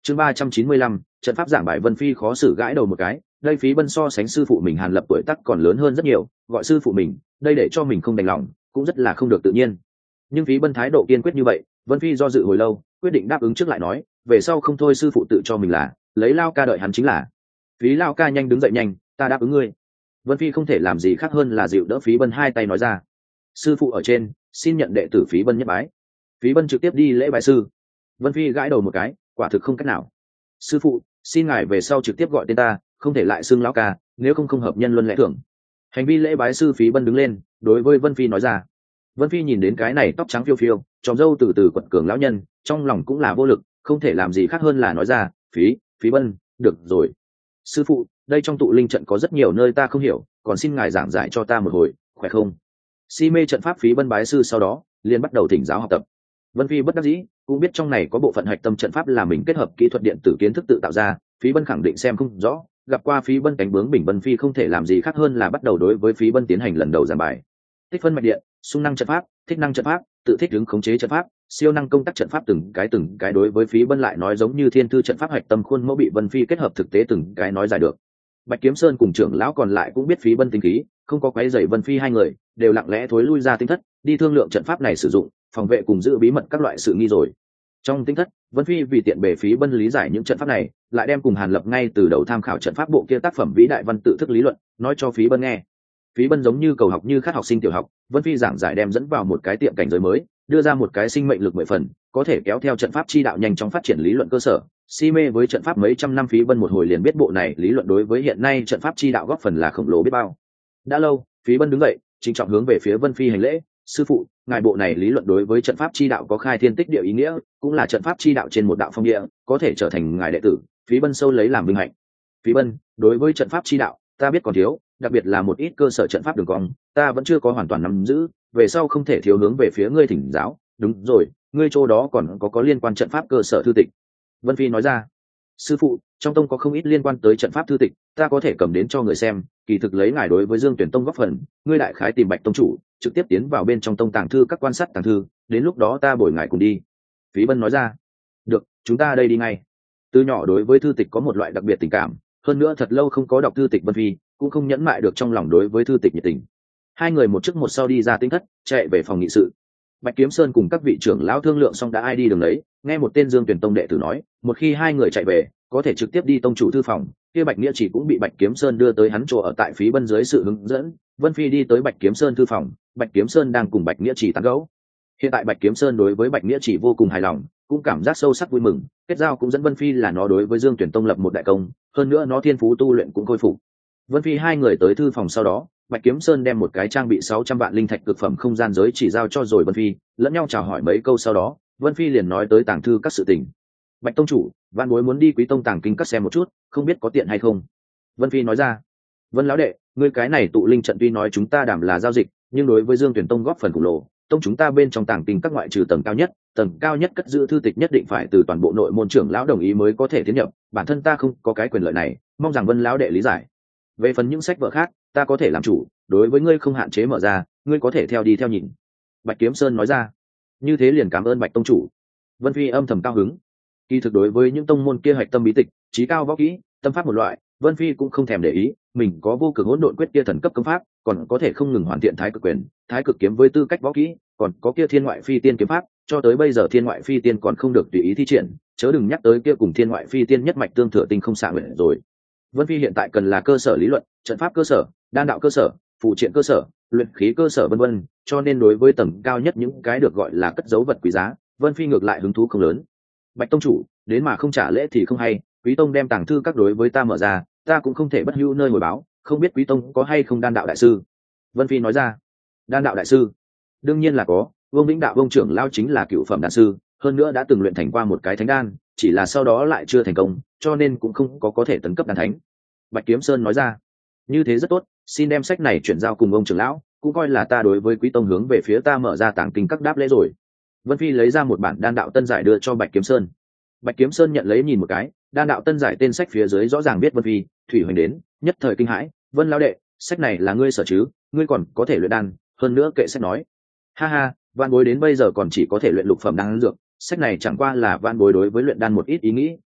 Chương 395, trận pháp giảng bài. Vân Phi khó xử gãi đầu một cái, đây Phí Bân so sánh sư phụ mình Hàn Lập tuổi tác còn lớn hơn rất nhiều, gọi sư phụ mình, đây để cho mình không đành lòng, cũng rất là không được tự nhiên. Nhưng Phí Bân thái độ kiên quyết như vậy, Vân Phi do dự hồi lâu, quyết định đáp ứng trước lại nói, về sau không thôi sư phụ tự cho mình là, lấy Lao ca đợi hắn chính là. Phí Lao ca nhanh đứng dậy nhanh, ta đáp ứng ngươi. Vân Phi không thể làm gì khác hơn là dịu đỡ Phí Bân hai tay nói ra, sư phụ ở trên, xin nhận đệ tử Phí Bân nhất bái. Phí Bân trực tiếp đi lễ bái sư. Vân Phi gãi đầu một cái, quả thực không cách nào. Sư phụ, xin ngài về sau trực tiếp gọi tên ta, không thể lại xưng lão ca, nếu không hợp nhân luân lẽ thường. Hành vi lễ bái sư. Phí Bân đứng lên, đối với Vân Phi nói ra. Vân Phi nhìn đến cái này tóc trắng phiêu phiêu, tròm râu từ từ quật cường lão nhân, trong lòng cũng là vô lực, không thể làm gì khác hơn là nói ra, Phí Bân, được rồi. Sư phụ, đây trong tụ linh trận có rất nhiều nơi ta không hiểu, còn xin ngài giảng giải cho ta một hồi, khỏe không? Si mê trận pháp. Phí Bân bái sư sau đó, liền bắt đầu thỉnh giáo học tập. Vân Phi bất đắc dĩ, cũng biết trong này có bộ phận hạch tâm trận pháp là mình kết hợp kỹ thuật điện tử kiến thức tự tạo ra, Phí Bân khẳng định xem không rõ, gặp qua Phí Bân cánh bướng bỉnh, Vân Phi không thể làm gì khác hơn là bắt đầu đối với Phí Bân tiến hành lần đầu giảng bài. Tích phân mạch điện, xung năng trận pháp, thích năng trận pháp, tự thích ứng khống chế trận pháp, siêu năng công tác trận pháp, từng cái đối với Phí Bân lại nói giống như thiên thư trận pháp hạch tâm khuôn mẫu bị Vân Phi kết hợp thực tế từng cái nói giải được. Bạch Kiếm Sơn cùng trưởng lão còn lại cũng biết Phí Bân tính khí, không có quấy rầy Vân Phi hai người, đều lặng lẽ thối lui ra tinh thất, đi thương lượng trận pháp này sử dụng, phòng vệ cùng giữ bí mật các loại sự nghi rồi. Trong tinh thất, Vân Phi vì tiện bề Phí Bân lý giải những trận pháp này, lại đem cùng Hàn Lập ngay từ đầu tham khảo trận pháp bộ kia tác phẩm vĩ đại văn tự thức lý luận, nói cho Phí Bân nghe. Phí Bân giống như cầu học như khát học sinh tiểu học, Vân Phi giảng giải đem dẫn vào một cái tiệm cảnh giới mới, đưa ra một cái sinh mệnh lực 10 phần, có thể kéo theo trận pháp chi đạo nhanh chóng phát triển lý luận cơ sở. Si mê với trận pháp mấy trăm năm, Phí Bân một hồi liền biết bộ này lý luận đối với hiện nay trận pháp chi đạo góp phần là khổng lồ biết bao. Đã lâu, Phí Bân đứng dậy, trịnh trọng hướng về phía Vân Phi hành lễ, sư phụ, ngài bộ này lý luận đối với trận pháp chi đạo có khai thiên tích địa ý nghĩa, cũng là trận pháp chi đạo trên một đạo phong địa, có thể trở thành ngài đệ tử. Phí Bân sâu lấy làm vinh hạnh. Phí Bân, đối với trận pháp chi đạo, ta biết còn thiếu, đặc biệt là một ít cơ sở trận pháp đường cong, ta vẫn chưa có hoàn toàn nắm giữ, về sau không thể thiếu hướng về phía ngươi thỉnh giáo. Đúng rồi, ngươi chỗ đó còn có liên quan trận pháp cơ sở thư tịch. Vân Phi nói ra. Sư phụ, trong tông có không ít liên quan tới trận pháp thư tịch, ta có thể cầm đến cho người xem, kỳ thực lấy ngài đối với Dương Tuyển tông góp phần, ngươi đại khái tìm Bạch tông chủ, trực tiếp tiến vào bên trong tông tàng thư các quan sát tàng thư, đến lúc đó ta bồi ngài cùng đi. Phí Bân nói ra. Được, chúng ta đây đi ngay. Từ nhỏ đối với thư tịch có một loại đặc biệt tình cảm, hơn nữa thật lâu không có đọc thư tịch, Vân Phi cũng không nhẫn mại được trong lòng đối với thư tịch nhiệt tình. Hai người một trước một sau đi ra tinh thất, chạy về phòng nghị sự. Bạch Kiếm Sơn cùng các vị trưởng lão thương lượng xong đã ai đi đường đấy, nghe một tên Dương Tuyển tông đệ tử nói, một khi hai người chạy về, có thể trực tiếp đi tông chủ thư phòng, kia Bạch Nghĩa Chỉ cũng bị Bạch Kiếm Sơn đưa tới hắn chỗ ở tại Phí Bân dưới sự hướng dẫn. Vân Phi đi tới Bạch Kiếm Sơn thư phòng, Bạch Kiếm Sơn đang cùng Bạch Nghĩa Chỉ tán gẫu. Hiện tại Bạch Kiếm Sơn đối với Bạch Nghĩa Chỉ vô cùng hài lòng, cũng cảm giác sâu sắc vui mừng, kết giao cũng dẫn Vân Phi là nó đối với Dương Tuyển tông lập một đại công, hơn nữa nó thiên phú tu luyện cũng khôi phục. Vân Phi hai người tới thư phòng sau đó, Bạch Kiếm Sơn đem một cái trang bị 600 vạn linh thạch cực phẩm không gian giới chỉ giao cho rồi Vân Phi, lẫn nhau chào hỏi mấy câu sau đó, Vân Phi liền nói tới tàng thư các sự tình. Bạch tông chủ, Vạn Bối muốn đi Quý tông tàng kinh các xem một chút, không biết có tiện hay không? Vân Phi nói ra. Vân lão đệ, ngươi cái này tụ linh trận tuy nói chúng ta đảm là giao dịch, nhưng đối với Dương Tuyển tông góp phần khổng lồ, tông chúng ta bên trong tàng kinh các ngoại trừ tầng cao nhất cất giữ thư tịch nhất định phải từ toàn bộ nội môn trưởng lão đồng ý mới có thể tiến nhập, bản thân ta không có cái quyền lợi này, mong rằng Vân lão đệ lý giải. Về phần những sách vở khác, ta có thể làm chủ, đối với ngươi không hạn chế mở ra, ngươi có thể theo đi theo nhìn. Bạch Kiếm Sơn nói ra. Như thế liền cảm ơn Bạch tông chủ. Vân Phi âm thầm cao hứng. Kỳ thực đối với những tông môn kia hạch tâm bí tịch, trí cao võ kỹ, tâm pháp một loại, Vân Phi cũng không thèm để ý, mình có vô cực hỗn độn quyết kia thần cấp công pháp, còn có thể không ngừng hoàn thiện thái cực quyền, thái cực kiếm với tư cách võ kỹ, còn có kia thiên ngoại phi tiên kiếm pháp, cho tới bây giờ thiên ngoại phi tiên còn không được tùy ý thi triển, chớ đừng nhắc tới kia cùng thiên ngoại phi tiên nhất mạch tương thừa tinh không xạ nguyện rồi. Vân Phi hiện tại cần là cơ sở lý luận, trận pháp cơ sở, đan đạo cơ sở, phụ triện cơ sở, luyện khí cơ sở vân vân, cho nên đối với tầng cao nhất những cái được gọi là cất giấu vật quý giá, Vân Phi ngược lại hứng thú không lớn. Bạch tông chủ, đến mà không trả lễ thì không hay, Quý tông đem tàng thư các đối với ta mở ra, ta cũng không thể bất hữu nơi hồi báo, không biết Quý tông có hay không đan đạo đại sư? Vân Phi nói ra. Đan đạo đại sư? Đương nhiên là có, Vương Vĩnh Đạo Vương trưởng lao chính là cựu phẩm đan sư, hơn nữa đã từng luyện thành qua một cái thánh đan, chỉ là sau đó lại chưa thành công, cho nên cũng không có thể tấn cấp đan thánh. Bạch Kiếm Sơn nói ra. Như thế rất tốt, xin đem sách này chuyển giao cùng ông trưởng lão, cũng coi là ta đối với Quý tông hướng về phía ta mở ra tàng kinh các đáp lễ rồi. Vân Phi lấy ra một bản đan đạo tân giải đưa cho Bạch Kiếm Sơn. Bạch Kiếm Sơn nhận lấy nhìn một cái, đan đạo tân giải tên sách phía dưới rõ ràng biết Vân Phi, Thủy Hoành đến, nhất thời kinh hãi, Vân lão đệ, sách này là ngươi sở chứ, ngươi còn có thể luyện đan, hơn nữa kệ sách nói. Ha ha, Vạn Bối đến bây giờ còn chỉ có thể luyện lục phẩm đan dược, sách này chẳng qua là Vạn Bối đối với luyện đan một ít ý nghĩ,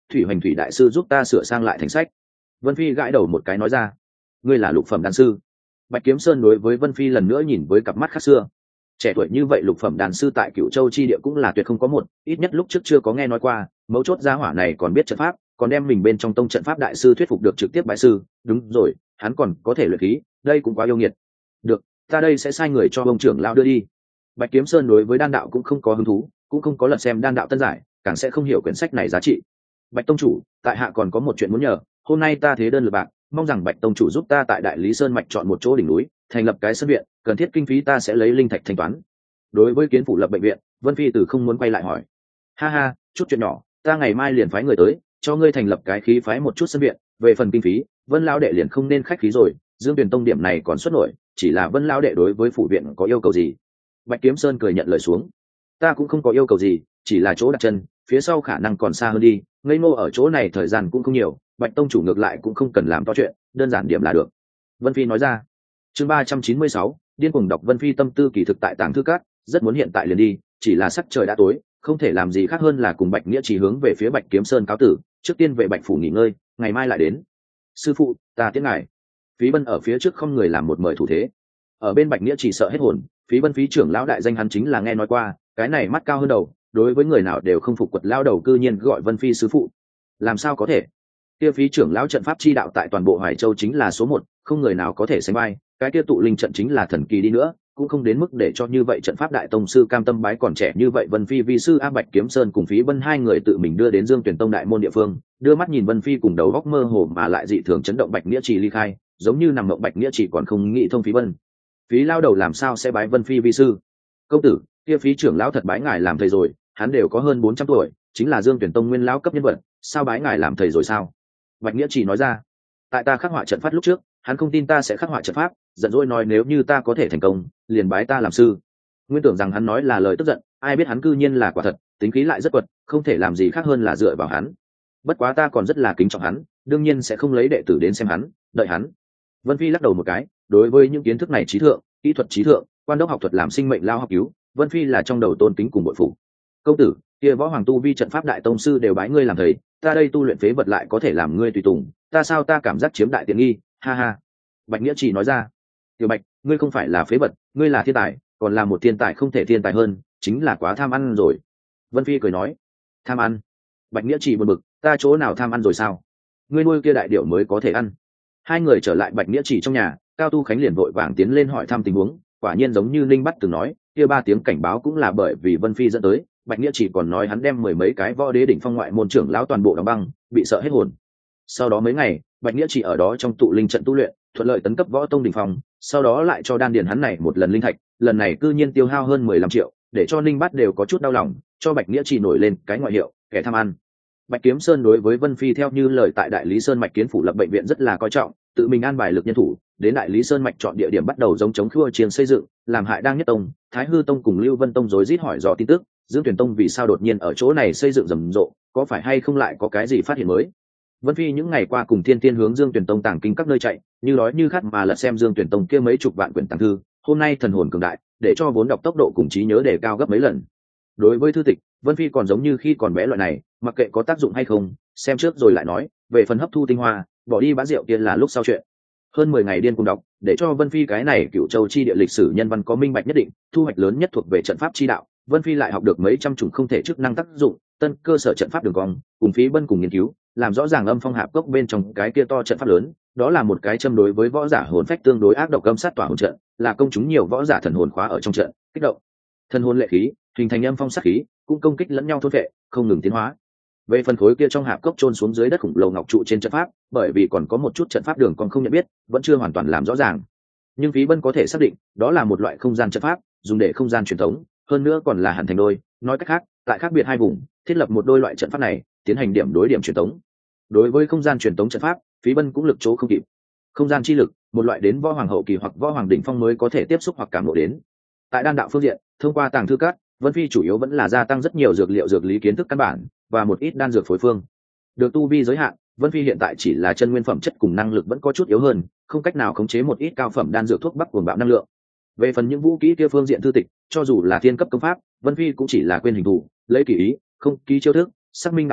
Thủy Hoành Thủy đại sư giúp ta sửa sang lại thành sách. Vân Phi gãi đầu một cái nói ra, ngươi là lục phẩm đan sư. Bạch Kiếm Sơn đối với Vân Phi lần nữa nhìn với cặp mắt khác xưa. Trẻ tuổi như vậy lục phẩm đan sư tại Cửu Châu chi địa cũng là tuyệt không có một, ít nhất lúc trước chưa có nghe nói qua. Mấu chốt gia hỏa này còn biết trận pháp, còn đem mình bên trong tông trận pháp đại sư thuyết phục được trực tiếp bái sư. Đúng rồi, hắn còn có thể luyện khí, đây cũng quá yêu nghiệt. Được, ta đây sẽ sai người cho ông trưởng lão đưa đi. Bạch Kiếm Sơn đối với đan đạo cũng không có hứng thú, cũng không có lật xem đan đạo tân giải, càng sẽ không hiểu quyển sách này giá trị. Bạch tông chủ, tại hạ còn có một chuyện muốn nhờ, hôm nay ta thế đơn lực bạc, mong rằng Bạch tông chủ giúp ta tại Đại Lý Sơn mạch chọn một chỗ đỉnh núi, thành lập cái sân viện, cần thiết kinh phí ta sẽ lấy linh thạch thanh toán. Đối với kiến phủ lập bệnh viện, Vân Phi từ không muốn quay lại hỏi. Ha ha, chút chuyện nhỏ, ta ngày mai liền phái người tới, cho ngươi thành lập cái khí phái một chút sân viện, về phần kinh phí, Vân lão đệ liền không nên khách khí rồi, Dương Tuyền Tông điểm này còn xuất nổi, chỉ là Vân lão đệ đối với phủ viện có yêu cầu gì? Bạch Kiếm Sơn cười nhận lời xuống. Ta cũng không có yêu cầu gì, chỉ là chỗ đặt chân, phía sau khả năng còn xa hơn đi, ngây ngô ở chỗ này thời gian cũng không nhiều, Bạch tông chủ ngược lại cũng không cần làm to chuyện, đơn giản điểm là được. Vân Phi nói ra. Chương 396, điên cuồng đọc. Vân Phi tâm tư kỳ thực tại tàng thư cát, rất muốn hiện tại liền đi, chỉ là sắc trời đã tối, không thể làm gì khác hơn là cùng Bạch Nghĩa chỉ hướng về phía Bạch Kiếm Sơn cáo tử, trước tiên về Bạch phủ nghỉ ngơi, ngày mai lại đến. Sư phụ, ta tiễn ngài. Phí Bân ở phía trước không người làm một mời thủ thế. Ở bên Bạch Nghĩa chỉ sợ hết hồn, Phí Bân phí trưởng lão đại danh hắn chính là nghe nói qua, cái này mắt cao hơn đầu, đối với người nào đều không phục quật lao đầu cư nhiên gọi Vân Phi sư phụ. Làm sao có thể? Kia phí trưởng lão trận pháp chi đạo tại toàn bộ Hoài Châu chính là số một, không người nào có thể sánh vai, cái kia tụ linh trận chính là thần kỳ đi nữa, cũng không đến mức để cho như vậy trận pháp đại tông sư cam tâm bái còn trẻ như vậy. Vân Phi vi sư A Bạch Kiếm Sơn cùng Phí Bân hai người tự mình đưa đến Dương Tuyển Tông đại môn địa phương, đưa mắt nhìn Vân Phi cùng đầu góc mơ hồ mà lại dị thường chấn động Bạch Nghĩa chỉ ly khai, giống như nằm mộng. Bạch Nghĩa chỉ còn không nghĩ thông Phí Bân. Phí lao đầu làm sao sẽ bái Vân Phi vi sư? Công tử, kia phí trưởng lão thật bái ngài làm thầy rồi, hắn đều có hơn 400 tuổi, chính là Dương Tuyển Tông nguyên lão cấp nhân vật, sao bái ngài làm thầy rồi sao? Bạch Nghĩa chỉ nói ra. Tại ta khắc họa trận pháp lúc trước, hắn không tin ta sẽ khắc họa trận pháp, giận dỗi nói nếu như ta có thể thành công, liền bái ta làm sư. Nguyên tưởng rằng hắn nói là lời tức giận, ai biết hắn cư nhiên là quả thật, tính khí lại rất quật, không thể làm gì khác hơn là dựa vào hắn. Bất quá ta còn rất là kính trọng hắn, đương nhiên sẽ không lấy đệ tử đến xem hắn, đợi hắn. Vân Phi lắc đầu một cái, đối với những kiến thức này trí thượng, kỹ thuật trí thượng, quan đốc học thuật làm sinh mệnh lao học cứu, Vân Phi là trong đầu tôn kính cùng bội phục. Công tử, kia võ hoàng tu vi trận pháp đại tông sư đều bái ngươi làm thầy, ta đây tu luyện phế vật lại có thể làm ngươi tùy tùng, ta sao ta cảm giác chiếm đại tiện nghi, ha ha. Bạch Nghĩa chỉ nói ra. Tiểu Bạch, ngươi không phải là phế vật, ngươi là thiên tài, còn là một thiên tài không thể thiên tài hơn, chính là quá tham ăn rồi. Vân Phi cười nói. Tham ăn? Bạch Nghĩa chỉ buồn bực, ta chỗ nào tham ăn rồi sao? Ngươi nuôi kia đại điểu mới có thể ăn. Hai người trở lại Bạch Nghĩa chỉ trong nhà, Cao Tu Khánh liền vội vàng tiến lên hỏi thăm tình huống, quả nhiên giống như Ninh Bắt từng nói, kia 3 tiếng cảnh báo cũng là bởi vì Vân Phi dẫn tới. Bạch Nghĩa chỉ còn nói hắn đem 10 mấy cái võ đế đỉnh phong ngoại môn trưởng lão toàn bộ đóng băng, bị sợ hết hồn. Sau đó mấy ngày, Bạch Nghĩa chỉ ở đó trong tụ linh trận tu luyện, thuận lợi tấn cấp võ tông đỉnh phong, sau đó lại cho đan điền hắn này một lần linh thạch, lần này cư nhiên tiêu hao hơn 15 triệu, để cho Ninh Bát đều có chút đau lòng, cho Bạch Nghĩa chỉ nổi lên cái ngoại hiệu, kẻ tham ăn. Bạch Kiếm Sơn đối với Vân Phi theo như lời tại Đại Lý Sơn mạch kiến phủ lập bệnh viện rất là coi trọng, tự mình an bài lực nhân thủ, đến Đại Lý Sơn mạch chọn địa điểm bắt đầu giống chống khua chiến xây dựng, làm hại đang nhất tông, Thái Hư tông cùng Lưu Vân tông rối rít hỏi dò tin tức, Dương Tuyển tông vì sao đột nhiên ở chỗ này xây dựng rầm rộ, có phải hay không lại có cái gì phát hiện mới? Vân Phi những ngày qua cùng Thiên Tiên hướng Dương Tuyển tông tàng kinh các nơi chạy, như đói như khát mà lật xem Dương Tuyển tông kia mấy chục vạn quyển tàng thư, hôm nay thần hồn cường đại, để cho vốn đọc tốc độ cùng trí nhớ đề cao gấp mấy lần. Đối với thư tịch, Vân Phi còn giống như khi còn bé loại này, mặc kệ có tác dụng hay không, xem trước rồi lại nói, về phần hấp thu tinh hoa, bỏ đi bã rượu kia là lúc sau chuyện. Hơn 10 ngày điên cùng đọc, để cho Vân Phi cái này Cửu Châu chi địa lịch sử nhân văn có minh bạch nhất định, thu hoạch lớn nhất thuộc về trận pháp chi đạo. Vân Phi lại học được mấy trăm chủng không thể chức năng tác dụng, tân cơ sở trận pháp đường cong, cùng Phí Bân cùng nghiên cứu, làm rõ ràng âm phong hạp cốc bên trong cái kia to trận pháp lớn, đó là một cái châm đối với võ giả hồn phách tương đối ác độc âm sát tỏa hồn trận, là công chúng nhiều võ giả thần hồn khóa ở trong trận, kích động thần hồn lệ khí, hình thành âm phong sát khí, cũng công kích lẫn nhau thôn vệ, không ngừng tiến hóa. Về phần khối kia trong hạp cốc chôn xuống dưới đất khủng lồ ngọc trụ trên trận pháp, bởi vì còn có một chút trận pháp đường còn không nhận biết, vẫn chưa hoàn toàn làm rõ ràng. Nhưng Phí Bân có thể xác định, đó là một loại không gian trận pháp, dùng để không gian truyền thống, hơn nữa còn là hẳn thành đôi, nói cách khác, tại khác biệt hai vùng, thiết lập một đôi loại trận pháp này, tiến hành điểm đối điểm truyền thống. Đối với không gian truyền thống trận pháp, Phí Bân cũng lực chỗ không kịp. Không gian chi lực, một loại đến võ hoàng hậu kỳ hoặc võ hoàng đỉnh phong mới có thể tiếp xúc hoặc cảm ngộ đến. Tại đan đạo phương diện, thông qua tàng thư cát, Vân Phi chủ yếu vẫn là gia tăng rất nhiều dược liệu dược lý kiến thức căn bản và một ít đan dược phối phương. Được tu vi giới hạn, Vân Phi hiện tại chỉ là chân nguyên phẩm chất cùng năng lực vẫn có chút yếu hơn, không cách nào khống chế một ít cao phẩm đan dược thuốc bắc cuồng bạo năng lượng. Về phần những vũ kỹ kia phương diện thư tịch, cho dù là thiên cấp công pháp, Vân Phi cũng chỉ là quên hình thủ, lấy kỳ ý, không ký chiêu thức, xác minh đạo pháp,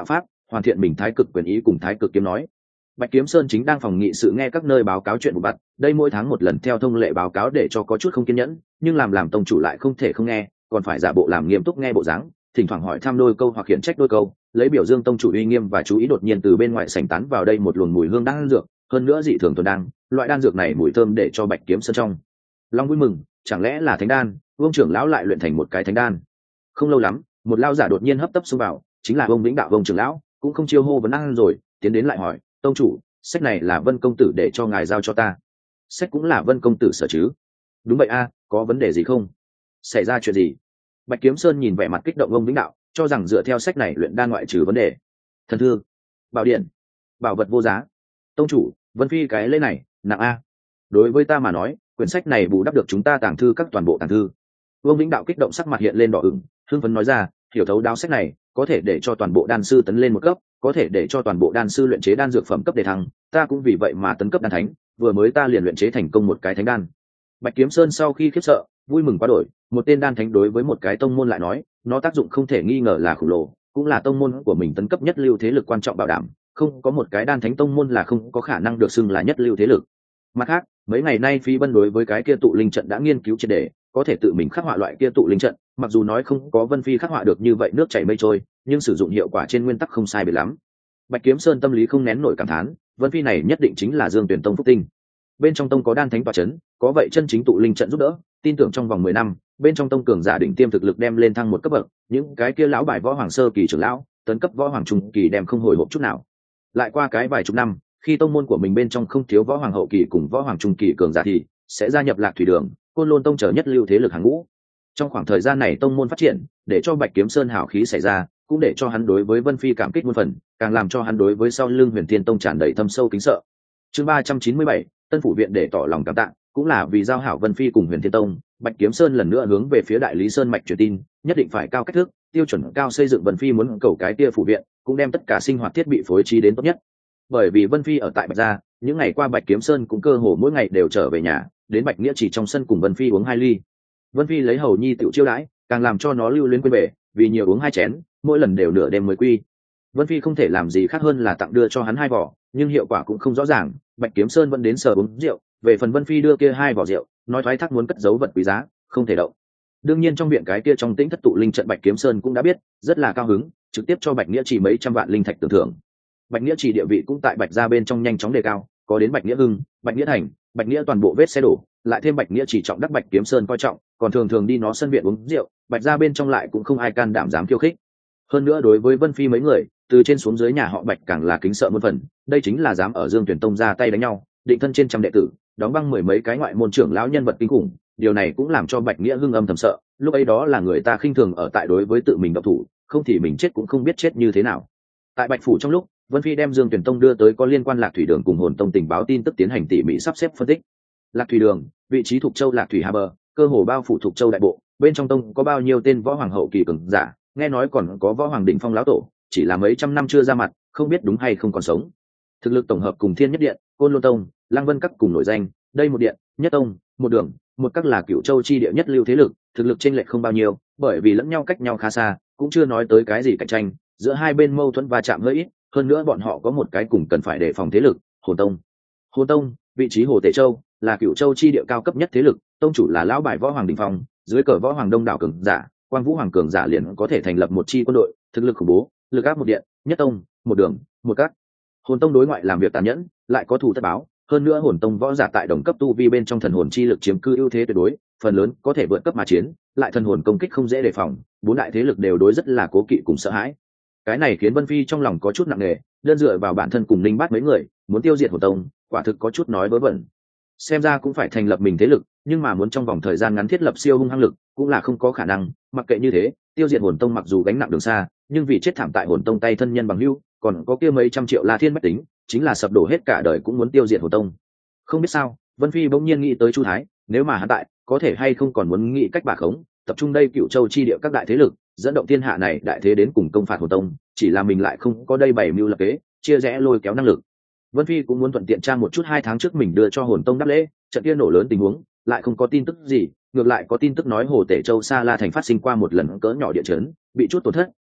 hoàn thiện mình thái cực quyền ý cùng thái cực kiếm nói. Bạch Kiếm Sơn chính đang phòng nghị sự nghe các nơi báo cáo chuyện vụ vặt, đây mỗi tháng một lần theo thông lệ báo cáo để cho có chút không kiên nhẫn, nhưng làm tông chủ lại không thể không nghe, còn phải giả bộ làm nghiêm túc nghe bộ dáng, thỉnh thoảng hỏi thăm đôi câu hoặc khiển trách đôi câu, lấy biểu dương tông chủ uy nghiêm và chú ý. Đột nhiên từ bên ngoài sảnh tán vào đây một luồng mùi hương đan dược, hơn nữa dị thường thuần đang, loại đan dược này mùi thơm để cho Bạch Kiếm Sơn trong lòng vui mừng, chẳng lẽ là thánh đan? Vương trưởng lão lại luyện thành một cái thánh đan. Không lâu lắm, một lao giả đột nhiên hấp tấp xông vào, chính là Vương Vĩnh Đạo Vương trưởng lão, cũng không chiêu hô vấn ăn rồi, tiến đến lại hỏi, tông chủ, sách này là Vân công tử để cho ngài giao cho ta. Sách cũng là Vân công tử sở chứ? Đúng vậy a, có vấn đề gì không? Xảy ra chuyện gì? Bạch Kiếm Sơn nhìn vẻ mặt kích động Vương Vĩnh Đạo, cho rằng dựa theo sách này luyện đan ngoại trừ vấn đề. Thần thư, bảo điện, bảo vật vô giá. Tông chủ, Vân phi cái lễ này nặng a. Đối với ta mà nói, quyển sách này bù đắp được chúng ta tàng thư các toàn bộ tàng thư. Vương Vĩnh Đạo kích động sắc mặt hiện lên đỏ ửng, hưng phấn nói ra, hiểu thấu đáo sách này có thể để cho toàn bộ đan sư tấn lên một cấp, có thể để cho toàn bộ đan sư luyện chế đan dược phẩm cấp đề thăng, ta cũng vì vậy mà tấn cấp đan thánh, vừa mới ta liền luyện chế thành công một cái thánh đan. Bạch Kiếm Sơn sau khi khiếp sợ, vui mừng quá đổi, một tên đan thánh đối với một cái tông môn lại nói, nó tác dụng không thể nghi ngờ là khổng lồ, cũng là tông môn của mình tấn cấp nhất lưu thế lực quan trọng bảo đảm, không có một cái đan thánh tông môn là không có khả năng được xưng là nhất lưu thế lực. Mặt khác, mấy ngày nay Phi Bân đối với cái kia tụ linh trận đã nghiên cứu triệt để, có thể tự mình khắc họa loại kia tụ linh trận, mặc dù nói không có Vân Phi khắc họa được như vậy nước chảy mây trôi, nhưng sử dụng hiệu quả trên nguyên tắc không sai biệt lắm. Bạch Kiếm Sơn tâm lý không nén nổi cảm thán, Vân Phi này nhất định chính là Dương Tuyển Tông phúc tinh. Bên trong tông có đan thánh tọa chấn, có vậy chân chính tụ linh trận giúp đỡ, tin tưởng trong vòng 10 năm, bên trong tông cường giả đỉnh tiêm thực lực đem lên thăng một cấp bậc, những cái kia lão bài võ hoàng sơ kỳ trưởng lão, tấn cấp võ hoàng trung kỳ đem không hồi hộp chút nào. Lại qua cái vài chục năm, khi tông môn của mình bên trong không thiếu võ hoàng hậu kỳ cùng võ hoàng trung kỳ cường giả thì sẽ gia nhập Lạc Thủy Đường, Côn Lôn tông trở nhất lưu thế lực hàng ngũ. Trong khoảng thời gian này tông môn phát triển, để cho Bạch Kiếm Sơn hào khí xảy ra, cũng để cho hắn đối với Vân Phi cảm kích muôn phần, càng làm cho hắn đối với sau lưng Huyền Thiên tông tràn đầy thâm sâu kính sợ. Chương 397, Tân phủ viện để tỏ lòng cảm tạ, cũng là vì giao hảo Vân Phi cùng Huyền Thiên tông, Bạch Kiếm Sơn lần nữa hướng về phía Đại Lý Sơn mạch truyền tin, nhất định phải cao cách thức, tiêu chuẩn cao xây dựng. Vân Phi muốn cầu cái kia phủ viện, cũng đem tất cả sinh hoạt thiết bị phối trí đến tốt nhất. Bởi vì Vân Phi ở tại Bạch gia, những ngày qua Bạch Kiếm Sơn cũng cơ hồ mỗi ngày đều trở về nhà, đến Bạch Nghĩa chỉ trong sân cùng Vân Phi uống 2 ly. Vân Phi lấy hầu nhi tiểu chiêu đãi, càng làm cho nó lưu luyến quên về, vì nhiều uống 2 chén, mỗi lần đều nửa đêm mới quy. Vân Phi không thể làm gì khác hơn là tặng đưa cho hắn 2 vỏ, nhưng hiệu quả cũng không rõ ràng. Bạch Kiếm Sơn vẫn đến sờ uống rượu, về phần Vân Phi đưa kia 2 vỏ rượu, nói thoái thác muốn cất giấu vật quý giá, không thể động. Đương nhiên trong viện cái kia trong tĩnh thất tụ linh trận Bạch Kiếm Sơn cũng đã biết, rất là cao hứng, trực tiếp cho Bạch Nghĩa chỉ mấy trăm vạn linh thạch tưởng thưởng. Bạch Nghĩa chỉ địa vị cũng tại Bạch gia bên trong nhanh chóng đề cao, có đến Bạch Nghĩa Hưng, Bạch Nghĩa Thành, Bạch Nghĩa toàn bộ vết xe đổ, lại thêm Bạch Nghĩa chỉ trọng đắc Bạch Kiếm Sơn coi trọng, còn thường thường đi nó sân viện uống rượu, Bạch gia bên trong lại cũng không ai can đảm dám khiêu khích. Hơn nữa đối với Vân Phi mấy người, từ trên xuống dưới nhà họ Bạch càng là kính sợ muôn phần, đây chính là dám ở Dương Tuyển Tông ra tay đánh nhau, định thân trên trăm đệ tử, đóng băng 10 mấy cái ngoại môn trưởng lão nhân vật kinh khủng, điều này cũng làm cho Bạch Nghĩa Hưng âm thầm sợ, lúc ấy đó là người ta khinh thường ở tại đối với tự mình độc thủ, không thì mình chết cũng không biết chết như thế nào. Tại Bạch phủ trong lúc Vân Phi đem Dương Tuyển Tông đưa tới có liên quan Lạc Thủy Đường cùng Hồn Tông tình báo tin tức tiến hành tỉ mỉ sắp xếp phân tích. Lạc Thủy Đường, vị trí thuộc châu Lạc Thủy Hà bờ, cơ hồ bao phủ thuộc châu đại bộ, bên trong tông có bao nhiêu tên võ hoàng hậu kỳ cường giả, nghe nói còn có võ hoàng đỉnh phong lão tổ, chỉ là mấy trăm năm chưa ra mặt, không biết đúng hay không còn sống. Thực lực tổng hợp cùng Thiên Nhất Điện, Côn Lôn Tông, Lăng Vân Các cùng nổi danh, đây một điện, nhất tông, một đường, một các là Cửu Châu chi địa nhất lưu thế lực, thực lực chênh lệch không bao nhiêu, bởi vì lẫn nhau cách nhau khá xa, cũng chưa nói tới cái gì cạnh tranh, giữa hai bên mâu thuẫn va chạm hơi ít, hơn nữa bọn họ có một cái cùng cần phải đề phòng thế lực, Hồn Tông. Hồn Tông, vị trí Hồ Tể Châu, là Cửu Châu chi địa cao cấp nhất thế lực, tông chủ là lão bài võ hoàng đỉnh phong, dưới cờ võ hoàng đông đảo cường giả, Quang Vũ hoàng cường giả liền có thể thành lập một chi quân đội, thực lực khủng bố, lực áp một điện, nhất tông, một đường, một các. Hồn Tông đối ngoại làm việc tàn nhẫn, lại có thù tất báo, hơn nữa Hồn Tông võ giả tại đồng cấp tu vi bên trong thần hồn chi lực chiếm cư ưu thế tuyệt đối, phần lớn có thể vượt cấp mà chiến, lại thần hồn công kích không dễ đề phòng, 4 đại thế lực đều đối rất là cố kỵ cùng sợ hãi. Cái này khiến Vân Phi trong lòng có chút nặng nề, đơn dựa vào bản thân cùng Ninh Bát mấy người, muốn tiêu diệt Hồn Tông, quả thực có chút nói vớ vẩn. Xem ra cũng phải thành lập mình thế lực, nhưng mà muốn trong vòng thời gian ngắn thiết lập siêu hung hăng lực, cũng là không có khả năng. Mặc kệ như thế, tiêu diệt Hồn Tông mặc dù gánh nặng đường xa, nhưng vì chết thảm tại Hồn Tông tay thân nhân bằng hữu, còn có kia mấy trăm triệu La Thiên bách tính, chính là sập đổ hết cả đời cũng muốn tiêu diệt Hồn Tông. Không biết sao, Vân Phi bỗng nhiên nghĩ tới Chu Thái, nếu mà hắn tại, có thể hay không còn muốn nghĩ cách bà khống, tập trung đây Cửu Châu chi địa các đại thế lực, dẫn động thiên hạ này đại thế đến cùng công phạt Hồn Tông, chỉ là mình lại không có đây bày mưu lập kế, chia rẽ lôi kéo năng lực. Vân Phi cũng muốn thuận tiện tra một chút 2 tháng trước mình đưa cho Hồn Tông đáp lễ, trận kia nổ lớn tình huống, lại không có tin tức gì, ngược lại có tin tức nói Hồ Tể Châu Sa La thành phát sinh qua một lần cỡ nhỏ địa chấn, bị chút tổn thất,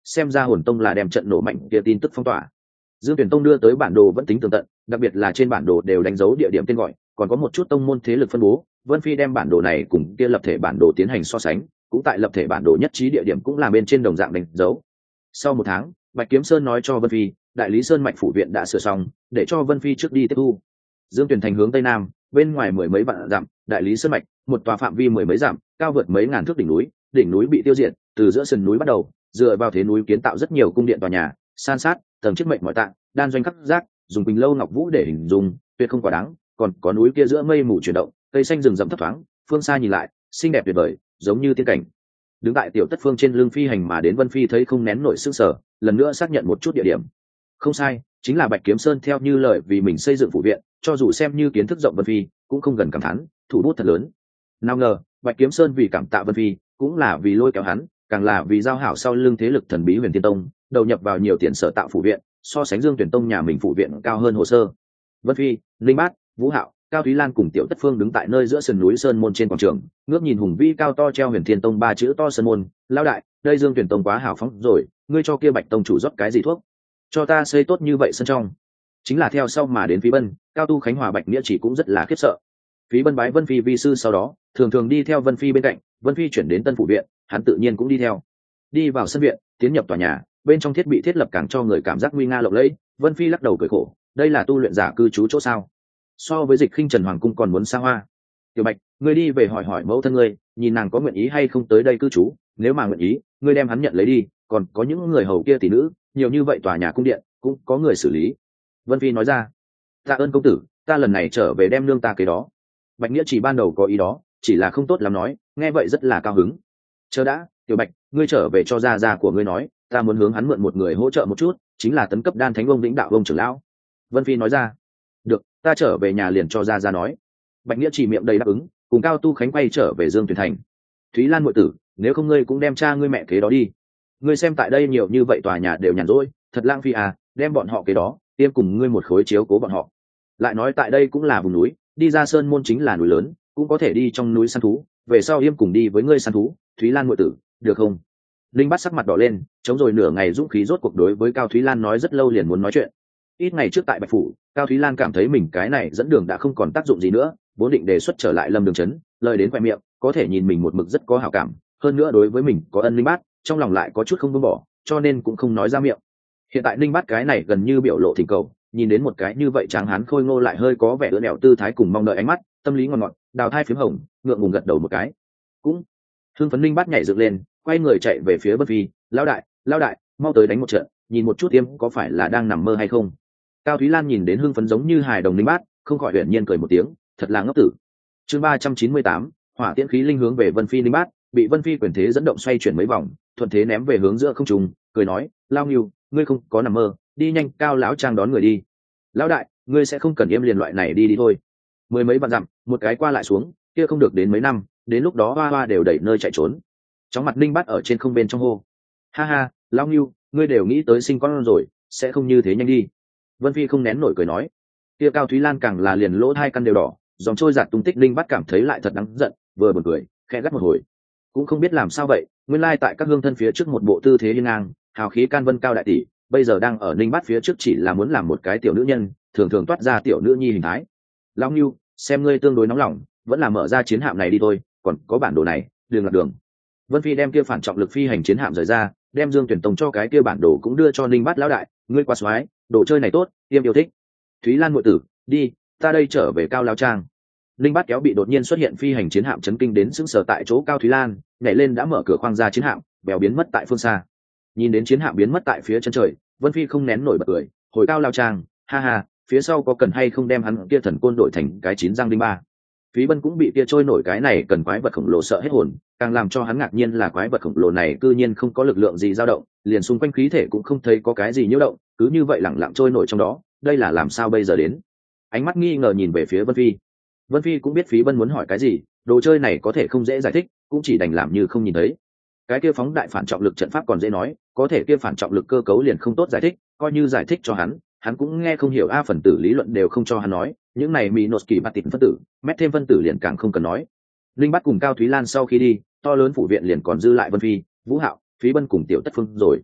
xem ra hồn tông là đem trận nổ mạnh kia tin tức phong tỏa. Dương Tuyển Tông đưa tới bản đồ vẫn tính tường tận, đặc biệt là trên bản đồ đều đánh dấu địa điểm tên gọi, còn có một chút tông môn thế lực phân bố. Vân Phi đem bản đồ này cùng kia lập thể bản đồ tiến hành so sánh, cũng tại lập thể bản đồ nhất trí địa điểm cũng là bên trên đồng dạng đánh dấu. Sau một tháng, Bạch Kiếm Sơn nói cho Vân Phi, đại lý Sơn mạch phủ viện đã sửa xong, để cho Vân Phi trước đi tiếp thu. Dương Tuyển thành hướng tây nam, bên ngoài mười mấy vạn dặm, đại lý Sơn mạch, một tòa phạm vi mười mấy dặm, cao vượt mấy ngàn thước đỉnh núi bị tiêu diệt, từ giữa sườn núi bắt đầu, dựa vào thế núi kiến tạo rất nhiều cung điện tòa nhà, san sát, tầng chiếc mệnh mọi tạng, đan doanh khắc giác, dùng quỳnh lâu ngọc vũ để hình dung, tuyệt không quá đáng. Còn có núi kia giữa mây mù chuyển động, cây xanh rừng rậm thấp thoáng, phương xa nhìn lại, xinh đẹp tuyệt vời, giống như tiên cảnh. Đứng tại tiểu tất phương trên lưng phi hành mà đến Vân Phi thấy không nén nổi sức sở, lần nữa xác nhận một chút địa điểm. Không sai, chính là Bạch Kiếm Sơn theo như lời vì mình xây dựng phủ viện, cho dù xem như kiến thức rộng Vân Phi, cũng không gần cảm thán, thủ bút thật lớn. Nào ngờ, Bạch Kiếm Sơn vì cảm tạ Vân Phi, cũng là vì lôi kéo hắn, càng là vì giao hảo sau lưng thế lực thần bí Huyền Thiên Tông, đầu nhập vào nhiều tiền sở tạo phủ viện, so sánh Dương Tuyển Tông nhà mình phủ viện cao hơn hồ sơ. Vân Phi, Linh Bát, Vũ Hạo, Cao Thúy Lan cùng Tiểu Tất Phương đứng tại nơi giữa sườn núi sơn môn trên quảng trường, ngước nhìn hùng vĩ cao to treo Huyền Thiên Tông ba chữ to sơn môn, lão đại, đây Dương Tuyển Tông quá hào phóng rồi, ngươi cho kia Bạch tông chủ rót cái gì thuốc? Cho ta xây tốt như vậy sân trong. Chính là theo sau mà đến Phí Bân, Cao Tu Khánh Hòa Bạch Nghĩa chỉ cũng rất là khiếp sợ. Phí Bân bái Vân Phi vi sư sau đó, thường thường đi theo Vân Phi bên cạnh, Vân Phi chuyển đến Tân phủ viện, hắn tự nhiên cũng đi theo. Đi vào sân viện, tiến nhập tòa nhà, bên trong thiết bị thiết lập càng cho người cảm giác nguy nga lộng lẫy. Vân Phi lắc đầu cười khổ, đây là tu luyện giả cư trú chỗ sao? So với Dịch Khinh Trần hoàng cung còn muốn xa hoa. Tiểu Bạch, ngươi đi về hỏi hỏi mẫu thân ngươi, nhìn nàng có nguyện ý hay không tới đây cư trú, nếu mà nguyện ý, ngươi đem hắn nhận lấy đi, còn có những người hầu kia tỷ nữ, nhiều như vậy tòa nhà cung điện, cũng có người xử lý. Vân Phi nói ra. Tạ ơn công tử, ta lần này trở về đem nương ta cái đó. Bạch Nghĩa chỉ ban đầu có ý đó, chỉ là không tốt lắm nói, nghe vậy rất là cao hứng. Chờ đã, Tiểu Bạch, ngươi trở về cho gia gia của ngươi nói, ta muốn hướng hắn mượn một người hỗ trợ một chút, chính là tấn cấp đan thánh ông lĩnh đạo ông trưởng lão. Vân Phi nói ra. Được, ta trở về nhà liền cho gia gia nói. Bạch Nghĩa chỉ miệng đầy đáp ứng, cùng Cao Tu Khánh quay trở về Dương Tuyển thành. Thúy Lan muội tử, nếu không ngươi cũng đem cha ngươi mẹ kế đó đi. Ngươi xem tại đây nhiều như vậy tòa nhà đều nhàn rỗi, thật lãng phí à, đem bọn họ kế đó, tiêm cùng ngươi một khối chiếu cố bọn họ. Lại nói tại đây cũng là vùng núi, đi ra sơn môn chính là núi lớn, cũng có thể đi trong núi săn thú, về sau Yêm cùng đi với ngươi săn thú. Thúy Lan muội tử, được không? Linh Bát sắc mặt đỏ lên, chống rồi nửa ngày dũng khí rốt cuộc đối với Cao Thúy Lan nói rất lâu liền muốn nói chuyện. Ít ngày trước tại Bạch phủ, Cao Thúy Lan cảm thấy mình cái này dẫn đường đã không còn tác dụng gì nữa, vốn định đề xuất trở lại Lâm Đường trấn, lời đến khoe miệng, có thể nhìn mình một mực rất có hảo cảm, hơn nữa đối với mình có ân Linh Bát, trong lòng lại có chút không buông bỏ, cho nên cũng không nói ra miệng. Hiện tại Linh Bát cái này gần như biểu lộ thỉnh cầu, nhìn đến một cái như vậy tráng hán khôi ngô lại hơi có vẻ ưỡn ẹo tư thái cùng mong đợi ánh mắt, tâm lý ngon ngọt, đào thai phím hồng, ngượng ngùng gật đầu một cái. Cũng hưng phấn Linh Bát nhảy dựng lên, quay người chạy về phía Vân Phi, lão đại, mau tới đánh một trận, nhìn một chút Tiêm có phải là đang nằm mơ hay không. Cao Thúy Lan nhìn đến hưng phấn giống như hài đồng Linh Bát, không khỏi huyền nhiên cười một tiếng, thật là ngốc tử. Chương 398, hỏa tiễn khí linh hướng về Vân Phi Linh Bát, bị Vân Phi quyền thế dẫn động xoay chuyển mấy vòng, thuận thế ném về hướng giữa không trung, cười nói, lao nghiêu, ngươi không có nằm mơ, đi nhanh, Cao lão trang đón người đi. Lão đại, ngươi sẽ không cần Yêm liền loại này đi thôi. Mười mấy vạn dặm, một cái qua lại xuống, kia không được đến mấy năm, đến lúc đó hoa hoa đều đẩy nơi chạy trốn. Chóng mặt Linh Bát ở trên không bên trong hô, ha ha, lão nghiêu, ngươi đều nghĩ tới sinh con rồi, sẽ không như thế nhanh đi. Vân Phi không nén nổi cười nói. Kia Cao Thúy Lan càng là liền lỗ hai căn đều đỏ, dòng trôi giạt tung tích Linh Bát cảm thấy lại thật đáng giận, vừa buồn cười, khẽ gắt một hồi. Cũng không biết làm sao vậy, nguyên lai tại các hương thân phía trước một bộ tư thế hiên ngang, hào khí can vân cao đại tỷ, bây giờ đang ở Linh Bát phía trước chỉ là muốn làm một cái tiểu nữ nhân, thường thường toát ra tiểu nữ nhi hình thái. Lão Nưu, xem ngươi tương đối nóng lòng, vẫn là mở ra chiến hạm này đi thôi, còn có bản đồ này, đường lạc đường. Vân Phi đem kia phản trọng lực phi hành chiến hạm rời ra, đem Dương Tuyển Tông cho cái kia bản đồ cũng đưa cho Linh Bát lão đại, ngươi quá xoái, đồ chơi này tốt, Tiêm yêu thích. Thúy Lan muội tử, đi, ta đây trở về Cao lão trang. Linh Bát kéo bị đột nhiên xuất hiện phi hành chiến hạm chấn kinh đến sững sờ tại chỗ Cao Thúy Lan, nhảy lên đã mở cửa khoang ra chiến hạm, bèo biến mất tại phương xa. Nhìn đến chiến hạm biến mất tại phía chân trời, Vân Phi không nén nổi bật cười, hồi Cao lão trang, ha ha, phía sau có cần hay không đem hắn kia thần côn đổi thành cái chín răng đinh ba. Phí Bân cũng bị kia trôi nổi cái này cần quái vật khổng lồ sợ hết hồn, càng làm cho hắn ngạc nhiên là quái vật khổng lồ này cư nhiên không có lực lượng gì dao động, liền xung quanh khí thể cũng không thấy có cái gì nhiễu động, cứ như vậy lẳng lặng trôi nổi trong đó, đây là làm sao bây giờ đến. Ánh mắt nghi ngờ nhìn về phía Vân Phi. Vân Phi cũng biết Phí Bân muốn hỏi cái gì, đồ chơi này có thể không dễ giải thích, cũng chỉ đành làm như không nhìn thấy. Cái kia phóng đại phản trọng lực trận pháp còn dễ nói, có thể kia phản trọng lực cơ cấu liền không tốt giải thích, coi như giải thích cho hắn cũng nghe không hiểu, a phần tử lý luận đều không cho hắn nói, những này mỹ nốt kỳ bạt tịt phân tử, mét thêm phân tử liền càng không cần nói. Linh Bát cùng Cao Thúy Lan sau khi đi, to lớn phủ viện liền còn dư lại Vân Phi, Vũ Hạo, Phí Bân cùng Tiểu Tất Phương rồi.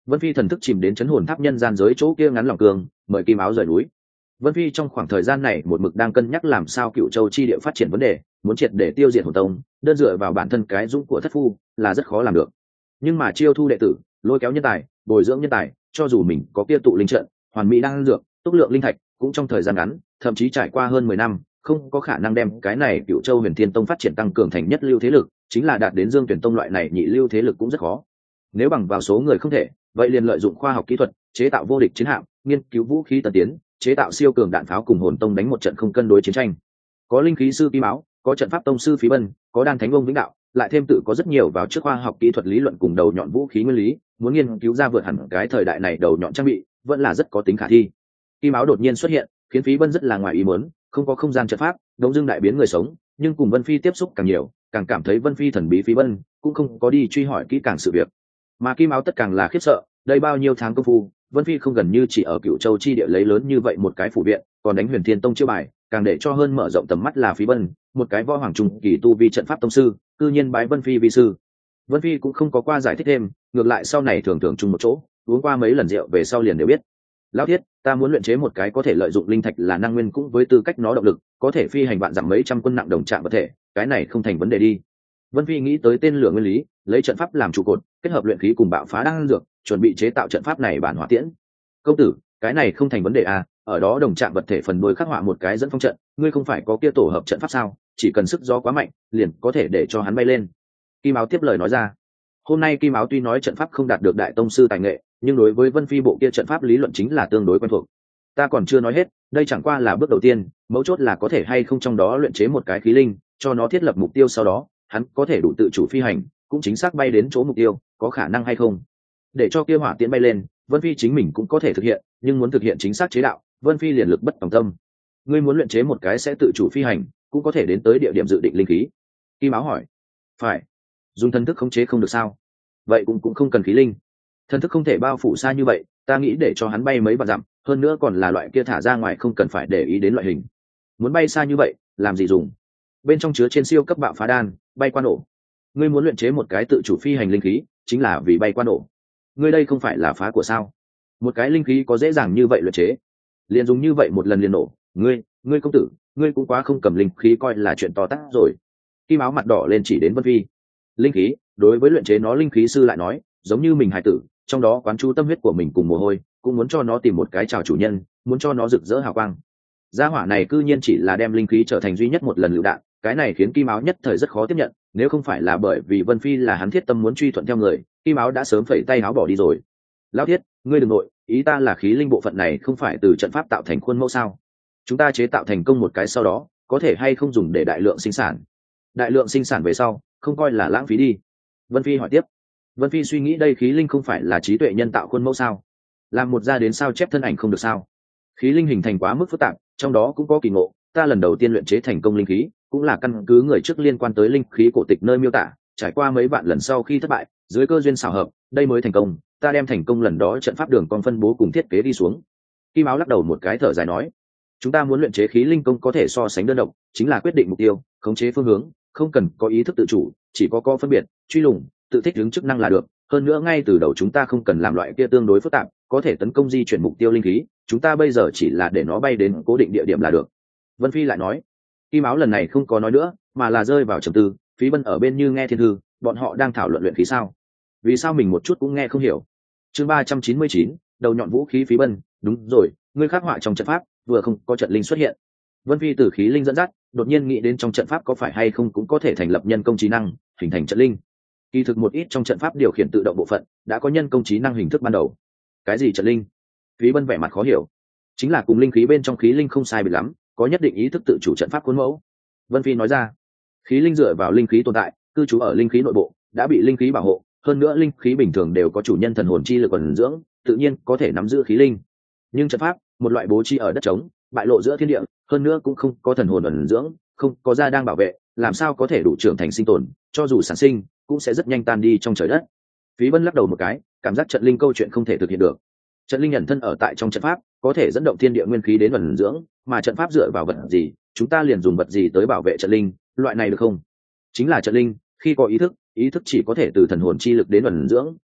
Vân Phi thần thức chìm đến chấn hồn tháp nhân gian giới chỗ kia ngắn lòng cường, mời Kim Áo rời núi. Vân Phi trong khoảng thời gian này một mực đang cân nhắc làm sao Cựu Châu chi địa phát triển vấn đề, muốn triệt để tiêu diệt hồn tông, đơn dựa vào bản thân cái dũng của thất phu là rất khó làm được. Nhưng mà chiêu thu đệ tử, lôi kéo nhân tài, bồi dưỡng nhân tài, cho dù mình có kia tụ linh trận, hoàn mỹ đang dược, tốc lượng linh thạch, cũng trong thời gian ngắn, thậm chí trải qua hơn 10 năm, không có khả năng đem cái này Cựu Châu Huyền Thiên Tông phát triển tăng cường thành nhất lưu thế lực, chính là đạt đến Dương Tuyển Tông loại này nhị lưu thế lực cũng rất khó. Nếu bằng vào số người không thể, vậy liền lợi dụng khoa học kỹ thuật, chế tạo vô địch chiến hạm, nghiên cứu vũ khí tân tiến, chế tạo siêu cường đạn pháo cùng hồn tông đánh một trận không cân đối chiến tranh. Có linh khí sư Kim Áo, có trận pháp tông sư Phí Bân, có đan thánh ông Vĩnh Đạo, lại thêm tự có rất nhiều vào trước khoa học kỹ thuật lý luận cùng đầu nhọn vũ khí nguyên lý, muốn nghiên cứu ra vượt hẳn cái thời đại này đầu nhọn trang bị, vẫn là rất có tính khả thi. Kim Áo đột nhiên xuất hiện, khiến Phí Bân rất là ngoài ý muốn, không có không gian trận pháp, đống dưng đại biến người sống, nhưng cùng Vân Phi tiếp xúc càng nhiều, càng cảm thấy Vân Phi thần bí. Phí Bân cũng không có đi truy hỏi kỹ càng sự việc, mà Kim Áo tất càng là khiếp sợ. Đây bao nhiêu tháng công phu, Vân Phi không gần như chỉ ở Cựu Châu chi địa lấy lớn như vậy một cái phủ viện, còn đánh Huyền Thiên Tông chiêu bài, càng để cho hơn mở rộng tầm mắt là Phí Bân, một cái võ hoàng trung kỳ tu vi trận pháp tông sư, cư nhiên bái Vân Phi vi sư. Vân Phi cũng không có qua giải thích thêm, ngược lại sau này thường thường chung một chỗ, uống qua mấy lần rượu về sau liền đều biết. Lão Thiết, ta muốn luyện chế một cái có thể lợi dụng linh thạch là năng nguyên cũng với tư cách nó động lực, có thể phi hành vạn dặm mấy trăm quân nặng đồng trạng vật thể, cái này không thành vấn đề đi. Vân Phi nghĩ tới tên lửa nguyên lý, lấy trận pháp làm trụ cột, kết hợp luyện khí cùng bạo phá đan dược, chuẩn bị chế tạo trận pháp này bản hỏa tiễn. Công tử, cái này không thành vấn đề à? Ở đó đồng trạng vật thể phần đuôi khắc họa một cái dẫn phong trận, ngươi không phải có kia tổ hợp trận pháp sao? Chỉ cần sức gió quá mạnh, liền có thể để cho hắn bay lên. Kim Áo tiếp lời nói ra. Hôm nay Kim Áo tuy nói trận pháp không đạt được đại tông sư tài nghệ, nhưng đối với Vân Phi bộ kia trận pháp lý luận chính là tương đối quen thuộc. Ta còn chưa nói hết, đây chẳng qua là bước đầu tiên, mấu chốt là có thể hay không trong đó luyện chế một cái khí linh, cho nó thiết lập mục tiêu, sau đó hắn có thể đủ tự chủ phi hành, cũng chính xác bay đến chỗ mục tiêu, có khả năng hay không? Để cho kia hỏa tiễn bay lên, Vân Phi chính mình cũng có thể thực hiện, nhưng muốn thực hiện chính xác chế đạo, Vân Phi liền lực bất tòng tâm. Ngươi muốn luyện chế một cái sẽ tự chủ phi hành, cũng có thể đến tới địa điểm dự định linh khí. Kim Áo hỏi. Phải. Dùng thần thức khống chế không được sao? Vậy cũng không cần khí linh. Thần thức không thể bao phủ xa như vậy, ta nghĩ để cho hắn bay mấy vạn dặm, hơn nữa còn là loại kia thả ra ngoài không cần phải để ý đến loại hình. Muốn bay xa như vậy, làm gì dùng? Bên trong chứa trên siêu cấp bạo phá đan, bay qua nổ. Ngươi muốn luyện chế một cái tự chủ phi hành linh khí, chính là vì bay qua nổ. Ngươi đây không phải là phá của sao? Một cái linh khí có dễ dàng như vậy luyện chế? Liền dùng như vậy một lần liền nổ. Ngươi công tử, ngươi cũng quá không cầm linh khí coi là chuyện to tát rồi. Kim Áo mặt đỏ lên chỉ đến Vân Phi. Linh khí, đối với luyện chế nó linh khí sư lại nói, giống như mình hài tử, trong đó quán chú tâm huyết của mình cùng mồ hôi, cũng muốn cho nó tìm một cái chào chủ nhân, muốn cho nó rực rỡ hào quang. Gia hỏa này cư nhiên chỉ là đem linh khí trở thành duy nhất một lần lựu đạn, cái này khiến Kim Áo nhất thời rất khó tiếp nhận. Nếu không phải là bởi vì Vân Phi là hắn thiết tâm muốn truy thuận theo người, Kim Áo đã sớm phẩy tay áo bỏ đi rồi. Lão Thiết, ngươi đừng nội, ý ta là khí linh bộ phận này không phải từ trận pháp tạo thành khuôn mẫu sao? Chúng ta chế tạo thành công một cái sau đó, có thể hay không dùng để đại lượng sinh sản? Đại lượng sinh sản về sau, không coi là lãng phí đi. Vân Phi hỏi tiếp. Vân Phi suy nghĩ đây khí linh không phải là trí tuệ nhân tạo khuôn mẫu sao? Làm một ra đến sao chép thân ảnh không được sao? Khí linh hình thành quá mức phức tạp, trong đó cũng có kỳ ngộ. Ta lần đầu tiên luyện chế thành công linh khí, cũng là căn cứ người trước liên quan tới linh khí cổ tịch nơi miêu tả, trải qua mấy vạn lần sau khi thất bại, dưới cơ duyên xảo hợp, đây mới thành công. Ta đem thành công lần đó trận pháp đường con phân bố cùng thiết kế đi xuống. Kim Áo lắc đầu một cái thở dài nói, chúng ta muốn luyện chế khí linh công có thể so sánh đơn độc, chính là quyết định mục tiêu, khống chế phương hướng, không cần có ý thức tự chủ, chỉ có phân biệt, truy lùng, tự thích ứng chức năng là được. Hơn nữa ngay từ đầu chúng ta không cần làm loại kia tương đối phức tạp, có thể tấn công di chuyển mục tiêu linh khí, chúng ta bây giờ chỉ là để nó bay đến cố định địa điểm là được. Vân Phi lại nói. Kim Áo lần này không có nói nữa, mà là rơi vào trầm tư. Phí Bân ở bên như nghe thiên thư, bọn họ đang thảo luận luyện khí sao? Vì sao mình một chút cũng nghe không hiểu? Chương 399, đầu nhọn vũ khí Phí Bân, đúng rồi, ngươi khắc họa trong trận pháp, vừa không có trận linh xuất hiện. Vân Phi từ khí linh dẫn dắt, đột nhiên nghĩ đến trong trận pháp có phải hay không cũng có thể thành lập nhân công trí năng, hình thành trận linh. Kỳ thực một ít trong trận pháp điều khiển tự động bộ phận đã có nhân công trí năng hình thức ban đầu. Cái gì trận linh? Phí Bân vẻ mặt khó hiểu. Chính là cùng linh khí bên trong khí linh không sai biệt lắm, có nhất định ý thức tự chủ trận pháp khuôn mẫu. Vân Phi nói ra. Khí linh dựa vào linh khí tồn tại, cư trú ở linh khí nội bộ, đã bị linh khí bảo hộ, hơn nữa linh khí bình thường đều có chủ nhân thần hồn chi lực ẩn dưỡng, tự nhiên có thể nắm giữ khí linh. Nhưng trận pháp, một loại bố trí ở đất trống, bại lộ giữa thiên địa, hơn nữa cũng không có thần hồn ẩn dưỡng, không có gia đang bảo vệ, làm sao có thể đủ trưởng thành sinh tồn, cho dù sản sinh, cũng sẽ rất nhanh tan đi trong trời đất. Phí Bân lắc đầu một cái, cảm giác trận linh câu chuyện không thể thực hiện được. Trận linh ẩn thân ở tại trong trận pháp, có thể dẫn động thiên địa nguyên khí đến ẩn dưỡng, mà trận pháp dựa vào vật gì, chúng ta liền dùng vật gì tới bảo vệ trận linh, loại này được không? Chính là trận linh, khi có ý thức chỉ có thể từ thần hồn chi lực đến ẩn dưỡng,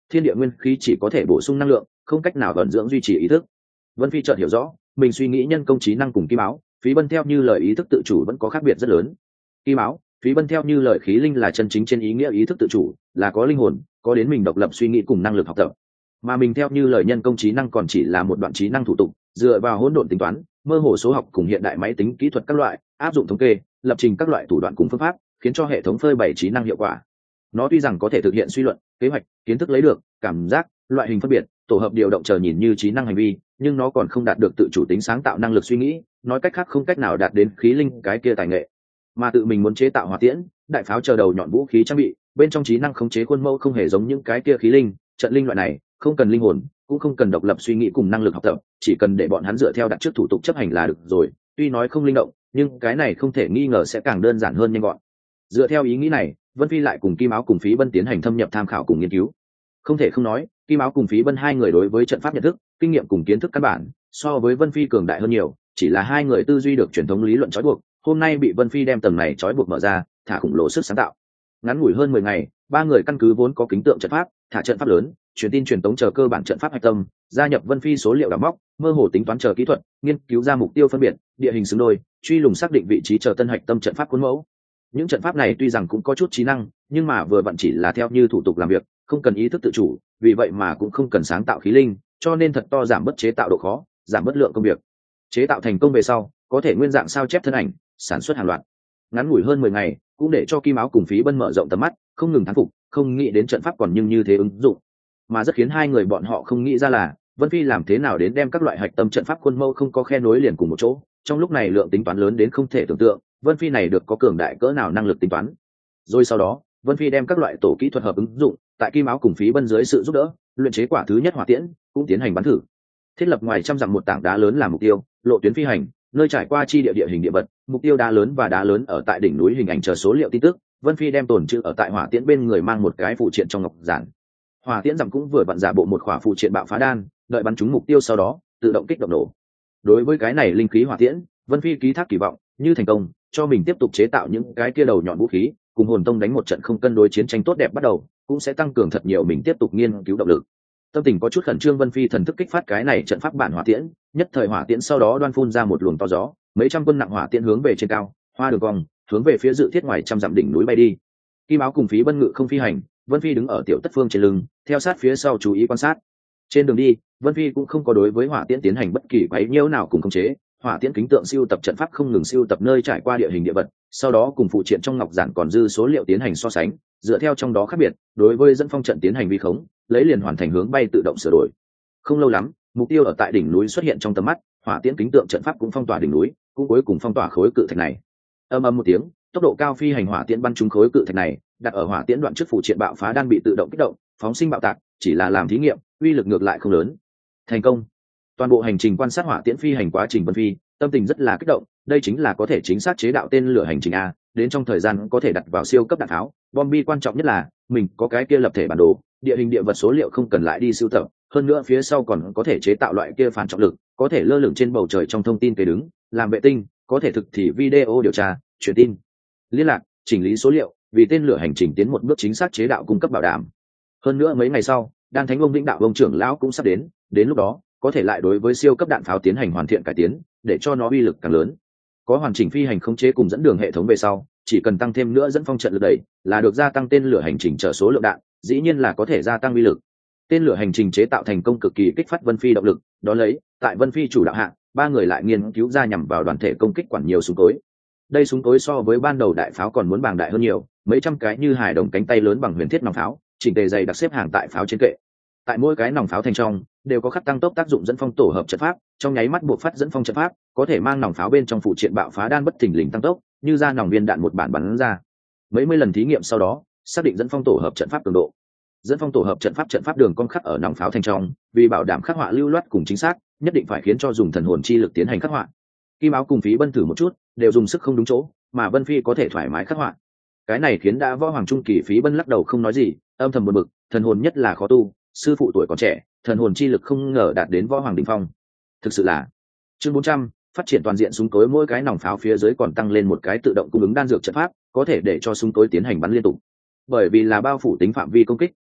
thiên địa nguyên khí chỉ có thể bổ sung năng lượng, không cách nào vận dưỡng duy trì ý thức. Vân Phi chợt hiểu rõ, mình suy nghĩ nhân công trí năng cùng Kim Áo, Phí Bân theo như lời ý thức tự chủ vẫn có khác biệt rất lớn. Kim Áo, Phí Bân theo như lời khí linh là chân chính trên ý nghĩa ý thức tự chủ, là có linh hồn, có đến mình độc lập suy nghĩ cùng năng lực học tập. Mà mình theo như lời nhân công trí năng còn chỉ là một đoạn trí năng thủ tục, dựa vào hỗn độn tính toán, mơ hồ số học cùng hiện đại máy tính kỹ thuật các loại, áp dụng thống kê, lập trình các loại thủ đoạn cùng phương pháp, khiến cho hệ thống phơi bày trí năng hiệu quả. Nó tuy rằng có thể thực hiện suy luận, kế hoạch, kiến thức lấy được, cảm giác, loại hình phân biệt, tổ hợp điều động chờ nhìn như trí năng hành vi, nhưng nó còn không đạt được tự chủ tính sáng tạo năng lực suy nghĩ, nói cách khác không cách nào đạt đến khí linh cái kia tài nghệ. Mà tự mình muốn chế tạo hỏa tiễn, đại pháo chờ đầu nhọn vũ khí trang bị, bên trong trí năng khống chế khuôn mẫu không hề giống những cái kia khí linh, trận linh loại này, không cần linh hồn, cũng không cần độc lập suy nghĩ cùng năng lực học tập, chỉ cần để bọn hắn dựa theo đặt trước thủ tục chấp hành là được rồi. Tuy nói không linh động, nhưng cái này không thể nghi ngờ sẽ càng đơn giản hơn nhanh gọn. Dựa theo ý nghĩ này, Vân Phi lại cùng Kim Áo cùng Phí Bân tiến hành thâm nhập tham khảo cùng nghiên cứu. Không thể không nói, Kim Áo cùng Phí Bân hai người đối với trận pháp nhận thức, kinh nghiệm cùng kiến thức căn bản, so với Vân Phi cường đại hơn nhiều, chỉ là hai người tư duy được truyền thống lý luận trói buộc, hôm nay bị Vân Phi đem tầng này trói buộc mở ra, thả khủng lồ sức sáng tạo. Ngắn ngủi hơn 10 ngày, ba người căn cứ vốn có kính tượng trận pháp, thả trận pháp lớn, truyền tin truyền tống chờ cơ bản trận pháp hạch tâm, gia nhập Vân Phi số liệu đào móc, mơ hồ tính toán chờ kỹ thuật, nghiên cứu ra mục tiêu phân biệt, địa hình xứng đôi, truy lùng xác định vị trí chờ tân hạch tâm trận pháp khuôn mẫu. Những trận pháp này tuy rằng cũng có chút trí năng, nhưng mà vừa vặn chỉ là theo như thủ tục làm việc, không cần ý thức tự chủ, vì vậy mà cũng không cần sáng tạo khí linh, cho nên thật to giảm bớt chế tạo độ khó, giảm bớt lượng công việc. Chế tạo thành công về sau, có thể nguyên dạng sao chép thân ảnh, sản xuất hàng loạt. Ngắn ngủi hơn 10 ngày, cũng để cho Kim Áo cùng Phí Bân mở rộng tầm mắt, không ngừng thán phục, không nghĩ đến trận pháp còn nhưng như thế ứng dụng. Mà rất khiến hai người bọn họ không nghĩ ra là, Vân Phi làm thế nào đến đem các loại hạch tâm trận pháp khuôn mẫu không có khe nối liền cùng một chỗ, trong lúc này lượng tính toán lớn đến không thể tưởng tượng, Vân Phi này được có cường đại cỡ nào năng lực tính toán. Rồi sau đó, Vân Phi đem các loại tổ kỹ thuật hợp ứng dụng, tại Kim Áo cùng Phí Bân dưới sự giúp đỡ, luyện chế quả thứ nhất hỏa tiễn, cũng tiến hành bắn thử. Thiết lập ngoài trăm dặm một tảng đá lớn làm mục tiêu, lộ tuyến phi hành, nơi trải qua chi địa hình địa vật, mục tiêu đá lớn và đá lớn ở tại đỉnh núi hình ảnh chờ số liệu tin tức. Vân Phi đem tồn trữ ở tại hỏa tiễn bên người mang một cái phụ triện trong ngọc giản. Hỏa tiễn dặm cũng vừa vặn giả bộ một khỏa phụ triện bạo phá đan, đợi bắn trúng mục tiêu sau đó tự động kích động nổ. Đối với cái này linh khí hỏa tiễn, Vân Phi ký thác kỳ vọng, như thành công, cho mình tiếp tục chế tạo những cái kia đầu nhọn vũ khí, cùng hồn tông đánh một trận không cân đối chiến tranh tốt đẹp bắt đầu, cũng sẽ tăng cường thật nhiều mình tiếp tục nghiên cứu động lực. Tâm tình có chút khẩn trương, Vân Phi thần thức kích phát cái này trận pháp bản hỏa tiễn, nhất thời hỏa tiễn sau đó đoan phun ra một luồng to gió, mấy trăm quân nặng hỏa tiễn hướng về trên cao, hoa đường cong, hướng về phía dự thiết ngoài trăm dặm đỉnh núi bay đi. Kim Áo cùng Phí Bân ngự không phi hành, Vân Phi đứng ở tiểu tất phương trên lưng, theo sát phía sau chú ý quan sát. Trên đường đi, Vân Phi cũng không có đối với hỏa tiễn tiến hành bất kỳ quấy nhiễu nào cùng khống chế, hỏa tiễn kính tượng siêu tập trận pháp không ngừng siêu tập nơi trải qua địa hình địa vật, sau đó cùng phụ triện trong ngọc giản còn dư số liệu tiến hành so sánh, dựa theo trong đó khác biệt, đối với dẫn phong trận tiến hành vi khống, lấy liền hoàn thành hướng bay tự động sửa đổi. Không lâu lắm, mục tiêu ở tại đỉnh núi xuất hiện trong tầm mắt, hỏa tiễn kính tượng trận pháp cũng phong tỏa đỉnh núi, cũng cuối cùng phong tỏa khối cự thạch này. Ầm ầm một tiếng, tốc độ cao phi hành hỏa tiễn bắn trúng khối cự thạch này, đặt ở hỏa tiễn đoạn trước phụ triện bạo phá đan bị tự động kích động, phóng sinh bạo tạc, chỉ là làm thí nghiệm, uy lực ngược lại không lớn. Thành công. Toàn bộ hành trình quan sát hỏa tiễn phi hành quá trình, Vân Phi tâm tình rất là kích động, đây chính là có thể chính xác chế đạo tên lửa hành trình a, đến trong thời gian có thể đặt vào siêu cấp đạn tháo, bom bi, quan trọng nhất là mình có cái kia lập thể bản đồ, địa hình địa vật số liệu không cần lại đi sưu tập, hơn nữa phía sau còn có thể chế tạo loại kia phản trọng lực, có thể lơ lửng trên bầu trời trong thông tin cây đứng, làm vệ tinh, có thể thực thì video điều tra, truyền tin, liên lạc, chỉnh lý số liệu, vì tên lửa hành trình tiến một bước chính xác chế đạo cung cấp bảo đảm. Hơn nữa mấy ngày sau, Đan Thánh ông Vĩnh Đạo ông trưởng lão cũng sắp đến lúc đó có thể lại đối với siêu cấp đạn pháo tiến hành hoàn thiện cải tiến, để cho nó uy lực càng lớn. Có hoàn chỉnh phi hành khống chế cùng dẫn đường hệ thống về sau, chỉ cần tăng thêm nữa dẫn phong trận lực đẩy, là được gia tăng tên lửa hành trình trở số lượng đạn, dĩ nhiên là có thể gia tăng uy lực. Tên lửa hành trình chế tạo thành công cực kỳ kích phát Vân Phi động lực, đó lấy, tại Vân Phi chủ đạo hạ, ba người lại nghiên cứu ra nhằm vào đoàn thể công kích quản nhiều súng cối. Đây súng cối so với ban đầu đại pháo còn muốn bàng đại hơn nhiều, mấy trăm cái như hài đồng cánh tay lớn bằng huyền thiết nòng pháo, chỉnh tề dày đặc xếp hàng tại pháo trên kệ. Tại mỗi cái nòng pháo thành trong đều có khắc tăng tốc tác dụng dẫn phong tổ hợp trận pháp, trong nháy mắt buộc phát dẫn phong trận pháp, có thể mang nòng pháo bên trong phụ triện bạo phá đan bất thình lình tăng tốc, như ra nòng viên đạn một bản bắn ra. Mấy mươi lần thí nghiệm sau đó, xác định dẫn phong tổ hợp trận pháp cường độ. Dẫn phong tổ hợp trận pháp đường cong khắc ở nòng pháo thành trong, vì bảo đảm khắc họa lưu loát cùng chính xác, nhất định phải khiến cho dùng thần hồn chi lực tiến hành khắc họa. Kim Áo cùng Phí Bân thử một chút, đều dùng sức không đúng chỗ, mà Vân Phi có thể thoải mái khắc họa. Cái này khiến đã võ hoàng trung kỳ Phí Bân lắc đầu không nói gì, âm thầm buồn bực, thần hồn nhất là khó tu, sư phụ tuổi còn trẻ, thần hồn chi lực không ngờ đạt đến võ hoàng đỉnh phong. Thực sự là. Chương 400, phát triển toàn diện súng cối, mỗi cái nòng pháo phía dưới còn tăng lên một cái tự động cung ứng đan dược trận pháp, có thể để cho súng cối tiến hành bắn liên tục. Bởi vì là bao phủ tính phạm vi công kích,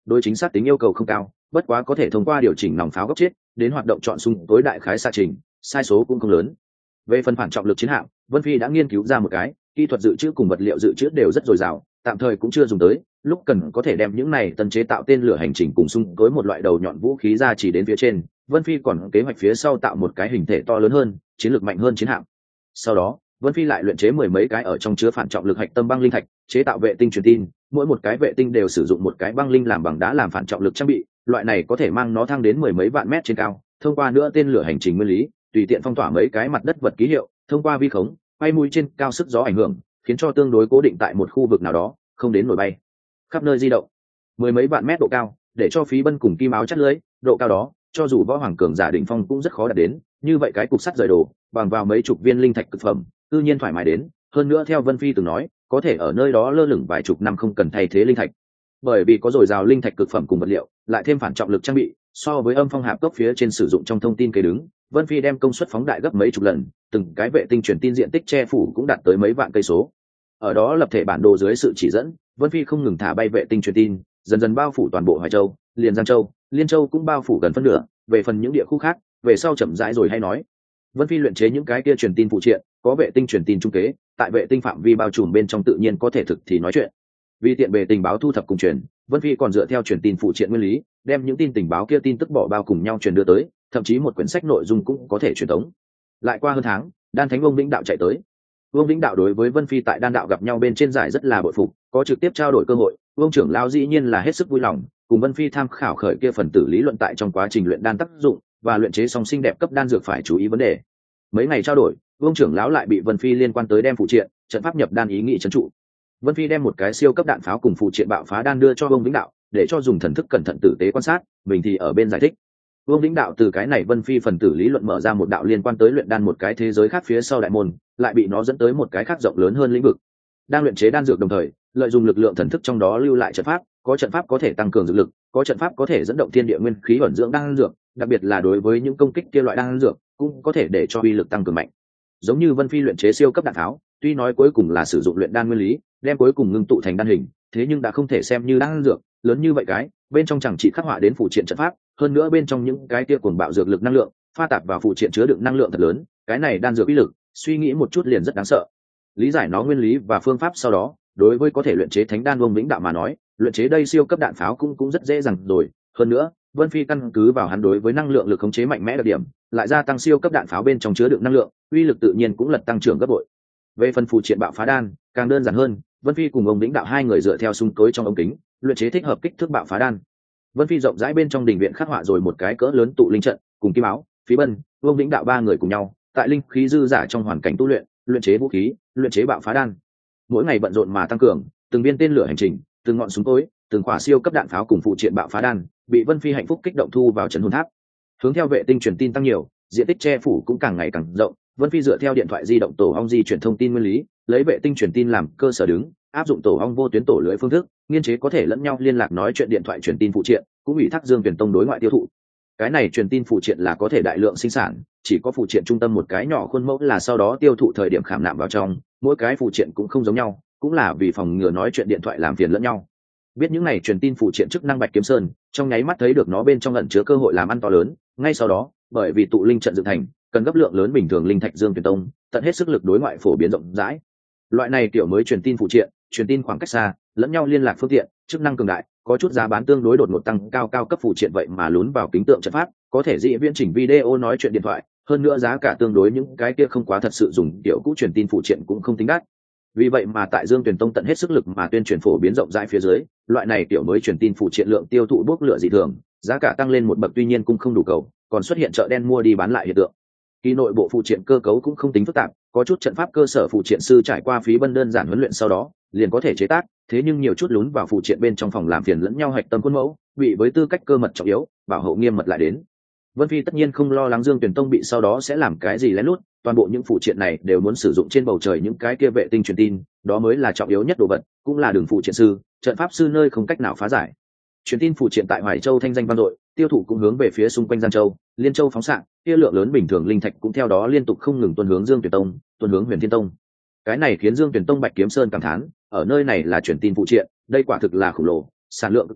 đối chính xác tính yêu cầu không cao, bất quá có thể thông qua điều chỉnh nòng pháo góc chết đến hoạt động chọn súng tối đại khái xạ trình, sai số cũng không lớn. Về phần phản trọng lực chiến hạm, Vân Phi đã nghiên cứu ra một cái, kỹ thuật dự trữ cùng vật liệu dự trữ đều rất dồi dào, tạm thời cũng chưa dùng tới, lúc cần có thể đem những này tân chế tạo tên lửa hành trình cùng súng tối một loại đầu nhọn vũ khí ra chỉ đến phía trên. Vân Phi còn kế hoạch phía sau tạo một cái hình thể to lớn hơn, chiến lược mạnh hơn chiến hạm. Sau đó, Vân Phi lại luyện chế 10 mấy cái ở trong chứa phản trọng lực hạch tâm băng linh thạch, chế tạo vệ tinh truyền tin, mỗi một cái vệ tinh đều sử dụng một cái băng linh làm bằng đá làm phản trọng lực trang bị, loại này có thể mang nó thăng đến 10 mấy vạn mét trên cao, thông qua nữa tên lửa hành trình nguyên lý, tùy tiện phong tỏa mấy cái mặt đất vật ký hiệu, thông qua vi khống, bay mũi trên cao sức gió ảnh hưởng, khiến cho tương đối cố định tại một khu vực nào đó, không đến nổi bay, khắp nơi di động. 10 mấy vạn mét độ cao, để cho Phí Bân cùng Kim Áo chắt lưới, độ cao đó, cho dù võ hoàng cường giả đỉnh phong cũng rất khó đạt đến, như vậy cái cục sắt rời đồ, bằng vào mấy chục viên linh thạch cực phẩm, tự nhiên thoải mái đến, hơn nữa theo Vân Phi từng nói, có thể ở nơi đó lơ lửng vài chục năm không cần thay thế linh thạch. Bởi vì có dồi dào linh thạch cực phẩm cùng vật liệu, lại thêm phản trọng lực trang bị, so với âm phong hạp cốc phía trên sử dụng trong thông tin kế đứng, Vân Phi đem công suất phóng đại gấp mấy chục lần, từng cái vệ tinh truyền tin diện tích che phủ cũng đạt tới mấy vạn cây số. Ở đó lập thể bản đồ dưới sự chỉ dẫn, Vân Phi không ngừng thả bay vệ tinh truyền tin, dần dần bao phủ toàn bộ Hoài Châu, liền Giang Châu, Liên Châu cũng bao phủ gần phân nửa. Về phần những địa khu khác, về sau chậm rãi rồi hay nói. Vân Phi luyện chế những cái kia truyền tin phụ triện, có vệ tinh truyền tin trung kế, tại vệ tinh phạm vi bao trùm bên trong tự nhiên có thể thực thì nói chuyện. Vì tiện bề tình báo thu thập cùng truyền, Vân Phi còn dựa theo truyền tin phụ triện nguyên lý, đem những tin tình báo kia tin tức bỏ bao cùng nhau truyền đưa tới, thậm chí một quyển sách nội dung cũng có thể truyền tống. Lại qua hơn tháng, Đan Thánh Vương Vĩnh Đạo chạy tới. Vương Vĩnh Đạo đối với Vân Phi tại Đan Đạo gặp nhau bên trên giải rất là bội phục, có trực tiếp trao đổi cơ hội, Vương trưởng lão dĩ nhiên là hết sức vui lòng, cùng Vân Phi tham khảo khởi kia phần tử lý luận tại trong quá trình luyện đan tác dụng và luyện chế song sinh đẹp cấp đan dược phải chú ý vấn đề. Mấy ngày trao đổi, Vương trưởng lão lại bị Vân Phi liên quan tới đem phụ triện, trận pháp nhập đan ý nghị trấn trụ. Vân Phi đem một cái siêu cấp đạn pháo cùng phụ triện bạo phá đan đưa cho Vương Vĩnh Đạo, để cho dùng thần thức cẩn thận tử tế quan sát, mình thì ở bên giải thích. Vương Vĩnh Đạo từ cái này Vân Phi phần tử lý luận mở ra một đạo liên quan tới luyện đan một cái thế giới khác phía sau đại môn, lại bị nó dẫn tới một cái khác rộng lớn hơn lĩnh vực. Đang luyện chế đan dược đồng thời, lợi dụng lực lượng thần thức trong đó lưu lại trận pháp, có trận pháp có thể tăng cường dược lực, có trận pháp có thể dẫn động thiên địa nguyên khí ẩn dưỡng đan dược, đặc biệt là đối với những công kích kia loại đan dược, cũng có thể để cho uy lực tăng cường mạnh. Giống như Vân Phi luyện chế siêu cấp đạn tháo, tuy nói cuối cùng là sử dụng luyện đan nguyên lý, đem cuối cùng ngưng tụ thành đan hình, thế nhưng đã không thể xem như đan dược, lớn như vậy cái, bên trong chẳng chỉ khắc họa đến phụ triện trận pháp, hơn nữa bên trong những cái kia cuồng bạo dược lực năng lượng, pha tạp vào phụ triện chứa đựng năng lượng thật lớn, cái này đan dược uy lực, suy nghĩ một chút liền rất đáng sợ. Lý giải nó nguyên lý và phương pháp sau đó, đối với có thể luyện chế thánh đan Vương Vĩnh Đạo mà nói, luyện chế đây siêu cấp đạn pháo cũng rất dễ dàng rồi, hơn nữa, Vân Phi căn cứ vào hắn đối với năng lượng lực khống chế mạnh mẽ đặc điểm, lại gia tăng siêu cấp đạn pháo bên trong chứa đựng năng lượng, uy lực tự nhiên cũng lật tăng trưởng gấp bội. Về phần phụ triện bạo phá đan, càng đơn giản hơn, Vân Phi cùng ông Vĩnh Đạo hai người dựa theo xung tối trong ống kính, luyện chế thích hợp kích thước bạo phá đan. Vân Phi rộng rãi bên trong đình viện khắc họa rồi một cái cỡ lớn tụ linh trận, cùng Kim Áo, Phí Bân, Vương Vĩnh Đạo ba người cùng nhau, tại linh khí dư giả trong hoàn cảnh tu luyện, luyện chế vũ khí, luyện chế bạo phá đan. Mỗi ngày bận rộn mà tăng cường, từng viên tên lửa hành trình, từng ngọn súng tối, từng quả siêu cấp đạn pháo cùng phụ triện bạo phá đan, bị Vân Phi hạnh phúc kích động thu vào trấn hồn tháp. Hướng theo vệ tinh truyền tin tăng nhiều, diện tích che phủ cũng càng ngày càng rộng, Vân Phi dựa theo điện thoại di động tổ ong di chuyển thông tin nguyên lý, lấy vệ tinh truyền tin làm cơ sở đứng, áp dụng tổ ong vô tuyến tổ lưỡi phương thức, nghiên chế có thể lẫn nhau liên lạc nói chuyện điện thoại truyền tin phụ triện, cũng ủy thác Dương Truyền Tông đối ngoại tiêu thụ. Cái này truyền tin phụ triện là có thể đại lượng sinh sản, chỉ có phụ triện trung tâm một cái nhỏ khuôn mẫu là sau đó tiêu thụ thời điểm khảm nạm vào trong, mỗi cái phụ triện cũng không giống nhau, cũng là vì phòng ngừa nói chuyện điện thoại làm phiền lẫn nhau. Biết những này truyền tin phụ triện chức năng Bạch Kiếm Sơn, trong nháy mắt thấy được nó bên trong ẩn chứa cơ hội làm ăn to lớn, ngay sau đó, bởi vì tụ linh trận dựng thành, cần gấp lượng lớn bình thường linh thạch Dương Truyền Tông, tận hết sức lực đối ngoại phổ biến rộng rãi. Loại này kiểu mới truyền tin phụ triện, truyền tin khoảng cách xa, lẫn nhau liên lạc phương tiện, chức năng cường đại, có chút giá bán tương đối đột ngột tăng cao cấp phụ triện vậy mà lún vào kính tượng trận pháp, có thể dị viễn chỉnh video nói chuyện điện thoại, hơn nữa giá cả tương đối những cái kia không quá thật sự dùng kiểu cũ truyền tin phụ triện cũng không tính đắt. Vì vậy mà tại Dương Tuyền Tông tận hết sức lực mà tuyên truyền phổ biến rộng rãi phía dưới, loại này kiểu mới truyền tin phụ triện lượng tiêu thụ bốc lửa dị thường, giá cả tăng lên một bậc tuy nhiên cũng không đủ cầu, còn xuất hiện chợ đen mua đi bán lại hiện tượng. Kỳ nội bộ phụ triện cơ cấu cũng không tính phức tạp, có chút trận pháp cơ sở phụ triện sư trải qua Phí Bân đơn giản huấn luyện sau đó, liền có thể chế tác, thế nhưng nhiều chút lún vào phụ triện bên trong phòng làm phiền lẫn nhau hạch tâm khuôn mẫu, bị với tư cách cơ mật trọng yếu, bảo hộ nghiêm mật lại đến. Vân Phi tất nhiên không lo lắng Dương Tuyền Tông bị sau đó sẽ làm cái gì lén lút, toàn bộ những phụ triện này đều muốn sử dụng trên bầu trời những cái kia vệ tinh truyền tin, đó mới là trọng yếu nhất đồ vật, cũng là đường phụ triện sư, trận pháp sư nơi không cách nào phá giải. Truyền tin phụ triện tại Hoài Châu thanh danh vang dội, tiêu thụ cũng hướng về phía xung quanh Giang Châu, Liên Châu phóng xạ, kia lượng lớn bình thường linh thạch cũng theo đó liên tục không ngừng tuôn hướng Dương Tuyền Tông, tuôn hướng Huyền Thiên Tông. Cái này khiến Dương Tuyền Tông Bạch Kiếm Sơn cảm thán, ở nơi này là truyền tin phụ triện, đây quả thực là khủng lồ, sản lượng cao,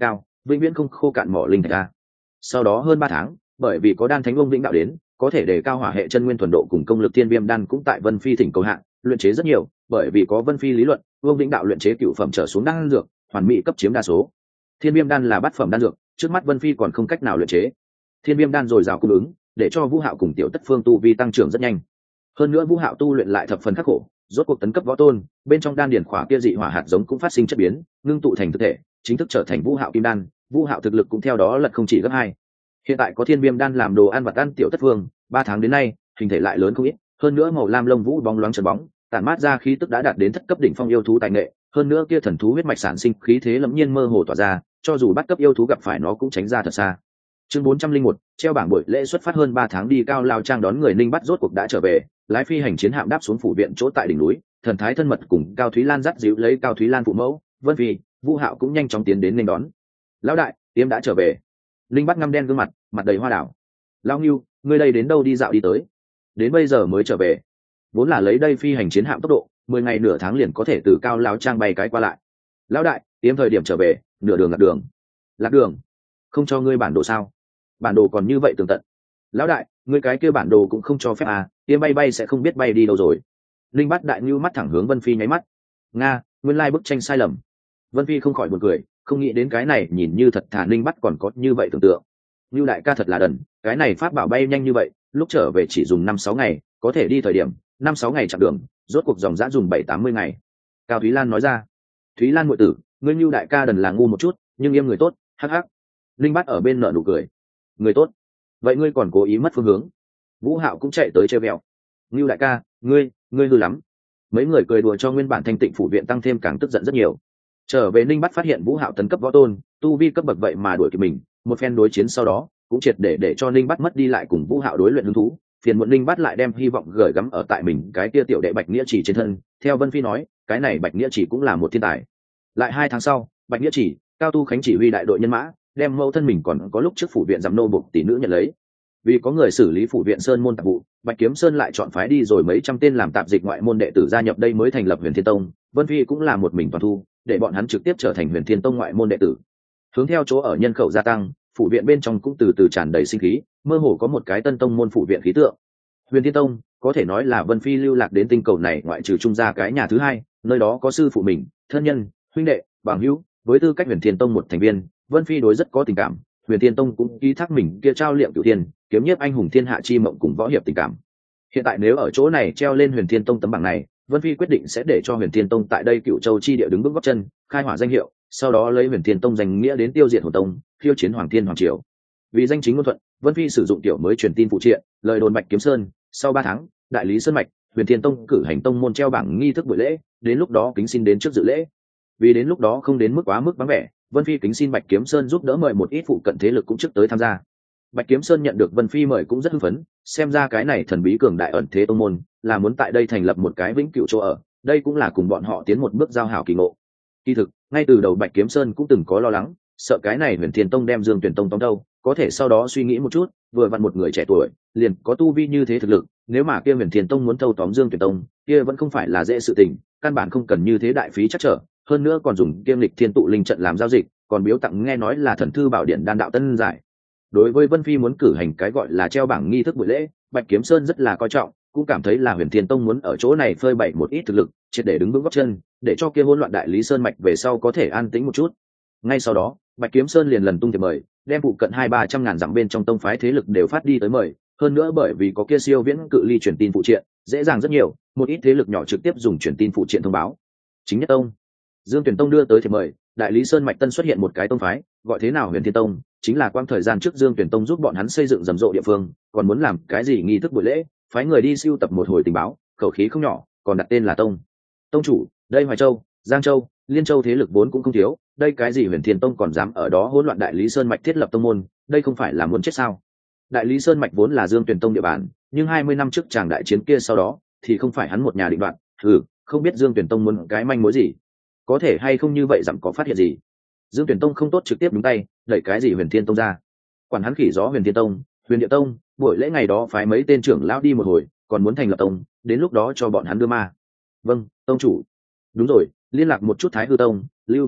vĩnh viễn không khô cạn mỏ linh thạch a. Sau đó hơn 3 tháng, bởi vì có đan thánh ông vĩnh đạo đến, có thể để cao hỏa hệ chân nguyên thuần độ cùng công lực thiên viêm đan cũng tại Vân Phi thỉnh cầu hạng luyện chế rất nhiều, bởi vì có Vân Phi lý luận, ông vĩnh đạo luyện chế cựu phẩm trở xuống đan dược, hoàn mỹ cấp chiếm đa số. Thiên viêm đan là bát phẩm đan dược, trước mắt Vân Phi còn không cách nào luyện chế. Thiên viêm đan dồi dào cung ứng, để cho Vũ Hạo cùng Tiểu Tất Phương tu vi tăng trưởng rất nhanh. Hơn nữa Vũ Hạo tu luyện lại thập phần khắc khổ, rốt cuộc tấn cấp võ tôn, bên trong đan điển khỏa kia dị hỏa hạt giống cũng phát sinh chất biến, ngưng tụ thành thực thể, chính thức trở thành Vũ Hạo kim đan, Vũ Hạo thực lực cũng theo đó lật không chỉ gấp 2. Hiện tại có thiên viêm đan làm đồ ăn vặt ăn Tiểu Tất Phương, 3 tháng đến nay, hình thể lại lớn không ít, hơn nữa màu lam lông vũ bóng loáng chớp bóng, tản mát ra khí tức đã đạt đến thất cấp đỉnh phong yêu thú tài nghệ, hơn nữa kia thần thú huyết mạch sản sinh khí thế lẫm nhiên mơ hồ tỏa ra, cho dù bắt cấp yêu thú gặp phải nó cũng tránh ra thật xa. Chương 401, treo bảng buổi lễ xuất phát hơn 3 tháng đi Cao Lao Trang đón người Ninh Bắt rốt cuộc đã trở về, lái phi hành chiến hạm đáp xuống phủ viện chỗ tại đỉnh núi, thần thái thân mật cùng Cao Thúy Lan dắt dịu lấy Cao Thúy Lan phụ mẫu, Vân Phi, Vũ Hạo cũng nhanh chóng tiến đến nghênh đón. Lão đại, tiêm đã trở về. Ninh Bắt ngăm đen gương mặt, mặt đầy hoa đảo. Lão Ngưu, ngươi đây đến đâu đi dạo đi tới? Đến bây giờ mới trở về. Vốn là lấy đây phi hành chiến hạm tốc độ, 10 ngày nửa tháng liền có thể từ Cao Lao Trang bay cái qua lại. Lão đại, tiêm thời điểm trở về, nửa đường lạc đường. Lạc đường? Không cho ngươi bản đồ sao? Bản đồ còn như vậy tường tận. Lão đại, ngươi cái kia bản đồ cũng không cho phép à, tiêm bay sẽ không biết bay đi đâu rồi. Linh Bát đại ngưu mắt thẳng hướng Vân Phi nháy mắt. Nga, nguyên lai bức tranh sai lầm. Vân Phi không khỏi buồn cười, không nghĩ đến cái này nhìn như thật thà Linh Bát còn có như vậy tưởng tượng. Ngưu đại ca thật là đần, cái này pháp bảo bay nhanh như vậy, lúc trở về chỉ dùng 5-6 ngày, có thể đi thời điểm 5-6 ngày chặng đường, rốt cuộc dòng dã dùng 7-80 ngày. Cao Thúy Lan nói ra. Thúy Lan muội tử, ngươi Ngưu đại ca đần là ngu một chút, nhưng im người tốt, hắc hắc. Linh Bát ở bên nở nụ cười. Người tốt, vậy ngươi còn cố ý mất phương hướng. Vũ Hạo cũng chạy tới trêu ghẹo. Ngưu đại ca, ngươi hư lắm. Mấy người cười đùa cho nguyên bản thanh tịnh phủ viện tăng thêm càng tức giận rất nhiều. Trở về Ninh Bắt phát hiện Vũ Hạo tấn cấp võ tôn, tu vi cấp bậc vậy mà đuổi kịp mình, một phen đối chiến sau đó, cũng triệt để cho Ninh Bắt mất đi lại cùng Vũ Hạo đối luyện hứng thú. Phiền muộn Ninh Bắt lại đem hy vọng gửi gắm ở tại mình cái kia tiểu đệ Bạch Nghĩa Chỉ trên thân. Theo Vân Phi nói, cái này Bạch Nghĩa Chỉ cũng là một thiên tài. Lại 2 tháng sau, Bạch Nghĩa Chỉ, Cao Tu Khánh chỉ huy đại đội nhân mã, đem mẫu thân mình còn có lúc trước phủ viện giám nô buộc tỷ nữ nhận lấy. Vì có người xử lý phủ viện sơn môn tạp vụ, Bạch Kiếm Sơn lại chọn phái đi rồi mấy trăm tên làm tạp dịch ngoại môn đệ tử gia nhập đây mới thành lập Huyền Thiên Tông. Vân Phi cũng là một mình toàn thu, để bọn hắn trực tiếp trở thành Huyền Thiên Tông ngoại môn đệ tử. Hướng theo chỗ ở nhân khẩu gia tăng, phủ viện bên trong cũng từ từ tràn đầy sinh khí, mơ hồ có một cái tân tông môn phủ viện khí tượng. Huyền Thiên Tông có thể nói là Vân Phi lưu lạc đến tinh cầu này ngoại trừ trung gia cái nhà thứ hai, nơi đó có sư phụ mình, thân nhân, huynh đệ, bằng hữu, với tư cách Huyền Thiên Tông một thành viên, Vân Phi đối rất có tình cảm. Huyền Thiên Tông cũng ký thác mình kia trao liệm cửu thiên, kiếm nhiếp anh hùng thiên hạ chi mộng cùng võ hiệp tình cảm. Hiện tại nếu ở chỗ này treo lên Huyền Thiên Tông tấm bảng này, Vân Phi quyết định sẽ để cho Huyền Thiên Tông tại đây Cựu Châu chi địa đứng vững gót chân, khai hỏa danh hiệu, sau đó lấy Huyền Thiên Tông danh nghĩa đến tiêu diệt Hồn Tông, khiêu chiến Hoàng Thiên Hoàng Triều. Vì danh chính ngôn thuận, Vân Phi sử dụng tiểu mới truyền tin phụ triện, lời đồn Bạch Kiếm Sơn, sau 3 tháng, đại lý Sơn Mạch, Huyền Thiên Tông cử hành tông môn treo bảng nghi thức buổi lễ, đến lúc đó kính xin đến trước dự lễ. Vì đến lúc đó không đến mức quá mức vắng vẻ, Vân Phi kính xin Bạch Kiếm Sơn giúp đỡ mời một ít phụ cận thế lực cũng trước tới tham gia. Bạch Kiếm Sơn nhận được Vân Phi mời cũng rất hưng phấn, xem ra cái này thần bí cường đại ẩn thế tông môn là muốn tại đây thành lập một cái vĩnh cửu chỗ ở, đây cũng là cùng bọn họ tiến một bước giao hảo kỳ ngộ. Kỳ thực, ngay từ đầu Bạch Kiếm Sơn cũng từng có lo lắng, sợ cái này Huyền Thiên Tông đem Dương Tuyển Tông tóm đâu, có thể sau đó suy nghĩ một chút, vừa vặn một người trẻ tuổi, liền có tu vi như thế thực lực, nếu mà kia Huyền Thiên Tông muốn thâu tóm Dương Tuyển Tông, kia vẫn không phải là dễ sự tình, căn bản không cần như thế đại phí chắc trở, hơn nữa còn dùng kiêm lịch thiên tụ linh trận làm giao dịch, còn biếu tặng nghe nói là thần thư bảo điện đan đạo tân giải. Đối với Vân Phi muốn cử hành cái gọi là treo bảng nghi thức buổi lễ, Bạch Kiếm Sơn rất là coi trọng, cũng cảm thấy là Huyền Thiên Tông muốn ở chỗ này phơi bày một ít thực lực, triệt để đứng vững gót chân, để cho kia hỗn loạn đại lý sơn mạch về sau có thể an tĩnh một chút. Ngay sau đó, Bạch Kiếm Sơn liền lần tung thiệp mời, đem phụ cận 200-300 ngàn dặm bên trong tông phái thế lực đều phát đi tới mời, hơn nữa bởi vì có kia siêu viễn cự ly truyền tin phụ triện, dễ dàng rất nhiều, một ít thế lực nhỏ trực tiếp dùng truyền tin phụ triện thông báo. Chính Nhất Tông, Dương Tuyển Tông đưa tới thiệp mời, đại lý sơn mạch tân xuất hiện một cái tông phái, gọi thế nào Huyền Thiên Tông, chính là quang thời gian trước Dương Tuyển Tông giúp bọn hắn xây dựng rầm rộ địa phương, còn muốn làm cái gì nghi thức buổi lễ, phái người đi siêu tập một hồi tình báo, khẩu khí không nhỏ, còn đặt tên là Tông. Tông chủ, đây Hoài Châu, Giang Châu, Liên Châu thế lực vốn cũng không thiếu, đây cái gì Huyền Thiên Tông còn dám ở đó hỗn loạn đại lý sơn mạch thiết lập tông môn, đây không phải là muốn chết sao? Đại lý sơn mạch vốn là Dương Tuyển Tông địa bàn, nhưng 20 năm trước tràng đại chiến kia sau đó, thì không phải hắn một nhà định đoạt, không biết Dương Tuyển Tông muốn cái manh mối gì, có thể hay không như vậy dặm có phát hiện gì. Dương Tuyển Tông không tốt trực tiếp đúng tay đẩy cái gì Huyền Thiên Tông ra, quản hắn khỉ gió Huyền Thiên Tông, Huyền Địa Tông, buổi lễ ngày đó phái mấy tên trưởng lão đi một hồi, còn muốn thành lập tông, đến lúc đó cho bọn hắn đưa ma. Vâng, tông chủ. Đúng rồi, liên lạc một chút Thái Hư Tông, Lưu Vân Tông,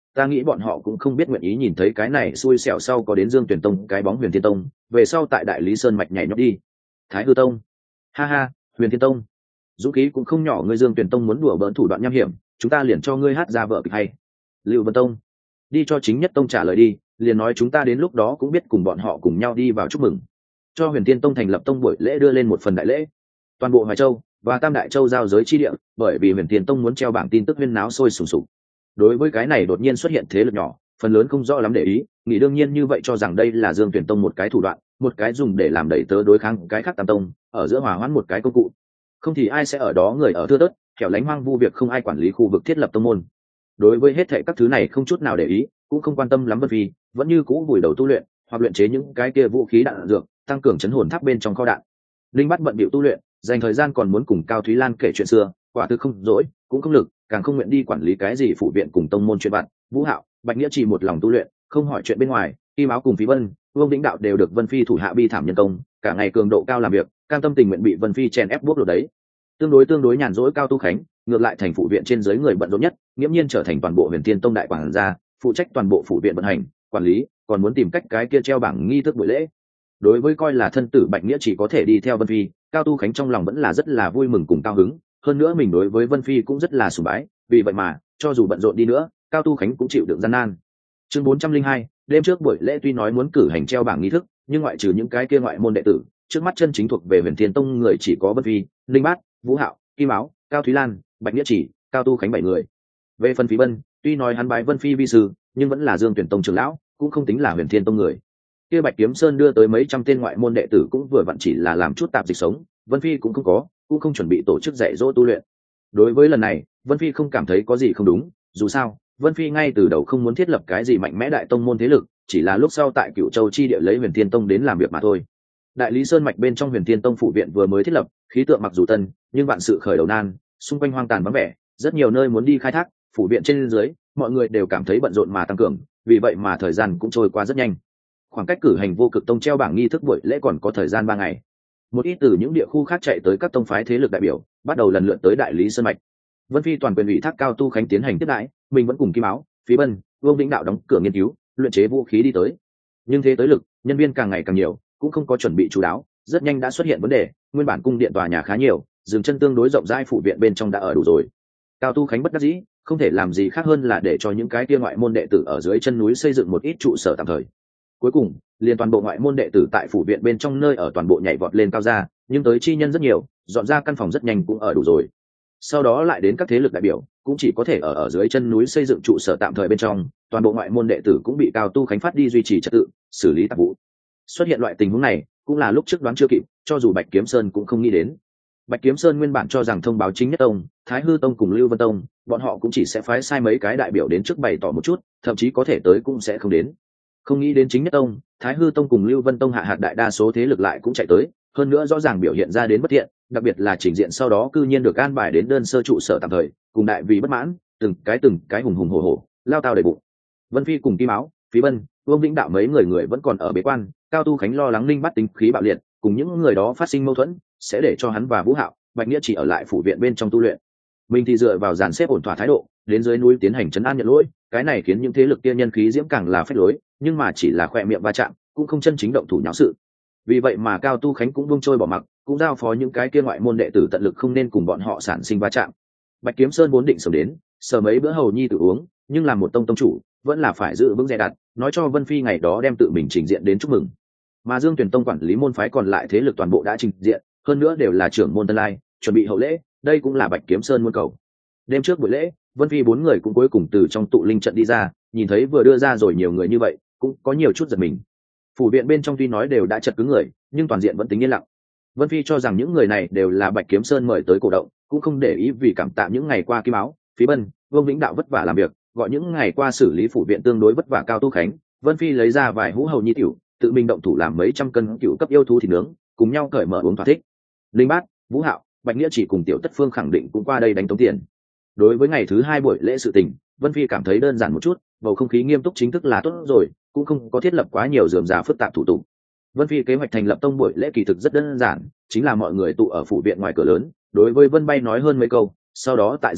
ta nghĩ bọn họ cũng không biết nguyện ý nhìn thấy cái này xui xẻo sau có đến Dương Tuyển Tông cái bóng Huyền Thiên Tông về sau tại Đại Lý Sơn mạch nhảy nhót đi. Thái Hư Tông, ha ha, Huyền Thiên Tông dũng khí cũng không nhỏ, ngươi Dương Tuyển Tông muốn đùa bỡn thủ đoạn nham hiểm, chúng ta liền cho ngươi hát ra vợ kịch hay. Lưu Vân Tông, đi cho Chính Nhất Tông trả lời đi, liền nói chúng ta đến lúc đó cũng biết cùng bọn họ cùng nhau đi vào chúc mừng. Cho Huyền Thiên Tông thành lập tông buổi lễ đưa lên một phần đại lễ. Toàn bộ Hoài Châu và Tam Đại Châu giao giới chi địa, bởi vì Huyền Thiên Tông muốn treo bảng tin tức huyên náo sôi sùng sục. Đối với cái này đột nhiên xuất hiện thế lực nhỏ, phần lớn không rõ lắm để ý, nghĩ đương nhiên như vậy cho rằng đây là Dương Tuyển Tông một cái thủ đoạn, một cái dùng để làm đẩy tớ đối kháng cái khác Tam Tông, ở giữa hòa hoãn một cái công cụ. Không thì ai sẽ ở đó người ở thưa thớt, kẻo lánh hoang vu việc không ai quản lý khu vực thiết lập tông môn. Đối với hết thảy các thứ này không chút nào để ý, cũng không quan tâm lắm, bởi vì vẫn như cũ vùi đầu tu luyện hoặc luyện chế những cái kia vũ khí đạn dược, tăng cường chấn hồn tháp bên trong kho đạn. Linh Bắt bận bịu tu luyện, dành thời gian còn muốn cùng Cao Thúy Lan kể chuyện xưa, quả thực không dỗi, cũng không lực, càng không nguyện đi quản lý cái gì phụ viện cùng tông môn chuyện vặt. Vũ Hạo, Bạch Nghĩa chỉ một lòng tu luyện, không hỏi chuyện bên ngoài. Kim Áo cùng Phí Vân, Vương Vĩnh Đạo đều được Vân Phi thủ hạ bi thảm nhân công, cả ngày cường độ cao làm việc, cam tâm tình nguyện bị Vân Phi chèn ép bốc lột đấy. Tương đối nhàn rỗi Cao Tu Khánh, ngược lại thành phụ viện trên dưới người bận rộn nhất, nghiễm nhiên trở thành toàn bộ Huyền Thiên Tông đại quản gia, phụ trách toàn bộ phụ viện vận hành, quản lý, còn muốn tìm cách cái kia treo bảng nghi thức buổi lễ. Đối với coi là thân tử Bạch Nghĩa chỉ có thể đi theo Vân Phi, Cao Tu Khánh trong lòng vẫn là rất là vui mừng cùng cao hứng, hơn nữa mình đối với Vân Phi cũng rất là sùng bái, vì vậy mà cho dù bận rộn đi nữa, Cao Tu Khánh cũng chịu đựng gian nan. Chương 402, đêm trước buổi lễ tuy nói muốn cử hành treo bảng nghi thức, nhưng ngoại trừ những cái kia ngoại môn đệ tử, trước mắt chân chính thuộc về Huyền Thiên Tông người chỉ có Vân Phi, Linh Bát, Vũ Hạo, Kim Áo, Cao Thúy Lan, Bạch Nghĩa chỉ, Cao Tu Khánh 7 người. Về phần Phí Vân, tuy nói hắn bái Vân Phi vi sư, nhưng vẫn là Dương Tuyển Tông trưởng lão, cũng không tính là Huyền Thiên Tông người. Kia Bạch Kiếm Sơn đưa tới mấy trăm tên ngoại môn đệ tử cũng vừa vặn chỉ là làm chút tạp dịch sống, Vân Phi cũng không chuẩn bị tổ chức dạy dỗ tu luyện. Đối với lần này, Vân Phi không cảm thấy có gì không đúng, dù sao, Vân Phi ngay từ đầu không muốn thiết lập cái gì mạnh mẽ đại tông môn thế lực, chỉ là lúc sau tại Cửu Châu chi địa lấy Huyền Thiên Tông đến làm việc mà thôi. Đại Lý Sơn mạch bên trong Huyền Thiên Tông phụ viện vừa mới thiết lập, khí tượng mặc dù tân, nhưng vạn sự khởi đầu nan, xung quanh hoang tàn vắng vẻ, rất nhiều nơi muốn đi khai thác, phụ viện trên dưới, mọi người đều cảm thấy bận rộn mà tăng cường, vì vậy mà thời gian cũng trôi qua rất nhanh. Khoảng cách cử hành Vô Cực Tông treo bảng nghi thức buổi lễ còn có thời gian 3 ngày. Một ít từ những địa khu khác chạy tới các tông phái thế lực đại biểu, bắt đầu lần lượt tới Đại Lý Sơn mạch. Vân Phi toàn quyền ủy thác Cao Tu Khánh tiến hành tiếp đãi, mình vẫn cùng Kim Áo, Phí Vân, Vương Vĩnh Đạo đóng cửa nghiên cứu, luyện chế vũ khí đi tới. Nhưng thế tới lực, nhân viên càng ngày càng nhiều, cũng không có chuẩn bị chú đáo, rất nhanh đã xuất hiện vấn đề, nguyên bản cung điện tòa nhà khá nhiều, dừng chân tương đối rộng rãi phụ viện bên trong đã ở đủ rồi. Cao Tu Khánh bất đắc dĩ, không thể làm gì khác hơn là để cho những cái kia ngoại môn đệ tử ở dưới chân núi xây dựng một ít trụ sở tạm thời. Cuối cùng, liền toàn bộ ngoại môn đệ tử tại phủ viện bên trong nơi ở toàn bộ nhảy vọt lên cao ra, nhưng tới chi nhân rất nhiều, dọn ra căn phòng rất nhanh cũng ở đủ rồi. Sau đó lại đến các thế lực đại biểu, cũng chỉ có thể ở dưới chân núi xây dựng trụ sở tạm thời bên trong, toàn bộ ngoại môn đệ tử cũng bị Cao Tu Khánh phát đi duy trì trật tự, xử lý tạp vụ. Xuất hiện loại tình huống này, cũng là lúc trước đoán chưa kịp, cho dù Bạch Kiếm Sơn cũng không nghĩ đến. Bạch Kiếm Sơn nguyên bản cho rằng thông báo Chính Nhất Tông, Thái Hư Tông cùng Lưu Vân Tông, bọn họ cũng chỉ sẽ phái sai mấy cái đại biểu đến trước bày tỏ một chút, thậm chí có thể tới cũng sẽ không đến. Không nghĩ đến Chính Nhất Tông, Thái Hư Tông cùng Lưu Vân Tông hạ hạt đại đa số thế lực lại cũng chạy tới, hơn nữa rõ ràng biểu hiện ra đến bất thiện, đặc biệt là trình diện sau đó cư nhiên được an bài đến đơn sơ trụ sở tạm thời, cùng đại vì bất mãn, từng cái hùng hùng hổ hổ, lao tao đầy bụng. Vân Phi cùng Kim Áo, Phí Vân, Vương Vĩnh Đạo mấy người vẫn còn ở bế quan, Cao Tu Khánh lo lắng Linh Bắt tính khí bạo liệt, cùng những người đó phát sinh mâu thuẫn, sẽ để cho hắn và Vũ Hạo, Bạch Nghĩa chỉ ở lại phủ viện bên trong tu luyện. Mình thì dựa vào dàn xếp ổn thỏa thái độ, đến dưới núi tiến hành trấn an nhận lỗi, cái này khiến những thế lực kia nhân khí diễm càng là phách lối, nhưng mà chỉ là khoe miệng va chạm, cũng không chân chính động thủ nháo sự. Vì vậy mà Cao Tu Khánh cũng buông trôi bỏ mặc, cũng giao phó những cái kia ngoại môn đệ tử tận lực không nên cùng bọn họ sản sinh va chạm. Bạch Kiếm Sơn vốn định sớm đến, sờ mấy bữa hầu nhi tự uống, nhưng làm một tông chủ, vẫn là phải giữ vững dè đặt, nói cho Vân Phi ngày đó đem tự mình trình diện đến chúc mừng. Mà Dương Tuyển Tông quản lý môn phái còn lại thế lực toàn bộ đã trình diện, hơn nữa đều là trưởng môn tân lai, chuẩn bị hậu lễ, đây cũng là Bạch Kiếm Sơn muốn cầu. Đêm trước buổi lễ, Vân Phi 4 người cũng cuối cùng từ trong tụ linh trận đi ra, nhìn thấy vừa đưa ra rồi nhiều người như vậy, cũng có nhiều chút giật mình. Phủ viện bên trong tuy nói đều đã chật cứng người, nhưng toàn diện vẫn tính yên lặng. Vân Phi cho rằng những người này đều là Bạch Kiếm Sơn mời tới cổ động, cũng không để ý vì cảm tạ những ngày qua Kim Áo, Phí Vân, Vương Vĩnh Đạo vất vả làm việc, gọi những ngày qua xử lý phủ viện tương đối vất vả Cao Tu Khánh, Vân Phi lấy ra vài hũ hầu nhi tiểu, tự mình động thủ làm mấy trăm cân cựu cấp yêu thú thịt nướng, cùng nhau cởi mở uống thỏa thích. Linh Bát, Vũ Hạo, Bạch Nghĩa chỉ cùng Tiểu Tất Phương khẳng định cũng qua đây đánh tống tiền. Đối với ngày thứ 2 buổi lễ sự tình, Vân Phi cảm thấy đơn giản một chút, bầu không khí nghiêm túc chính thức là tốt rồi, cũng không có thiết lập quá nhiều rườm rà phức tạp thủ tục. Vân Phi kế hoạch thành lập tông buổi lễ kỳ thực rất đơn giản, chính là mọi người tụ ở phủ viện ngoài cửa lớn, đối với Vân Bay nói hơn mấy câu, sau đó tại giờ thị,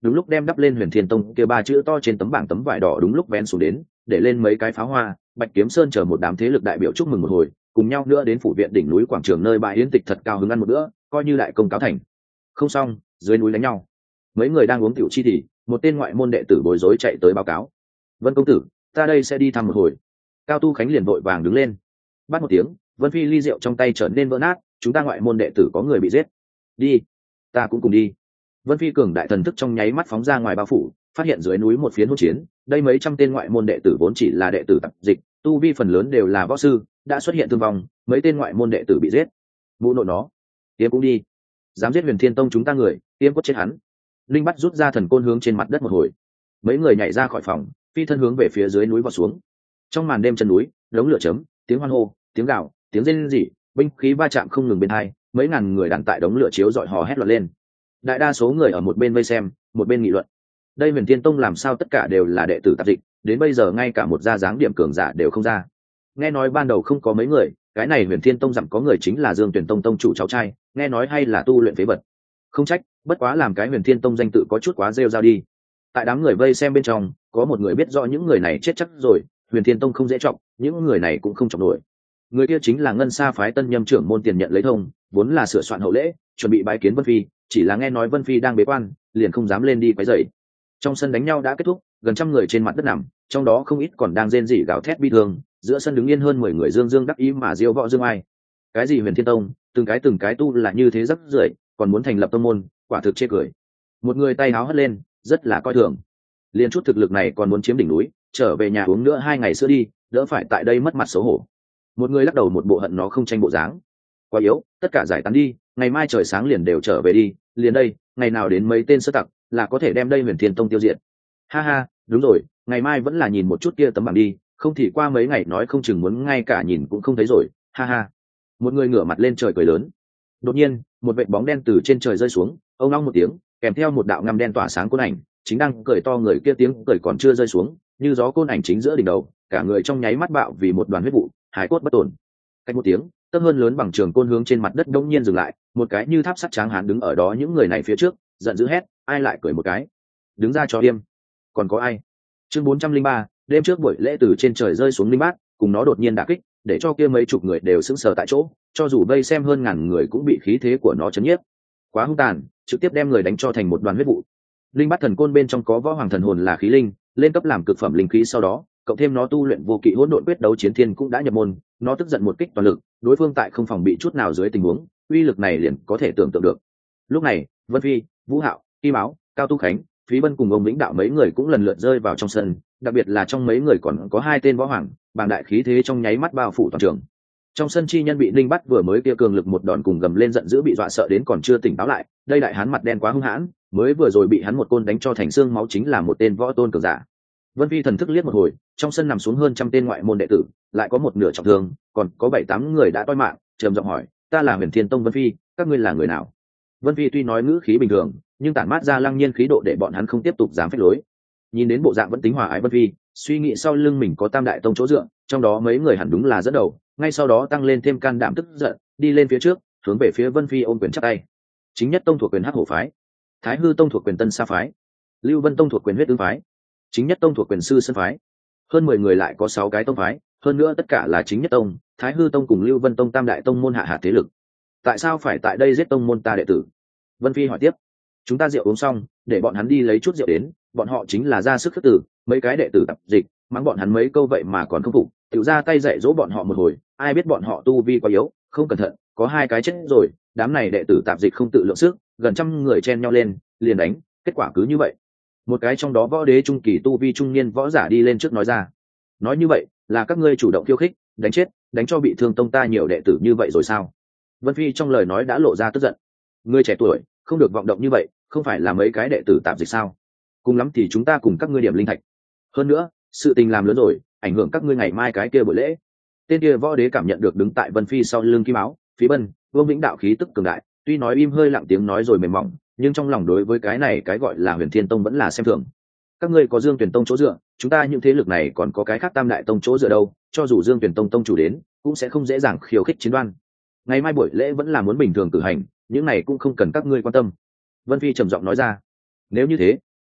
đúng lúc đem đắp lên Huyền Thiên Tông kia 3 chữ to trên tấm vải đỏ đúng lúc vén xuống đến, để lên mấy cái pháo hoa. Bạch Kiếm Sơn chờ một đám thế lực đại biểu chúc mừng một hồi, cùng nhau nữa đến phủ viện đỉnh núi quảng trường nơi bãi yến tịch thật cao hứng ăn một bữa, coi như đại công cáo thành. Không xong, dưới núi đánh nhau. Mấy người đang uống tiểu chi thì một tên ngoại môn đệ tử bối rối chạy tới báo cáo. Vân công tử, ta đây sẽ đi thăm một hồi. Cao Tu Khánh liền vội vàng đứng lên. Bắt một tiếng, Vân Phi ly rượu trong tay trở nên vỡ nát, chúng ta ngoại môn đệ tử có người bị giết. Đi, ta cũng cùng đi. Vân Phi cường đại thần thức trong nháy mắt phóng ra ngoài bao phủ, phát hiện dưới núi một phiến hỗn chiến. Đây mấy trăm tên ngoại môn đệ tử vốn chỉ là đệ tử tập dịch, tu vi phần lớn đều là võ sư, đã xuất hiện thương vong, mấy tên ngoại môn đệ tử bị giết. Mụ nội nó, tiêm cũng đi. Dám giết Huyền Thiên Tông chúng ta người, tiêm quất chết hắn. Linh bắt rút ra thần côn hướng trên mặt đất một hồi. Mấy người nhảy ra khỏi phòng, phi thân hướng về phía dưới núi vọt xuống. Trong màn đêm chân núi, đống lửa chớm, tiếng hoan hô, tiếng gào, tiếng rên rỉ, binh khí va chạm không ngừng bên hai, mấy ngàn người đàn tại đống lửa chiếu dọi hò hét loạn lên. Đại đa số người ở một bên vây xem, một bên nghị luận. Đây Huyền Thiên Tông làm sao tất cả đều là đệ tử tạp dịch, đến bây giờ ngay cả một gia dáng điểm cường giả đều không ra. Nghe nói ban đầu không có mấy người, cái này Huyền Thiên Tông dặm có người chính là Dương Tuyển Tông tông chủ cháu trai, nghe nói hay là tu luyện phế vật. Không trách, bất quá làm cái Huyền Thiên Tông danh tự có chút quá rêu rao đi. Tại đám người vây xem bên trong, có một người biết rõ những người này chết chắc rồi, Huyền Thiên Tông không dễ trọng, những người này cũng không trọng nổi. Người kia chính là Ngân Sa phái Tân Nhâm trưởng môn Tiền Nhận lấy thông, vốn là sửa soạn hậu lễ, chuẩn bị bái kiến Vân Phi, chỉ là nghe nói Vân Phi đang bế quan, liền không dám lên đi quấy rầy. Trong sân đánh nhau đã kết thúc, gần trăm người trên mặt đất nằm, trong đó không ít còn đang rên rỉ gào thét bi thương, giữa sân đứng yên hơn 10 người dương dương đắc ý mà diêu võ dương ai. Cái gì Huyền Thiên Tông, từng cái tu là như thế rất rưởi, còn muốn thành lập tông môn, quả thực chê cười. Một người tay háo hất lên, rất là coi thường. Liên chút thực lực này còn muốn chiếm đỉnh núi, trở về nhà uống nữa 2 ngày sữa đi, đỡ phải tại đây mất mặt xấu hổ. Một người lắc đầu một bộ hận nó không tranh bộ dáng. Quá yếu, tất cả giải tán đi, ngày mai trời sáng liền đều trở về đi, liền đây, ngày nào đến mấy tên sơ tặc là có thể đem đây Huyền Thiên Tông tiêu diệt. Ha ha, đúng rồi, ngày mai vẫn là nhìn một chút kia tấm bảng đi, không thì qua mấy ngày nói không chừng muốn ngay cả nhìn cũng không thấy rồi. Ha ha. Một người ngửa mặt lên trời cười lớn. Đột nhiên, một vệt bóng đen từ trên trời rơi xuống, ông long một tiếng, kèm theo một đạo ngăm đen tỏa sáng côn ảnh, chính đang cười to người kia tiếng cười còn chưa rơi xuống, như gió côn ảnh chính giữa đỉnh đầu, cả người trong nháy mắt bạo vì một đoàn huyết vụ, hải cốt bất tổn. Cách một tiếng, tấc hơn lớn bằng trường côn hướng trên mặt đất đông nhiên dừng lại, một cái như tháp sắt tráng hán đứng ở đó những người này phía trước, giận dữ hét, ai lại cười một cái, đứng ra cho im. Còn có ai? Chương 403, đêm trước buổi lễ từ trên trời rơi xuống linh bát, cùng nó đột nhiên đả kích, để cho kia mấy chục người đều sững sờ tại chỗ, cho dù vây xem hơn ngàn người cũng bị khí thế của nó chấn nhiếp. Quá hung tàn, trực tiếp đem người đánh cho thành một đoàn huyết vụ. Linh bát thần côn bên trong có võ hoàng thần hồn là khí linh, lên cấp làm cực phẩm linh khí sau đó, cộng thêm nó tu luyện vô kỵ hỗn độn quyết đấu chiến thiên cũng đã nhập môn, nó tức giận một kích toàn lực, đối phương tại không phòng bị chút nào dưới tình huống, uy lực này liền có thể tưởng tượng được. Lúc này, Vân Phi, Vũ Hạo, Kim Áo, Cao Tu Khánh, Phí Bân cùng ông Vĩnh Đạo mấy người cũng lần lượt rơi vào trong sân, đặc biệt là trong mấy người còn có 2 tên võ hoàng, bàng đại khí thế trong nháy mắt bao phủ toàn trường. Trong sân chi nhân bị Linh bắt vừa mới kia cường lực một đòn cùng gầm lên giận dữ bị dọa sợ đến còn chưa tỉnh táo lại, đây đại hán mặt đen quá hung hãn, mới vừa rồi bị hắn một côn đánh cho thành xương máu chính là một tên võ tôn cường giả. Vân Phi thần thức liếc một hồi, trong sân nằm xuống hơn trăm tên ngoại môn đệ tử, lại có một nửa trọng thương, còn có 7-8 người đã toi mạng, trầm giọng hỏi, ta là Huyền Thiên Tông Vân Phi, các ngươi là người nào? Vân Phi tuy nói ngữ khí bình thường, nhưng tản mát ra lăng nhiên khí độ để bọn hắn không tiếp tục dám phách lối. Nhìn đến bộ dạng vẫn tính hòa ái Vân Phi, suy nghĩ sau lưng mình có Tam đại tông chỗ dựa, trong đó mấy người hẳn đúng là dẫn đầu, ngay sau đó tăng lên thêm can đảm tức giận, đi lên phía trước, hướng về phía Vân Phi ôm quyền chắp tay. Chính Nhất Tông thuộc quyền Hắc Hổ phái, Thái Hư Tông thuộc quyền Tân Sa phái, Lưu Vân Tông thuộc quyền Huyết Tương phái, Chính Nhất Tông thuộc quyền Sư Sơn phái. Hơn 10 người lại có 6 cái tông phái, hơn nữa tất cả là Chính Nhất Tông, Thái Hư Tông cùng Lưu Vân Tông tam đại tông môn hạ thế lực. Tại sao phải tại đây giết tông môn ta đệ tử? Vân Phi hỏi tiếp. Chúng ta rượu uống xong, để bọn hắn đi lấy chút rượu đến, bọn họ chính là ra sức khước tử, mấy cái đệ tử tập dịch, mắng bọn hắn mấy câu vậy mà còn không phục, tự ra tay dạy dỗ bọn họ một hồi, ai biết bọn họ tu vi quá yếu, không cẩn thận, có 2 cái chết rồi, đám này đệ tử tạp dịch không tự lượng sức, gần trăm người chen nhau lên, liền đánh, kết quả cứ như vậy. Một cái trong đó võ đế trung kỳ tu vi trung niên võ giả đi lên trước nói ra. Nói như vậy, là các ngươi chủ động khiêu khích, đánh chết, đánh cho bị thương tông ta nhiều đệ tử như vậy rồi sao? Vân Phi trong lời nói đã lộ ra tức giận. Ngươi trẻ tuổi, không được vọng động như vậy, không phải là mấy cái đệ tử tạp dịch sao? Cùng lắm thì chúng ta cùng các ngươi điểm linh thạch. Hơn nữa, sự tình làm lớn rồi, ảnh hưởng các ngươi ngày mai cái kia buổi lễ. Tên kia võ đế cảm nhận được đứng tại Vân Phi sau lưng Kim Áo, Phí Bân, Vương Vĩnh Đạo khí tức cường đại, tuy nói im hơi lặng tiếng nói rồi mềm mỏng, nhưng trong lòng đối với cái này cái gọi là Huyền Thiên Tông vẫn là xem thường. Các ngươi có Dương Tuyển Tông chỗ dựa, chúng ta những thế lực này còn có cái khác Tam đại tông chỗ dựa đâu, cho dù Dương Tuyển Tông tông chủ đến, cũng sẽ không dễ dàng khiêu khích chiến đoan. Ngày mai buổi lễ vẫn là muốn bình thường cử hành, những này cũng không cần các ngươi quan tâm. Vân Phi trầm giọng nói ra. Nếu như thế,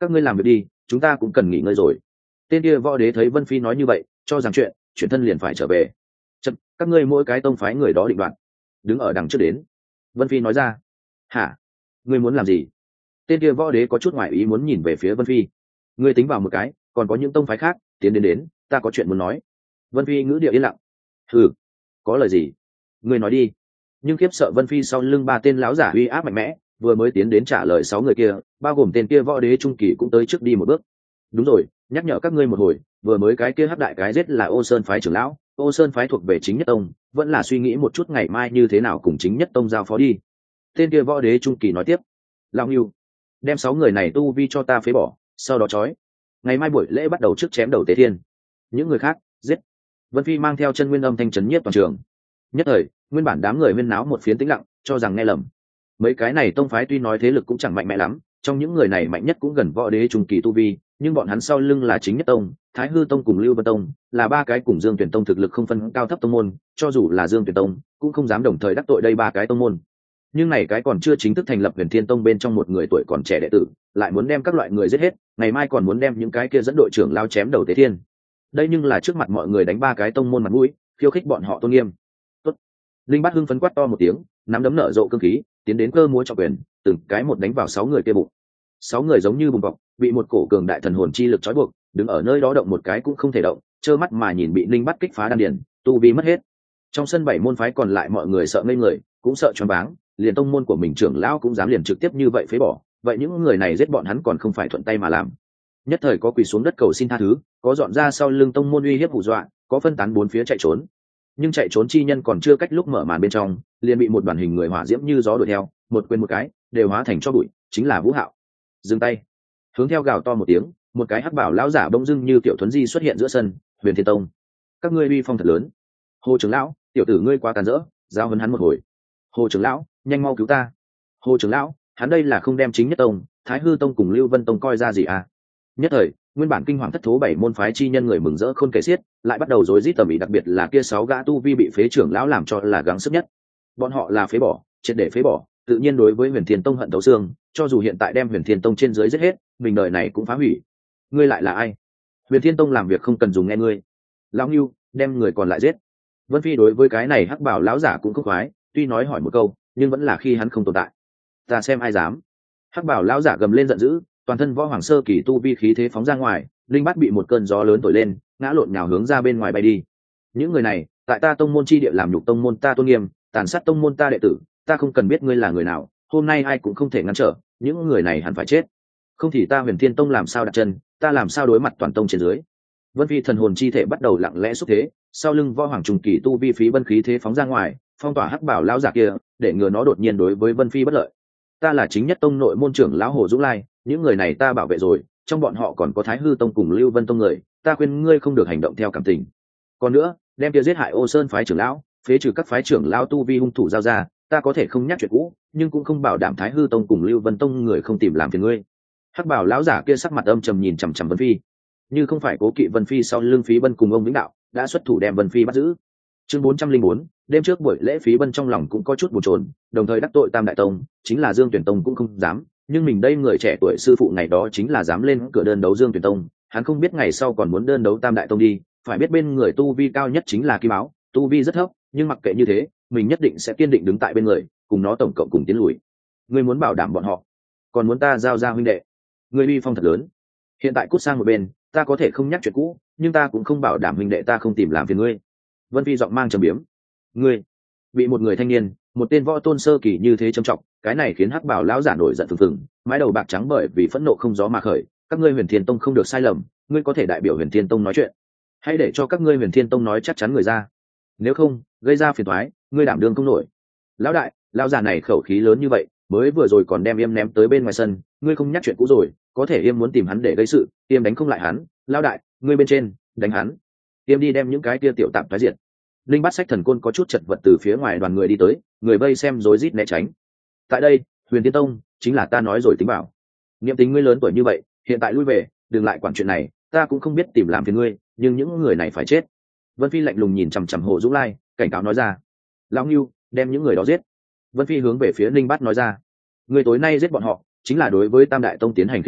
các ngươi làm việc đi, chúng ta cũng cần nghỉ ngơi rồi. Tên kia võ đế thấy Vân Phi nói như vậy, cho rằng chuyển thân liền phải trở về. Chậm, các ngươi mỗi cái tông phái người đó định đoạt, đứng ở đằng trước đến. Vân Phi nói ra. Hả? Ngươi muốn làm gì? Tên kia võ đế có chút ngoại ý muốn nhìn về phía Vân Phi. Ngươi tính vào một cái, còn có những tông phái khác tiến đến, ta có chuyện muốn nói. Vân Phi ngữ điệu yên lặng. Ừ, có lời gì? Ngươi nói đi. Nhưng khiếp sợ Vân Phi sau lưng ba tên lão giả uy áp mạnh mẽ, vừa mới tiến đến trả lời 6 người kia, bao gồm tên kia võ đế trung kỳ cũng tới trước đi một bước. Đúng rồi, nhắc nhở các ngươi một hồi, vừa mới cái kia hắc đại cái giết là Ô Sơn phái trưởng lão, Ô Sơn phái thuộc về chính nhất tông, vẫn là suy nghĩ một chút ngày mai như thế nào cùng chính nhất tông giao phó đi. Tên kia võ đế trung kỳ nói tiếp. Lão Ngưu, đem 6 người này tu vi cho ta phế bỏ, sau đó trói. Ngày mai buổi lễ bắt đầu trước chém đầu tế thiên. Những người khác, giết. Vân Phi mang theo chân nguyên âm thanh trấn nhiếp toàn trường. Nhất thời, nguyên bản đám người huyên náo một phiến tĩnh lặng, cho rằng nghe lầm. Mấy cái này tông phái tuy nói thế lực cũng chẳng mạnh mẽ lắm, trong những người này mạnh nhất cũng gần võ đế trung kỳ tu vi, nhưng bọn hắn sau lưng là chính nhất tông, Thái Hư tông cùng Lưu Vân tông, là ba cái cùng Dương Tuyển tông thực lực không phân cao thấp tông môn, cho dù là Dương Tuyển tông, cũng không dám đồng thời đắc tội đây ba cái tông môn. Nhưng này cái còn chưa chính thức thành lập Huyền Thiên tông bên trong một người tuổi còn trẻ đệ tử, lại muốn đem các loại người giết hết, ngày mai còn muốn đem những cái kia dẫn đội trưởng lao chém đầu tế thiên. Đây nhưng là trước mặt mọi người đánh ba cái tông môn mặt mũi, khiêu khích bọn họ tôn nghiêm. Tốt. Linh Bát hưng phấn quát to một tiếng, nắm đấm nở rộ cương khí, tiến đến cơ múa trọng quyền, từng cái một đánh vào 6 người kia bụng. 6 người giống như bùng bọc, bị một cổ cường đại thần hồn chi lực trói buộc, đứng ở nơi đó động một cái cũng không thể động, trơ mắt mà nhìn bị Linh Bát kích phá đan điền, tu vi mất hết. Trong sân 7 môn phái còn lại mọi người sợ ngây người, cũng sợ choáng váng, liền tông môn của mình trưởng lão cũng dám liền trực tiếp như vậy phế bỏ, vậy những người này giết bọn hắn còn không phải thuận tay mà làm. Nhất thời có quỳ xuống đất cầu xin tha thứ, có dọn ra sau lưng tông môn uy hiếp hù dọa, có phân tán bốn phía chạy trốn. Nhưng chạy trốn chi nhân còn chưa cách lúc mở màn bên trong, liền bị một đoàn hình người hỏa diễm như gió đuổi theo, một quên một cái, đều hóa thành cho bụi, chính là Vũ Hạo. Dừng tay. Hướng theo gào to một tiếng, một cái hắc bảo lão giả bỗng dưng như tiểu thuấn di xuất hiện giữa sân. Huyền Thiên tông, các ngươi uy phong thật lớn. Hồ trưởng lão, tiểu tử ngươi quá càn rỡ, giao huấn hắn một hồi. Hồ trưởng lão, nhanh mau cứu ta. Hồ trưởng lão, hắn đây là không đem chính nhất tông, Thái Hư tông cùng Lưu Vân tông coi ra gì à? Nhất thời, nguyên bản kinh hoàng thất thố 7 môn phái chi nhân người mừng rỡ khôn kể xiết, lại bắt đầu rối rít tầm ý, đặc biệt là kia 6 gã tu vi bị phế trưởng lão làm cho là gắng sức nhất. Bọn họ là phế bỏ, triệt để phế bỏ, tự nhiên đối với Huyền Thiên tông hận thấu xương, cho dù hiện tại đem Huyền Thiên tông trên dưới giết hết, mình đời này cũng phá hủy. Ngươi lại là ai? Huyền Thiên tông làm việc không cần dùng nghe ngươi. Lão Nưu, đem người còn lại giết. Vân Phi đối với cái này hắc bảo lão giả cũng không khoái, tuy nói hỏi một câu, nhưng vẫn là khi hắn không tồn tại. Ta xem ai dám. Hắc bảo lão giả gầm lên giận dữ, toàn thân võ hoàng sơ kỳ tu vi khí thế phóng ra ngoài, linh bát bị một cơn gió lớn thổi lên, ngã lộn nhào hướng ra bên ngoài bay đi. Những người này, tại ta tông môn chi địa làm nhục tông môn ta tôn nghiêm, tàn sát tông môn ta đệ tử, ta không cần biết ngươi là người nào, hôm nay ai cũng không thể ngăn trở, những người này hẳn phải chết. Không thì ta Huyền Thiên tông làm sao đặt chân, ta làm sao đối mặt toàn tông trên dưới. Vân Phi thần hồn chi thể bắt đầu lặng lẽ xúc thế, sau lưng võ hoàng trùng kỳ tu vi phí bân khí thế phóng ra ngoài, phong tỏa hắc bảo lão giả kia, để ngừa nó đột nhiên đối với Vân Phi bất lợi. Ta là chính nhất tông nội môn trưởng lão Hồ Dũng Lai, những người này ta bảo vệ rồi, trong bọn họ còn có Thái Hư tông cùng Lưu Vân tông người, ta khuyên ngươi không được hành động theo cảm tình. Còn nữa, đem kia giết hại Ô Sơn phái trưởng lão, phế trừ các phái trưởng lão tu vi hung thủ giao ra, ta có thể không nhắc chuyện cũ, nhưng cũng không bảo đảm Thái Hư tông cùng Lưu Vân tông người không tìm làm phiền ngươi. Hắc bảo lão giả kia sắc mặt âm trầm nhìn chằm chằm Vân Phi, như không phải cố kỵ Vân Phi sau lưng Phí Bân cùng ông Vĩnh Đạo đã xuất thủ đem Vân Phi bắt giữ. Chương 404, đêm trước buổi lễ Phí Bân trong lòng cũng có chút bồn chồn, đồng thời đắc tội Tam đại tông, chính là Dương Tuyển tông cũng không dám, nhưng mình đây người trẻ tuổi sư phụ ngày đó chính là dám lên cửa đơn đấu Dương Tuyển tông, hắn không biết ngày sau còn muốn đơn đấu Tam đại tông đi, phải biết bên người tu vi cao nhất chính là Kim Áo, tu vi rất thấp, nhưng mặc kệ như thế, mình nhất định sẽ kiên định đứng tại bên người, cùng nó tổng cộng cùng tiến lùi. Ngươi muốn bảo đảm bọn họ, còn muốn ta giao ra huynh đệ, ngươi uy phong thật lớn. Hiện tại cút sang một bên, ta có thể không nhắc chuyện cũ, nhưng ta cũng không bảo đảm huynh đệ ta không tìm làm phiền ngươi. Vân Phi giọng mang trầm biếm. Ngươi bị một người thanh niên, một tên võ tôn sơ kỳ như thế trầm trọng, cái này khiến hắc bảo lão giả nổi giận phừng phừng, mái đầu bạc trắng bởi vì phẫn nộ không gió mà khởi. Các ngươi Huyền Thiên tông không được sai lầm, ngươi có thể đại biểu Huyền Thiên tông nói chuyện, hãy để cho các ngươi Huyền Thiên tông nói chắc chắn người ra, nếu không gây ra phiền toái, ngươi đảm đương không nổi. Lão đại, lão già này khẩu khí lớn như vậy, mới vừa rồi còn đem Yêm ném tới bên ngoài sân, ngươi không nhắc chuyện cũ rồi, có thể Yêm muốn tìm hắn để gây sự, Yêm đánh không lại hắn. Lão đại, ngươi bên trên đánh hắn, Yêm đi đem những cái kia tiểu tạm thoái diệt. Linh Bát Sách thần côn có chút chật vật từ phía ngoài đoàn người đi tới, người vây xem rối rít né tránh. Tại đây, Huyền Thiên tông chính là ta nói rồi tính bảo. Niệm tính ngươi lớn tuổi như vậy, hiện tại lui về, đừng lại quản chuyện này, ta cũng không biết tìm làm phiền ngươi, nhưng những người này phải chết. Vân Phi lạnh lùng nhìn chằm chằm Hồ Dũng Lai, cảnh cáo nói ra. Lão Ngưu, đem những người đó giết. Vân Phi hướng về phía Linh Bát nói ra. Ngươi tối nay giết bọn họ, chính là đối với Tam đại tông tiến hành khiêu khích,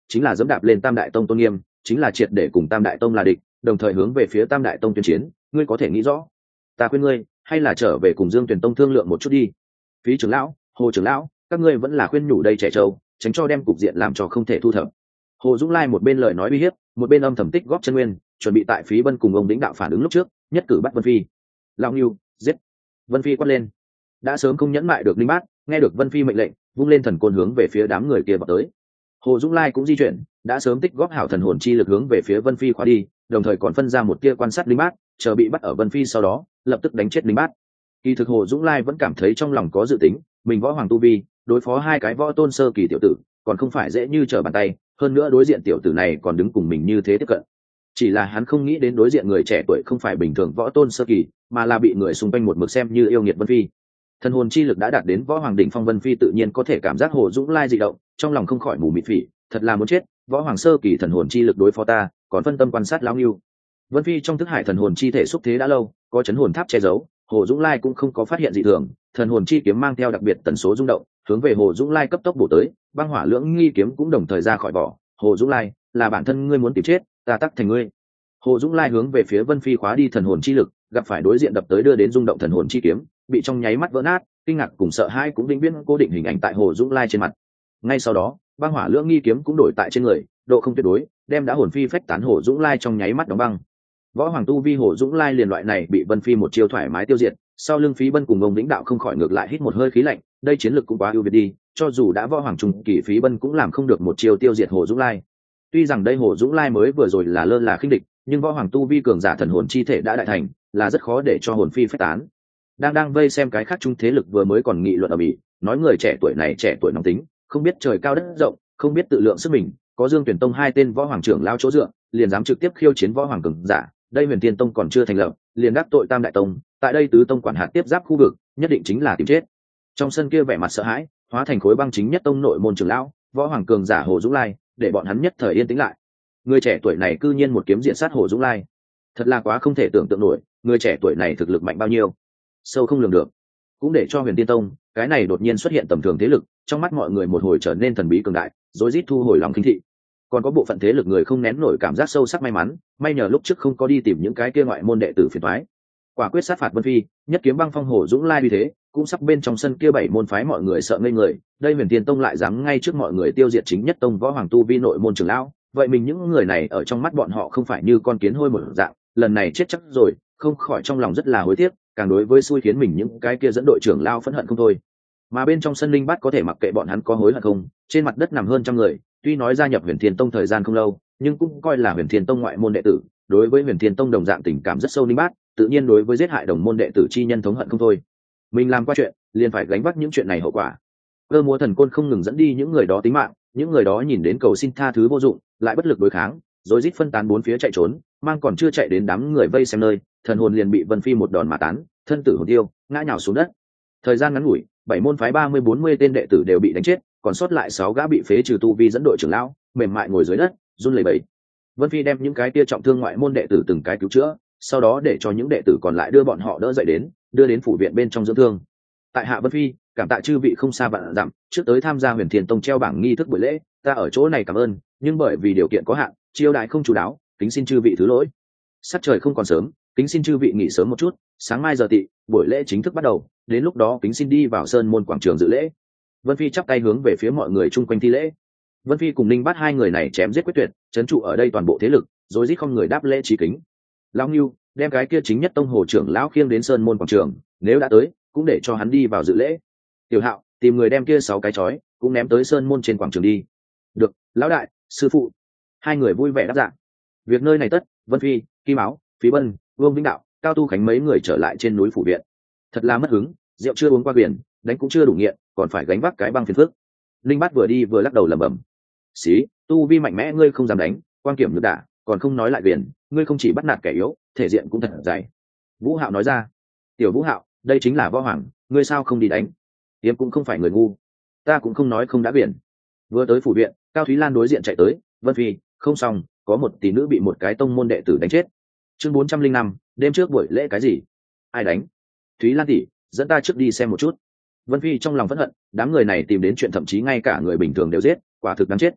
chính là dẫm đạp lên Tam Đại Tông tôn nghiêm, chính là triệt để cùng Tam Đại Tông là địch, đồng thời hướng về phía Tam Đại Tông tuyên chiến. Ngươi có thể nghĩ rõ. Ta khuyên ngươi, hay là trở về cùng Dương Tuyển Tông thương lượng một chút đi. Phí trưởng lão, Hồ trưởng lão, các ngươi vẫn là khuyên nhủ đây trẻ trâu, tránh cho đem cục diện làm cho không thể thu thập. Hồ Dũng Lai một bên lời nói uy hiếp, một bên âm thầm tích góp chân nguyên, chuẩn bị tại Phí Bân cùng ông Đĩnh đạo phản ứng lúc trước, nhất cử bắt Vân Phi. Lão Nưu, giết! Vân Phi quát lên. Đã sớm không nhẫn mại được Linh Bát, nghe được Vân Phi mệnh lệnh, vung lên thần côn hướng về phía đám người kia vào tới. Hồ Dũng Lai cũng di chuyển, đã sớm tích góp hảo thần hồn chi lực hướng về phía Vân Phi khóa đi, đồng thời còn phân ra một tia quan sát Linh Bát, chờ bị bắt ở Vân Phi sau đó, lập tức đánh chết Linh Bát. Kỳ thực Hồ Dũng Lai vẫn cảm thấy trong lòng có dự tính, mình võ hoàng tu vi, đối phó hai cái võ tôn sơ kỳ tiểu tử, còn không phải dễ như trở bàn tay, hơn nữa đối diện tiểu tử này còn đứng cùng mình như thế tiếp cận. Chỉ là hắn không nghĩ đến đối diện người trẻ tuổi không phải bình thường võ tôn sơ kỳ, mà là bị người xung quanh một mực xem như yêu nghiệt Vân Phi. Thần hồn chi lực đã đạt đến võ hoàng đỉnh phong, Vân Phi tự nhiên có thể cảm giác Hồ Dũng Lai dị động, trong lòng không khỏi mù mịt phỉ, thật là muốn chết, võ hoàng sơ kỳ thần hồn chi lực đối phó ta, còn phân tâm quan sát lão Nưu. Vân Phi trong thức hải thần hồn chi thể xúc thế đã lâu, có chấn hồn tháp che giấu, Hồ Dũng Lai cũng không có phát hiện dị thường, thần hồn chi kiếm mang theo đặc biệt tần số rung động, hướng về Hồ Dũng Lai cấp tốc bổ tới, băng hỏa lưỡng nghi kiếm cũng đồng thời ra khỏi vỏ. Hồ Dũng Lai, là bản thân ngươi muốn tìm chết, ta tắc thành ngươi. Hồ Dũng Lai hướng về phía Vân Phi khóa đi thần hồn chi lực, gặp phải đối diện đập tới đưa đến rung động thần hồn chi kiếm, bị trong nháy mắt vỡ nát, kinh ngạc cùng sợ hãi cũng vĩnh viễn cố định hình ảnh tại Hồ Dũng Lai trên mặt. Ngay sau đó, băng hỏa lưỡng nghi kiếm cũng đổi tại trên người, độ không tuyệt đối, đem đã hồn phi phách tán Hồ Dũng Lai trong nháy mắt đóng băng. Võ hoàng tu vi Hồ Dũng Lai liền loại này bị Vân Phi một chiêu thoải mái tiêu diệt, sau lưng Phí Bân cùng ông Vĩnh Đạo không khỏi ngược lại hít một hơi khí lạnh, đây chiến lược cũng quá ưu việt đi, cho dù đã võ hoàng trung kỳ Phí Bân cũng làm không được một chiêu tiêu diệt Hồ Dũng Lai. Tuy rằng đây Hồ Dũng Lai mới vừa rồi là lơ là khinh địch, nhưng võ hoàng tu vi cường giả thần hồn chi thể đã đại thành, là rất khó để cho hồn phi phách tán. Đang vây xem cái khác trung thế lực vừa mới còn nghị luận ở mỹ, nói người trẻ tuổi này trẻ tuổi nóng tính, không biết trời cao đất rộng, không biết tự lượng sức mình, có Dương Tuyển Tông hai tên võ hoàng trưởng lao chỗ dựa, liền dám trực tiếp khiêu chiến võ hoàng cường giả. Đây Huyền Thiên Tông còn chưa thành lập, liền đắc tội Tam Đại Tông, tại đây tứ tông quản hạt tiếp giáp khu vực, nhất định chính là tìm chết. Trong sân kia vẻ mặt sợ hãi, hóa thành khối băng chính nhất tông nội môn trưởng lão, võ hoàng cường giả Hồ Dũng Lai, để bọn hắn nhất thời yên tĩnh lại. Người trẻ tuổi này cư nhiên một kiếm diện sát Hồ Dũng Lai, thật là quá không thể tưởng tượng nổi, người trẻ tuổi này thực lực mạnh bao nhiêu, sâu không lường được. Cũng để cho Huyền Tiên Tông cái này đột nhiên xuất hiện tầm thường thế lực, trong mắt mọi người một hồi trở nên thần bí cường đại, rối rít thu hồi lòng khinh thị. Còn có bộ phận thế lực người không nén nổi cảm giác sâu sắc may mắn, may nhờ lúc trước không có đi tìm những cái kia ngoại môn đệ tử phiền toái, quả quyết sát phạt Vân Phi, nhất kiếm băng phong Hồ Dũng Lai như thế, cũng sắp bên trong sân kia bảy môn phái mọi người sợ ngây người. Đây Huyền Tiên Tông lại dám ngay trước mọi người tiêu diệt chính nhất tông võ hoàng tu vi nội môn trưởng lão, vậy mình những người này ở trong mắt bọn họ không phải như con kiến hôi một dạng, lần này chết chắc rồi, không khỏi trong lòng rất là hối tiếc, càng đối với xui khiến mình những cái kia dẫn đội trưởng lao phẫn hận không thôi. Mà bên trong sân Linh Bát có thể mặc kệ bọn hắn có hối hận không, trên mặt đất nằm hơn trăm người, tuy nói gia nhập Huyền Thiên Tông thời gian không lâu, nhưng cũng coi là Huyền Thiên Tông ngoại môn đệ tử, đối với Huyền Thiên Tông đồng dạng tình cảm rất sâu. Linh Bát tự nhiên đối với giết hại đồng môn đệ tử chi nhân thống hận không thôi. Mình làm qua chuyện, liền phải gánh vác những chuyện này hậu quả. Cơ múa thần côn không ngừng dẫn đi những người đó tính mạng, những người đó nhìn đến cầu xin tha thứ vô dụng, lại bất lực đối kháng, rồi rít phân tán bốn phía chạy trốn, mang còn chưa chạy đến đám người vây xem nơi, thần hồn liền bị Vân Phi một đòn mà tán, thân tử hồn tiêu, ngã nhào xuống đất. Thời gian ngắn ngủi, bảy môn phái 30-40 tên đệ tử đều bị đánh chết, còn sót lại 6 gã bị phế trừ tu vi dẫn đội trưởng lão, mềm mại ngồi dưới đất, run lẩy bẩy. Vân Phi đem những cái kia trọng thương ngoại môn đệ tử từng cái cứu chữa, sau đó để cho những đệ tử còn lại đưa bọn họ đỡ dậy đến, đưa đến phủ viện bên trong dưỡng thương. Tại hạ Vân Phi, cảm tạ chư vị không xa vạn dặm, trước tới tham gia Huyền Thiên Tông treo bảng nghi thức buổi lễ, ta ở chỗ này cảm ơn, nhưng bởi vì điều kiện có hạn, chiêu đãi không chú đáo, kính xin chư vị thứ lỗi. Sắc trời không còn sớm, kính xin chư vị nghỉ sớm một chút, sáng mai giờ tị, buổi lễ chính thức bắt đầu, đến lúc đó kính xin đi vào sơn môn quảng trường dự lễ. Vân Phi chắp tay hướng về phía mọi người chung quanh thi lễ. Vân Phi cùng Ninh Bát hai người này chém giết quyết tuyệt, trấn trụ ở đây toàn bộ thế lực, rồi rít không người đáp lễ trí kính. Lão Ngưu đem cái kia chính nhất tông hồ trưởng lão khiêng đến sơn môn quảng trường, nếu đã tới, cũng để cho hắn đi vào dự lễ. Tiểu Hạo tìm người đem kia 6 cái chói cũng ném tới sơn môn trên quảng trường đi. Được, lão đại, sư phụ. Hai người vui vẻ đáp dạ. Việc nơi này tất, Vân Phi, Kim Áo, Phí Bân, Vương Vĩnh Đạo, Cao Tu Khánh mấy người trở lại trên núi phủ viện. Thật là mất hứng, rượu chưa uống qua biển, đánh cũng chưa đủ nghiện, còn phải gánh vác cái băng phiền phức. Linh Bát vừa đi vừa lắc đầu lẩm bẩm. Xí, tu vi mạnh mẽ ngươi không dám đánh, quan kiểm nhược đả, còn không nói lại biển, ngươi không chỉ bắt nạt kẻ yếu, thể diện cũng thật dày. Vũ Hạo nói ra. Tiểu Vũ Hạo, đây chính là võ hoàng, ngươi sao không đi đánh? Tiêm cũng không phải người ngu, ta cũng không nói không đã biển. Vừa tới phủ viện, Cao Thúy Lan đối diện chạy tới. Vân Phi, không xong, có một tỷ nữ bị một cái tông môn đệ tử đánh chết. Chương 405, đêm trước buổi lễ cái gì? Ai đánh? Thúy Lan tỷ, dẫn ta trước đi xem một chút. Vân Phi trong lòng phẫn hận, đám người này tìm đến chuyện thậm chí ngay cả người bình thường đều giết, quả thực đáng chết.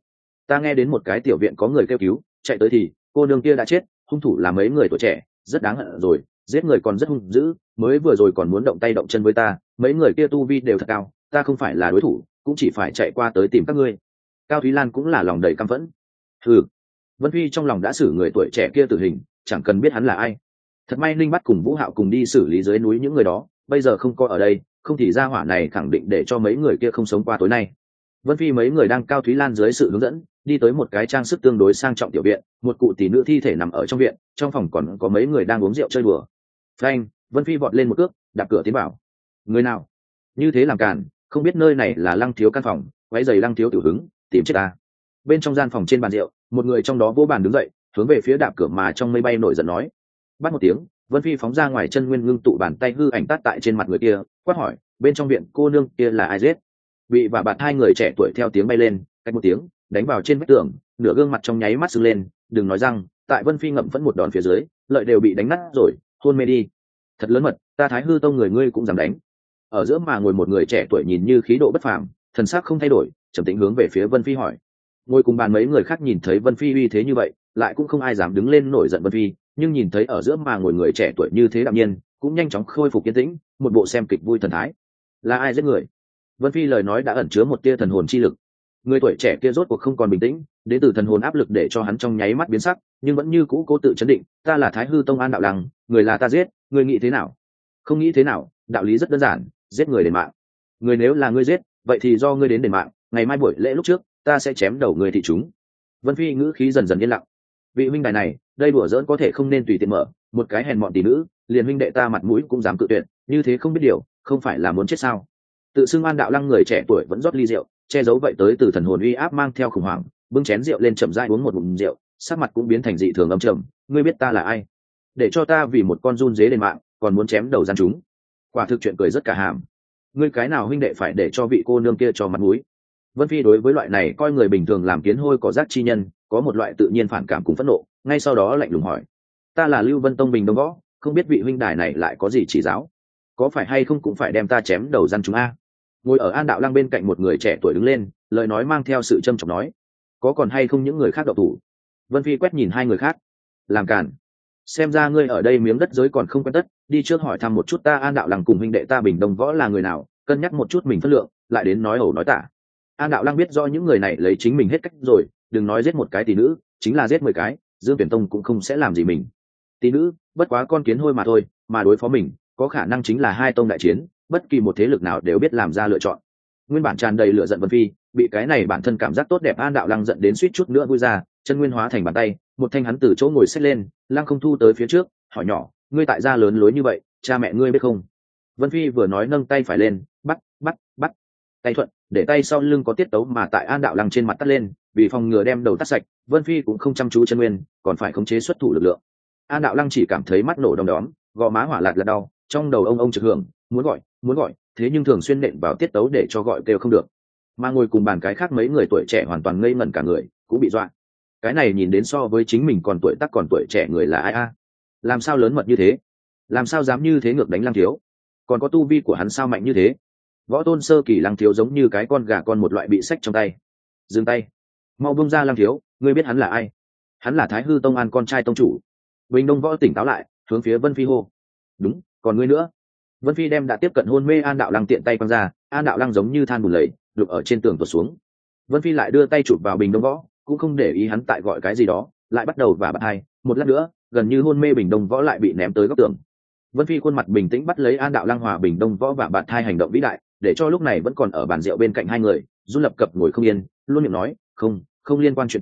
ta nghe đến một cái tiểu viện có người kêu cứu, chạy tới thì cô nương kia đã chết, hung thủ là mấy người tuổi trẻ, rất đáng hận rồi, giết người còn rất hung dữ, mới vừa rồi còn muốn động tay động chân với ta, mấy người kia tu vi đều thật cao, ta không phải là đối thủ, cũng chỉ phải chạy qua tới tìm các ngươi. Cao Thúy Lan cũng là lòng đầy căm phẫn. Ừ, Vân Phi trong lòng đã xử người tuổi trẻ kia tử hình, chẳng cần biết hắn là ai. Thật may Linh Bắt cùng Vũ Hạo cùng đi xử lý dưới núi những người đó, bây giờ không có ở đây, không thì gia hỏa này khẳng định để cho mấy người kia không sống qua tối nay. Vân Phi mấy người đang Cao Thúy Lan dưới sự hướng dẫn, đi tới một cái trang sức tương đối sang trọng tiểu viện, một cụ tỷ nữ thi thể nằm ở trong viện, trong phòng còn có mấy người đang uống rượu chơi đùa. Phanh, Vân Phi vọt lên một cước, đạp cửa tiến vào. Người nào? Như thế làm cản, không biết nơi này là Lăng thiếu căn phòng, quấy giày Lăng thiếu tiểu hứng, tìm chết ta. Bên trong gian phòng trên bàn rượu, một người trong đó vô bàn đứng dậy, hướng về phía đạp cửa mà trong mây bay nổi giận nói. Bắt một tiếng, Vân Phi phóng ra ngoài chân nguyên ngưng tụ bàn tay hư ảnh tát tại trên mặt người kia, quát hỏi, bên trong viện cô nương kia là ai giết? Bị và bạt hai người trẻ tuổi theo tiếng bay lên, cách một tiếng, đánh vào trên vách tường, nửa gương mặt trong nháy mắt sưng lên, đừng nói rằng, tại Vân Phi ngậm vẫn một đòn phía dưới, lợi đều bị đánh nát rồi, hôn mê đi. Thật lớn mật, ta Thái Hư Tông người ngươi cũng dám đánh. Ở giữa mà ngồi một người trẻ tuổi nhìn như khí độ bất phàm, thần sắc không thay đổi, trầm tĩnh hướng về phía Vân Phi hỏi. Ngồi cùng bàn mấy người khác nhìn thấy Vân Phi uy thế như vậy, lại cũng không ai dám đứng lên nổi giận Vân Phi, nhưng nhìn thấy ở giữa mà ngồi người trẻ tuổi như thế đạm nhiên, cũng nhanh chóng khôi phục yên tĩnh, một bộ xem kịch vui thần thái. Là ai giết người? Vân Phi lời nói đã ẩn chứa một tia thần hồn chi lực. Người tuổi trẻ kia rốt cuộc không còn bình tĩnh, đến từ thần hồn áp lực để cho hắn trong nháy mắt biến sắc, nhưng vẫn như cũ cố tự chấn định. Ta là Thái Hư Tông An Đạo Lăng, người là ta giết, người nghĩ thế nào? Không nghĩ thế nào, đạo lý rất đơn giản, giết người đền mạng. Người nếu là ngươi giết, vậy thì do ngươi đến đền mạng. Ngày mai buổi lễ lúc trước, ta sẽ chém đầu người thị chúng. Vân Phi ngữ khí dần dần yên lặng. Vị huynh đài này, đây đùa giỡn có thể không nên tùy tiện mở, một cái hèn mọn tỷ nữ, liền huynh đệ ta mặt mũi cũng dám cự tuyệt, như thế không biết điều, không phải là muốn chết sao? Tự xưng An Đạo Lăng người trẻ tuổi vẫn rót ly rượu, che giấu vậy tới từ thần hồn uy áp mang theo khủng hoảng, bưng chén rượu lên chậm rãi uống một ngụm rượu, sắc mặt cũng biến thành dị thường âm trầm. Ngươi biết ta là ai? Để cho ta vì một con run dế đền mạng, còn muốn chém đầu gian chúng. Quả thực chuyện cười rất cả hàm. Ngươi cái nào huynh đệ phải để cho vị cô nương kia cho mặt mũi? Vân Phi đối với loại này coi người bình thường làm kiến hôi có giác chi nhân, có một loại tự nhiên phản cảm cùng phẫn nộ, ngay sau đó lạnh lùng hỏi: ta là Lưu Vân Tông Bình Đông Võ, không biết vị huynh đài này lại có gì chỉ giáo, có phải hay không cũng phải đem ta chém đầu gian chúng a? Ngồi ở An Đạo Lăng bên cạnh một người trẻ tuổi đứng lên, lời nói mang theo sự trâm trọng nói: có còn hay không những người khác đậu thủ? Vân Phi quét nhìn hai người khác, làm cản, xem ra ngươi ở đây miếng đất giới còn không quen tất, đi trước hỏi thăm một chút ta An Đạo Lăng cùng huynh đệ ta Bình Đông Võ là người nào, cân nhắc một chút mình phân lượng, lại đến nói ẩu nói tả. An Đạo Lăng biết do những người này lấy chính mình hết cách rồi, đừng nói giết một cái tỷ nữ, chính là giết 10 cái, Dương Tuyển Tông cũng không sẽ làm gì mình. Tỷ nữ, bất quá con kiến hôi mà thôi, mà đối phó mình, có khả năng chính là hai tông đại chiến, bất kỳ một thế lực nào đều biết làm ra lựa chọn. Nguyên bản tràn đầy lửa giận Vân Phi, bị cái này bản thân cảm giác tốt đẹp An Đạo Lăng giận đến suýt chút nữa vui ra, chân nguyên hóa thành bàn tay, một thanh hắn từ chỗ ngồi xếp lên, Lăng Không Thu tới phía trước, hỏi nhỏ: ngươi tại gia lớn lối như vậy, cha mẹ ngươi biết không? Vân Phi vừa nói nâng tay phải lên, bắt, tay thuận, để tay sau lưng có tiết tấu mà tại An Đạo Lăng trên mặt tắt lên, vì phòng ngừa đem đầu tắt sạch, Vân Phi cũng không chăm chú chân nguyên, còn phải khống chế xuất thủ lực lượng. An Đạo Lăng chỉ cảm thấy mắt nổ đom đóm, gò má hỏa lạt là đau, trong đầu ông trực hưởng, muốn gọi, thế nhưng thường xuyên nện vào tiết tấu để cho gọi kêu không được. Mà ngồi cùng bàn cái khác mấy người tuổi trẻ hoàn toàn ngây ngẩn cả người, cũng bị dọa. Cái này nhìn đến so với chính mình còn tuổi tác còn tuổi trẻ người là ai a? Làm sao lớn mật như thế? Làm sao dám như thế ngược đánh Lăng thiếu? Còn có tu vi của hắn sao mạnh như thế? Võ tôn sơ kỳ Lăng thiếu giống như cái con gà con một loại bị xách trong tay. Dừng tay, mau buông ra Lăng thiếu, ngươi biết hắn là ai? Hắn là Thái Hư Tông An con trai tông chủ. Bình Đông Võ tỉnh táo lại, hướng phía Vân Phi hô: đúng, còn ngươi nữa? Vân Phi đem đã tiếp cận hôn mê An Đạo Lăng tiện tay quăng ra, An Đạo Lăng giống như than bùn lầy, đục ở trên tường tuột xuống. Vân Phi lại đưa tay chụp vào Bình Đông Võ, cũng không để ý hắn tại gọi cái gì đó, lại bắt đầu và bắt hai. Một lát nữa, gần như hôn mê Bình Đông Võ lại bị ném tới góc tường. Vân Phi khuôn mặt bình tĩnh bắt lấy An Đạo Lăng hòa Bình Đông Võ và bạt hai hành động vĩ đại, để cho lúc này vẫn còn ở bàn rượu bên cạnh hai người, run lập cập ngồi không yên, luôn miệng nói: không liên quan chuyện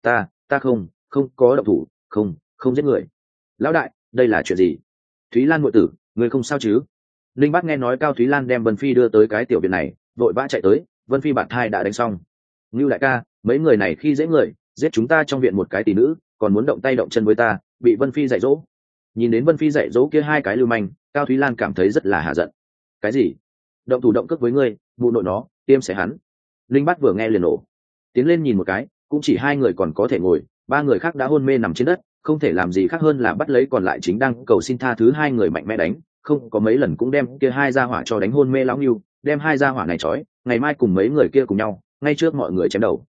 ta không có động thủ, không giết người. Lão đại, đây là chuyện gì? Thúy Lan muội tử, người không sao chứ? Linh Bác nghe nói Cao Thúy Lan đem Vân Phi đưa tới cái tiểu viện này, vội vã chạy tới. Vân Phi bạn thai đã đánh xong. Ngưu đại ca, mấy người này khi dễ người, giết chúng ta trong viện một cái tỷ nữ, còn muốn động tay động chân với ta, bị Vân Phi dạy dỗ. Nhìn đến Vân Phi dạy dỗ kia hai cái lưu manh, Cao Thúy Lan cảm thấy rất là hạ giận. Cái gì? Động thủ động cước với ngươi, vụ nội nó, tiêm sẽ hắn. Linh Bác vừa nghe liền nổ, tiến lên nhìn một cái, cũng chỉ hai người còn có thể ngồi, ba người khác đã hôn mê nằm trên đất, không thể làm gì khác hơn là bắt lấy còn lại chính đang cầu xin tha thứ hai người mạnh mẽ đánh, không có mấy lần cũng đem kia hai gia hỏa cho đánh hôn mê lão Ngưu, đem hai gia hỏa này trói, ngày mai cùng mấy người kia cùng nhau, ngay trước mọi người chém đầu.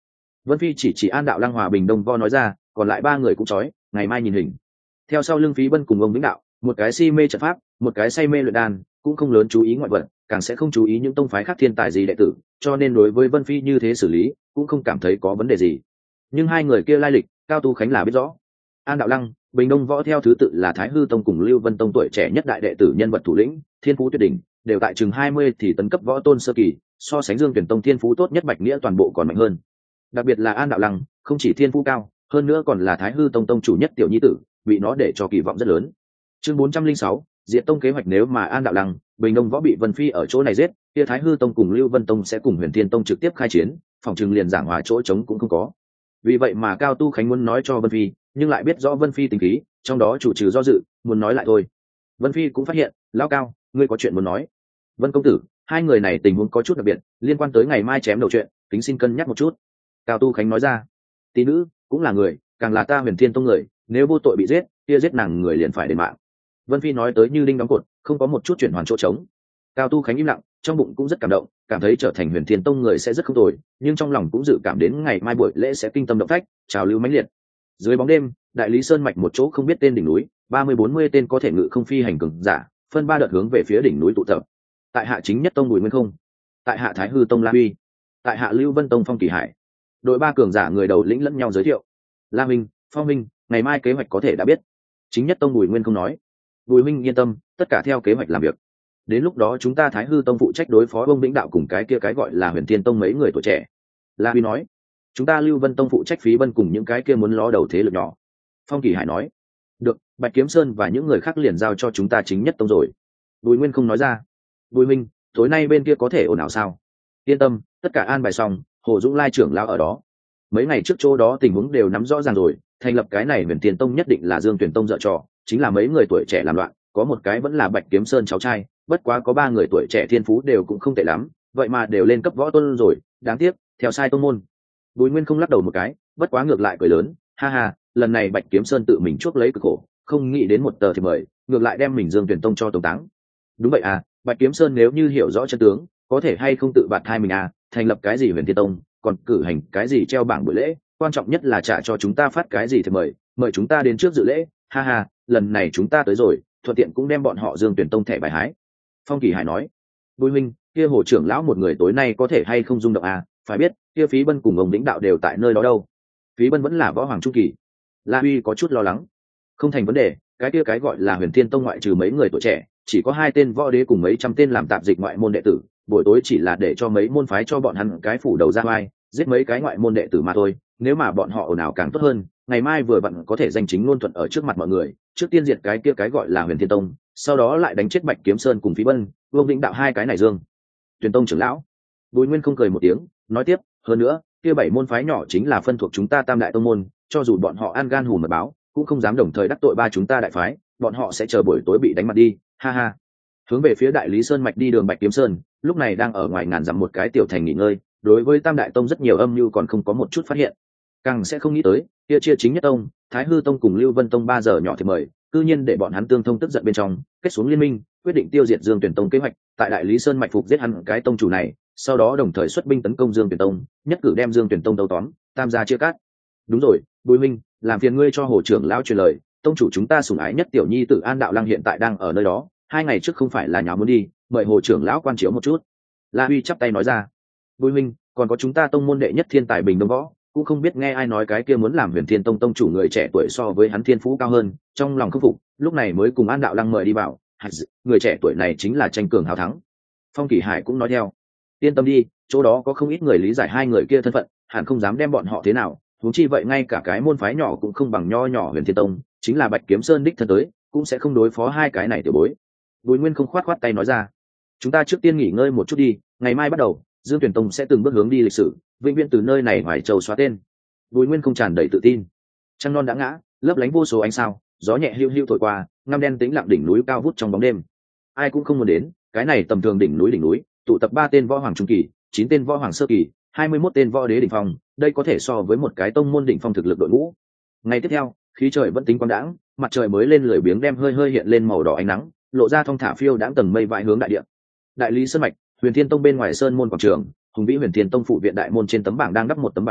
Vân Phi chỉ An Đạo Lăng, Hòa Bình Đông Vo nói ra, còn lại ba người cũng chói, ngày mai nhìn hình. Theo sau lưng Phí Bân cùng ông Vĩnh Đạo, một cái si mê trận pháp, một cái say mê luyện đan, cũng không lớn chú ý ngoại vật, càng sẽ không chú ý những tông phái khác thiên tài gì đệ tử, cho nên đối với Vân Phi như thế xử lý, cũng không cảm thấy có vấn đề gì. Nhưng hai người kia lai lịch, Cao Tu Khánh là biết rõ. An Đạo Lăng, Bình Đông Võ theo thứ tự là Thái Hư Tông cùng Lưu Vân Tông tuổi trẻ nhất đại đệ tử, nhân vật thủ lĩnh, thiên phú tuyệt đỉnh, đều tại chừng 20 thì tấn cấp võ tôn sơ kỳ, so sánh Dương Tuyển Tông thiên phú tốt nhất Bạch Nghĩa toàn bộ còn mạnh hơn. Đặc biệt là An Đạo Lăng, không chỉ thiên phú cao, hơn nữa còn là Thái Hư Tông tông chủ nhất tiểu nhi tử, bị nó để cho kỳ vọng rất lớn. Chương 406, Diệt Tông kế hoạch. Nếu mà An Đạo Lăng, Bình Đông Võ bị Vân Phi ở chỗ này giết, kia Thái Hư Tông cùng Lưu Vân Tông sẽ cùng Huyền Thiên Tông trực tiếp khai chiến, phòng trường liền giảng hòa chỗ trống cũng không có. Vì vậy mà Cao Tu Khánh muốn nói cho Vân Phi, nhưng lại biết rõ Vân Phi tính khí, trong đó chủ trừ do dự, muốn nói lại thôi. Vân Phi cũng phát hiện, lão Cao, ngươi có chuyện muốn nói. Vân công tử, hai người này tình huống có chút đặc biệt, liên quan tới ngày mai chém đầu chuyện, tính xin cân nhắc một chút. Cao Tu Khánh nói ra, tí nữ cũng là người, càng là ta Huyền Thiên Tông người, nếu vô tội bị giết, kia giết nàng người liền phải đền mạng. Vân Phi nói tới như đinh đóng cột, không có một chút chuyển hoàn chỗ trống. Cao Tu Khánh im lặng, trong bụng cũng rất cảm động, cảm thấy trở thành Huyền Thiên Tông người sẽ rất không tồi, nhưng trong lòng cũng dự cảm đến ngày mai buổi lễ sẽ kinh tâm động phách, trào lưu mãnh liệt. Dưới bóng đêm, Đại Lý Sơn mạch một chỗ không biết tên đỉnh núi, 30-40 tên có thể ngự không phi hành cường giả, phân ba đợt hướng về phía đỉnh núi tụ tập. Tại hạ Chính Nhất Tông Bùi Nguyên Không, tại hạ Thái Hư Tông La Huy, tại hạ Lưu Vân Tông Phong Kỳ Hải. Đội ba cường giả người đầu lĩnh lẫn nhau giới thiệu. La Minh, Phong Minh, ngày mai kế hoạch có thể đã biết. Chính Nhất Tông Bùi Nguyên Không nói. Bùi Minh yên tâm, tất cả theo kế hoạch làm việc. Đến lúc đó chúng ta Thái Hư Tông phụ trách đối phó ông Vĩnh Đạo cùng cái kia cái gọi là Huyền Thiên Tông mấy người tuổi trẻ. La Huy nói. Chúng ta Lưu Vân Tông phụ trách Phí Bân cùng những cái kia muốn ló đầu thế lực nhỏ. Phong Kỳ Hải nói. Được, Bạch Kiếm Sơn và những người khác liền giao cho chúng ta Chính Nhất Tông rồi. Bùi Nguyên Không nói ra. Bùi Minh, tối nay bên kia có thể ổn nào sao? Yên tâm, tất cả an bài xong, Hồ Dũng Lai trưởng lão ở đó. Mấy ngày trước chỗ đó tình huống đều nắm rõ ràng rồi, thành lập cái này Huyền Thiên Tông nhất định là Dương Tuyển Tông dợ trò, chính là mấy người tuổi trẻ làm loạn, có một cái vẫn là Bạch Kiếm Sơn cháu trai, bất quá có ba người tuổi trẻ thiên phú đều cũng không tệ lắm, vậy mà đều lên cấp võ tôn rồi, đáng tiếc, theo sai tông môn. Bùi Nguyên Không lắc đầu một cái, bất quá ngược lại cười lớn, ha ha, lần này Bạch Kiếm Sơn tự mình chuốc lấy cực khổ, không nghĩ đến một tờ thì mời, ngược lại đem mình Dương Tuyển Tông cho tống táng. Đúng vậy à, Bạch Kiếm Sơn nếu như hiểu rõ chân tướng, có thể hay không tự bạt hai mình à, thành lập cái gì Huyền Thiên Tông, còn cử hành cái gì treo bảng buổi lễ, quan trọng nhất là trả cho chúng ta phát cái gì thì mời chúng ta đến trước dự lễ, ha ha, lần này chúng ta tới rồi, thuận tiện cũng đem bọn họ Dương Tuyển Tông thẻ bài hái. Phong Kỳ Hải nói. Bùi Minh, kia Hồ trưởng lão một người tối nay có thể hay không rung động à, phải biết kia Phí Bân cùng ông Vĩnh Đạo đều tại nơi đó đâu. Phí Bân vẫn là võ hoàng trung kỳ. La Huy có chút lo lắng. Không thành vấn đề, cái kia cái gọi là Huyền Thiên Tông ngoại trừ mấy người tuổi trẻ, chỉ có 2 tên võ đế cùng mấy trăm tên làm tạp dịch ngoại môn đệ tử, buổi tối chỉ là để cho mấy môn phái cho bọn hắn cái phủ đầu ra vai, giết mấy cái ngoại môn đệ tử mà thôi, nếu mà bọn họ ồn ào càng tốt hơn, ngày mai vừa vặn có thể danh chính ngôn thuận ở trước mặt mọi người, trước tiên diệt cái kia cái gọi là Huyền Thiên Tông, sau đó lại đánh chết Bạch Kiếm Sơn cùng Phí Bân, Vương Vĩnh Đạo hai cái này Dương Tuyển Tông trưởng lão. Bùi Nguyên Không cười một tiếng, nói tiếp, hơn nữa, kia 7 môn phái nhỏ chính là phân thuộc chúng ta Tam đại tông môn, cho dù bọn họ an gan hùm mật báo, cũng không dám đồng thời đắc tội ba chúng ta đại phái, bọn họ sẽ chờ buổi tối bị đánh mặt đi, ha ha. Hướng về phía Đại Lý Sơn mạch đi đường Bạch Kiếm Sơn, lúc này đang ở ngoài ngàn dặm một cái tiểu thành nghỉ ngơi, đối với Tam đại tông rất nhiều âm mưu còn không có một chút phát hiện, càng sẽ không nghĩ tới kia chia Chính Nhất Tông, Thái Hư Tông cùng Lưu Vân Tông 3 giờ nhỏ thì mời, cư nhiên để bọn hắn tương thông tức giận bên trong, kết xuống liên minh, quyết định tiêu diệt Dương Tuyển Tông kế hoạch, tại Đại Lý Sơn mạch phục giết hắn cái tông chủ này, sau đó đồng thời xuất binh tấn công Dương Tuyển Tông, nhất cử đem Dương Tuyển Tông đấu tóm, tam gia chia cắt. Đúng rồi, Bùi Minh, làm phiền ngươi cho Hồ trưởng lão truyền lời, tông chủ chúng ta sủng ái nhất tiểu nhi tử An Đạo Lăng hiện tại đang ở nơi đó, 2 ngày trước không phải là nháo muốn đi, mời Hồ trưởng lão quan chiếu một chút. La Huy chắp tay nói ra. Bùi Minh, còn có chúng ta tông môn đệ nhất thiên tài Bình Đông Võ, cũng không biết nghe ai nói cái kia muốn làm Huyền Thiên Tông tông chủ người trẻ tuổi so với hắn thiên phú cao hơn, trong lòng không phục, lúc này mới cùng An Đạo Lăng mời đi vào, người trẻ tuổi này chính là tranh cường hào thắng. Phong Kỳ Hải cũng nói theo. Yên tâm đi, chỗ đó có không ít người lý giải hai người kia thân phận, hẳn không dám đem bọn họ thế nào, huống chi vậy ngay cả cái môn phái nhỏ cũng không bằng nho nhỏ Huyền Thiên Tông, chính là Bạch Kiếm Sơn đích thân tới, cũng sẽ không đối phó hai cái này tiểu bối. Bùi Nguyên Không khoát tay nói ra. Chúng ta trước tiên nghỉ ngơi một chút đi, ngày mai bắt đầu, Dương Tuyển Tông sẽ từng bước hướng đi lịch sử, vĩnh viễn từ nơi này Hoài Châu xóa tên. Bùi Nguyên Không tràn đầy tự tin. Trăng non đã ngã, lấp lánh vô số ánh sao, gió nhẹ hiu hiu thổi qua, ngăm đen tĩnh lặng đỉnh núi cao vút trong bóng đêm. Ai cũng không muốn đến, cái này tầm thường đỉnh núi, tụ tập 3 tên võ hoàng trung kỳ, 9 tên võ hoàng sơ kỳ, 21 tên võ đế đỉnh phong, đây có thể so với một cái tông môn đỉnh phong thực lực đội ngũ. Ngày tiếp theo, khí trời vẫn tính quang đãng, mặt trời mới lên lười biếng đem hơi hơi hiện lên màu đỏ ánh nắng, lộ ra thong thả phiêu đãng tầng mây vãi hướng đại địa. Đại Lý Sơn mạch, Huyền Thiên Tông bên ngoài sơn môn quảng trường, hùng vĩ Huyền Thiên Tông phụ viện đại môn trên tấm bảng đang đắp một tấm vải đỏ,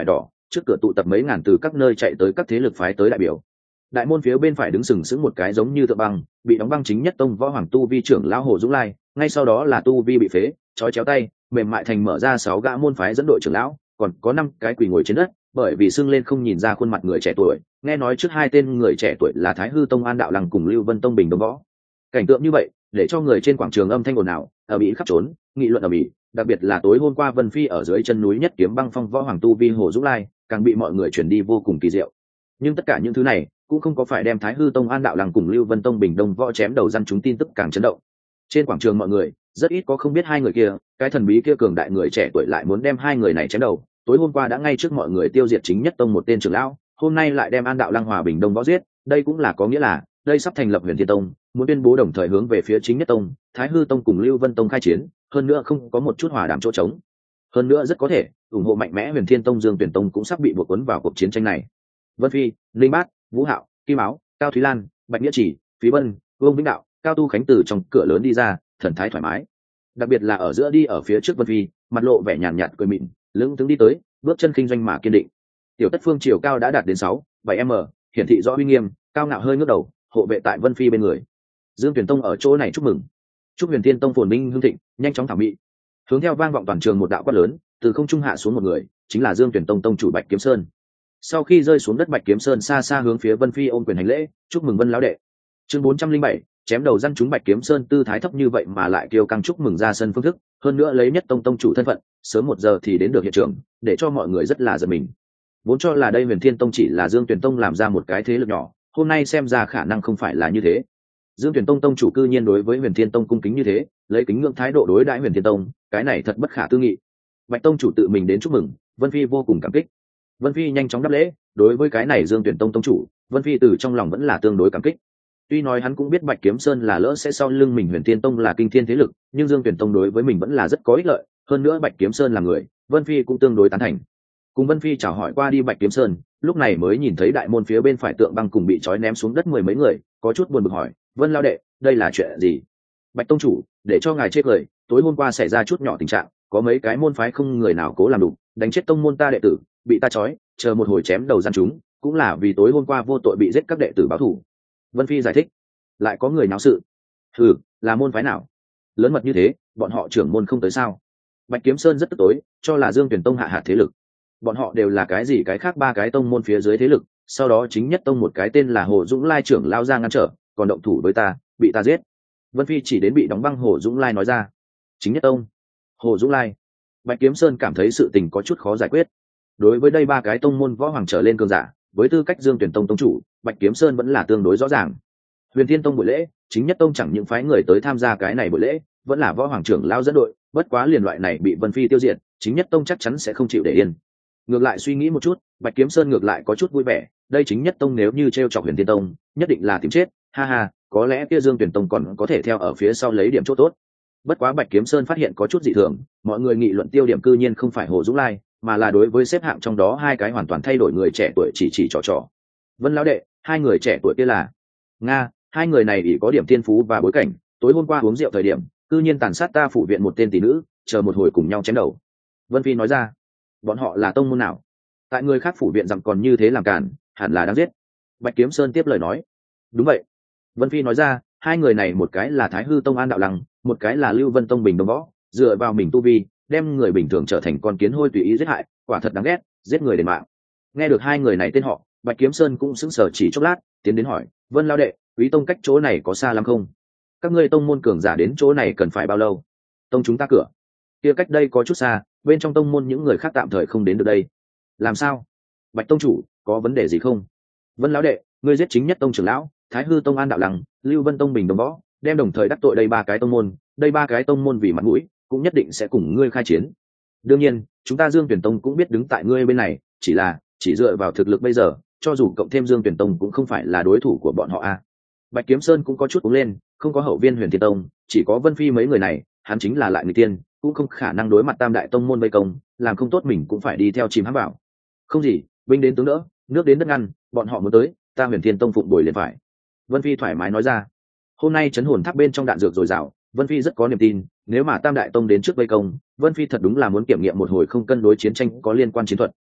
trước cửa tụ tập mấy ngàn từ các nơi chạy tới các thế lực phái tới đại biểu. Đại môn phía bên phải đứng sừng sững một cái giống như tượng băng, bị đóng băng chính nhất tông võ hoàng tu vi trưởng lão Hồ Dũng Lai, ngay sau đó là tu vi bị phế, trói chéo tay, mềm mại thành mở ra 6 gã môn phái dẫn đội trưởng lão, còn có 5 cái quỳ ngồi trên đất, bởi vì sưng lên không nhìn ra khuôn mặt người trẻ tuổi, nghe nói trước 2 tên người trẻ tuổi là Thái Hư Tông An Đạo Lăng cùng Lưu Vân Tông Bình Đông Võ. Cảnh tượng như vậy, để cho người trên quảng trường âm thanh ồn ào, ở mỹ khắp trốn, nghị luận ở mỹ, đặc biệt là tối hôm qua Vân Phi ở dưới chân núi nhất kiếm băng phong võ hoàng tu vi Hồ Dũng Lai, càng bị mọi người truyền đi vô cùng kỳ diệu. Nhưng tất cả những thứ này cũng không có phải đem Thái Hư Tông An Đạo Lăng cùng Lưu Vân Tông Bình Đông Võ chém đầu răn chúng tin tức càng chấn động. Trên quảng trường mọi người rất ít có không biết hai người kia, cái thần bí kia cường đại người trẻ tuổi lại muốn đem hai người này chém đầu. Tối hôm qua đã ngay trước mọi người tiêu diệt chính nhất tông một tên trưởng lão, hôm nay lại đem An Đạo Lăng hòa Bình Đông Võ giết, đây cũng là có nghĩa là đây sắp thành lập Huyền Thiên Tông, muốn tuyên bố đồng thời hướng về phía chính nhất tông, Thái Hư Tông cùng Lưu Vân Tông khai chiến, hơn nữa không có một chút hòa đàm chỗ trống. Hơn nữa rất có thể ủng hộ mạnh mẽ Huyền Thiên Tông Dương Tuyển Tông cũng sắp bị buộc cuốn vào cuộc chiến tranh này. Vân Phi, Linh Bát, Vũ Hạo, Kim Áo, Cao Thúy Lan, Bạch Nghĩa Chỉ, Phí Vân, Vương Vĩnh Đạo, Cao Tu Khánh từ trong cửa lớn đi ra, thần thái thoải mái. Đặc biệt là ở giữa đi ở phía trước Vân Phi, mặt lộ vẻ nhàn nhạt cười mịn, lững thững đi tới, bước chân kinh doanh mà kiên định. Tiểu Tất Phương chiều cao đã đạt đến 6-7 m, hiển thị rõ uy nghiêm, cao ngạo hơi ngước đầu, hộ vệ tại Vân Phi bên người. Dương Tuyển Tông ở chỗ này chúc mừng, chúc Huyền Thiên Tông phồn minh hưng thịnh, nhanh chóng thảo mỹ. Hướng theo vang vọng toàn trường một đạo quát lớn, từ không trung hạ xuống một người, chính là Dương Tuyển Tông tông chủ Bạch Kiếm Sơn. Sau khi rơi xuống đất, Bạch Kiếm Sơn xa xa hướng phía Vân Phi ôm quyền hành lễ, chúc mừng Vân lão đệ. Chương 407, chém đầu răn chúng. Bạch Kiếm Sơn tư thái thấp như vậy mà lại kiêu căng chúc mừng ra sân phương thức, hơn nữa lấy nhất tông tông chủ thân phận, sớm 1 giờ thì đến được hiện trường, để cho mọi người rất là giật mình. Vốn cho là đây Huyền Thiên Tông chỉ là Dương Tuyển Tông làm ra một cái thế lực nhỏ, hôm nay xem ra khả năng không phải là như thế. Dương Tuyển Tông tông chủ cư nhiên đối với Huyền Thiên Tông cung kính như thế, lấy kính ngưỡng thái độ đối đãi Huyền Thiên Tông, cái này thật bất khả tư nghị. Bạch tông chủ tự mình đến chúc mừng, Vân Phi vô cùng cảm kích. Vân Phi nhanh chóng đáp lễ, đối với cái này Dương Tuyển Tông tông chủ, Vân Phi từ trong lòng vẫn là tương đối cảm kích. Tuy nói hắn cũng biết Bạch Kiếm Sơn là lỡ sẽ sau lưng mình Huyền Thiên Tông là kinh thiên thế lực, nhưng Dương Tuyển Tông đối với mình vẫn là rất có ích lợi, hơn nữa Bạch Kiếm Sơn là người, Vân Phi cũng tương đối tán thành. Cùng Vân Phi chào hỏi qua đi Bạch Kiếm Sơn, lúc này mới nhìn thấy đại môn phía bên phải tượng băng cùng bị trói ném xuống đất 10 mấy người, có chút buồn bực hỏi, Vân lão đệ, đây là chuyện gì? Bạch tông chủ, để cho ngài chết lời, tối hôm qua xảy ra chút nhỏ tình trạng, có mấy cái môn phái không người nào cố làm đủ, đánh chết tông môn ta đệ tử, bị ta trói, chờ một hồi chém đầu gian chúng, cũng là vì tối hôm qua vô tội bị giết các đệ tử báo thù. Vân Phi giải thích, lại có người náo sự? Là môn phái nào? Lớn mật như thế, bọn họ trưởng môn không tới sao? Bạch Kiếm Sơn rất tức tối, cho là Dương Tuyển Tông hạ thế lực. Bọn họ đều là cái gì cái khác 3 cái tông môn phía dưới thế lực, sau đó chính nhất tông một cái tên là Hồ Dũng Lai trưởng lao ra ngăn trở, còn động thủ với ta, bị ta giết. Vân Phi chỉ đến bị đóng băng Hồ Dũng Lai nói ra. Chính nhất tông, Hồ Dũng Lai. Bạch Kiếm Sơn cảm thấy sự tình có chút khó giải quyết. Đối với đây 3 cái tông môn võ hoàng trở lên cường giả, với tư cách Dương Tuyển Tông tông chủ, Bạch Kiếm Sơn vẫn là tương đối rõ ràng. Huyền Thiên Tông buổi lễ, chính nhất tông chẳng những phái người tới tham gia cái này buổi lễ, vẫn là võ hoàng trưởng lao dẫn đội, bất quá liền loại này bị Vân Phi tiêu diệt, chính nhất tông chắc chắn sẽ không chịu để yên. Ngược lại suy nghĩ một chút, Bạch Kiếm Sơn ngược lại có chút vui vẻ, đây chính nhất tông nếu như trêu chọc Huyền Thiên Tông, nhất định là tìm chết, ha ha, có lẽ kia Dương Tuyển Tông còn có thể theo ở phía sau lấy điểm chỗ tốt. Bất quá Bạch Kiếm Sơn phát hiện có chút dị thường, mọi người nghị luận tiêu điểm cư nhiên không phải Hồ Dũng Lai, mà là đối với xếp hạng trong đó 2 cái hoàn toàn thay đổi người trẻ tuổi chỉ trò. Vân lão đệ, 2 người trẻ tuổi kia là Nga, 2 người này ỷ có điểm thiên phú và bối cảnh, tối hôm qua uống rượu thời điểm, cư nhiên tàn sát ta phủ viện một tên tỷ nữ, chờ một hồi cùng nhau chém đầu. Vân Phi nói ra, bọn họ là tông môn nào? Tại người khác phủ viện rằng còn như thế làm cản, hẳn là đáng giết. Bạch Kiếm Sơn tiếp lời nói, đúng vậy. Vân Phi nói ra, 2 người này một cái là Thái Hư Tông An Đạo Lăng, một cái là Lưu Vân Tông Bình Đông Võ, dựa vào mình tu vi, đem người bình thường trở thành con kiến hôi tùy ý giết hại, quả thật đáng ghét, giết người đền mạng. Nghe được 2 người này tên họ, Bạch Kiếm Sơn cũng sững sờ chỉ chốc lát, tiến đến hỏi, Vân lão đệ, Quý tông cách chỗ này có xa lắm không? Các ngươi tông môn cường giả đến chỗ này cần phải bao lâu? Tông chúng ta cửa kia cách đây có chút xa, bên trong tông môn những người khác tạm thời không đến được đây. Làm sao? Bạch tông chủ, có vấn đề gì không? Vân lão đệ, ngươi giết chính nhất tông trưởng lão, Thái Hư Tông An Đạo Lăng, Lưu Vân Tông Bình Đông Võ, đem đồng thời đắc tội đây 3 cái tông môn, đây 3 cái tông môn vì mặt mũi, cũng nhất định sẽ cùng ngươi khai chiến. Đương nhiên, chúng ta Dương Tuyển Tông cũng biết đứng tại ngươi bên này, chỉ dựa vào thực lực bây giờ, cho dù cộng thêm Dương Tuyển Tông cũng không phải là đối thủ của bọn họ a. Bạch Kiếm Sơn cũng có chút uống lên, không có hậu viên Huyền Thiên Tông, chỉ có Vân Phi mấy người này, hắn chính là lại người tiên, cũng không khả năng đối mặt tam đại tông môn vây công, làm không tốt mình cũng phải đi theo chim hám bảo. Không gì, binh đến tướng đỡ, nước đến đất ngăn, bọn họ muốn tới, ta Huyền Thiên Tông phụng bồi liền phải. Vân Phi thoải mái nói ra. Hôm nay trấn hồn tháp bên trong đạn dược dồi dào, Vân Phi rất có niềm tin, nếu mà tam đại tông đến trước vây công, Vân Phi thật đúng là muốn kiểm nghiệm một hồi không cân đối chiến tranh có liên quan chiến thuật.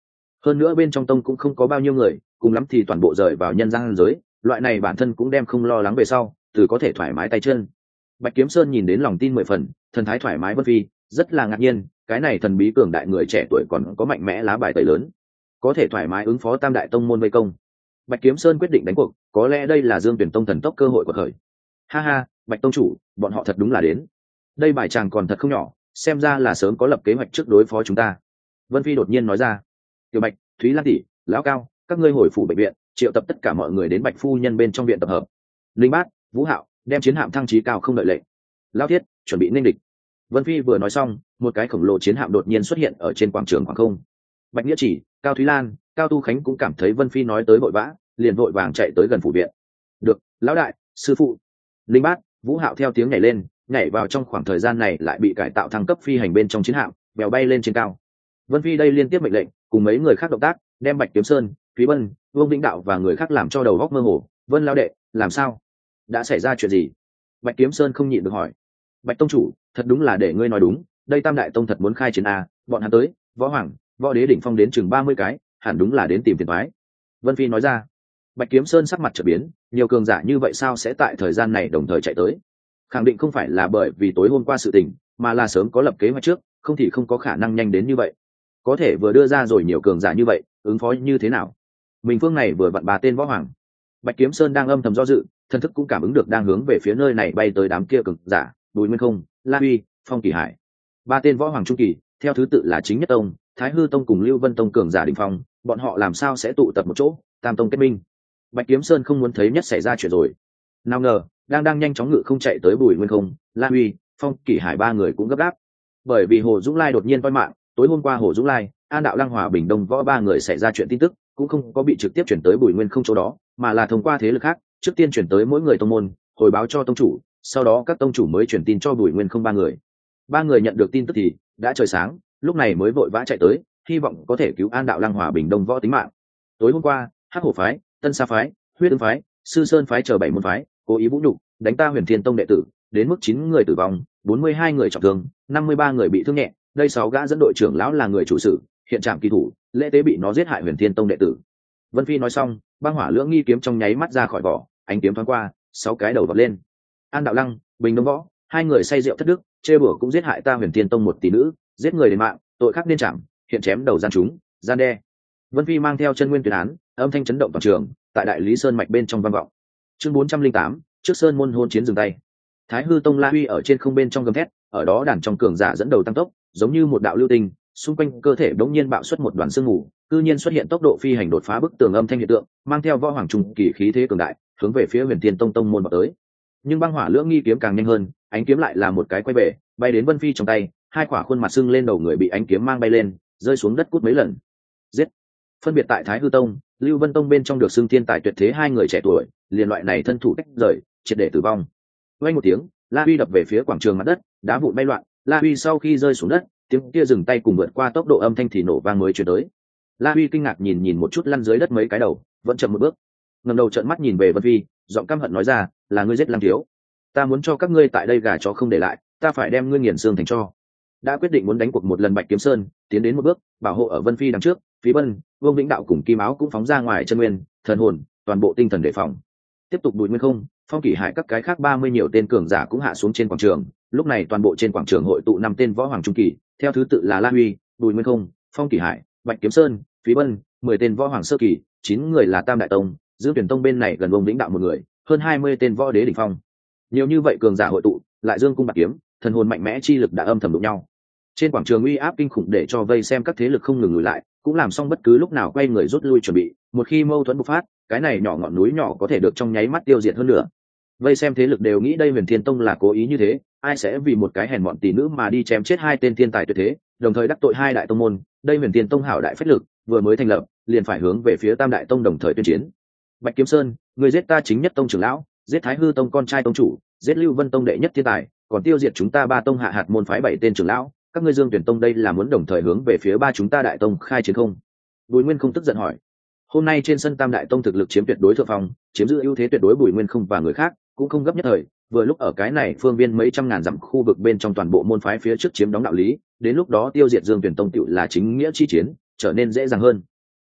hơn nữa bên trong tông cũng không có bao nhiêu người, cùng lắm thì toàn bộ rời vào nhân gian giới, loại này bản thân cũng đem không lo lắng về sau từ có thể thoải mái tay chân. Bạch Kiếm Sơn nhìn đến lòng tin 10 phần, thần thái thoải mái Vân Phi rất là ngạc nhiên, cái này thần bí cường đại người trẻ tuổi còn có mạnh mẽ lá bài tẩy lớn, có thể thoải mái ứng phó tam đại tông môn vây công. Bạch Kiếm Sơn quyết định đánh cuộc, có lẽ đây là Dương Tuyển Tông thần tốc cơ hội của khởi. Ha ha, Bạch tông chủ, bọn họ thật đúng là đến. Đây bài chàng còn thật không nhỏ, xem ra là sớm có lập kế hoạch trước đối phó chúng ta. Vân Phi đột nhiên nói ra. Tiểu Bạch, Thúy Lan tỷ, lão Cao, các ngươi hồi phủ bệnh viện, triệu tập tất cả mọi người đến Bạch phu nhân bên trong viện tập hợp. Linh Bát, Vũ Hạo, đem chiến hạm thăng chí cao không đợi lệnh. Lão Thiết, chuẩn bị nên địch. Vân Phi vừa nói xong, một cái khổng lồ chiến hạm đột nhiên xuất hiện ở trên quảng trường khoảng không. Bạch Nghĩa Chỉ, Cao Thúy Lan, Cao Tu Khánh cũng cảm thấy Vân Phi nói tới vội vã, liền vội vàng chạy tới gần phủ viện. Được, lão đại, sư phụ. Linh Bát, Vũ Hạo theo tiếng nhảy lên, nhảy vào trong khoảng thời gian này lại bị cải tạo thăng cấp phi hành bên trong chiến hạm, bèo bay lên trên cao. Vân Phi đây liên tiếp mệnh lệnh, cùng mấy người khác động tác, đem Bạch Kiếm Sơn, Phí Bân, Vương Vĩnh Đạo và người khác làm cho đầu góc mơ hồ. Vân lão đệ, làm sao? Đã xảy ra chuyện gì? Bạch Kiếm Sơn không nhịn được hỏi. Bạch tông chủ, thật đúng là để ngươi nói đúng, đây Tam đại tông thật muốn khai chiến a, bọn hắn tới, võ hoàng, võ đế đỉnh phong đến chừng 30 cái, hẳn đúng là đến tìm phiền toái. Vân Phi nói ra. Bạch Kiếm Sơn sắc mặt trở biến, nhiều cường giả như vậy sao sẽ tại thời gian này đồng thời chạy tới? Khẳng định không phải là bởi vì tối hôm qua sự tình, mà là sớm có lập kế hoạch trước, không thì không có khả năng nhanh đến như vậy. Có thể vừa đưa ra rồi nhiều cường giả như vậy, ứng phó như thế nào? Mình phương này vừa vặn 3 tên võ hoàng. Bạch Kiếm Sơn đang âm thầm do dự, thần thức cũng cảm ứng được đang hướng về phía nơi này bay tới đám kia cường giả, Bùi Nguyên Không, La Huy, Phong Kỳ Hải. 3 tên võ hoàng trung kỳ, theo thứ tự là Chính Nhất Tông, Thái Hư Tông cùng Lưu Vân Tông cường giả đỉnh phong, bọn họ làm sao sẽ tụ tập một chỗ, Tam tông kết minh. Bạch Kiếm Sơn không muốn thấy nhất xảy ra chuyện rồi. Nào ngờ, đang nhanh chóng ngự không chạy tới Bùi Nguyên Không, La Huy, Phong Kỳ Hải 3 người cũng gấp gáp. Bởi vì Hồ Dũng Lai đột nhiên toi mạng, tối hôm qua Hồ Dũng Lai, An Đạo Lăng Hòa Bình Đông võ 3 người xảy ra chuyện tin tức, cũng không có bị trực tiếp chuyển tới Bùi Nguyên Không chỗ đó, mà là thông qua thế lực khác, trước tiên chuyển tới mỗi người tông môn, hồi báo cho tông chủ, sau đó các tông chủ mới truyền tin cho Bùi Nguyên Không 3 người. 3 người nhận được tin tức thì đã trời sáng, lúc này mới vội vã chạy tới, hy vọng có thể cứu An Đạo Lăng Hòa Bình Đông võ tính mạng. Tối hôm qua, Hắc Hổ phái, Tân Sa phái, Huyết Ưng phái, Sư Sơn phái chờ 7 môn phái, cố ý vũ nhục, đánh ta Huyền Thiên Tông đệ tử, đến mức 9 người tử vong, 42 người trọng thương, 53 người bị thương nhẹ, đây 6 gã dẫn đội trưởng lão là người chủ sự, hiện trạng kỳ thủ, lễ tế bị nó giết hại Huyền Thiên Tông đệ tử. Vân Phi nói xong, băng hỏa lưỡng nghi kiếm trong nháy mắt ra khỏi vỏ, ánh kiếm thoáng qua, 6 cái đầu vọt lên. An Đạo Lăng, Bình Đông võ, 2 người say rượu thất đức, chê bửa cũng giết hại ta Huyền Thiên Tông một tỷ nữ, giết người đến mạng, tội khác nên chạm, hiện chém đầu gian chúng, gian đe. Vân Phi mang theo chân nguyên tuyên án, âm thanh chấn động toàn trường, tại Đại Lý Sơn mạch bên trong vang vọng. Chương 408, trước sơn môn hôn chiến dừng tay. Thái Hư Tông La Huy ở trên không bên trong gầm thét, ở đó đàn trong cường giả dẫn đầu tăng tốc, giống như một đạo lưu tinh, xung quanh cơ thể đống nhiên bạo xuất một đoàn sương mù, cư nhiên xuất hiện tốc độ phi hành đột phá bức tường âm thanh hiện tượng, mang theo võ hoàng trung kỳ khí thế cường đại, hướng về phía Huyền Thiên Tông tông môn vào tới. Nhưng băng hỏa lưỡng nghi kiếm càng nhanh hơn, ánh kiếm lại là một cái quay về, bay đến Vân Phi trong tay, hai quả khuôn mặt sưng lên đầu người bị ánh kiếm mang bay lên, rơi xuống đất cút mấy lần. Giết! Phân biệt tại Thái Hư Tông, Lưu Vân Tông bên trong được xưng thiên tài tuyệt thế 2 người trẻ tuổi, liền loại này thân thủ tách rời, triệt để tử vong. Vang một tiếng, La Huy đập về phía quảng trường mặt đất, đá vụn bay loạn, La Huy sau khi rơi xuống đất, tiếng kia dừng tay cùng vượt qua tốc độ âm thanh thì nổ vang mới truyền tới. La Huy kinh ngạc nhìn một chút lăn dưới đất mấy cái đầu, vẫn chậm một bước. Ngẩng đầu trợn mắt nhìn về Vân Phi, giọng căm hận nói ra, là ngươi giết Lăng thiếu. Ta muốn cho các ngươi tại đây gà chó không để lại, ta phải đem ngươi nghiền xương thành tro. Đã quyết định muốn đánh cuộc một lần Bạch Kiếm Sơn, tiến đến một bước, bảo hộ ở Vân Phi đằng trước, Phí Bân, Vương Vĩnh Đạo cùng Kim Áo cũng phóng ra ngoài chân nguyên, thần hồn, toàn bộ tinh thần đề phòng. Tiếp tục Bùi Nguyên Không, Phong Kỳ Hải các cái khác 30 nhiều tên cường giả cũng hạ xuống trên quảng trường, lúc này toàn bộ trên quảng trường hội tụ 5 tên võ hoàng trung kỳ, theo thứ tự là La Huy, Bùi Nguyên Không, Phong Kỳ Hải, Bạch Kiếm Sơn, Phí Bân, 10 tên võ hoàng sơ kỳ, 9 người là Tam đại tông, Dương Tuyển Tông bên này gần Vương Vĩnh Đạo một người, hơn 20 tên võ đế đỉnh phong. Nhiều như vậy cường giả hội tụ, lại dương cung bạc kiếm, thần hồn mạnh mẽ chi lực đã âm thầm đụng nhau. Trên quảng trường uy áp kinh khủng để cho vây xem các thế lực không ngừng lùi lại, cũng làm xong bất cứ lúc nào quay người rút lui chuẩn bị, một khi mâu thuẫn bộc phát, cái này nhỏ ngọn núi nhỏ có thể được trong nháy mắt tiêu diệt hơn nữa. Vây xem thế lực đều nghĩ đây Huyền Thiên Tông là cố ý như thế, ai sẽ vì một cái hèn mọn tỷ nữ mà đi chém chết 2 tên thiên tài tuyệt thế, đồng thời đắc tội 2 đại tông môn, đây Huyền Thiên Tông hảo đại phách lực, vừa mới thành lập, liền phải hướng về phía Tam đại tông đồng thời tuyên chiến. Bạch Kiếm Sơn, người giết ta Chính Nhất Tông trưởng lão, giết Thái Hư Tông con trai tông chủ, giết Lưu Vân Tông đệ nhất thiên tài, còn tiêu diệt chúng ta 3 tông hạ hạt môn phái 7 tên trưởng lão, các ngươi Dương Tuyển Tông đây là muốn đồng thời hướng về phía 3 chúng ta đại tông khai chiến không? Bùi Nguyên Không tức giận hỏi. Hôm nay trên sân Tam đại tông thực lực chiếm tuyệt đối thượng phong, chiếm giữ ưu thế tuyệt đối. Bùi Nguyên Không và người khác cũng không gấp nhất thời, vừa lúc ở cái này phương viên mấy trăm ngàn dặm khu vực bên trong toàn bộ môn phái phía trước chiếm đóng đạo lý, đến lúc đó tiêu diệt Dương Tuyển Tông tựu là chính nghĩa chi chiến, trở nên dễ dàng hơn.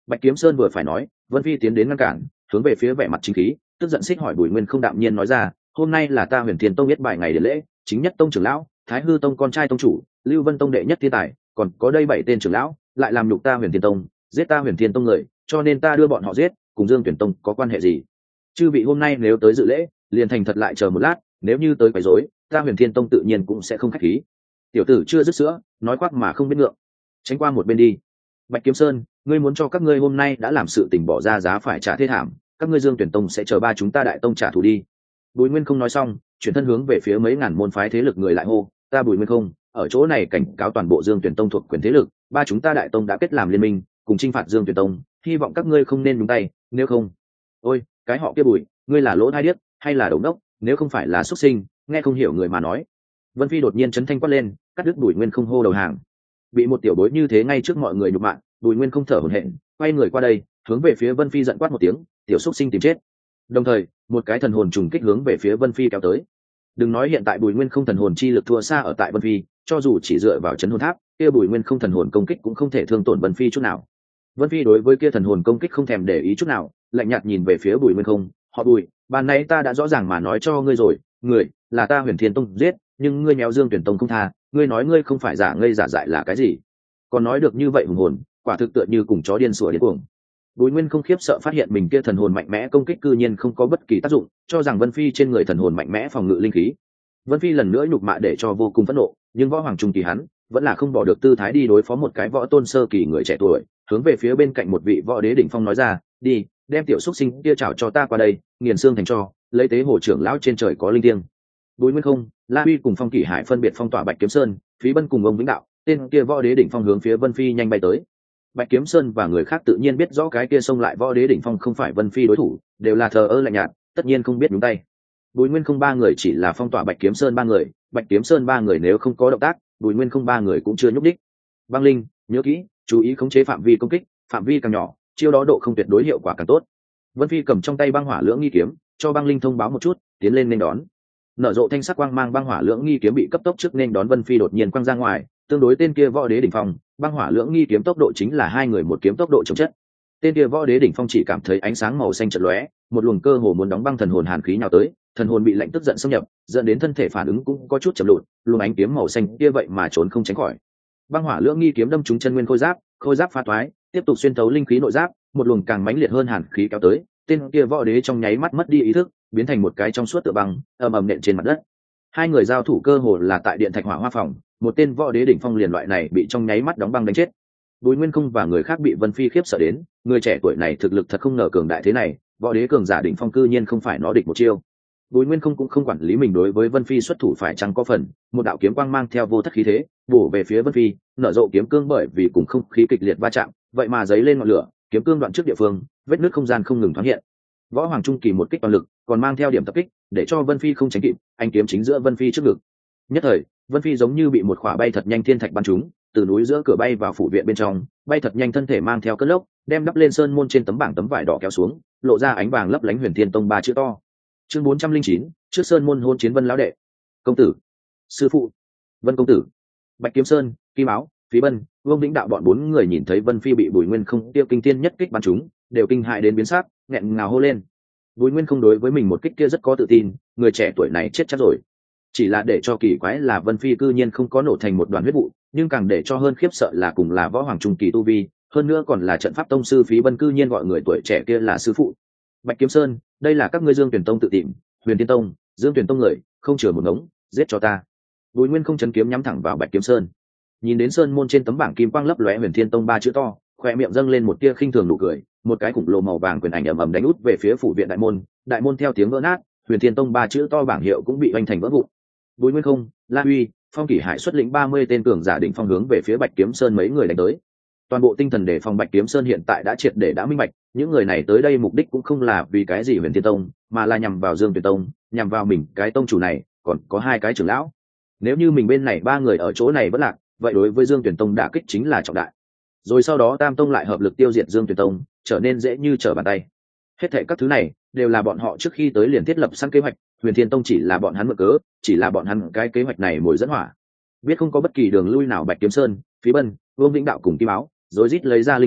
Bạch Kiếm Sơn vừa phải nói, Vân Phi tiến đến ngăn cản, hướng về phía vẻ mặt chính khí, tức giận xích hỏi Bùi Nguyên không đạm nhiên nói ra, hôm nay là ta Huyền Thiên Tông biết bài ngày điện lễ, chính nhất tông trưởng lão, Thái Hư Tông con trai tông chủ, Lưu Vân Tông đệ nhất thiên tài, còn có đây 7 tên trưởng lão, lại làm nhục ta Huyền Thiên Tông, giết ta Huyền Thiên Tông người, cho nên ta đưa bọn họ giết, cùng Dương Tuyển Tông có quan hệ gì? Chư vị hôm nay nếu tới dự lễ, liền thành thật lại chờ một lát, nếu như tới quấy rối, ta Huyền Thiên Tông tự nhiên cũng sẽ không khách khí. Tiểu tử chưa dứt sữa, nói khoác mà không biết ngượng. Tránh qua một bên đi. Bạch Kiếm Sơn, ngươi muốn cho các ngươi hôm nay đã làm sự tình bỏ ra giá phải trả thê thảm, các ngươi Dương Tuyển Tông sẽ chờ ba chúng ta Đại Tông trả thù đi. Bùi Nguyên không nói xong, chuyển thân hướng về phía mấy ngàn môn phái thế lực người lại hô, ta Bùi Nguyên không, ở chỗ này cảnh cáo toàn bộ Dương Tuyển Tông thuộc quyền thế lực, ba chúng ta Đại Tông đã kết làm liên minh, cùng chinh phạt Dương Tuyển Tông, hy vọng các ngươi không nên nhúng tay, nếu không. Ôi, cái họ kia Bùi, ngươi là lỗ tai điếc hay là đầu đốc, nếu không phải là xuất sinh, nghe không hiểu người mà nói. Vân Phi đột nhiên chấn thanh quát lên, cắt đứt Bùi Nguyên không hô đầu hàng. Bị một tiểu bối như thế ngay trước mọi người nhục mạ, Bùi Nguyên không thở hổn hển, quay người qua đây, hướng về phía Vân Phi giận quát một tiếng, tiểu xuất sinh tìm chết. Đồng thời, một cái thần hồn trùng kích hướng về phía Vân Phi kéo tới. Đừng nói hiện tại Bùi Nguyên không thần hồn chi lực thua xa ở tại Vân Phi, cho dù chỉ dựa vào chấn hồn tháp, kia Bùi Nguyên không thần hồn công kích cũng không thể thương tổn Vân Phi chút nào. Vân Phi đối với kia thần hồn công kích không thèm để ý chút nào, lạnh nhạt nhìn về phía Bùi Nguyên không, họ Bùi, ban nãy ta đã rõ ràng mà nói cho ngươi rồi, người là ta Huyền Thiên Tông giết, nhưng ngươi méo Dương Tuyển Tông không tha, ngươi nói ngươi không phải giả ngây giả dại là cái gì? Còn nói được như vậy hùng hồn, quả thực tựa như cùng chó điên sủa điên cuồng. Bùi Nguyên không khiếp sợ phát hiện mình kia thần hồn mạnh mẽ công kích cư nhiên không có bất kỳ tác dụng, cho rằng Vân Phi trên người thần hồn mạnh mẽ phòng ngự linh khí. Vân Phi lần nữa nhục mạ để cho vô cùng phẫn nộ, nhưng võ hoàng trung kỳ hắn vẫn là không bỏ được tư thái đi đối phó một cái võ tôn sơ kỳ người trẻ tuổi, hướng về phía bên cạnh một vị võ đế đỉnh phong nói ra, đi, đem tiểu xuất sinh kia chảo cho ta qua đây, nghiền xương thành cho, lấy tế hồ trưởng lão trên trời có linh thiêng. Bùi Nguyên không, La Huy cùng Phong Kỷ Hải phân biệt phong tỏa Bạch Kiếm Sơn, Phí Bân cùng ông Vĩnh Đạo, tên kia võ đế đỉnh phong hướng phía Vân Phi nhanh bay tới. Bạch Kiếm Sơn và người khác tự nhiên biết rõ cái kia xông lại võ đế đỉnh phong không phải Vân Phi đối thủ, đều là thờ ơ lạnh nhạt, tất nhiên không biết nhúng tay. Bùi Nguyên không ba người chỉ là phong tỏa Bạch Kiếm Sơn ba người, Bạch Kiếm Sơn ba người nếu không có động tác, Bùi Nguyên không ba người cũng chưa nhúc đích. Băng Linh, nhớ kỹ, chú ý khống chế phạm vi công kích, phạm vi càng nhỏ, chiêu đó độ không tuyệt đối hiệu quả càng tốt. Vân Phi cầm trong tay băng hỏa lưỡng nghi kiếm, cho Băng Linh thông báo một chút, tiến lên nên đón. Nở rộ thanh sắc quang mang băng hỏa lưỡng nghi kiếm bị cấp tốc trước nên đón Vân Phi đột nhiên quăng ra ngoài, tương đối tên kia võ đế đỉnh phong, băng hỏa lưỡng nghi kiếm tốc độ chính là hai người một kiếm tốc độ chống chất. Tên kia võ đế đỉnh phong chỉ cảm thấy ánh sáng màu xanh chợt lóe, một luồng cơ hồ muốn đóng băng thần hồn hàn khí nhào tới, thần hồn bị lạnh tức giận xâm nhập, dẫn đến thân thể phản ứng cũng có chút chậm lụt, luồng ánh kiếm màu xanh kia vậy mà trốn không tránh khỏi. Băng hỏa lưỡng nghi kiếm đâm trúng chân nguyên khôi giáp phá toái, tiếp tục xuyên thấu linh khí nội giáp, một luồng càng mãnh liệt hơn hàn khí kéo tới, tên kia võ đế trong nháy mắt mất đi ý thức, biến thành một cái trong suốt tựa băng, ầm ầm nện trên mặt đất. Hai người giao thủ cơ hồ là tại điện thạch hỏa hoa phòng, một tên võ đế đỉnh phong liền loại này bị trong nháy mắt đóng băng đánh chết. Bùi Nguyên không và người khác bị Vân Phi khiếp sợ đến, người trẻ tuổi này thực lực thật không ngờ cường đại thế này, võ đế cường giả đỉnh phong cư nhiên không phải nó địch một chiêu. Bùi Nguyên không cũng không quản lý mình đối với Vân Phi xuất thủ phải chăng có phần, một đạo kiếm quang mang theo vô thất khí thế, bổ về phía Vân Phi, nở rộ kiếm cương bởi vì cùng không khí kịch liệt va chạm, vậy mà giấy lên ngọn lửa, kiếm cương đoạn trước địa phương, vết nứt không gian không ngừng thoáng hiện. Võ hoàng trung kỳ một kích toàn lực, còn mang theo điểm tập kích, để cho Vân Phi không tránh kịp, anh kiếm chính giữa Vân Phi trước ngực. Nhất thời, Vân Phi giống như bị một khỏa bay thật nhanh thiên thạch bắn trúng, từ núi giữa cửa bay vào phủ viện bên trong, bay thật nhanh thân thể mang theo cơn lốc, đem đắp lên sơn môn trên tấm bảng tấm vải đỏ kéo xuống, lộ ra ánh vàng lấp lánh Huyền Thiên Tông ba chữ to. Chương 409, trước sơn môn hôn chiến Vân lão đệ. Công tử, sư phụ, Vân công tử. Bạch Kiếm Sơn, Kim Áo, Phí Bân, Vương Vĩnh Đạo bọn bốn người nhìn thấy Vân Phi bị Bùi Nguyên không tiêu kinh thiên nhất kích bắn trúng, đều kinh hại đến biến sắc, nghẹn ngào hô lên. Bùi Nguyên không đối với mình một kích kia rất có tự tin, người trẻ tuổi này chết chắc rồi. Chỉ là để cho kỳ quái là Vân Phi cư nhiên không có nổ thành một đoàn huyết vụ, nhưng càng để cho hơn khiếp sợ là cùng là võ hoàng trung kỳ tu vi, hơn nữa còn là trận pháp tông sư Phí Bân cư nhiên gọi người tuổi trẻ kia là sư phụ. Bạch Kiếm Sơn, đây là các ngươi Dương Tuyển Tông tự tìm, Huyền Thiên Tông, Dương Tuyển Tông người, không chừa một ngống, giết cho ta. Bùi Nguyên không chấn kiếm nhắm thẳng vào Bạch Kiếm Sơn. Nhìn đến sơn môn trên tấm bảng kim quang lấp lóe Huyền Thiên Tông ba chữ to, khoe miệng dâng lên một tia khinh thường nụ cười, một cái khủng lồ màu vàng quyền ảnh ầm ầm đánh út về phía phủ viện đại môn theo tiếng vỡ nát, Huyền Thiên Tông ba chữ to bảng hiệu cũng bị oanh thành vỡ vụn. Bùi Nguyên không, La Huy, Phong Kỷ Hải xuất lĩnh 30 tên cường giả định phong hướng về phía Bạch Kiếm Sơn mấy người đánh tới. Toàn bộ tinh thần đề phòng Bạch Kiếm Sơn hiện tại đã triệt để đã minh bạch, những người này tới đây mục đích cũng không là vì cái gì Huyền Thiên Tông, mà là nhằm vào Dương Tuyển Tông, nhằm vào mình cái tông chủ này, còn có hai cái trưởng lão. Nếu như mình bên này ba người ở chỗ này vẫn lạc, vậy đối với Dương Tuyển Tông đả kích chính là trọng đại. Rồi sau đó Tam Tông lại hợp lực tiêu diệt Dương Tuyển Tông, trở nên dễ như trở bàn tay. Hết thảy các thứ này đều là bọn họ trước khi tới liền thiết lập sẵn kế hoạch, Huyền Thiên Tông chỉ là bọn hắn mượn cớ, chỉ là bọn hắn cái kế hoạch này mồi dẫn hỏa. Biết không có bất kỳ đường lui nào Bạch Kiếm Sơn, Phí Bân, Vương Vĩnh Đạo cùng Kim Áo, rối rít lấy ra linh khí,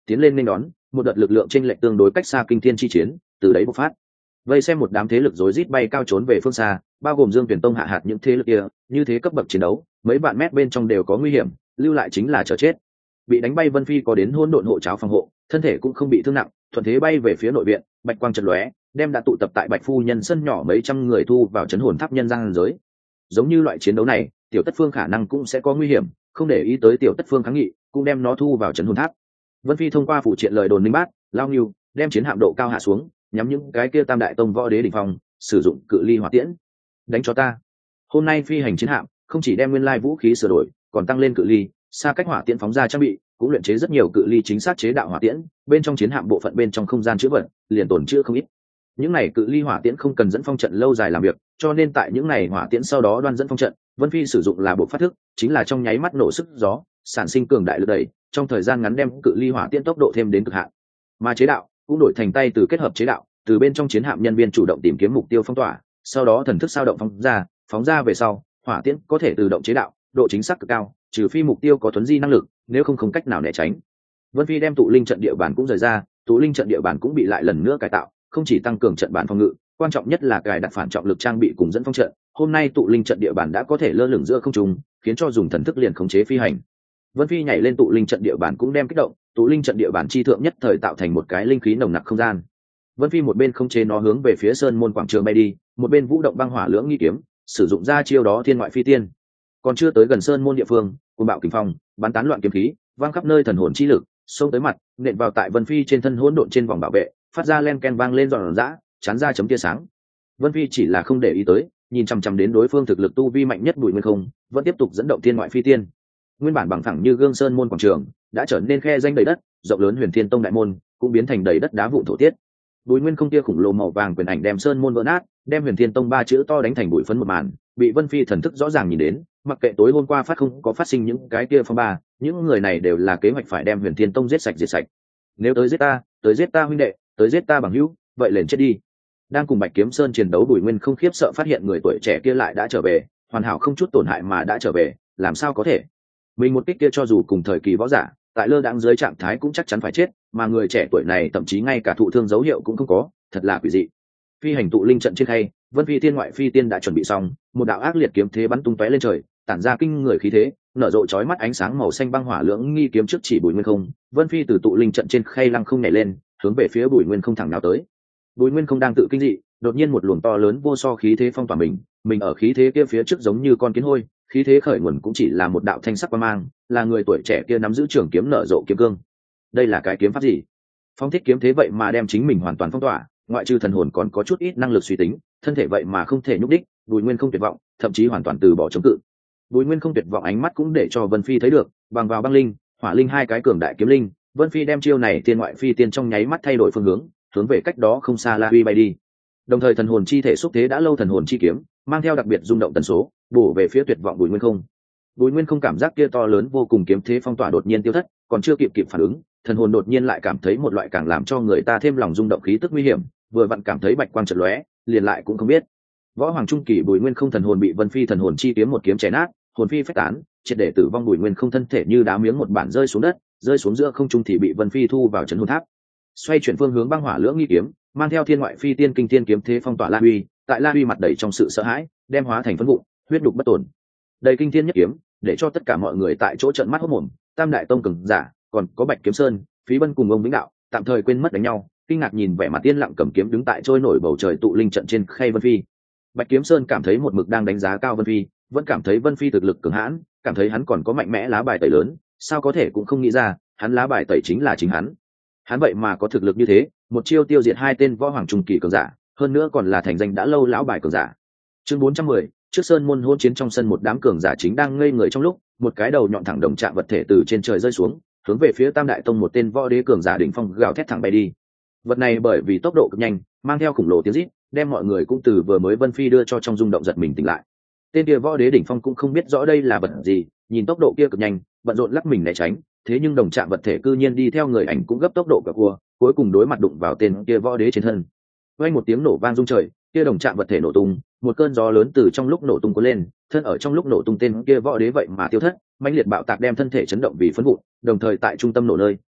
tiến lên nên đón một đợt lực lượng chênh lệch tương đối cách xa kinh thiên chi chiến từ đấy bộc phát. Vây xem một đám thế lực rối rít bay cao trốn về phương xa, bao gồm Dương Tuyển Tông hạ hạt những thế lực kia, như thế cấp bậc chiến đấu, mấy vạn mét bên trong đều có nguy hiểm, lưu lại chính là chờ chết. Bị đánh bay Vân Phi có đến hỗn độn hộ cháo phòng hộ, thân thể cũng không bị thương nặng, thuận thế bay về phía nội viện, bạch quang chợt lóe, đem đã tụ tập tại Bạch phu nhân sân nhỏ mấy trăm người thu vào trấn hồn tháp nhân gian giới. Giống như loại chiến đấu này, Tiểu Tất Phương khả năng cũng sẽ có nguy hiểm, không để ý tới Tiểu Tất Phương kháng nghị, cũng đem nó thu vào trấn hồn tháp. Vân Phi thông qua phụ triện lời đồn linh bát, lao nhiêu, đem chiến hạm độ cao hạ xuống, nhắm những cái kia Tam Đại Tông võ đế đỉnh phong, sử dụng cự ly hỏa tiễn. Đánh cho ta. Hôm nay phi hành chiến hạm không chỉ đem nguyên lai vũ khí sửa đổi, còn tăng lên cự ly, xa cách hỏa tiễn phóng ra trang bị, cũng luyện chế rất nhiều cự ly chính xác chế đạo hỏa tiễn, bên trong chiến hạm bộ phận bên trong không gian chứa vật, liền tồn chứa không ít. Những này cự ly hỏa tiễn không cần dẫn phong trận lâu dài làm việc, cho nên tại những này hỏa tiễn sau đó đoan dẫn phong trận, Vân Phi sử dụng là bộ phát thức, chính là trong nháy mắt nổ sức gió, sản sinh cường đại lực đẩy, trong thời gian ngắn đem cự ly hỏa tiễn tốc độ thêm đến cực hạn. Mà chế đạo cũng đổi thành tay từ kết hợp chế đạo, từ bên trong chiến hạm nhân viên chủ động tìm kiếm mục tiêu phong tỏa, sau đó thần thức sao động phóng ra về sau, hỏa tiễn có thể tự động chế đạo, độ chính xác cực cao, trừ phi mục tiêu có thuấn di năng lực, nếu không cách nào né tránh. Vân Phi đem tụ linh trận địa bàn cũng rời ra, tụ linh trận địa bàn cũng bị lại lần nữa cải tạo, không chỉ tăng cường trận bàn phòng ngự, quan trọng nhất là cài đặt phản trọng lực trang bị cùng dẫn phong trận. Hôm nay tụ linh trận địa bàn đã có thể lơ lửng giữa không trung, khiến cho dùng thần thức liền khống chế phi hành. Vân Phi nhảy lên tụ linh trận địa bàn cũng đem kích động, tụ linh trận địa bàn chi thượng nhất thời tạo thành một cái linh khí nồng nặc không gian. Vân Phi một bên khống chế nó hướng về phía sơn môn quảng trường bay đi, một bên vũ động băng hỏa lưỡng nghi kiếm, sử dụng ra chiêu đó thiên ngoại phi tiên. Còn chưa tới gần sơn môn địa phương, cuồng bạo kình phong, bắn tán loạn kiếm khí, vang khắp nơi thần hồn chi lực, xông tới mặt, nện vào tại Vân Phi trên thân hỗn độn trên vòng bảo vệ, phát ra len ken vang lên giòn giã, chán ra chấm tia sáng. Vân Phi chỉ là không để ý tới, nhìn chằm chằm đến đối phương thực lực tu vi mạnh nhất Bùi Nguyên Không, vẫn tiếp tục dẫn động thiên ngoại phi tiên. Nguyên bản bằng thẳng như gương sơn môn quảng trường, đã trở nên khe danh đầy đất, rộng lớn Huyền Thiên Tông đại môn, cũng biến thành đầy đất đá vụn thổ tiết. Bùi Nguyên Không tia khủng lồ màu vàng quyền ảnh đem sơn môn vỡ nát, đem Huyền Thiên Tông ba chữ to đánh thành bụi phấn một màn, bị Vân Phi thần thức rõ ràng nhìn đến, mặc kệ tối hôm qua không có phát sinh những cái kia phong ba, những người này đều là kế hoạch phải đem Huyền Thiên Tông giết sạch. Nếu tới giết ta huynh đệ, tới giết ta bằng hữu, vậy liền chết đi. Đang cùng Bạch Kiếm Sơn chiến đấu, Bùi Nguyên Không khiếp sợ phát hiện người tuổi trẻ kia lại đã trở về, hoàn hảo không chút tổn hại mà đã trở về, làm sao có thể? Mình một kích kia cho dù cùng thời kỳ võ giả, tại lơ đãng dưới trạng thái cũng chắc chắn phải chết, mà người trẻ tuổi này thậm chí ngay cả thụ thương dấu hiệu cũng không có, thật là quỷ dị. Phi hành tụ linh trận trên khay, Vân Phi thiên ngoại phi tiên đã chuẩn bị xong, một đạo ác liệt kiếm thế bắn tung tóe lên trời, tản ra kinh người khí thế, nở rộ chói mắt ánh sáng màu xanh băng hỏa lưỡng nghi kiếm trước chỉ Bùi Nguyên Không. Vân Phi từ tụ linh trận trên khay lăng không nhảy lên, hướng về phía Bùi Nguyên Không thẳng nào tới. Bùi Nguyên Không đang tự kinh dị, đột nhiên một luồng to lớn vô so khí thế phong tỏa mình ở khí thế kia phía trước giống như con kiến hôi, khí thế khởi nguồn cũng chỉ là một đạo thanh sắc quang mang, là người tuổi trẻ kia nắm giữ trường kiếm nở rộ kiếm cương. Đây là cái kiếm pháp gì? Phong thích kiếm thế vậy mà đem chính mình hoàn toàn phong tỏa, ngoại trừ thần hồn còn có chút ít năng lực suy tính, thân thể vậy mà không thể nhúc đích. Bùi Nguyên Không tuyệt vọng, thậm chí hoàn toàn từ bỏ chống cự. Bùi Nguyên Không tuyệt vọng ánh mắt cũng để cho Vân Phi thấy được, bằng vào băng linh, hỏa linh hai cái cường đại kiếm linh, Vân Phi đem chiêu này thiên ngoại phi tiên trong nháy mắt thay đổi phương hướng về cách đó không xa La Huy bay đi. Đồng thời thần hồn chi thể xúc thế đã lâu thần hồn chi kiếm, mang theo đặc biệt rung động tần số, bổ về phía tuyệt vọng Bùi Nguyên Không. Bùi Nguyên Không cảm giác kia to lớn vô cùng kiếm thế phong tỏa đột nhiên tiêu thất, còn chưa kịp phản ứng, thần hồn đột nhiên lại cảm thấy một loại càng làm cho người ta thêm lòng rung động khí tức nguy hiểm, vừa vặn cảm thấy bạch quang chợt lóe, liền lại cũng không biết. Võ Hoàng trung kỳ Bùi Nguyên Không thần hồn bị Vân Phi thần hồn chi kiếm một kiếm chém nát, hồn phi phách tán, triệt để tử vong. Bùi Nguyên Không thân thể như đá miếng một bản rơi xuống đất, rơi xuống giữa không trung thì bị Vân Phi thu vào trấn hồn tháp. Xoay chuyển phương hướng băng hỏa lưỡng nghi kiếm, mang theo thiên ngoại phi tiên kinh thiên kiếm thế phong tỏa La Huy, tại La Huy mặt đầy trong sự sợ hãi, đem hóa thành phấn vụn, huyết đục bất tổn. Đầy kinh thiên nhất kiếm, để cho tất cả mọi người tại chỗ trợn mắt hốt mồm, Tam Đại Tông cường giả, còn có Bạch Kiếm Sơn, Phí Bân cùng ông Vĩnh Đạo, tạm thời quên mất đánh nhau, kinh ngạc nhìn vẻ mặt tiên lặng cầm kiếm đứng tại trôi nổi bầu trời tụ linh trận trên khay Vân Phi. Bạch Kiếm Sơn cảm thấy một mực đang đánh giá cao Vân Phi, vẫn cảm thấy Vân Phi thực lực cường hãn, cảm thấy hắn còn có mạnh mẽ lá bài tẩy lớn, sao có thể cũng không nghĩ ra, hắn lá bài tẩy chính là chính hắn. Hắn vậy mà có thực lực như thế, một chiêu tiêu diệt hai tên võ hoàng trung kỳ cường giả, hơn nữa còn là thành danh đã lâu lão bài cường giả. Chương 410, trước sơn môn hôn chiến trong sân một đám cường giả chính đang ngây người trong lúc, một cái đầu nhọn thẳng đồng chạm vật thể từ trên trời rơi xuống, hướng về phía Tam Đại Tông một tên võ đế cường giả đỉnh phong gào thét thẳng bay đi. Vật này bởi vì tốc độ cực nhanh, mang theo khủng lồ tiếng rít, đem mọi người cũng từ vừa mới Vân Phi đưa cho trong rung động giật mình tỉnh lại. Tên kia võ đế đỉnh phong cũng không biết rõ đây là vật gì, nhìn tốc độ kia cực nhanh, bận rộn lắc mình né tránh, thế nhưng đồng chạm vật thể cư nhiên đi theo người ảnh cũng gấp tốc độ cả cua, cuối cùng đối mặt đụng vào tên kia võ đế trên thân. Vang một tiếng nổ vang rung trời, kia đồng chạm vật thể nổ tung, một cơn gió lớn từ trong lúc nổ tung cuốn lên, thân ở trong lúc nổ tung tên kia võ đế vậy mà tiêu thất, mãnh liệt bạo tạc đem thân thể chấn động vì phấn vụn, đồng thời tại trung tâm nổ nơi,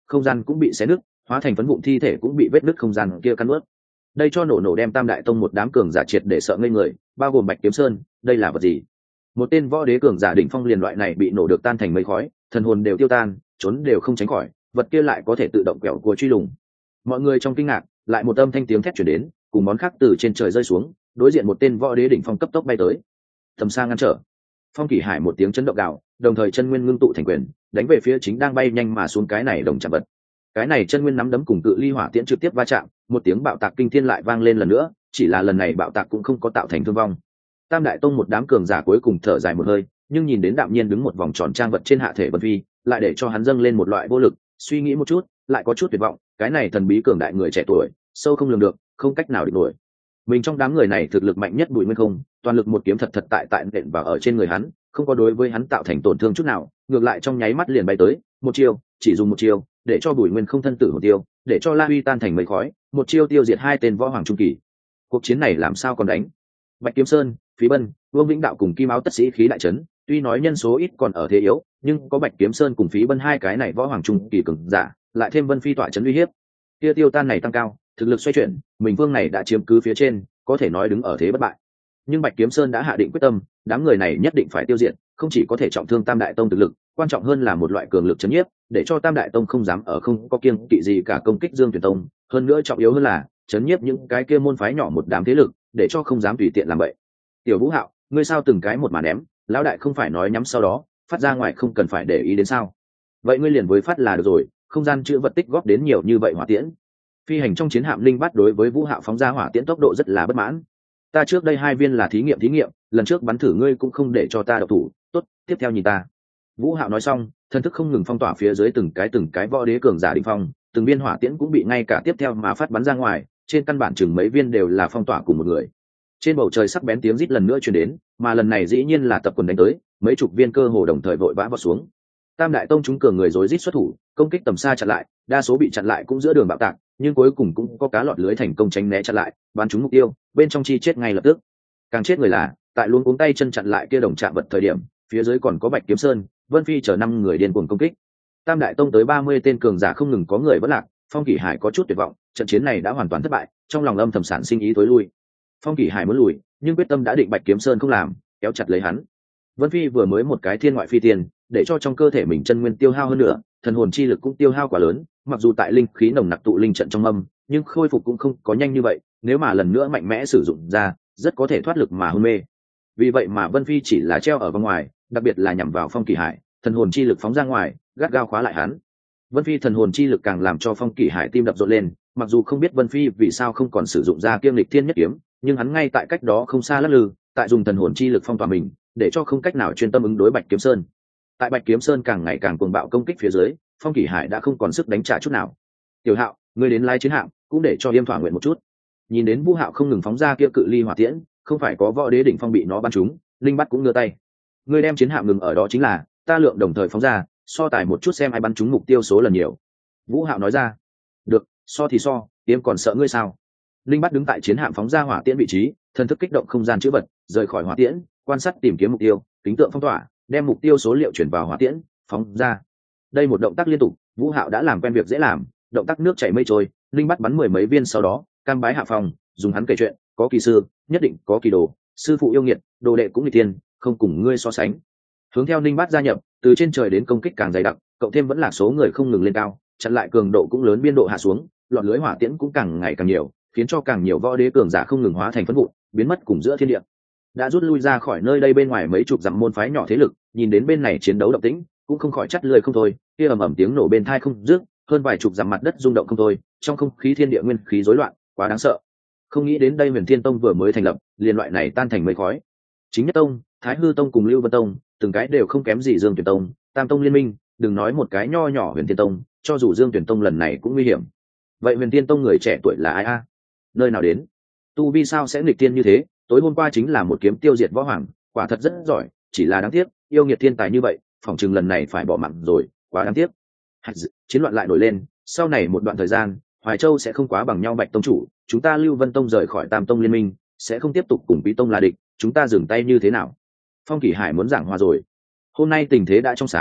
không gian cũng bị xé nứt, hóa thành phấn vụn thi thể cũng bị vết nứt không gian kia cắn ướt. Đây cho nổ đem Tam Đại Tông một đám cường giả triệt để sợ ngây người, bao gồm Bạch Kiếm Sơn. Đây là vật gì? Một tên võ đế cường giả đỉnh phong liền loại này bị nổ được tan thành mây khói, thần hồn đều tiêu tan, trốn đều không tránh khỏi, vật kia lại có thể tự động quẹo cua truy lùng. Mọi người trong kinh ngạc, lại một âm thanh tiếng thét truyền đến, cùng món khác từ trên trời rơi xuống, đối diện một tên võ đế đỉnh phong cấp tốc bay tới. Tầm xa ngăn trở. Phong Kỳ Hải một tiếng chấn động gào, đồng thời chân nguyên ngưng tụ thành quyền, đánh về phía chính đang bay nhanh mà xuống cái này đồng chạm vật. Cái này chân nguyên nắm đấm cùng cự ly hỏa tiễn trực tiếp va chạm, một tiếng bạo tạc kinh thiên lại vang lên lần nữa, chỉ là lần này bạo tạc cũng không có tạo thành thương vong. Tam Đại Tông một đám cường giả cuối cùng thở dài một hơi, nhưng nhìn đến đạm nhiên đứng một vòng tròn trang vật trên hạ thể Vân Phi, lại để cho hắn dâng lên một loại vô lực, suy nghĩ một chút, lại có chút tuyệt vọng, cái này thần bí cường đại người trẻ tuổi, sâu không lường được, không cách nào địch nổi. Mình trong đám người này thực lực mạnh nhất Bùi Nguyên Không, toàn lực một kiếm thật tại nện vào ở trên người hắn, không có đối với hắn tạo thành tổn thương chút nào, ngược lại trong nháy mắt liền bay tới, một chiêu, chỉ dùng một chiêu, để cho Bùi Nguyên Không thân tử hồn tiêu, để cho La Huy tan thành mây khói, một chiêu tiêu diệt hai tên võ hoàng trung kỳ. Cuộc chiến này làm sao còn đánh? Bạch Kiếm Sơn, Phí Bân, Vương Vĩnh Đạo cùng Kim Áo tất sĩ khí đại trấn, tuy nói nhân số ít còn ở thế yếu, nhưng có Bạch Kiếm Sơn cùng Phí Bân hai cái này võ hoàng trung kỳ cường giả, lại thêm Vân Phi tọa trấn uy hiếp. Kia tiêu tan này tăng cao, thực lực xoay chuyển, mình Vương này đã chiếm cứ phía trên, có thể nói đứng ở thế bất bại. Nhưng Bạch Kiếm Sơn đã hạ định quyết tâm, đám người này nhất định phải tiêu diệt, không chỉ có thể trọng thương Tam Đại Tông thực lực, quan trọng hơn là một loại cường lực chấn nhiếp, để cho Tam Đại Tông không dám ở không có kiêng kỵ gì cả công kích Dương Tuyển Tông, hơn nữa trọng yếu hơn là chấn nhiếp những cái kia môn phái nhỏ một đám thế lực, để cho không dám tùy tiện làm vậy. Tiểu Vũ Hạo, ngươi sao từng cái một mà ném, lão đại không phải nói nhắm sau đó, phát ra ngoài không cần phải để ý đến sao? Vậy ngươi liền với phát là được rồi, không gian chữ vật tích góp đến nhiều như vậy hỏa tiễn. Phi hành trong chiến hạm Linh Bát đối với Vũ Hạo phóng ra hỏa tiễn tốc độ rất là bất mãn. Ta trước đây hai viên là thí nghiệm, lần trước bắn thử ngươi cũng không để cho ta độc thủ, tốt, tiếp theo nhìn ta. Vũ Hạo nói xong, thân thức không ngừng phong tỏa phía dưới từng cái võ đế cường giả đỉnh phong, từng viên hỏa tiễn cũng bị ngay cả tiếp theo mà phát bắn ra ngoài, trên căn bản chừng mấy viên đều là phong tỏa cùng một người. Trên bầu trời sắc bén tiếng rít lần nữa truyền đến, mà lần này dĩ nhiên là tập quần đánh tới, mấy chục viên cơ hồ đồng thời vội vã vọt xuống. Tam Đại Tông chúng cường người rối rít xuất thủ, công kích tầm xa chặn lại, đa số bị chặn lại cũng giữa đường bạo tạc, nhưng cuối cùng cũng có cá lọt lưới thành công tránh né chặn lại, bắn trúng mục tiêu, bên trong chi chết ngay lập tức. Càng chết người là, tại luôn cuống tay chân chặn lại kia đồng chạm vật thời điểm, phía dưới còn có Bạch Kiếm Sơn, Vân Phi chờ 5 người điên cuồng công kích. Tam Đại Tông tới 30 tên cường giả không ngừng có người vẫn lạc, Phong Kỳ Hải có chút tuyệt vọng, trận chiến này đã hoàn toàn thất bại, trong lòng âm thầm sản sinh ý tối lui. Phong Kỳ Hải muốn lùi, nhưng quyết tâm đã định Bạch Kiếm Sơn không làm, kéo chặt lấy hắn. Vân Phi vừa mới một cái thiên ngoại phi tiền, để cho trong cơ thể mình chân nguyên tiêu hao hơn nữa, thần hồn chi lực cũng tiêu hao quá lớn, mặc dù tại linh khí nồng nặc tụ linh trận trong âm, nhưng khôi phục cũng không có nhanh như vậy, nếu mà lần nữa mạnh mẽ sử dụng ra, rất có thể thoát lực mà hôn mê. Vì vậy mà Vân Phi chỉ là treo ở bên ngoài, đặc biệt là nhằm vào Phong Kỳ Hải, thần hồn chi lực phóng ra ngoài, gắt gao khóa lại hắn. Vân Phi thần hồn chi lực càng làm cho Phong Kỳ Hải tim đập rộn lên, mặc dù không biết Vân Phi vì sao không còn sử dụng ra kiêng lịch thiên nhất kiếm, nhưng hắn ngay tại cách đó không xa lắc lư, tại dùng thần hồn chi lực phong tỏa mình, để cho không cách nào chuyên tâm ứng đối Bạch Kiếm Sơn. Tại Bạch Kiếm Sơn càng ngày càng cuồng bạo công kích phía dưới, Phong Kỳ Hải đã không còn sức đánh trả chút nào. Tiểu Hạo, ngươi đến lái chiến hạm, cũng để cho Yêm thỏa nguyện một chút. Nhìn đến Vũ Hạo không ngừng phóng ra kia cự ly hỏa tiễn, không phải có võ đế đỉnh phong bị nó bắn trúng, Linh Bắt cũng đưa tay. Ngươi đem chiến hạm ngừng ở đó chính là, ta lượng đồng thời phóng ra, so tài một chút xem ai bắn trúng mục tiêu số lần nhiều. Vũ Hạo nói ra. Được, so thì so, Yêm còn sợ ngươi sao? Linh Bắt đứng tại chiến hạm phóng ra hỏa tiễn vị trí, thần thức kích động không gian chữ vật, rời khỏi hỏa tiễn, quan sát tìm kiếm mục tiêu, kính tượng phong tỏa, đem mục tiêu số liệu chuyển vào hỏa tiễn, phóng ra. Đây một động tác liên tục, Vũ Hạo đã làm quen việc dễ làm, động tác nước chảy mây trôi, Linh Bắt bắn 10 mấy viên sau đó, cam bái hạ phòng, dùng hắn kể chuyện, có kỳ sư, nhất định có kỳ đồ, sư phụ yêu nghiệt, đồ đệ cũng nghịch tiên, không cùng ngươi so sánh. Hướng theo Linh Bắt gia nhập, từ trên trời đến công kích càng dày đặc, cộng thêm vẫn là số người không ngừng lên cao, chặn lại cường độ cũng lớn biên độ hạ xuống, lọt lưới hỏa tiễn cũng càng ngày càng nhiều, khiến cho càng nhiều võ đế cường giả không ngừng hóa thành phấn vụn, biến mất cùng giữa thiên địa. Đã rút lui ra khỏi nơi đây bên ngoài mấy chục dặm môn phái nhỏ thế lực, nhìn đến bên này chiến đấu động tĩnh, cũng không khỏi chắt lưỡi không thôi, kia ầm ầm tiếng nổ bên tai không dứt, hơn vài chục dặm mặt đất rung động không thôi, trong không khí thiên địa nguyên khí rối loạn, quá đáng sợ. Không nghĩ đến đây Huyền Thiên Tông vừa mới thành lập, liên loại này tan thành mây khói. Chính Nhất Tông, Thái Hư Tông cùng Lưu Vân Tông, từng cái đều không kém gì Dương Tuyển Tông, Tam Tông liên minh, đừng nói một cái nho nhỏ Huyền Thiên Tông, cho dù Dương Tuyển Tông lần này cũng nguy hiểm. Vậy Huyền Thiên Tông người trẻ tuổi là ai a? Nơi nào đến? Tu vi sao sẽ nghịch tiên như thế? Tối hôm qua chính là một kiếm tiêu diệt võ hoàng, quả thật rất giỏi, chỉ là đáng tiếc, yêu nghiệt thiên tài như vậy, phỏng chừng lần này phải bỏ mạng rồi, quá đáng tiếc. Chiến loạn lại nổi lên, sau này một đoạn thời gian, Hoài Châu sẽ không quá bằng nhau Bạch tông chủ, chúng ta Lưu Vân Tông rời khỏi Tam Tông liên minh, sẽ không tiếp tục cùng Bí Tông là địch, chúng ta dừng tay như thế nào? Phong Kỳ Hải muốn giảng hòa rồi. Hôm nay tình thế đã trong sáng,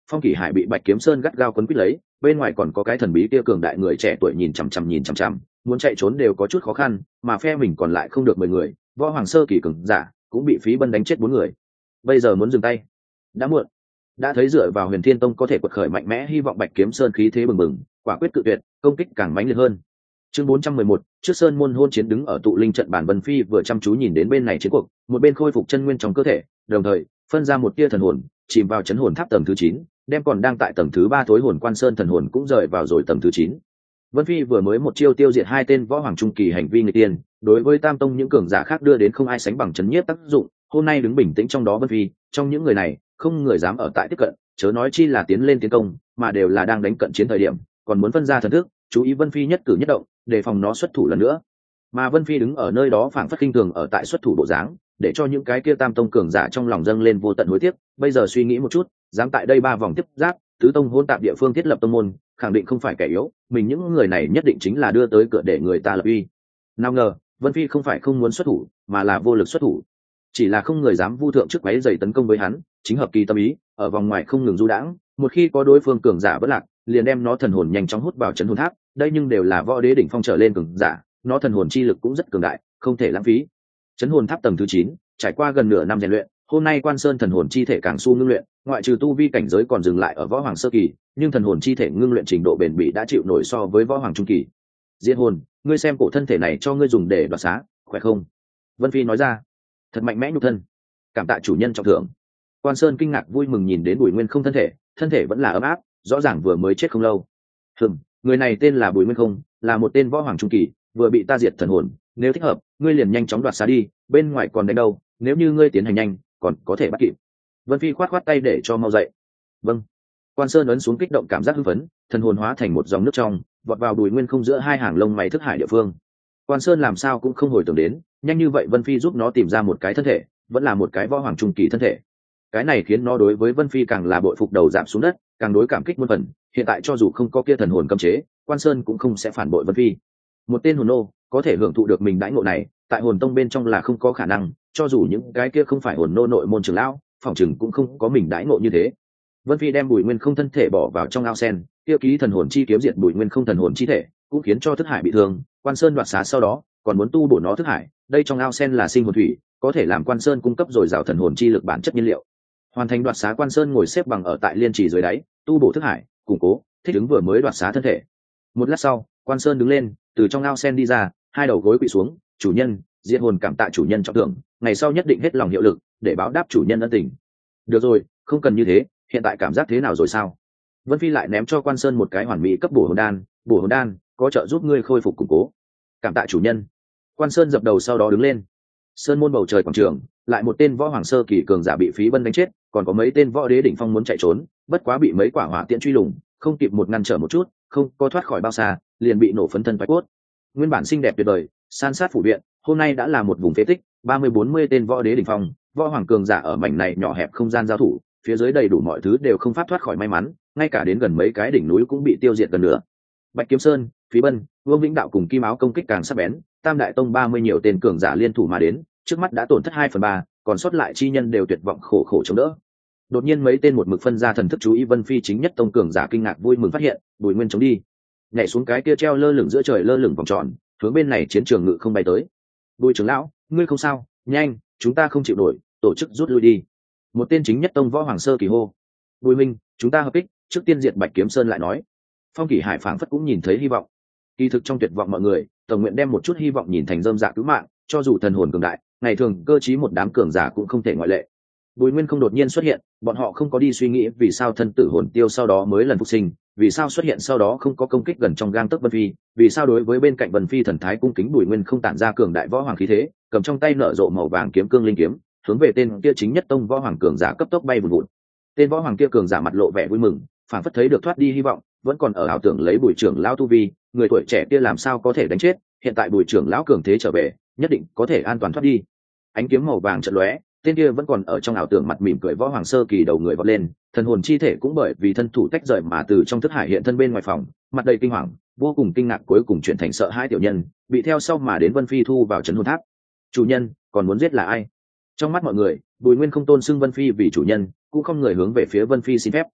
Phong Kỷ Hải bị Bạch Kiếm Sơn gắt gao quấn quýt lấy, bên ngoài còn có cái thần bí kia cường đại người trẻ tuổi nhìn chằm chằm, muốn chạy trốn đều có chút khó khăn, mà phe mình còn lại không được 10 người, võ hoàng sơ kỳ cường giả cũng bị Phí Bân đánh chết 4 người. Bây giờ muốn dừng tay, đã muộn. Đã thấy dựa vào Huyền Thiên Tông có thể quật khởi mạnh mẽ, hy vọng Bạch Kiếm Sơn khí thế bừng bừng, quả quyết cự tuyệt, công kích càng mãnh liệt hơn. Chương 411, trước sơn môn hôn chiến đứng ở tụ linh trận bản Vân Phi vừa chăm chú nhìn đến bên này chiến cuộc, một bên khôi phục chân nguyên trong cơ thể, đồng thời phân ra một tia thần hồn, chìm vào chấn hồn tháp tầng thứ 9, đem còn đang tại tầng thứ 3 tối hồn quan sơn thần hồn cũng rời vào rồi tầng thứ 9. Vân Phi vừa mới một chiêu tiêu diệt 2 tên võ hoàng trung kỳ hành vi người tiên, đối với Tam Tông những cường giả khác đưa đến không ai sánh bằng chấn nhiếp tác dụng, hôm nay đứng bình tĩnh trong đó Vân Phi, trong những người này, không người dám ở tại tiếp cận, chớ nói chi là tiến lên tiến công, mà đều là đang đánh cận chiến thời điểm, còn muốn phân ra thần thức, chú ý Vân Phi nhất cử nhất động, đề phòng nó xuất thủ lần nữa. Mà Vân Phi đứng ở nơi đó phảng phất khinh thường ở tại xuất thủ bộ dáng, để cho những cái kia Tam Tông cường giả trong lòng dâng lên vô tận hối tiếc. Bây giờ suy nghĩ một chút, dám tại đây 3 vòng tiếp giáp, tứ tông hỗn tạp địa phương thiết lập tông môn, khẳng định không phải kẻ yếu, mình những người này nhất định chính là đưa tới cửa để người ta lập uy. Nào ngờ, Vân Phi không phải không muốn xuất thủ, mà là vô lực xuất thủ. Chỉ là không người dám vu thượng trước quấy rầy tấn công với hắn, chính hợp kỳ tâm ý, ở vòng ngoài không ngừng du đãng, một khi có đối phương cường giả bất lạc, liền đem nó thần hồn nhanh chóng hút vào trấn hồn tháp, đây nhưng đều là võ đế đỉnh phong trở lên cường giả, nó thần hồn chi lực cũng rất cường đại, không thể lãng phí. Trấn hồn tháp tầng thứ 9, trải qua gần nửa năm rèn luyện, hôm nay Quan Sơn thần hồn chi thể càng su ngưng luyện, ngoại trừ tu vi cảnh giới còn dừng lại ở võ hoàng sơ kỳ, nhưng thần hồn chi thể ngưng luyện trình độ bền bỉ đã chịu nổi so với võ hoàng trung kỳ. Diệt hồn, ngươi xem cổ thân thể này cho ngươi dùng để đoạt xá, khỏe không? Vân Phi nói ra. Thật mạnh mẽ nhục thân, cảm tạ chủ nhân trọng thưởng. Quan Sơn kinh ngạc vui mừng nhìn đến Bùi Nguyên Không thân thể vẫn là ấm áp, rõ ràng vừa mới chết không lâu. Người này tên là Bùi Nguyên Không, là một tên võ hoàng trung kỳ, vừa bị ta diệt thần hồn, nếu thích hợp, ngươi liền nhanh chóng đoạt xá đi, bên ngoài còn đánh đâu, nếu như ngươi tiến hành nhanh, còn có thể bắt kịp. Vân Phi khoát khoát tay để cho mau dậy. Vâng. Quan Sơn ấn xuống kích động cảm giác hưng phấn, thần hồn hóa thành một dòng nước trong, vọt vào Bùi Nguyên Không giữa hai hàng lông mày thức hải địa phương. Quan Sơn làm sao cũng không hồi tưởng đến, nhanh như vậy Vân Phi giúp nó tìm ra một cái thân thể, vẫn là một cái võ hoàng trung kỳ thân thể. Cái này khiến nó đối với Vân Phi càng là bội phục đầu giảm xuống đất, càng đối cảm kích muôn phần. Hiện tại cho dù không có kia thần hồn cấm chế, Quan Sơn cũng không sẽ phản bội Vân Phi. Một tên hồn nô có thể hưởng thụ được mình đãi ngộ này, tại hồn tông bên trong là không có khả năng, cho dù những cái kia không phải hồn nô nội môn trưởng lão, phòng chừng cũng không có mình đãi ngộ như thế. Vân Phi đem Bùi Nguyên Không thân thể bỏ vào trong ao sen, tiêu ký thần hồn chi kiếm diệt Bùi Nguyên Không thần hồn chi thể, cũng khiến cho thức hải bị thương. Quan Sơn đoạt xá sau đó, còn muốn tu bổ nó thức hải, đây trong ao sen là sinh hồn thủy, có thể làm Quan Sơn cung cấp dồi dào thần hồn chi lực bản chất nhiên liệu. Hoàn thành đoạt xá, Quan Sơn ngồi xếp bằng ở tại liên trì dưới đáy, tu bổ thức hải, củng cố, thích ứng vừa mới đoạt xá thân thể. Một lát sau, Quan Sơn đứng lên, từ trong ao sen đi ra, hai đầu gối quỳ xuống, chủ nhân, diệt hồn cảm tạ chủ nhân trọng thưởng, ngày sau nhất định hết lòng hiệu lực, để báo đáp chủ nhân ân tình. Được rồi, không cần như thế, hiện tại cảm giác thế nào rồi sao? Vân Phi lại ném cho Quan Sơn một cái hoàn mỹ cấp bổ hồn đan, có trợ giúp ngươi khôi phục củng cố. Cảm tạ chủ nhân. Quan Sơn dập đầu sau đó đứng lên. Sơn môn bầu trời quảng trường, lại một tên võ hoàng sơ kỳ cường giả bị Phí Bân đánh chết, còn có mấy tên võ đế đỉnh phong muốn chạy trốn, bất quá bị mấy quả hỏa tiễn truy lùng, không kịp một ngăn trở một chút, không có thoát khỏi bao xa, liền bị nổ phấn thân phái cốt. Nguyên bản xinh đẹp tuyệt vời, san sát phủ viện, hôm nay đã là một vùng phế tích, 30-40 tên võ đế đỉnh phong, võ hoàng cường giả ở mảnh này nhỏ hẹp không gian giao thủ, phía dưới đầy đủ mọi thứ đều không pháp thoát khỏi may mắn, ngay cả đến gần mấy cái đỉnh núi cũng bị tiêu diệt gần nửa. Bạch Kiếm Sơn, Phí Bân, Vương Vĩnh Đạo cùng Kim Áo công kích càng sắc bén, Tam Đại Tông 30 nhiều tên cường giả liên thủ mà đến, trước mắt đã tổn thất 2/3, còn sót lại chi nhân đều tuyệt vọng khổ khổ chống đỡ. Đột nhiên mấy tên một mực phân ra thần thức chú ý Vân Phi chính nhất tông cường giả kinh ngạc vui mừng phát hiện, Bùi Nguyên chống đi, nhảy xuống cái kia treo lơ lửng giữa trời lơ lửng vòng tròn, hướng bên này chiến trường ngự không bay tới. Bùi trưởng lão, ngươi không sao? Nhanh, chúng ta không chịu nổi, tổ chức rút lui đi. Một tên chính nhất tông võ hoàng sơ kỳ hô. Bùi minh, chúng ta hợp kích, trước tiên diệt Bạch Kiếm Sơn lại nói. Phong Kỷ Hải phảng phất cũng nhìn thấy hy vọng. Kỳ thực trong tuyệt vọng mọi người, tổng nguyện đem một chút hy vọng nhìn thành rơm rạ cứu mạng, cho dù thần hồn cường đại, ngày thường cơ trí một đám cường giả cũng không thể ngoại lệ. Bùi Nguyên Không đột nhiên xuất hiện, bọn họ không có đi suy nghĩ vì sao thân tử hồn tiêu sau đó mới lần phục sinh, vì sao xuất hiện sau đó không có công kích gần trong gang tấc Vân Phi, vì sao đối với bên cạnh Vân Phi thần thái cung kính Bùi Nguyên Không tản ra cường đại võ hoàng khí thế, cầm trong tay nở rộ màu vàng kiếm cương linh kiếm, hướng về tên kia chính nhất tông võ hoàng cường giả cấp tốc bay vụt vụt. Tên võ hoàng kia cường giả mặt lộ vẻ vui mừng, phảng phất thấy được thoát đi hy vọng, vẫn còn ở ảo tưởng lấy Bùi trưởng lão tu vi, người tuổi trẻ kia làm sao có thể đánh chết, hiện tại Bùi trưởng lão cường thế trở về, nhất định có thể an toàn thoát đi. Ánh kiếm màu vàng chợt lóe, tên kia vẫn còn ở trong ảo tưởng mặt mỉm cười võ hoàng sơ kỳ đầu người vọt lên, thần hồn chi thể cũng bởi vì thân thủ tách rời mà từ trong thức hải hiện thân bên ngoài phòng, mặt đầy kinh hoàng, vô cùng kinh ngạc, cuối cùng chuyển thành sợ hãi tiểu nhân, bị theo sau mà đến Vân Phi thu vào trấn hồn tháp. Chủ nhân, còn muốn giết là ai? Trong mắt mọi người, Bùi Nguyên Không tôn xưng Vân Phi vì chủ nhân, cũng không người hướng về phía Vân Phi xin phép.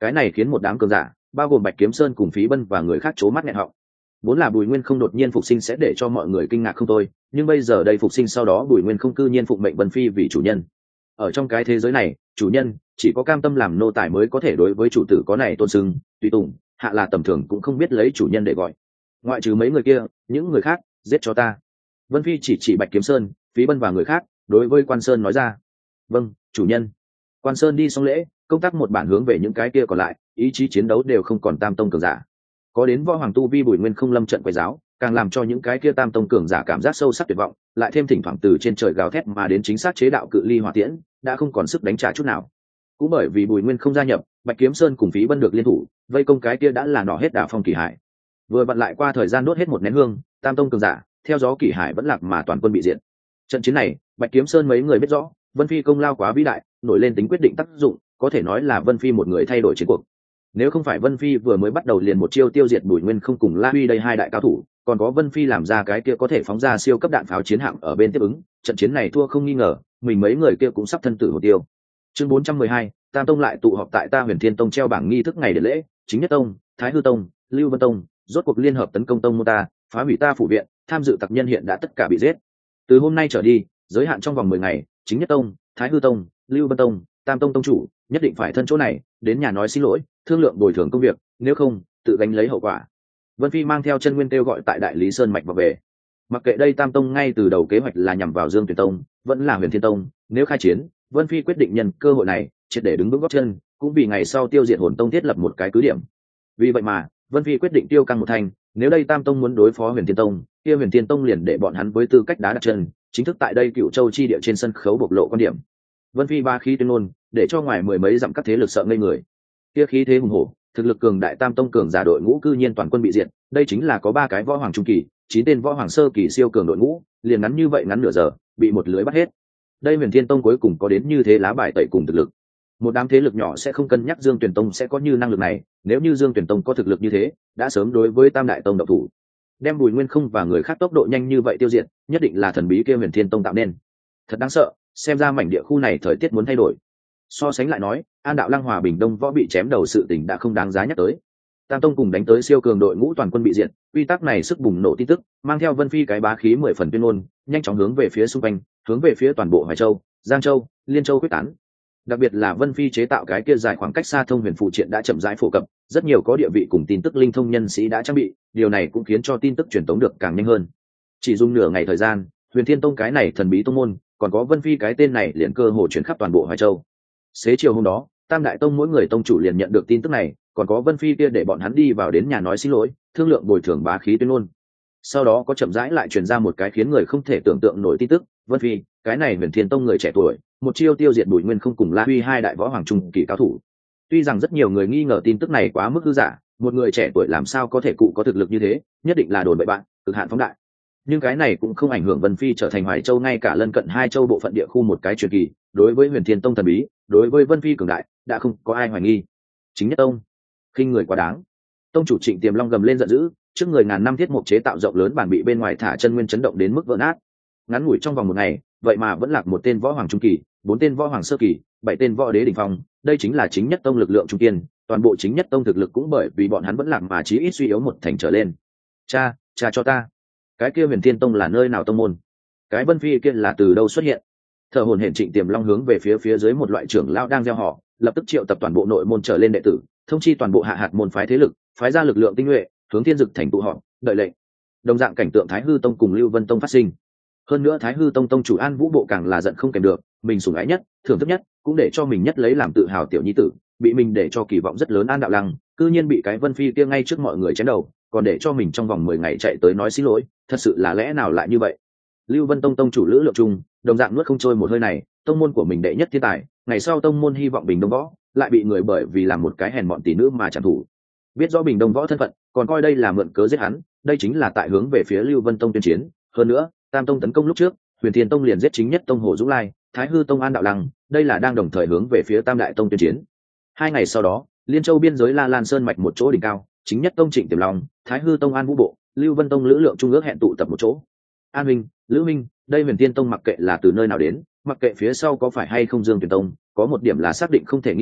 Cái này khiến một đám cường giả, bao gồm Bạch Kiếm Sơn cùng Phí Bân và người khác trố mắt nghẹn họng. Vốn là Bùi Nguyên không đột nhiên phục sinh sẽ để cho mọi người kinh ngạc không thôi, nhưng bây giờ đây phục sinh sau đó Bùi Nguyên không cư nhiên phụng mệnh Vân Phi vì chủ nhân. Ở trong cái thế giới này, chủ nhân chỉ có cam tâm làm nô tài mới có thể đối với chủ tử có này tôn sưng, tùy tùng, hạ là tầm thường cũng không biết lấy chủ nhân để gọi. Ngoại trừ mấy người kia, những người khác, giết cho ta. Vân Phi chỉ Bạch Kiếm Sơn, Phí Bân và người khác, đối với Quan Sơn nói ra. Vâng, chủ nhân. Quan Sơn đi xong lễ, công tác một bản hướng về những cái kia còn lại, ý chí chiến đấu đều không còn tam tông cường giả. Có đến võ hoàng tu vi Bùi Nguyên không lâm trận quay giáo, càng làm cho những cái kia tam tông cường giả cảm giác sâu sắc tuyệt vọng, lại thêm thỉnh thoảng từ trên trời gào thét mà đến chính xác chế đạo cự ly hỏa tiễn, đã không còn sức đánh trả chút nào. Cũng bởi vì Bùi Nguyên không gia nhập, Bạch Kiếm Sơn cùng Phí Bân được liên thủ, vây công cái kia đã là nỏ hết đả phong Kỳ Hải. Vừa vặn lại qua thời gian đốt hết một nén hương, tam tông cường giả, theo gió Kỳ Hải vẫn lạc mà toàn quân bị diệt. Trận chiến này, Bạch Kiếm Sơn mấy người biết rõ, Vân Phi công lao quá vĩ đại, nổi lên tính quyết định tác dụng, có thể nói là Vân Phi một người thay đổi chiến cuộc. Nếu không phải Vân Phi vừa mới bắt đầu liền một chiêu tiêu diệt Bùi Nguyên không cùng La Huy đây hai đại cao thủ, còn có Vân Phi làm ra cái kia có thể phóng ra siêu cấp đạn pháo chiến hạm ở bên tiếp ứng, trận chiến này thua không nghi ngờ, mình mấy người kia cũng sắp thân tử hồn tiêu. Chương 412, Tam Tông lại tụ họp tại ta Huyền Thiên Tông treo bảng nghi thức ngày để lễ, Chính Nhất Tông, Thái Hư Tông, Lưu Vân Tông, rốt cuộc liên hợp tấn công tông môn ta, phá hủy ta phủ viện, tham dự tặc nhân hiện đã tất cả bị giết. Từ hôm nay trở đi, giới hạn trong vòng 10 ngày, Chính Nhất Tông, Thái Hư Tông, Lưu Vân Tông, Tam Tông tông chủ nhất định phải thân chỗ này, đến nhà nói xin lỗi, thương lượng bồi thường công việc, nếu không, tự gánh lấy hậu quả. Vân Phi mang theo chân nguyên kêu gọi tại Đại Lý Sơn mạch vào về. Mặc kệ đây Tam Tông ngay từ đầu kế hoạch là nhằm vào Dương Tuyển Tông, vẫn là Huyền Thiên Tông, nếu khai chiến, Vân Phi quyết định nhân cơ hội này, triệt để đứng vững gót chân, cũng vì ngày sau tiêu diệt Hồn Tông thiết lập một cái cứ điểm. Vì vậy mà, Vân Phi quyết định tiêu căng một thành, nếu đây Tam Tông muốn đối phó Huyền Thiên Tông, kia Huyền Thiên Tông liền để bọn hắn với tư cách đá đặt chân, chính thức tại đây Cựu Châu chi địa trên sân khấu bộc lộ quan điểm. Vân Phi ba khí tuyên ngôn, để cho ngoài mười mấy dặm các thế lực sợ ngây người. Kia khí thế hùng hổ, thực lực cường đại Tam Tông cường giả đội ngũ cư nhiên toàn quân bị diệt, đây chính là có 3 cái võ hoàng trung kỳ, 9 tên võ hoàng sơ kỳ siêu cường đội ngũ, liền ngắn như vậy ngắn nửa giờ, bị một lưới bắt hết. Đây Huyền Thiên Tông cuối cùng có đến như thế lá bài tẩy cùng thực lực. Một đám thế lực nhỏ sẽ không cân nhắc Dương Tuyển Tông sẽ có như năng lực này, nếu như Dương Tuyển Tông có thực lực như thế, đã sớm đối với Tam Đại Tông động thủ. Đem Bùi Nguyên không và người khác tốc độ nhanh như vậy tiêu diệt, nhất định là thần bí kia Huyền Thiên Tông tạo nên. Thật đáng sợ, xem ra mảnh địa khu này thời tiết muốn thay đổi. So sánh lại nói, An Đạo Lăng Hòa Bình Đông võ bị chém đầu sự tình đã không đáng giá nhắc tới. Tam Tông cùng đánh tới siêu cường đội ngũ toàn quân bị diệt, quy tắc này sức bùng nổ tin tức, mang theo Vân Phi cái bá khí 10 phần tuyên ngôn, nhanh chóng hướng về phía xung quanh, hướng về phía toàn bộ Hoài Châu, Giang Châu, Liên Châu quyết tán. Đặc biệt là Vân Phi chế tạo cái kia dài khoảng cách xa thông huyền phụ triện đã chậm rãi phổ cập, rất nhiều có địa vị cùng tin tức linh thông nhân sĩ đã trang bị, điều này cũng khiến cho tin tức truyền tống được càng nhanh hơn. Chỉ dùng nửa ngày thời gian, Huyền Thiên Tông cái này thần bí tông môn, còn có Vân Phi cái tên này liền cơ hội chuyển khắp toàn bộ Hoài Châu. Xế chiều hôm đó, Tam Đại Tông mỗi người tông chủ liền nhận được tin tức này, còn có Vân Phi kia để bọn hắn đi vào đến nhà nói xin lỗi, thương lượng bồi thường bá khí tuyên ngôn. Sau đó có chậm rãi lại truyền ra một cái khiến người không thể tưởng tượng nổi tin tức, Vân Phi, cái này Huyền Thiên Tông người trẻ tuổi, một chiêu tiêu diệt Bùi Nguyên không cùng La Huy hai đại võ hoàng trung kỳ cao thủ. Tuy rằng rất nhiều người nghi ngờ tin tức này quá mức hư giả, một người trẻ tuổi làm sao có thể cụ có thực lực như thế, nhất định là đồn bậy bạn, cực hạn phóng đại. Nhưng cái này cũng không ảnh hưởng Vân Phi trở thành Hoài Châu ngay cả lân cận 2 châu bộ phận địa khu một cái truyền kỳ, đối với Huyền Thiên Tông thần bí, đối với Vân Phi cường đại, đã không có ai hoài nghi. Chính Nhất Tông, khinh người quá đáng. Tông chủ Trịnh Tiềm Long gầm lên giận dữ, trước người ngàn năm thiết mục chế tạo rộng lớn bản bị bên ngoài thả chân nguyên chấn động đến mức vỡ nát. Ngắn ngủi trong vòng một ngày, vậy mà vẫn lạc một tên võ hoàng trung kỳ, 4 tên võ hoàng sơ kỳ, 7 tên võ đế đỉnh phong, đây chính là Chính Nhất Tông lực lượng trung kiên, toàn bộ Chính Nhất Tông thực lực cũng bởi vì bọn hắn vẫn lạc mà chí ít suy yếu một thành trở lên. Cha cho ta, cái kia Huyền Thiên Tông là nơi nào tông môn? Cái Vân Phi kia là từ đâu xuất hiện? Thở hổn hển Trịnh Tiềm Long hướng về phía dưới một loại trưởng lão đang gieo họ, lập tức triệu tập toàn bộ nội môn trở lên đệ tử, thông chi toàn bộ hạ hạt môn phái thế lực, phái ra lực lượng tinh nhuệ, hướng Thiên Dực thành tụ họp, đợi lệnh. Đồng dạng cảnh tượng Thái Hư Tông cùng Lưu Vân Tông phát sinh. Hơn nữa Thái Hư Tông tông chủ An Vũ Bộ càng là giận không kèm được, mình sủng ái nhất, thưởng thức nhất, cũng để cho mình nhất lấy làm tự hào tiểu nhi tử, bị mình để cho kỳ vọng rất lớn An Đạo Lăng, cư nhiên bị cái Vân Phi kia ngay trước mọi người chém đầu, còn để cho mình trong vòng 10 ngày chạy tới nói xin lỗi, thật sự là lẽ nào lại như vậy? Lưu Vân Tông tông chủ Lữ Lượng Trung, đồng dạng nuốt không trôi một hơi này, tông môn của mình đệ nhất thiên tài, ngày sau tông môn hy vọng Bình Đông Võ, lại bị người bởi vì làm một cái hèn mọn tỷ nữ mà chẳng thủ. Biết rõ Bình Đông Võ thân phận, còn coi đây là mượn cớ giết hắn, đây chính là tại hướng về phía Lưu Vân Tông tuyên chiến. Hơn nữa, Tam Tông tấn công lúc trước, Huyền Thiên Tông liền giết Chính Nhất Tông Hồ Dũng Lai, Thái Hư Tông An Đạo Lăng, đây là đang đồng thời hướng về phía Tam Đại Tông tuyên chiến. 2 ngày sau đó, Liên Châu biên giới La Lan Sơn mạch một chỗ đỉnh cao, Chính Nhất Tông Trịnh Tiềm Long, Thái Hư Tông An Vũ Bộ, Lưu Vân Tông Lữ Lượng Trung ước hẹn tụ tập một chỗ. An Minh, Lữ Minh, đây Huyền Thiên Tông mặc kệ là từ nơi nào đến, mặc kệ phía sau có phải hay không Dương Tuyển Tông, có một điểm là xác định không thể nghi ngờ,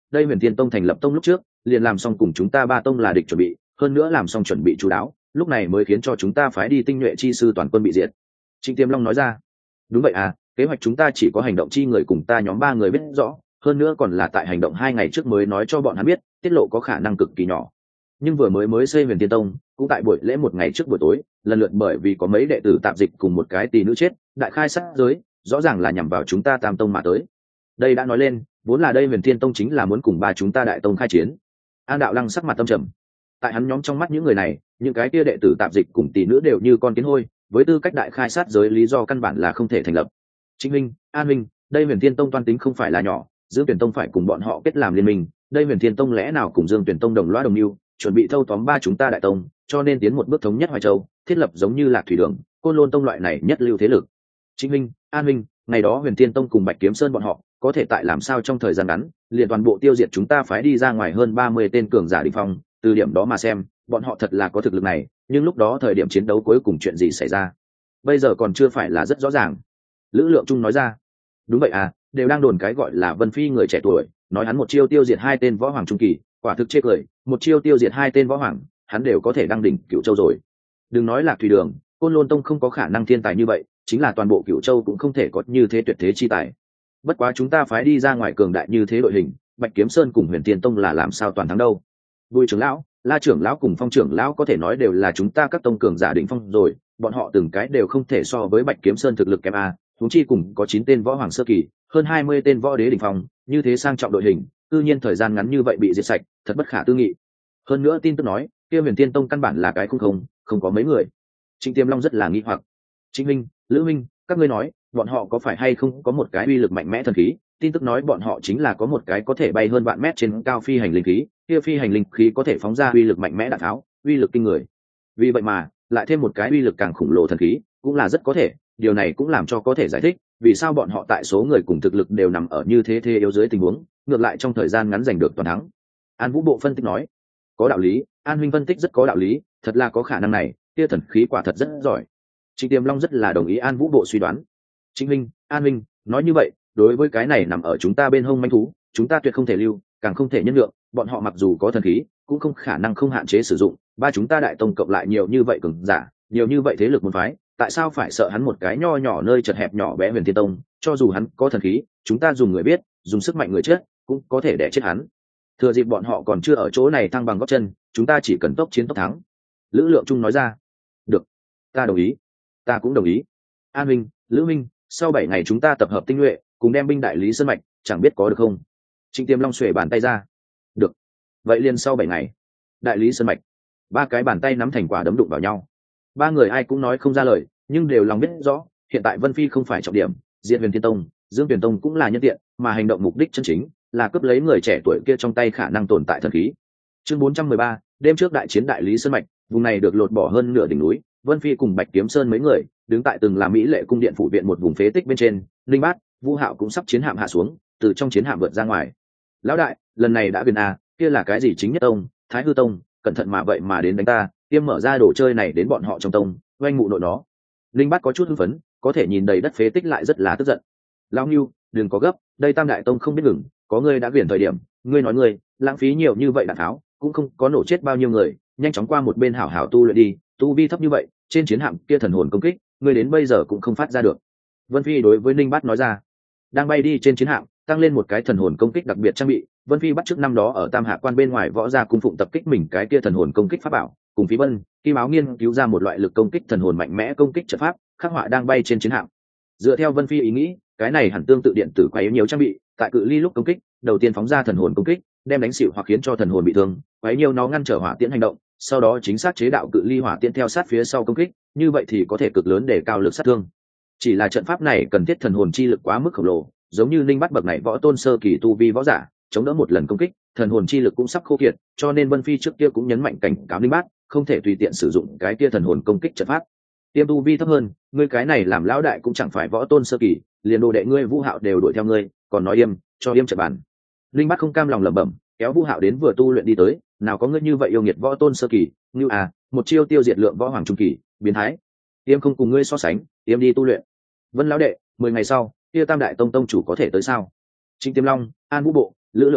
đây Huyền Thiên Tông thành lập tông lúc trước liền làm xong cùng chúng ta ba tông là địch chuẩn bị, hơn nữa làm xong chuẩn bị chú đáo, lúc này mới khiến cho chúng ta phái đi tinh nhuệ chi sư toàn quân bị diệt. Trịnh Tiêm Long nói ra. Đúng vậy à, kế hoạch chúng ta chỉ có hành động chi người cùng ta nhóm 3 người biết rõ, hơn nữa còn là tại hành động 2 ngày trước mới nói cho bọn hắn biết, tiết lộ có khả năng cực kỳ nhỏ. Nhưng vừa mới xây Huyền Thiên Tông, cũng tại buổi lễ 1 ngày trước buổi tối, lần lượt bởi vì có mấy đệ tử tạp dịch cùng một cái tỳ nữ chết, đại khai sát giới, rõ ràng là nhằm vào chúng ta Tam Tông mà tới. Đây đã nói lên, vốn là đây Huyền Thiên Tông chính là muốn cùng ba chúng ta Đại Tông khai chiến. An Đạo Lăng sắc mặt tâm trầm. Tại hắn nhóm trong mắt những người này, những cái kia đệ tử tạp dịch cùng tỷ nữ đều như con kiến hôi, với tư cách đại khai sát giới lý do căn bản là không thể thành lập. Chính minh, An Minh, đây Huyền Thiên Tông toan tính không phải là nhỏ, Dương Tuyển Tông phải cùng bọn họ kết làm liên minh, đây Huyền Thiên Tông lẽ nào cùng Dương Tuyển Tông đồng loa đồng mưu, chuẩn bị thâu tóm ba chúng ta Đại Tông, cho nên tiến một bước thống nhất Hoài Châu, thiết lập giống như Lạc Thủy Đường, Côn Lôn Tông loại này nhất lưu thế lực. Chính minh, An Minh, ngày đó Huyền Thiên Tông cùng Bạch Kiếm Sơn bọn họ, có thể tại làm sao trong thời gian ngắn, liền toàn bộ tiêu diệt chúng ta phái đi ra ngoài hơn 30 tên cường giả đỉnh phong, từ điểm đó mà xem, bọn họ thật là có thực lực này, nhưng lúc đó thời điểm chiến đấu cuối cùng chuyện gì xảy ra, bây giờ còn chưa phải là rất rõ ràng. Lữ Lượng Trung nói ra. Đúng vậy à, đều đang đồn cái gọi là Vân Phi người trẻ tuổi, nói hắn một chiêu tiêu diệt 2 tên võ hoàng trung kỳ, quả thực chê cười, một chiêu tiêu diệt 2 tên võ hoàng, hắn đều có thể đăng đỉnh Cửu Châu rồi. Đừng nói là Thủy Đường, Côn Lôn Tông không có khả năng thiên tài như vậy, chính là toàn bộ Cửu Châu cũng không thể có như thế tuyệt thế chi tài. Bất quá chúng ta phái đi ra ngoài cường đại như thế đội hình, Bạch Kiếm Sơn cùng Huyền Thiên Tông là làm sao toàn thắng đâu? Bùi trưởng lão, La trưởng lão cùng Phong trưởng lão có thể nói đều là chúng ta các tông cường giả đỉnh phong rồi, bọn họ từng cái đều không thể so với Bạch Kiếm Sơn thực lực kém a, huống chi cùng có 9 tên võ hoàng sơ kỳ, hơn 20 tên võ đế đỉnh phong, như thế sang trọng đội hình, tự nhiên thời gian ngắn như vậy bị diệt sạch, thật bất khả tư nghị. Hơn nữa tin tức nói, kia Huyền Thiên Tông căn bản là cái không có mấy người. Trịnh Tiêm Long rất là nghi hoặc. Trịnh Minh, Lữ Minh, các ngươi nói, bọn họ có phải hay không có một cái uy lực mạnh mẽ thần khí? Tin tức nói bọn họ chính là có một cái có thể bay hơn vạn mét trên cao phi hành linh khí, kia phi hành linh khí có thể phóng ra uy lực mạnh mẽ đạn tháo, uy lực kinh người. Vì vậy mà, lại thêm một cái uy lực càng khủng lồ thần khí, cũng là rất có thể, điều này cũng làm cho có thể giải thích vì sao bọn họ tại số người cùng thực lực đều nằm ở như thế yếu dưới tình huống, ngược lại trong thời gian ngắn giành được toàn thắng. An Vũ Bộ phân tích nói. Có đạo lý, An huynh phân tích rất có đạo lý, thật là có khả năng này, kia thần khí quả thật rất giỏi. Trịnh Tiềm Long rất là đồng ý An Vũ Bộ suy đoán. Trịnh huynh, An huynh, nói như vậy, đối với cái này nằm ở chúng ta bên hông manh thú, chúng ta tuyệt không thể lưu, càng không thể nhân lượng, bọn họ mặc dù có thần khí, cũng không khả năng không hạn chế sử dụng, ba chúng ta Đại Tông cộng lại nhiều như vậy cường giả, nhiều như vậy thế lực môn phái, tại sao phải sợ hắn một cái nho nhỏ nơi chật hẹp nhỏ bé Huyền Thiên Tông, cho dù hắn có thần khí, chúng ta dùng người biết, dùng sức mạnh người chết, cũng có thể đè chết hắn. Thừa dịp bọn họ còn chưa ở chỗ này thăng bằng gót chân, chúng ta chỉ cần tốc chiến tốc thắng. Lữ Lượng Trung nói ra. Được, ta đồng ý, ta cũng đồng ý. An Minh, Lữ Minh, sau 7 ngày chúng ta tập hợp tinh nhuệ, cùng đem binh đại lý sơn mạch, chẳng biết có được không? Trịnh Tiêm Long xuề bàn tay ra. Được, vậy liền sau 7 ngày. Đại lý sơn mạch. 3 cái bàn tay nắm thành quả đấm đụng vào nhau. 3 người ai cũng nói không ra lời, nhưng đều lòng biết rõ, hiện tại Vân Phi không phải trọng điểm, Diệt Huyền Thiên Tông, Dương Tuyển Tông cũng là nhân tiện, mà hành động mục đích chân chính là cướp lấy người trẻ tuổi kia trong tay khả năng tồn tại thần khí. Chương 413, đêm trước đại chiến đại lý sơn mạch, vùng này được lột bỏ hơn nửa đỉnh núi, Vân Phi cùng Bạch Kiếm Sơn mấy người đứng tại từng là mỹ lệ cung điện phủ viện một vùng phế tích bên trên, Linh Bát, Vu Hạo cũng sắp chiến hạm hạ xuống, từ trong chiến hạm vượt ra ngoài. Lão đại, lần này đã huyền a, kia là cái gì chính nhất tông, Thái Hư Tông, cẩn thận mà vậy mà đến đánh ta, tiêm mở ra đồ chơi này đến bọn họ trong tông, oanh mụ nội nó. Linh Bát có chút hưng phấn, có thể nhìn đầy đất phế tích lại rất là tức giận. Lão Nưu, đừng có gấp, đây Tam Đại Tông không biết ngừng, có ngươi đã huyền thời điểm, ngươi nói ngươi, lãng phí nhiều như vậy đạn tháo, cũng không có nổ chết bao nhiêu người, nhanh chóng qua một bên hảo hảo tu luyện đi, tu vi thấp như vậy, trên chiến hạm kia thần hồn công kích, ngươi đến bây giờ cũng không phát ra được. Vân Phi đối với Ninh Bát nói ra. Đang bay đi trên chiến hạm, tăng lên một cái thần hồn công kích đặc biệt trang bị, Vân Phi bắt trước năm đó ở Tam Hạ Quan bên ngoài võ gia cung phụng tập kích mình cái kia thần hồn công kích pháp bảo, cùng Phí Vân, Kim Áo nghiên cứu ra một loại lực công kích thần hồn mạnh mẽ công kích trận pháp, khắc họa đang bay trên chiến hạm. Dựa theo Vân Phi ý nghĩ, cái này hẳn tương tự điện tử quấy nhiều trang bị, tại cự ly lúc công kích, đầu tiên phóng ra thần hồn công kích, đem đánh xỉu hoặc khiến cho thần hồn bị thương, quấy nhiều nó ngăn trở hỏa tiễn hành động, sau đó chính xác chế đạo cự ly hỏa tiễn theo sát phía sau công kích, như vậy thì có thể cực lớn để cao lực sát thương. Chỉ là trận pháp này cần thiết thần hồn chi lực quá mức khổng lồ, giống như Linh Bát bậc này võ tôn sơ kỳ tu vi võ giả, chống đỡ một lần công kích, thần hồn chi lực cũng sắp khô kiệt, cho nên Vân Phi trước kia cũng nhấn mạnh cảnh cáo Linh Bát, không thể tùy tiện sử dụng cái kia thần hồn công kích trận pháp. Tiêm tu vi thấp hơn, ngươi cái này làm lão đại cũng chẳng phải võ tôn sơ kỳ, liền đồ đệ ngươi Vũ Hạo đều đuổi theo ngươi, còn nói im, cho im trận bàn. Linh Bát không cam lòng lẩm bẩm, kéo Vũ Hạo đến vừa tu luyện đi tới, nào có ngươi như vậy yêu nghiệt võ tôn sơ kỳ, như à, một chiêu tiêu diệt lượng võ hoàng trung kỳ, biến thái. Tiêm không cùng ngươi so sánh, tiêm đi tu luyện. Vân lão đệ, 10 ngày sau, kia Tam Đại Tông tông chủ có thể tới sao? Trịnh Tiêm Long, An Vũ Bộ, Lữ Lượng Trung,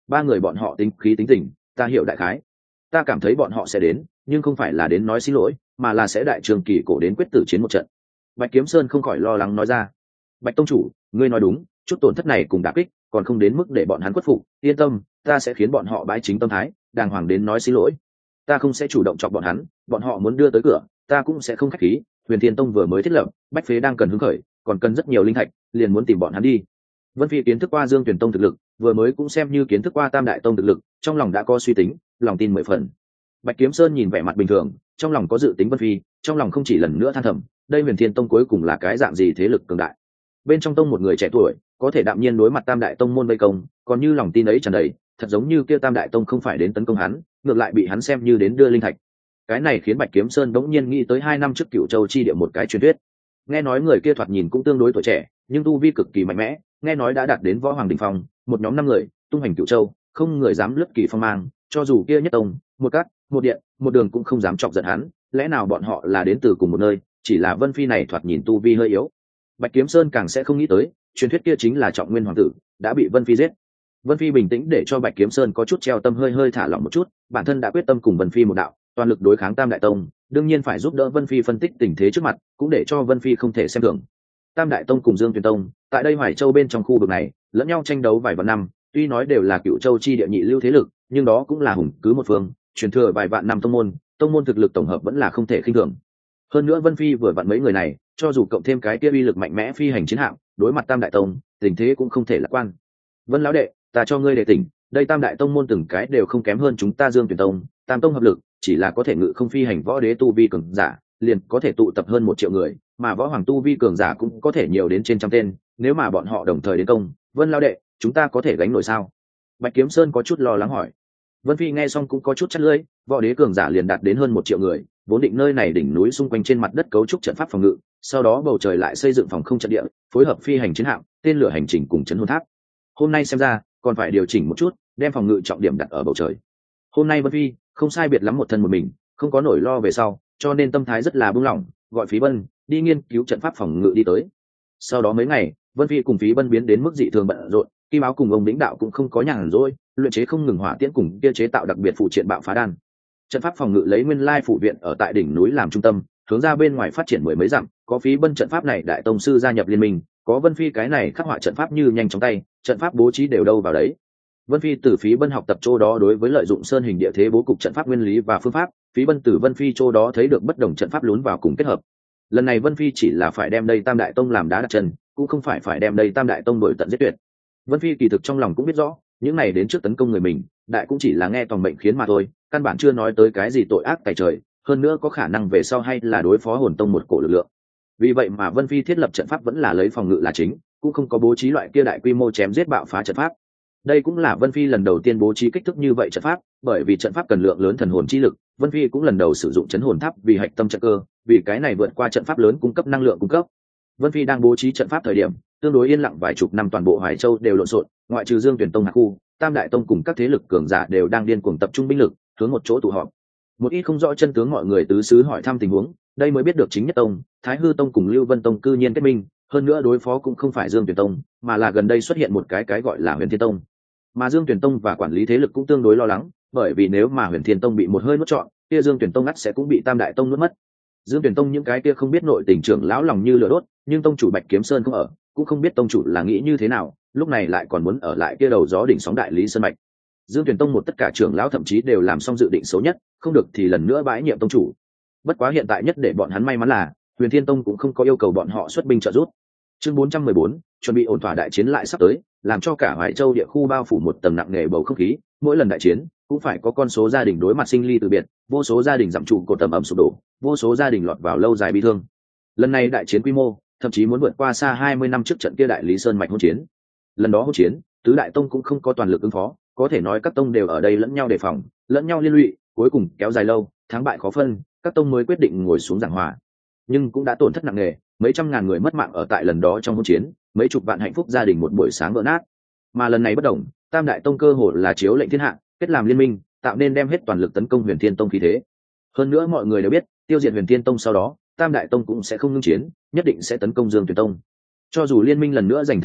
ba người bọn họ tính khí tính tình ta hiểu đại khái, ta cảm thấy bọn họ sẽ đến, nhưng không phải là đến nói xin lỗi, mà là sẽ đại trường kỳ cổ đến quyết tử chiến một trận. Bạch Kiếm Sơn không khỏi lo lắng nói ra. Bạch tông chủ, ngươi nói đúng, chút tổn thất này cùng đả kích còn không đến mức để bọn hắn khuất phục, yên tâm, ta sẽ khiến bọn họ bái chính tâm thái, đàng hoàng đến nói xin lỗi. Ta không sẽ chủ động chọc bọn họ muốn đưa tới cửa, ta cũng sẽ không khách khí. Huyền Thiên Tông vừa mới thiết lập, bách phế đang cần hứng khởi, còn cần rất nhiều linh thạch, liền muốn tìm bọn hắn đi. Vân Phi kiến thức qua Dương Tuyển Tông thực lực, vừa mới cũng xem như kiến thức qua Tam Đại Tông thực lực, trong lòng đã có suy tính, lòng tin 10 phần. Bạch Kiếm Sơn nhìn vẻ mặt bình thường, trong lòng có dự tính Vân Phi, trong lòng không chỉ lần nữa than thầm, đây Huyền Thiên Tông cuối cùng là cái dạng gì thế lực cường đại. Bên trong tông một người trẻ tuổi, có thể đạm nhiên đối mặt Tam Đại Tông môn vây công, còn như lòng tin ấy tràn đầy, thật giống như kia Tam Đại Tông không phải đến tấn công hắn, ngược lại bị hắn xem như đến đưa linh thạch. Cái này khiến Bạch Kiếm Sơn đống nhiên nghĩ tới 2 năm trước Cửu Châu chi địa một cái truyền thuyết. Nghe nói người kia thoạt nhìn cũng tương đối tuổi trẻ, nhưng tu vi cực kỳ mạnh mẽ, nghe nói đã đạt đến võ hoàng đỉnh phong, một nhóm 5 người, tung hành Cửu Châu, không người dám lướt kỳ phong mang, cho dù kia nhất tông, một cát, một điện, một đường cũng không dám chọc giận hắn, lẽ nào bọn họ là đến từ cùng một nơi, chỉ là Vân Phi này thoạt nhìn tu vi hơi yếu. Bạch Kiếm Sơn càng sẽ không nghĩ tới, truyền thuyết kia chính là Trọng Nguyên hoàng tử, đã bị Vân Phi giết. Vân Phi bình tĩnh để cho Bạch Kiếm Sơn có chút treo tâm hơi thả lỏng một chút, bản thân đã quyết tâm cùng Vân Phi một đạo, toàn lực đối kháng Tam Đại Tông, đương nhiên phải giúp đỡ Vân Phi phân tích tình thế trước mặt, cũng để cho Vân Phi không thể xem thường. Tam Đại Tông cùng Dương Tuyển Tông, tại đây Hoài Châu bên trong khu vực này, lẫn nhau tranh đấu vài vạn năm, tuy nói đều là Cửu Châu chi địa nhị lưu thế lực, nhưng đó cũng là hùng cứ một phương, truyền thừa vài vạn năm tông môn thực lực tổng hợp vẫn là không thể khinh thường. Hơn nữa Vân Phi vừa vặn mấy người này, cho dù cộng thêm cái kia uy lực mạnh mẽ phi hành chiến hạm, đối mặt Tam Đại Tông, tình thế cũng không thể lạc quan. Vân lão đệ, ta cho ngươi đệ tỉnh, đây Tam Đại Tông môn từng cái đều không kém hơn chúng ta Dương Tuyển Tông, Tam Tông hợp lực, chỉ là có thể ngự không phi hành võ đế tu vi cường giả, liền có thể tụ tập hơn 1 triệu người, mà võ hoàng tu vi cường giả cũng có thể nhiều đến trên trăm tên, nếu mà bọn họ đồng thời đến công, Vân lão đệ, chúng ta có thể gánh nổi sao? Bạch Kiếm Sơn có chút lo lắng hỏi. Vân Phi nghe xong cũng có chút chắt lưỡi, võ đế cường giả liền đạt đến hơn 1 triệu người, vốn định nơi này đỉnh núi xung quanh trên mặt đất cấu trúc trận pháp phòng ngự, sau đó bầu trời lại xây dựng phòng không trận địa, phối hợp phi hành chiến hạm, tên lửa hành trình cùng chấn hồn tháp. Hôm nay xem ra, còn phải điều chỉnh một chút, đem phòng ngự trọng điểm đặt ở bầu trời. Hôm nay Vân Phi không sai biệt lắm một thân một mình, không có nỗi lo về sau, cho nên tâm thái rất là buông lỏng, gọi Phí Bân đi nghiên cứu trận pháp phòng ngự đi tới. Sau đó mấy ngày, Vân Phi cùng Phí Bân biến đến mức dị thường bận rộn, Kim Áo cùng ông lĩnh đạo cũng không có nhàn rỗi, luyện chế không ngừng hỏa tiễn cùng kia chế tạo đặc biệt phụ triện bạo phá đan. Trận pháp phòng ngự lấy nguyên lai phủ viện ở tại đỉnh núi làm trung tâm, hướng ra bên ngoài phát triển 10 mấy dặm, có Phí Bân trận pháp này đại tông sư gia nhập liên minh, có Vân Phi cái này khắc họa trận pháp như nhanh chóng tay, trận pháp bố trí đều đâu vào đấy. Vân Phi từ Phí Bân học tập chỗ đó đối với lợi dụng sơn hình địa thế bố cục trận pháp nguyên lý và phương pháp, Phí Bân từ Vân Phi chỗ đó thấy được bất đồng trận pháp lún vào cùng kết hợp. Lần này Vân Phi chỉ là phải đem đây Tam Đại Tông làm đá đặt chân, cũng không phải đem đây Tam Đại Tông đổi tận giết tuyệt. Vân Phi kỳ thực trong lòng cũng biết rõ, những này đến trước tấn công người mình, đại cũng chỉ là nghe tòng mệnh khiến mà thôi, căn bản chưa nói tới cái gì tội ác tày trời, hơn nữa có khả năng về sau hay là đối phó hồn tông một cổ lực lượng. Vì vậy mà Vân Phi thiết lập trận pháp vẫn là lấy phòng ngự là chính, cũng không có bố trí loại kia đại quy mô chém giết bạo phá trận pháp. Đây cũng là Vân Phi lần đầu tiên bố trí kích thước như vậy trận pháp, bởi vì trận pháp cần lượng lớn thần hồn chi lực, Vân Phi cũng lần đầu sử dụng chấn hồn tháp vì hạch tâm trận cơ, vì cái này vượt qua trận pháp lớn cung cấp năng lượng cung cấp. Vân Phi đang bố trí trận pháp thời điểm, tương đối yên lặng vài chục năm toàn bộ Hoài Châu đều lộn xộn, ngoại trừ Dương Tuyển Tông hạ khu, Tam Đại Tông cùng các thế lực cường giả đều đang điên cuồng tập trung binh lực, hướng một chỗ tụ họp. Một ít không rõ chân tướng mọi người tứ xứ hỏi thăm tình huống, đây mới biết được chính nhất tông, Thái Hư Tông cùng Lưu Vân Tông cư nhiên kết minh, hơn nữa đối phó cũng không phải Dương Tuyển Tông, mà là gần đây xuất hiện một cái gọi là Huyền Thiên Tông. Mà Dương Tuyển Tông và quản lý thế lực cũng tương đối lo lắng, bởi vì nếu mà Huyền Thiên Tông bị một hơi nuốt trọn, kia Dương Tuyển Tông ắt sẽ cũng bị Tam Đại Tông nuốt mất. Dương Tuyển Tông những cái kia không biết nội tình trưởng lão lòng như lửa đốt, nhưng tông chủ Bạch Kiếm Sơn không ở, cũng không biết tông chủ là nghĩ như thế nào, lúc này lại còn muốn ở lại kia đầu gió đỉnh sóng đại lý sơn mạch. Dương Tuyển Tông một tất cả trưởng lão thậm chí đều làm xong dự định xấu nhất, không được thì lần nữa bãi nhiệm tông chủ. Bất quá hiện tại nhất để bọn hắn may mắn là Huyền Thiên Tông cũng không có yêu cầu bọn họ xuất binh trợ giúp. Chương 414, chuẩn bị ổn thỏa đại chiến lại sắp tới, làm cho cả Hoài Châu địa khu bao phủ một tầng nặng nề bầu không khí, mỗi lần đại chiến cũng phải có con số gia đình đối mặt sinh ly từ biệt, vô số gia đình giảm trụ cột tầm ẩm sụp đổ, vô số gia đình lọt vào lâu dài bi thương. Lần này đại chiến quy mô thậm chí muốn vượt qua xa 20 năm trước trận kia đại lý sơn mạch hỗn chiến. Lần đó hỗn chiến, tứ đại tông cũng không có toàn lực ứng phó, có thể nói các tông đều ở đây lẫn nhau đề phòng, lẫn nhau liên lụy, cuối cùng kéo dài lâu, thắng bại khó phân, các tông mới quyết định ngồi xuống giảng hòa. Nhưng cũng đã tổn thất nặng nề, mấy trăm ngàn người mất mạng ở tại lần đó trong hỗn chiến, mấy chục vạn hạnh phúc gia đình một buổi sáng vỡ nát. Mà lần này bất đồng, Tam Đại Tông cơ hội là chiếu lệnh thiên hạ, kết làm liên minh, tạo nên đem hết toàn lực tấn công Huyền Thiên Tông khí thế. Hơn nữa mọi người đều biết, tiêu diệt Huyền Thiên Tông sau đó, Tam Đại Tông cũng sẽ không ngưng chiến, nhất định sẽ tấn công Dương Tuyển Tông. Cho dù liên minh lần nữa giành thắng lợi,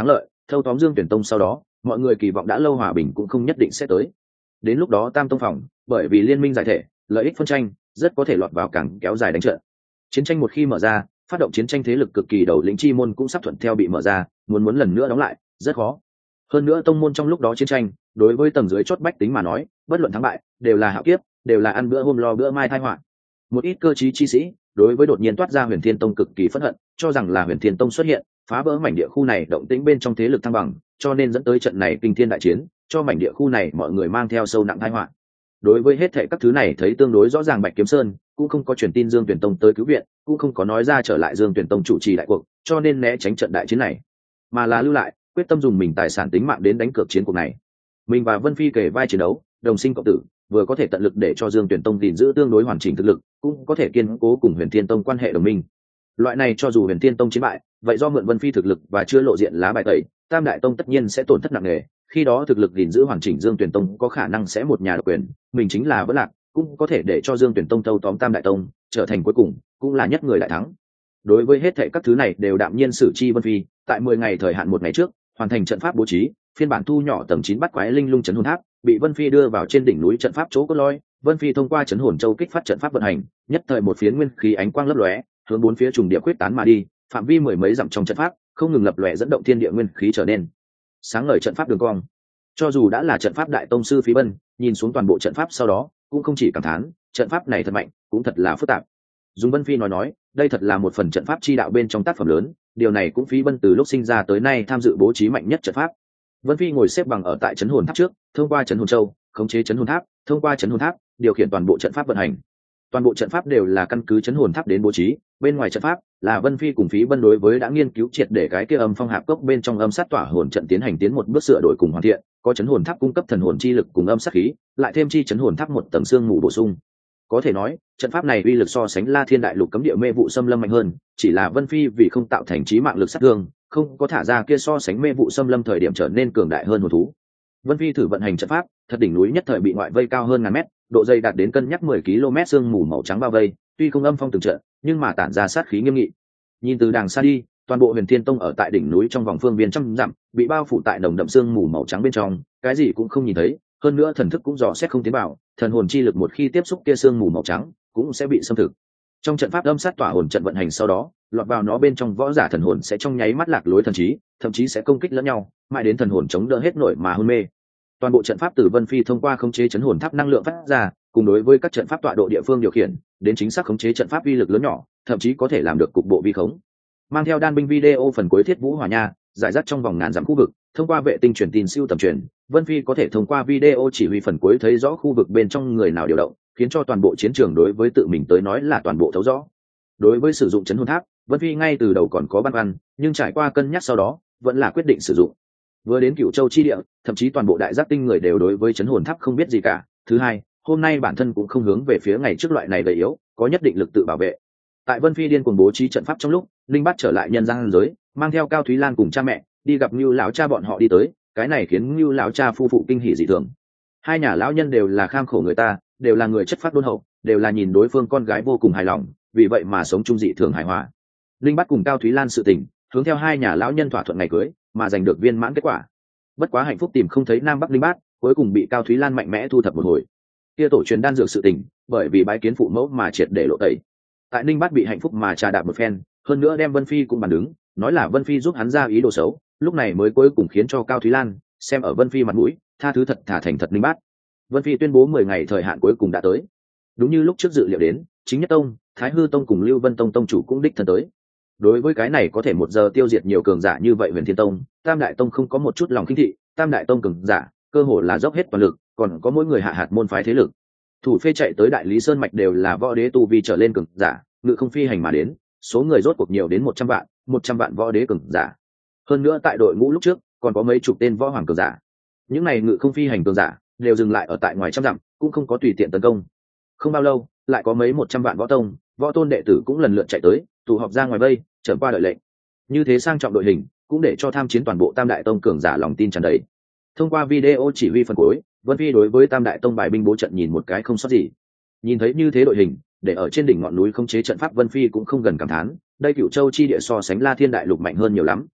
thâu tóm Dương Tuyển Tông sau đó, mọi người kỳ vọng đã lâu hòa bình cũng không nhất định sẽ tới. Đến lúc đó Tam Tông phòng, bởi vì liên minh giải thể, lợi ích phân tranh, rất có thể lọt vào càng kéo dài đánh trận. Chiến tranh một khi mở ra, phát động chiến tranh thế lực cực kỳ đầu lĩnh chi môn cũng sắp thuận theo bị mở ra, muốn lần nữa đóng lại, rất khó. Hơn nữa tông môn trong lúc đó chiến tranh, đối với tầng dưới chót bách tính mà nói, bất luận thắng bại, đều là hạo kiếp, đều là ăn bữa hôm lo bữa mai tai họa. Một ít cơ trí chi sĩ, đối với đột nhiên toát ra Huyền Thiên Tông cực kỳ phẫn hận, cho rằng là Huyền Thiên Tông xuất hiện, phá vỡ mảnh địa khu này động tĩnh bên trong thế lực thăng bằng, cho nên dẫn tới trận này kinh thiên đại chiến, cho mảnh địa khu này mọi người mang theo sâu nặng tai họa. Đối với hết thảy các thứ này thấy tương đối rõ ràng, Bạch Kiếm Sơn cũng không có truyền tin Dương Tuyển Tông tới cứu viện, cũng không có nói ra trở lại Dương Tuyển Tông chủ trì đại cuộc, cho nên né tránh trận đại chiến này, mà là lưu lại, quyết tâm dùng mình tài sản tính mạng đến đánh cược chiến cuộc này. Mình và Vân Phi kể vai chiến đấu, đồng sinh cộng tử, vừa có thể tận lực để cho Dương Tuyển Tông gìn giữ tương đối hoàn chỉnh thực lực, cũng có thể kiên cố cùng Huyền Thiên Tông quan hệ đồng minh. Loại này cho dù Huyền Thiên Tông chiến bại, vậy do mượn Vân Phi thực lực và chưa lộ diện lá bài tẩy, Tam Đại Tông tất nhiên sẽ tổn thất nặng nề. Khi đó thực lực gìn giữ hoàn chỉnh Dương Tuyển Tông có khả năng sẽ một nhà độc quyền, mình chính là vỡ lạc, cũng có thể để cho Dương Tuyển Tông thâu tóm Tam Đại Tông, trở thành cuối cùng cũng là nhất người đại thắng. Đối với hết thảy các thứ này đều đạm nhiên xử chi Vân Phi, tại 10 ngày thời hạn một ngày trước, hoàn thành trận pháp bố trí, phiên bản thu nhỏ tầng 9 bắt quái linh lung chấn hồn tháp, bị Vân Phi đưa vào trên đỉnh núi trận pháp chỗ cốt lõi. Vân Phi thông qua chấn hồn châu kích phát trận pháp vận hành, nhất thời một phiến nguyên khí ánh quang lấp lóe, hướng bốn phía trùng địa quyết tán mà đi, phạm vi mười mấy dặm trong trận pháp, không ngừng lập lòe dẫn động thiên địa nguyên khí trở nên sáng ngời trận pháp đường cong. Cho dù đã là trận pháp đại tông sư Phí Bân, nhìn xuống toàn bộ trận pháp sau đó, cũng không chỉ cảm thán, trận pháp này thật mạnh, cũng thật là phức tạp. Dùng Vân Phi nói, đây thật là một phần trận pháp chi đạo bên trong tác phẩm lớn, điều này cũng Phí Bân từ lúc sinh ra tới nay tham dự bố trí mạnh nhất trận pháp. Vân Phi ngồi xếp bằng ở tại chấn hồn tháp trước, thông qua chấn hồn châu, khống chế chấn hồn tháp, thông qua chấn hồn tháp, điều khiển toàn bộ trận pháp vận hành. Toàn bộ trận pháp đều là căn cứ chấn hồn tháp đến bố trí, bên ngoài trận pháp là Vân Phi cùng Phí Bân đối với đã nghiên cứu triệt để cái kia âm phong hạp cốc bên trong âm sát tỏa hồn trận tiến hành tiến một bước sửa đổi cùng hoàn thiện, có chấn hồn tháp cung cấp thần hồn chi lực cùng âm sát khí, lại thêm chi chấn hồn tháp một tầng xương mù bổ sung. Có thể nói, trận pháp này uy lực so sánh La Thiên Đại Lục cấm địa mê vụ xâm lâm mạnh hơn, chỉ là Vân Phi vì không tạo thành chí mạng lực sát thương, không có thả ra kia so sánh mê vụ xâm lâm thời điểm trở nên cường đại hơn một thú. Vân Phi thử vận hành trận pháp, thật đỉnh núi nhất thời bị ngoại vây cao hơn ngàn mét, độ dày đạt đến cân nhắc 10 km sương mù màu trắng bao vây, tuy không âm phong từng trận, nhưng mà tản ra sát khí nghiêm nghị. Nhìn từ đàng xa đi, toàn bộ Huyền Thiên Tông ở tại đỉnh núi trong vòng phương viên trăm dặm, bị bao phủ tại nồng đậm sương mù màu trắng bên trong, cái gì cũng không nhìn thấy, hơn nữa thần thức cũng dò xét không tiến vào, thần hồn chi lực một khi tiếp xúc kia sương mù màu trắng, cũng sẽ bị xâm thực. Trong trận pháp âm sát tỏa hồn trận vận hành sau đó, lọt vào nó bên trong võ giả thần hồn sẽ trong nháy mắt lạc lối thần trí, thậm chí sẽ công kích lẫn nhau, mãi đến thần hồn chống đỡ hết nổi mà hôn mê. Toàn bộ trận pháp từ Vân Phi thông qua khống chế chấn hồn tháp năng lượng phát ra, cùng đối với các trận pháp tọa độ địa phương điều khiển, đến chính xác khống chế trận pháp uy lực lớn nhỏ, thậm chí có thể làm được cục bộ vi khống. Mang theo đan binh video phần cuối Thiết Vũ Hỏa Nha, giải rác trong vòng ngàn dặm khu vực, thông qua vệ tinh truyền tin siêu tầm truyền, Vân Phi có thể thông qua video chỉ huy phần cuối thấy rõ khu vực bên trong người nào điều động, khiến cho toàn bộ chiến trường đối với tự mình tới nói là toàn bộ thấu rõ. Đối với sử dụng chấn hồn tháp, Vân Phi ngay từ đầu còn có băn khoăn, nhưng trải qua cân nhắc sau đó, vẫn là quyết định sử dụng. Vừa đến Cửu Châu chi địa, thậm chí toàn bộ đại giác tinh người đều đối với chấn hồn tháp không biết gì cả. Thứ hai, hôm nay bản thân cũng không hướng về phía ngày trước loại này gầy yếu, có nhất định lực tự bảo vệ. Tại Vân Phi điên cuồng bố trí trận pháp trong lúc, Linh Bát trở lại nhân gian giới, mang theo Cao Thúy Lan cùng cha mẹ đi gặp Nưu lão cha bọn họ đi tới, cái này khiến Nưu lão cha phu phụ kinh hỉ dị thường. Hai nhà lão nhân đều là kham khổ người ta, đều là người chất phát đôn hậu, đều là nhìn đối phương con gái vô cùng hài lòng, vì vậy mà sống chung dị thường hài hòa. Linh Bát cùng Cao Thúy Lan sự tình, hướng theo hai nhà lão nhân thỏa thuận ngày cưới, mà giành được viên mãn kết quả. Bất quá hạnh phúc tìm không thấy Nam Bắc Linh Bát, cuối cùng bị Cao Thúy Lan mạnh mẽ thu thập một hồi. Kia tổ truyền đan dược sự tình, bởi vì bái kiến phụ mẫu mà triệt để lộ tẩy. Tại Ninh Bát bị hạnh phúc mà trà đạp một phen, hơn nữa đem Vân Phi cũng bàn đứng, nói là Vân Phi giúp hắn ra ý đồ xấu, lúc này mới cuối cùng khiến cho Cao Thúy Lan xem ở Vân Phi mặt mũi, tha thứ thật thà thành thật Ninh Bát. Vân Phi tuyên bố 10 ngày thời hạn cuối cùng đã tới. Đúng như lúc trước dự liệu đến, Chính Nhất Tông, Thái Hư Tông cùng Lưu Vân Tông tông chủ cũng đích thân tới. Đối với cái này có thể một giờ tiêu diệt nhiều cường giả như vậy Huyền Thiên Tông, Tam Đại Tông không có một chút lòng khinh thị, Tam Đại Tông cường giả, cơ hồ là dốc hết toàn lực, còn có mỗi người hạ hạt môn phái thế lực. Thủ phê chạy tới Đại Lý Sơn mạch đều là võ đế tu vi trở lên cường giả, ngự không phi hành mà đến, số người rốt cuộc nhiều đến 100 vạn võ đế cường giả. Hơn nữa tại đội ngũ lúc trước, còn có mấy chục tên võ hoàng cường giả. Những này ngự không phi hành cường giả đều dừng lại ở tại ngoài trăm dặm, cũng không có tùy tiện tấn công. Không bao lâu, lại có mấy 100 vạn võ tông, võ tôn đệ tử cũng lần lượt chạy tới, tụ họp ra ngoài vây, chợt qua đợi lệnh. Như thế sang trọng đội hình, cũng để cho tham chiến toàn bộ Tam Đại Tông cường giả lòng tin tràn đầy. Thông qua video chỉ huy phần cuối, Vân Phi đối với Tam Đại Tông bài binh bố trận nhìn một cái không sót gì. Nhìn thấy như thế đội hình, để ở trên đỉnh ngọn núi không chế trận pháp, Vân Phi cũng không gần cảm thán, đây Cửu Châu chi địa so sánh La Thiên Đại Lục mạnh hơn nhiều lắm.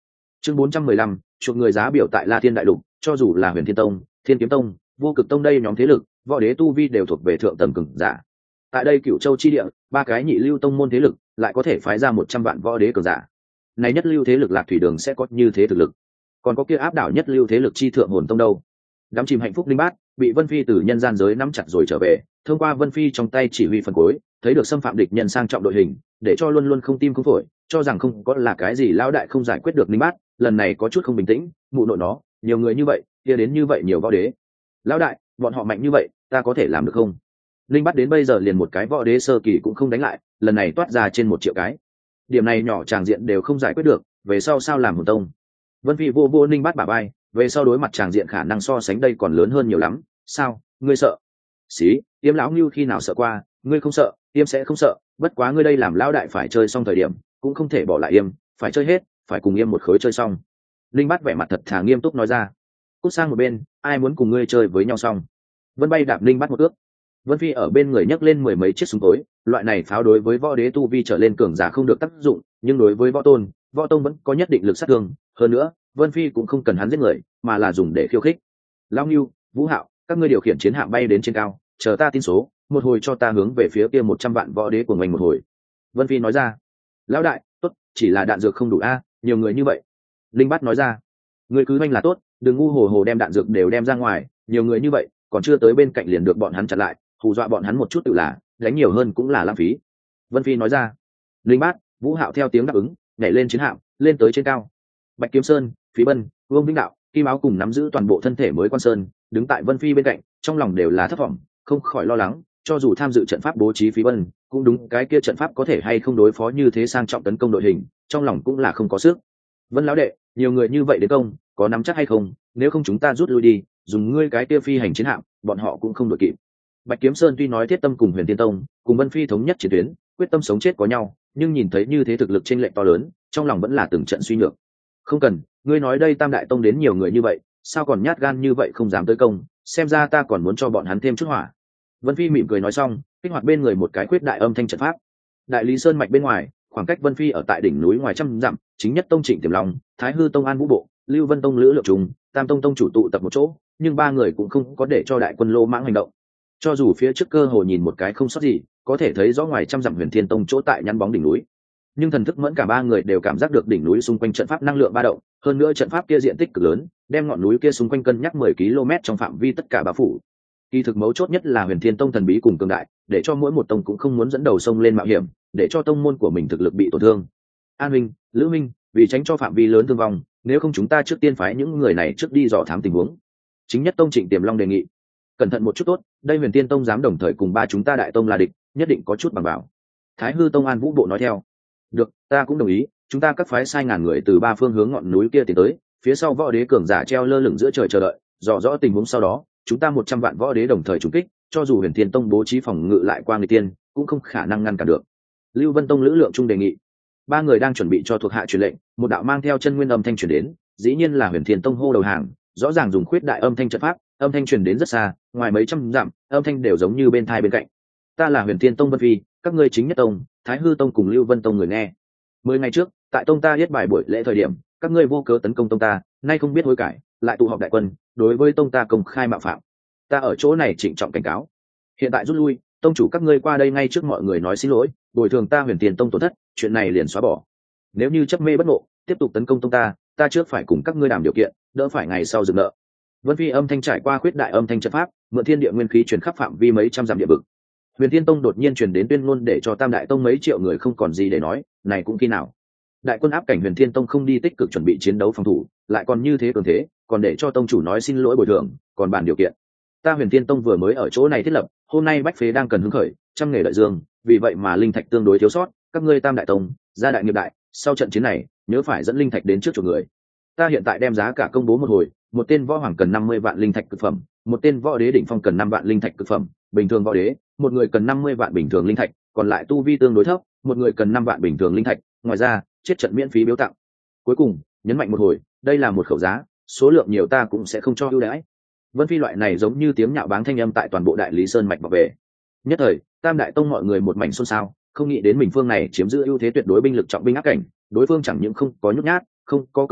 Chương 415, chuộc người giá biểu tại La Thiên đại lục, cho dù là Huyền Thiên Tông, Thiên Kiếm Tông, Vô Cực Tông đây nhóm thế lực, võ đế tu vi đều thuộc về thượng tầng cường giả. Tại đây Cửu Châu chi địa, ba cái nhị lưu tông môn thế lực lại có thể phái ra 100 vạn võ đế cường giả. Này nhất lưu thế lực Lạc Thủy Đường sẽ có như thế thực lực. Còn có kia áp đảo nhất lưu thế lực chi thượng hồn tông đâu? Đám chìm hạnh phúc linh bát, bị Vân Phi từ nhân gian giới nắm chặt rồi trở về, thông qua Vân Phi trong tay chỉ huy phần cuối, thấy được xâm phạm địch nhân sang trọng đội hình, để cho luôn luôn không tim không phổi, cho rằng không có là cái gì lão đại không giải quyết được linh bát, lần này có chút không bình tĩnh, mụ nội nó, nhiều người như vậy, kia đến như vậy nhiều võ đế. Lão đại, bọn họ mạnh như vậy, ta có thể làm được không? Linh bát đến bây giờ liền một cái võ đế sơ kỳ cũng không đánh lại, lần này toát ra trên 1 triệu cái. Điểm này nhỏ tràng diện đều không giải quyết được, về sau sao làm hồn tông? Vân Phi vô Linh bát bả vai, về sau đối mặt tràng diện khả năng so sánh đây còn lớn hơn nhiều lắm. Sao, ngươi sợ? Xí, Yêm lão Ngưu khi nào sợ qua, ngươi không sợ, Yêm sẽ không sợ, bất quá ngươi đây làm lão đại phải chơi xong thời điểm, cũng không thể bỏ lại Yêm, phải chơi hết, phải cùng Yêm một khối chơi xong. Linh bát vẻ mặt thật thà nghiêm túc nói ra. Cút sang một bên, ai muốn cùng ngươi chơi với nhau xong? Vân Bay đạp Linh bát một ước. Vân Phi ở bên người nhấc lên 10 mấy chiếc súng tối, loại này pháo đối với võ đế tu vi trở lên cường giả không được tác dụng, nhưng đối với võ tôn, võ tông vẫn có nhất định lực sát thương. Hơn nữa, Vân Phi cũng không cần hắn giết người, mà là dùng để khiêu khích. Lão Ngưu, Vũ Hạo, các ngươi điều khiển chiến hạm bay đến trên cao, chờ ta tin số, một hồi cho ta hướng về phía kia 100 vạn võ đế của mình một hồi. Vân Phi nói ra. Lão đại, tốt, chỉ là đạn dược không đủ a, nhiều người như vậy. Linh Bát nói ra. Ngươi cứ oanh là tốt, đừng ngu hồ đem đạn dược đều đem ra ngoài, nhiều người như vậy, còn chưa tới bên cạnh liền được bọn hắn chặn lại, hù dọa bọn hắn một chút tự là, đánh nhiều hơn cũng là lãng phí. Vân Phi nói ra. Linh Bát, Vũ Hạo theo tiếng đáp ứng, nhảy lên chiến hạm, lên tới trên cao. Bạch Kiếm Sơn, Phí Bân, Vương Vĩnh Đạo, Kim Áo cùng nắm giữ toàn bộ thân thể mới Quan Sơn, đứng tại Vân Phi bên cạnh, trong lòng đều là thất vọng, không khỏi lo lắng, cho dù tham dự trận pháp bố trí Phí Bân, cũng đúng cái kia trận pháp có thể hay không đối phó như thế sang trọng tấn công đội hình, trong lòng cũng là không có sức. Vân lão đệ, nhiều người như vậy đến công, có nắm chắc hay không? Nếu không chúng ta rút lui đi, dùng ngươi cái kia phi hành chiến hạm, bọn họ cũng không đội kịp. Bạch Kiếm Sơn tuy nói thiết tâm cùng Huyền Tiên Tông, cùng Vân Phi thống nhất chiến tuyến, quyết tâm sống chết có nhau, nhưng nhìn thấy như thế thực lực chênh lệch to lớn, trong lòng vẫn là từng trận suy nhược. Không cần, ngươi nói đây Tam Đại Tông đến nhiều người như vậy, sao còn nhát gan như vậy không dám tới công, xem ra ta còn muốn cho bọn hắn thêm chút hỏa. Vân Phi mỉm cười nói xong, kích hoạt bên người một cái khuyết đại âm thanh trận pháp. Đại Lý Sơn mạch bên ngoài, khoảng cách Vân Phi ở tại đỉnh núi ngoài trăm dặm, chính nhất tông Trịnh Tiềm Long, Thái Hư Tông An Vũ Bộ, Lưu Vân Tông Lữ Lượng Trùng, Tam Tông Tông chủ tụ tập một chỗ, nhưng ba người cũng không có để cho đại quân lô mãng hành động. Cho dù phía trước cơ hồ nhìn một cái không sót gì, có thể thấy rõ ngoài trăm dặm Huyền Thiên Tông chỗ tại nhăn bóng đỉnh núi, nhưng thần thức mẫn cả ba người đều cảm giác được đỉnh núi xung quanh trận pháp năng lượng ba động, hơn nữa trận pháp kia diện tích cực lớn, đem ngọn núi kia xung quanh cân nhắc 10 km trong phạm vi tất cả bao phủ. Kỳ thực mấu chốt nhất là Huyền Thiên Tông thần bí cùng cường đại, để cho mỗi một tông cũng không muốn dẫn đầu sông lên mạo hiểm, để cho tông môn của mình thực lực bị tổn thương. An Minh, Lữ Minh, vì tránh cho phạm vi lớn thương vong, nếu không chúng ta trước tiên phái những người này trước đi dò thám tình huống. Chính nhất tông Trịnh Tiềm Long đề nghị. Cẩn thận một chút tốt, đây Huyền Thiên Tông dám đồng thời cùng ba chúng ta đại tông là địch, nhất định có chút bằng bảo. Thái Hư Tông An Vũ Bộ nói theo. Được, ta cũng đồng ý, chúng ta các phái sai ngàn người từ ba phương hướng ngọn núi kia tiến tới, phía sau võ đế cường giả treo lơ lửng giữa trời chờ đợi, dò rõ tình huống sau đó, chúng ta 100 vạn võ đế đồng thời trúng kích, cho dù Huyền Thiên Tông bố trí phòng ngự lại qua người tiên, cũng không khả năng ngăn cản được. Lưu Vân Tông Lữ Lượng Trung đề nghị. Ba người đang chuẩn bị cho thuộc hạ truyền lệnh, một đạo mang theo chân nguyên âm thanh truyền đến, dĩ nhiên là Huyền Thiên Tông hô đầu hàng, rõ ràng dùng khuyết đại âm thanh trận pháp, âm thanh truyền đến rất xa, ngoài mấy trăm dặm, âm thanh đều giống như bên thai bên cạnh. Ta là Huyền Thiên Tông Vân Phi, các ngươi chính nhất tông, Thái Hư Tông cùng Lưu Vân Tông người nghe. 10 ngày trước, tại tông ta yết bài buổi lễ thời điểm, các ngươi vô cớ tấn công tông ta, nay không biết hối cải, lại tụ họp đại quân, đối với tông ta công khai mạo phạm. Ta ở chỗ này trịnh trọng cảnh cáo. Hiện tại rút lui, tông chủ các ngươi qua đây ngay trước mọi người nói xin lỗi, bồi thường ta Huyền Thiên Tông tổn thất, chuyện này liền xóa bỏ. Nếu như chấp mê bất ngộ, tiếp tục tấn công tông ta trước phải cùng các ngươi đàm điều kiện, đỡ phải ngày sau dừng nợ. Vân Phi âm thanh trải qua khuyết đại âm thanh trận pháp, mượn thiên địa nguyên khí truyền khắp phạm vi mấy trăm dặm địa vực. Huyền Thiên Tông đột nhiên truyền đến tuyên ngôn để cho Tam Đại Tông mấy triệu người không còn gì để nói, này cũng khi nào? Đại quân áp cảnh Huyền Thiên Tông không đi tích cực chuẩn bị chiến đấu phòng thủ, lại còn như thế cường thế, còn để cho tông chủ nói xin lỗi bồi thường, còn bàn điều kiện. Ta Huyền Thiên Tông vừa mới ở chỗ này thiết lập, hôm nay bách phế đang cần hứng khởi, trăm nghề lợi dương, vì vậy mà linh thạch tương đối thiếu sót, các ngươi Tam Đại Tông, gia đại nghiệp đại, sau trận chiến này, nhớ phải dẫn linh thạch đến trước chỗ người. Ta hiện tại đem giá cả công bố một hồi, một tên võ hoàng cần 50 vạn linh thạch cực phẩm, một tên võ đế đỉnh phong cần 5 vạn linh thạch cực phẩm, bình thường võ đế, một người cần 50 vạn bình thường linh thạch, còn lại tu vi tương đối thấp, một người cần 5 vạn bình thường linh thạch, ngoài ra, chết trận miễn phí biếu tặng. Cuối cùng, nhấn mạnh một hồi, đây là một khẩu giá, số lượng nhiều ta cũng sẽ không cho ưu đãi. Vân Phi loại này giống như tiếng nhạo báng thanh âm tại toàn bộ Đại Lý Sơn mạch bảo vệ. Nhất thời, Tam Đại Tông mọi người một mảnh xôn xao, không nghĩ đến mình phương này chiếm giữ ưu thế tuyệt đối binh lực trọng binh áp cảnh, đối phương chẳng những không có nhút nhát, không có cầu hòa,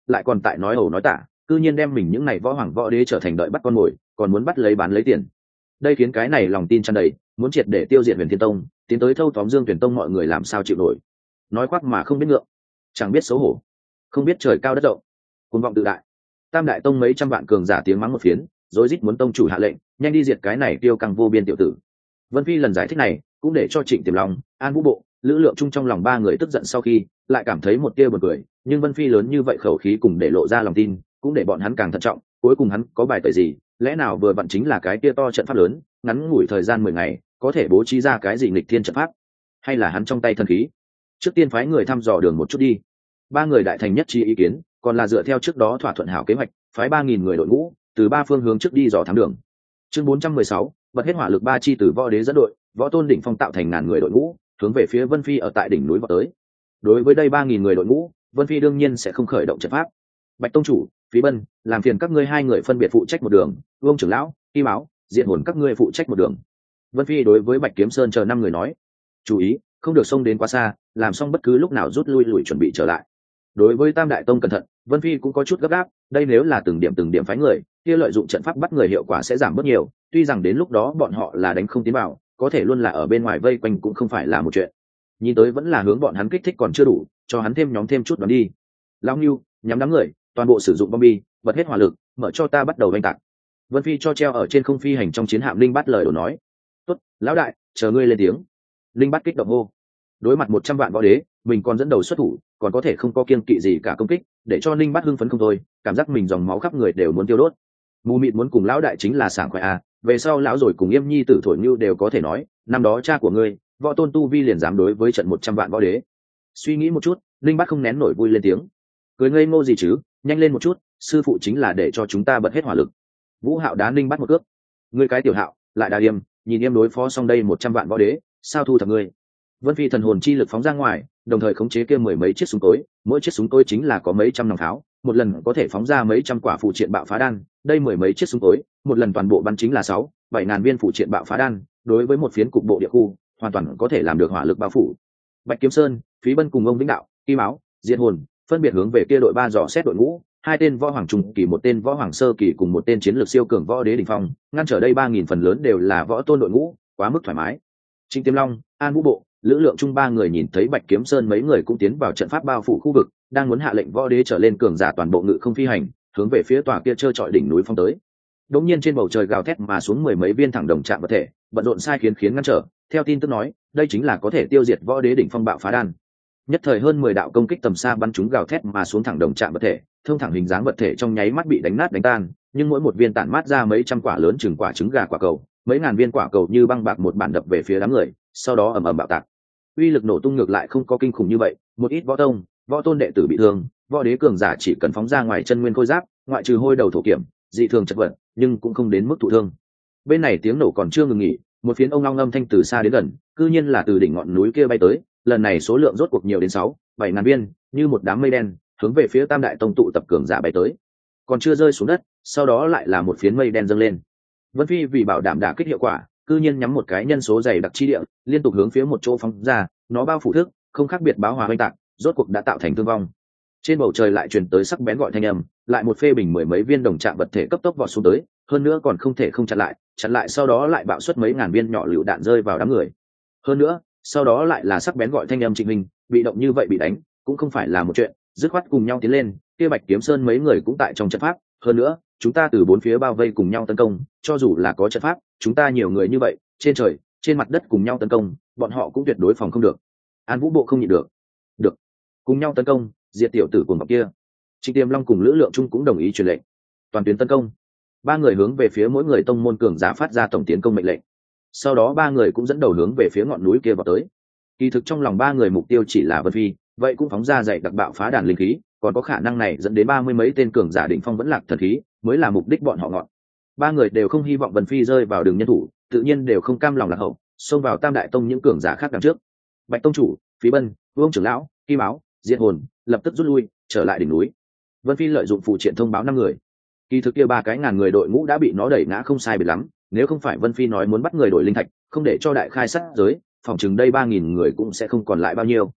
lại còn tại nói ẩu nói tả, cư nhiên đem mình những này võ hoàng võ đế trở thành đợi bắt con mồi, còn muốn bắt lấy bán lấy tiền. Đây khiến cái này lòng tin tràn đầy, muốn triệt để tiêu diệt Huyền Thiên Tông, tiến tới thâu tóm Dương Tuyển Tông, mọi người làm sao chịu nổi. Nói khoác mà không biết ngượng, chẳng biết xấu hổ, không biết trời cao đất rộng, cuồng vọng tự đại. Tam đại tông mấy trăm vạn cường giả tiếng mắng một phiến, rối rít muốn tông chủ hạ lệnh nhanh đi diệt cái này tiêu căng vô biên tiểu tử. Vân Phi lần giải thích này cũng để cho Trịnh Tiềm Long, An Vũ Bộ, Lữ Lượng Trung trong lòng ba người tức giận, sau khi lại cảm thấy một tia buồn cười, nhưng Vân Phi lớn như vậy khẩu khí cùng để lộ ra lòng tin, cũng để bọn hắn càng thận trọng. Cuối cùng hắn có bài tẩy gì, lẽ nào vừa vặn chính là cái kia to trận pháp lớn, ngắn ngủi thời gian 10 ngày có thể bố trí ra cái gì nghịch thiên trận pháp, hay là hắn trong tay thần khí? Trước tiên phái người thăm dò đường một chút đi. Ba người đại thành nhất trí ý kiến, còn là dựa theo trước đó thỏa thuận hảo kế hoạch, phái 3000 người đội ngũ từ ba phương hướng trước đi dò thám đường. Chương 416, bật hết hỏa lực ba chi từ võ đế dẫn đội, võ tôn đỉnh phong tạo thành ngàn người đội ngũ, hướng về phía Vân Phi ở tại đỉnh núi vọt tới. Đối với đây 3000 người đội ngũ, Vân Phi đương nhiên sẽ không khởi động trận pháp. Bạch tông chủ, Phí Bân, làm phiền các ngươi hai người phân biệt phụ trách một đường, Vương trưởng lão, Kim Áo, Diện Hồn các ngươi phụ trách một đường. Vân Phi đối với Bạch Kiếm Sơn chờ 5 người nói, chú ý, không được xông đến quá xa, làm xong bất cứ lúc nào rút lui chuẩn bị trở lại. Đối với Tam đại tông cẩn thận, Vân Phi cũng có chút gấp gáp, đây nếu là từng điểm phái người, kia lợi dụng trận pháp bắt người hiệu quả sẽ giảm bớt nhiều, tuy rằng đến lúc đó bọn họ là đánh không tiến vào, có thể luôn là ở bên ngoài vây quanh cũng không phải là một chuyện. Nhìn tới vẫn là hướng bọn hắn kích thích còn chưa đủ, cho hắn thêm chút đoán đi. Lão Nưu, nhắm đám người, toàn bộ sử dụng bom bi, bật hết hỏa lực, mở cho ta bắt đầu oanh tạc. Vân Phi cho treo ở trên không phi hành trong chiến hạm Linh Bát lời đổ nói. Tốt, lão đại, chờ ngươi lên tiếng. Linh Bát kích động hô. Đối mặt 100 vạn võ đế, mình còn dẫn đầu xuất thủ, còn có thể không có kiêng kỵ gì cả công kích, để cho Linh Bát hưng phấn không thôi, cảm giác mình dòng máu khắp người đều muốn tiêu đốt. Mù mịt muốn cùng lão đại chính là sảng khoái à, về sau lão rồi cùng Yêm Nhi tử Thổi Như đều có thể nói, năm đó cha của ngươi, võ tôn tu vi liền dám đối với trận 100 vạn võ đế. Suy nghĩ một chút, Linh Bát không nén nổi vui lên tiếng. Cười ngây ngô gì chứ, nhanh lên một chút, sư phụ chính là để cho chúng ta bật hết hỏa lực. Vũ Hạo đá Linh Bát một cước. Ngươi cái tiểu Hạo, lại đa Yêm, nhìn Yêm đối phó xong đây 100 vạn võ đế, sao thu thập ngươi? Vân Phi thần hồn chi lực phóng ra ngoài, đồng thời khống chế kia mười mấy chiếc súng tối, mỗi chiếc súng tối chính là có mấy trăm nòng pháo, một lần có thể phóng ra mấy trăm quả phụ triện bạo phá đan, đây mười mấy chiếc súng tối, một lần toàn bộ bắn chính là 6-7 ngàn viên phụ triện bạo phá đan, đối với một phiến cục bộ địa khu, hoàn toàn có thể làm được hỏa lực bao phủ. Bạch Kiếm Sơn, Phí Bân cùng ông Vĩnh Đạo, Kim Áo, Diệt Hồn, phân biệt hướng về kia đội ba dò xét đội ngũ, hai tên võ hoàng trung kỳ, một tên võ hoàng sơ kỳ cùng một tên chiến lược siêu cường võ đế đỉnh phong, ngăn trở đây 3000 phần lớn đều là võ tôn đội ngũ, quá mức thoải mái. Trịnh Tiềm Long, An Vũ Bộ, Lữ Lượng Trung ba người nhìn thấy Bạch Kiếm Sơn mấy người cũng tiến vào trận pháp bao phủ khu vực, đang muốn hạ lệnh võ đế trở lên cường giả toàn bộ ngự không phi hành, hướng về phía tòa kia trơ trọi đỉnh núi phong tới. Đột nhiên trên bầu trời gào thét mà xuống mười mấy viên thẳng đồng chạm vật thể, bận rộn sai khiến ngăn trở. Theo tin tức nói, đây chính là có thể tiêu diệt võ đế đỉnh phong bạo phá đan. Nhất thời hơn 10 đạo công kích tầm xa bắn chúng gào thét mà xuống thẳng đồng chạm vật thể, thông thẳng hình dáng vật thể trong nháy mắt bị đánh nát đánh tan, nhưng mỗi một viên tản mát ra mấy trăm quả lớn chừng quả trứng gà quả cầu, mấy ngàn viên quả cầu như băng bạc một bản đập về phía đám người, sau đó ầm ầm bạo tạc. Uy lực nổ tung ngược lại không có kinh khủng như vậy, một ít võ tôn đệ tử bị thương, võ đế cường giả chỉ cần phóng ra ngoài chân nguyên khôi giáp, ngoại trừ hôi đầu thổ kiểm, dị thường chật vật, nhưng cũng không đến mức thụ thương. Bên này tiếng nổ còn chưa ngừng nghỉ, một phiến ông long âm thanh từ xa đến gần, cư nhiên là từ đỉnh ngọn núi kia bay tới, lần này số lượng rốt cuộc nhiều đến 6-7 ngàn viên, như một đám mây đen, hướng về phía Tam đại tông tụ tập cường giả bay tới. Còn chưa rơi xuống đất, sau đó lại là một phiến mây đen dâng lên. Vân Phi vì bảo đảm đả kích hiệu quả, cư nhiên nhắm một cái nhân số dày đặc chi địa, liên tục hướng phía một chỗ phóng ra, nó bao phủ thức, không khác biệt báo hòa oanh tạc, rốt cuộc đã tạo thành thương vong. Trên bầu trời lại truyền tới sắc bén gọi thanh âm, lại một phê bình mười mấy viên đồng trạng vật thể cấp tốc vọt xuống tới, hơn nữa còn không thể không chặn lại sau đó lại bạo xuất mấy ngàn viên nhỏ lựu đạn rơi vào đám người. Hơn nữa, sau đó lại là sắc bén gọi thanh âm Trịnh Minh, bị động như vậy bị đánh, cũng không phải là một chuyện, dứt khoát cùng nhau tiến lên, kia Bạch Kiếm Sơn mấy người cũng tại trong trận pháp, hơn nữa, chúng ta từ bốn phía bao vây cùng nhau tấn công, cho dù là có trận pháp, chúng ta nhiều người như vậy, trên trời, trên mặt đất cùng nhau tấn công, bọn họ cũng tuyệt đối phòng không được. An Vũ Bộ không nhịn được. Được, cùng nhau tấn công, diệt tiểu tử cuồng vọng kia. Trịnh Tiềm Long cùng Lữ Lượng Trung cũng đồng ý truyền lệnh. Toàn tuyến tấn công. Ba người hướng về phía mỗi người tông môn cường giả phát ra tổng tiến công mệnh lệnh. Sau đó ba người cũng dẫn đầu hướng về phía ngọn núi kia vào tới. Kỳ thực trong lòng ba người mục tiêu chỉ là Vân Phi, vậy cũng phóng ra dạy đặc bạo phá đàn linh khí, còn có khả năng này dẫn đến 30 mấy tên cường giả đỉnh phong vẫn lạc thần khí, mới là mục đích bọn họ ngọn. Ba người đều không hy vọng Vân Phi rơi vào đường nhân thủ, tự nhiên đều không cam lòng lạc hậu, xông vào Tam đại tông những cường giả khác đằng trước. Bạch tông chủ, Phí Bân, Vương trưởng lão, Kim Áo, Diệt Hồn lập tức rút lui, trở lại đỉnh núi. Vân Phi lợi dụng phụ triện thông báo 5 người. Kỳ thực kia 3 cái ngàn người đội ngũ đã bị nó đẩy ngã không sai biệt lắm, nếu không phải Vân Phi nói muốn bắt người đổi linh thạch, không để cho đại khai sát giới, phòng chừng đây 3000 người cũng sẽ không còn lại bao nhiêu.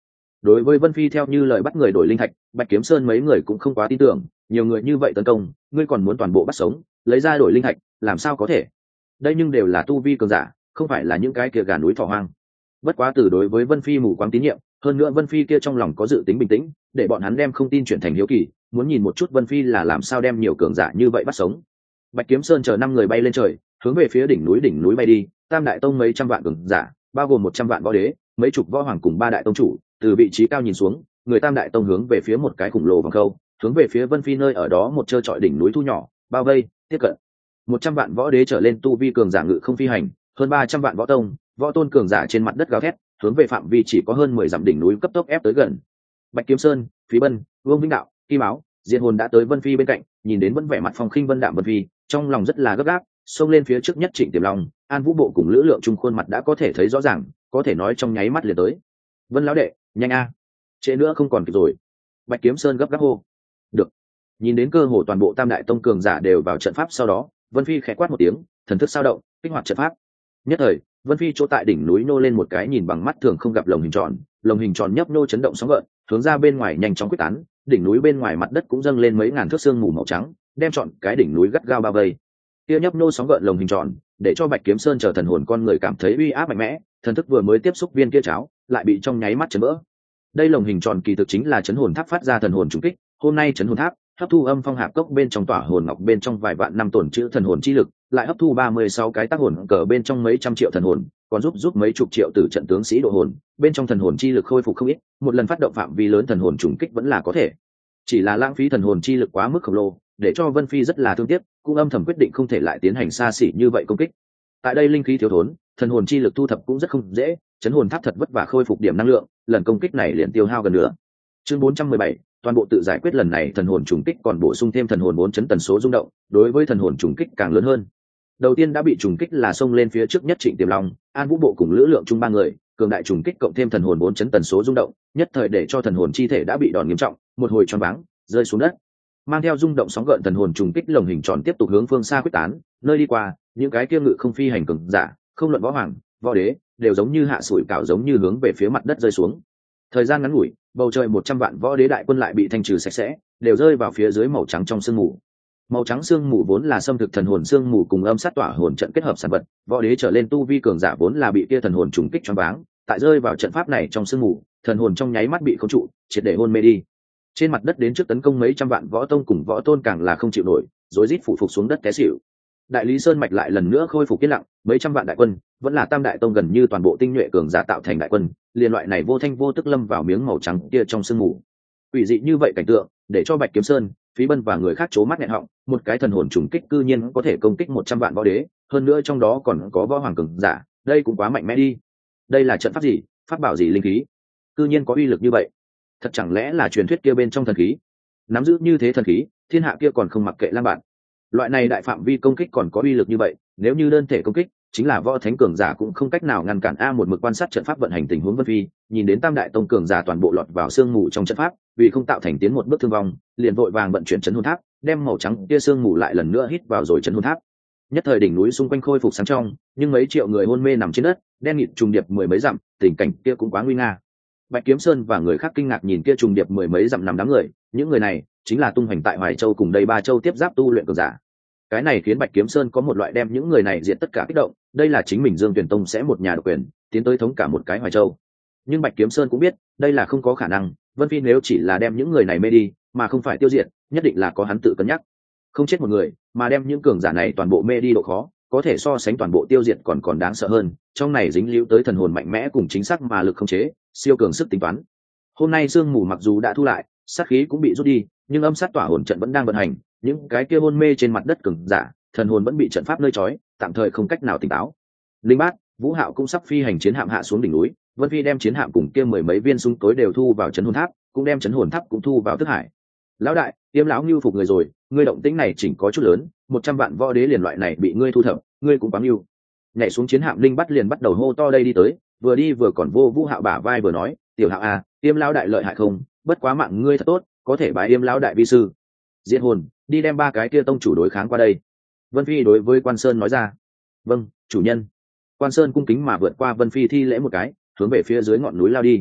Đối với Vân Phi theo như lời bắt người đổi linh thạch, Bạch Kiếm Sơn mấy người cũng không quá tin tưởng, nhiều người như vậy tấn công, ngươi còn muốn toàn bộ bắt sống, lấy ra đổi linh thạch, làm sao có thể? Đây nhưng đều là tu vi cường giả, không phải là những cái kia gà núi thỏ hoang. Bất quá từ đối với Vân Phi mù quáng tín nhiệm, hơn nữa Vân Phi kia trong lòng có dự tính bình tĩnh, để bọn hắn đem không tin chuyển thành hiếu kỳ, muốn nhìn một chút Vân Phi là làm sao đem nhiều cường giả như vậy bắt sống. Bạch Kiếm Sơn chờ 5 người bay lên trời, hướng về phía đỉnh núi bay đi. Tam đại tông mấy trăm vạn cường giả, bao gồm 100 vạn võ đế, mấy chục võ hoàng cùng 3 đại tông chủ, từ vị trí cao nhìn xuống, người Tam đại tông hướng về phía một cái khủng lồ vòng khâu, hướng về phía Vân Phi nơi ở đó một trơ trọi đỉnh núi thu nhỏ, bao vây, tiếp cận. 100 vạn võ đế trở lên tu vi cường giả ngự không phi hành, hơn 300 vạn võ tông, võ tôn cường giả trên mặt đất gào thét, hướng về phạm vi chỉ có hơn 10 dặm đỉnh núi cấp tốc ép tới gần. Bạch Kiếm Sơn, Phí Bân, Vương Vĩnh Đạo, Kim Áo, Diệt Hồn đã tới Vân Phi bên cạnh, nhìn đến vẫn vẻ mặt phong khinh vân đạm Vân Phi, trong lòng rất là gấp gáp, xông lên phía trước nhất Trịnh Tiềm Long, An Vũ Bộ cùng Lữ Lượng Trung khuôn mặt đã có thể thấy rõ ràng, có thể nói trong nháy mắt liền tới. Vân lão đệ, nhanh a, trễ nữa không còn kịp rồi. Bạch Kiếm Sơn gấp gáp hô. Được. Nhìn đến cơ hồ toàn bộ Tam đại tông cường giả đều vào trận pháp sau đó, Vân Phi khẽ quát một tiếng, thần thức sao động, kích hoạt trận pháp. Nhất thời, Vân Phi chỗ tại đỉnh núi nô lên một cái nhìn bằng mắt thường không gặp lồng hình tròn nhấp nô chấn động sóng gợn, hướng ra bên ngoài nhanh chóng quyết tán, đỉnh núi bên ngoài mặt đất cũng dâng lên mấy ngàn thước sương mù màu trắng, đem trọn cái đỉnh núi gắt gao bao vây. Kia nhấp nô sóng gợn lồng hình tròn, để cho Bạch Kiếm Sơn chờ thần hồn con người cảm thấy uy áp mạnh mẽ, thần thức vừa mới tiếp xúc viên kia cháo, lại bị trong nháy mắt chấn vỡ. Đây lồng hình tròn kỳ thực chính là chấn hồn tháp phát ra thần hồn trùng kích, hôm nay chấn hồn tháp hấp thu âm phong hạp cốc bên trong tỏa hồn ngọc bên trong vài vạn năm tổn chữ thần hồn chi lực, lại hấp thu 36 cái tác hồn cờ bên trong mấy trăm triệu thần hồn, còn giúp mấy chục triệu tử trận tướng sĩ độ hồn, bên trong thần hồn chi lực khôi phục không ít, một lần phát động phạm vi lớn thần hồn trùng kích vẫn là có thể. Chỉ là lãng phí thần hồn chi lực quá mức khổng lồ, để cho Vân Phi rất là thương tiếc, cũng âm thầm quyết định không thể lại tiến hành xa xỉ như vậy công kích. Tại đây linh khí thiếu thốn, thần hồn chi lực thu thập cũng rất không dễ, chấn hồn tháp thật vất vả khôi phục điểm năng lượng, lần công kích này liền tiêu hao gần nữa. Chương 417, toàn bộ tự giải quyết lần này thần hồn trùng kích còn bổ sung thêm thần hồn 4 chấn tần số rung động, đối với thần hồn trùng kích càng lớn hơn. Đầu tiên đã bị trùng kích là xông lên phía trước nhất Trịnh Tiềm Long, An Vũ Bộ cùng Lữ Lượng Trung 3 người, cường đại trùng kích cộng thêm thần hồn 4 chấn tần số rung động, nhất thời để cho thần hồn chi thể đã bị đòn nghiêm trọng, một hồi choáng váng, rơi xuống đất. Mang theo rung động sóng gợn thần hồn trùng kích lồng hình tròn tiếp tục hướng phương xa quyết tán, nơi đi qua, những cái kia ngự không phi hành cường giả, không luận võ hoàng, võ đế, đều giống như hạ sủi cảo giống như hướng về phía mặt đất rơi xuống. Thời gian ngắn ngủi, bầu trời 100 vạn võ đế đại quân lại bị thanh trừ sạch sẽ, đều rơi vào phía dưới màu trắng trong sương mù. Màu trắng sương mù vốn là xâm thực thần hồn sương mù cùng âm sát tỏa hồn trận kết hợp sản vật, võ đế trở lên tu vi cường giả vốn là bị kia thần hồn trùng kích choáng váng, tại rơi vào trận pháp này trong sương mù, thần hồn trong nháy mắt bị khống trụ, triệt để hôn mê đi. Trên mặt đất đến trước tấn công mấy trăm vạn võ tông cùng võ tôn càng là không chịu nổi, rối rít phủ phục xuống đất té xỉu. Đại Lý Sơn mạch lại lần nữa khôi phục yên lặng, mấy trăm vạn đại quân, vẫn là Tam đại tông gần như toàn bộ tinh nhuệ cường giả tạo thành đại quân, liên loại này vô thanh vô tức lâm vào miếng màu trắng kia trong sương mù. Quỷ dị như vậy cảnh tượng, để cho Bạch Kiếm Sơn, Phí Bân và người khác trố mắt nghẹn họng, một cái thần hồn trùng kích cư nhiên có thể công kích 100 vạn võ đế, hơn nữa trong đó còn có võ hoàng cường giả, đây cũng quá mạnh mẽ đi. Đây là trận pháp gì, pháp bảo gì linh khí, cư nhiên có uy lực như vậy? Thật chẳng lẽ là truyền thuyết kia bên trong thần khí? Nắm giữ như thế thần khí, thiên hạ kia còn không mặc kệ lang bạn. Loại này đại phạm vi công kích còn có uy lực như vậy, nếu như đơn thể công kích, chính là võ thánh cường giả cũng không cách nào ngăn cản a. Một mực quan sát trận pháp vận hành tình huống Vân Phi, nhìn đến Tam đại tông cường giả toàn bộ lọt vào sương mù trong trận pháp, vì không tạo thành tiến một bước thương vong, liền vội vàng vận chuyển chấn hồn tháp, đem màu trắng kia sương mù lại lần nữa hít vào rồi chấn hồn tháp. Nhất thời đỉnh núi xung quanh khôi phục sáng trong, nhưng mấy triệu người hôn mê nằm trên đất, đen nghịt trùng điệp mười mấy dặm, tình cảnh kia cũng quá nguy nga. Bạch Kiếm Sơn và người khác kinh ngạc nhìn kia trùng điệp mười mấy dặm nằm đám người, những người này chính là tung hành tại Hoài Châu cùng đây 3 châu tiếp giáp tu luyện cường giả. Cái này khiến Bạch Kiếm Sơn có một loại đem những người này diệt tất cả kích động, đây là chính mình Dương Tuyển Tông sẽ một nhà độc quyền, tiến tới thống cả một cái Hoài Châu. Nhưng Bạch Kiếm Sơn cũng biết, đây là không có khả năng, Vân Phi nếu chỉ là đem những người này mê đi, mà không phải tiêu diệt, nhất định là có hắn tự cân nhắc. Không chết một người, mà đem những cường giả này toàn bộ mê đi độ khó, có thể so sánh toàn bộ tiêu diệt còn đáng sợ hơn, trong này dính líu tới thần hồn mạnh mẽ cùng chính xác mà lực không chế, siêu cường sức tính toán. Hôm nay sương mù mặc dù đã thu lại, sát khí cũng bị rút đi, nhưng âm sát tỏa hồn trận vẫn đang vận hành, những cái kia hôn mê trên mặt đất cường giả, thần hồn vẫn bị trận pháp nơi trói, tạm thời không cách nào tỉnh táo. Linh Bát, Vũ Hạo cũng sắp phi hành chiến hạm hạ xuống đỉnh núi, Vân Phi đem chiến hạm cùng kia mười mấy viên súng tối đều thu vào chấn hồn tháp, cũng đem chấn hồn tháp cũng thu vào thức hải. Lão đại, Tiêm lão ngưu phục người rồi, ngươi động tĩnh này chỉnh có chút lớn, 100 vạn võ đế liền loại này bị ngươi thu thập, ngươi cũng quá ngưu. Nhảy xuống chiến hạm Linh Bát liền bắt đầu hô to đây đi tới, vừa đi vừa còn vô Vũ Hạo bả vai vừa nói, tiểu Hạo à, Tiêm lão đại lợi hại không, bất quá mạng ngươi thật tốt, có thể bái Tiêm lão đại vi sư. Diễn hồn, đi đem 3 cái kia tông chủ đối kháng qua đây. Vân Phi đối với Quan Sơn nói ra. Vâng, chủ nhân. Quan Sơn cung kính mà vượt qua Vân Phi thi lễ một cái, hướng về phía dưới ngọn núi lao đi.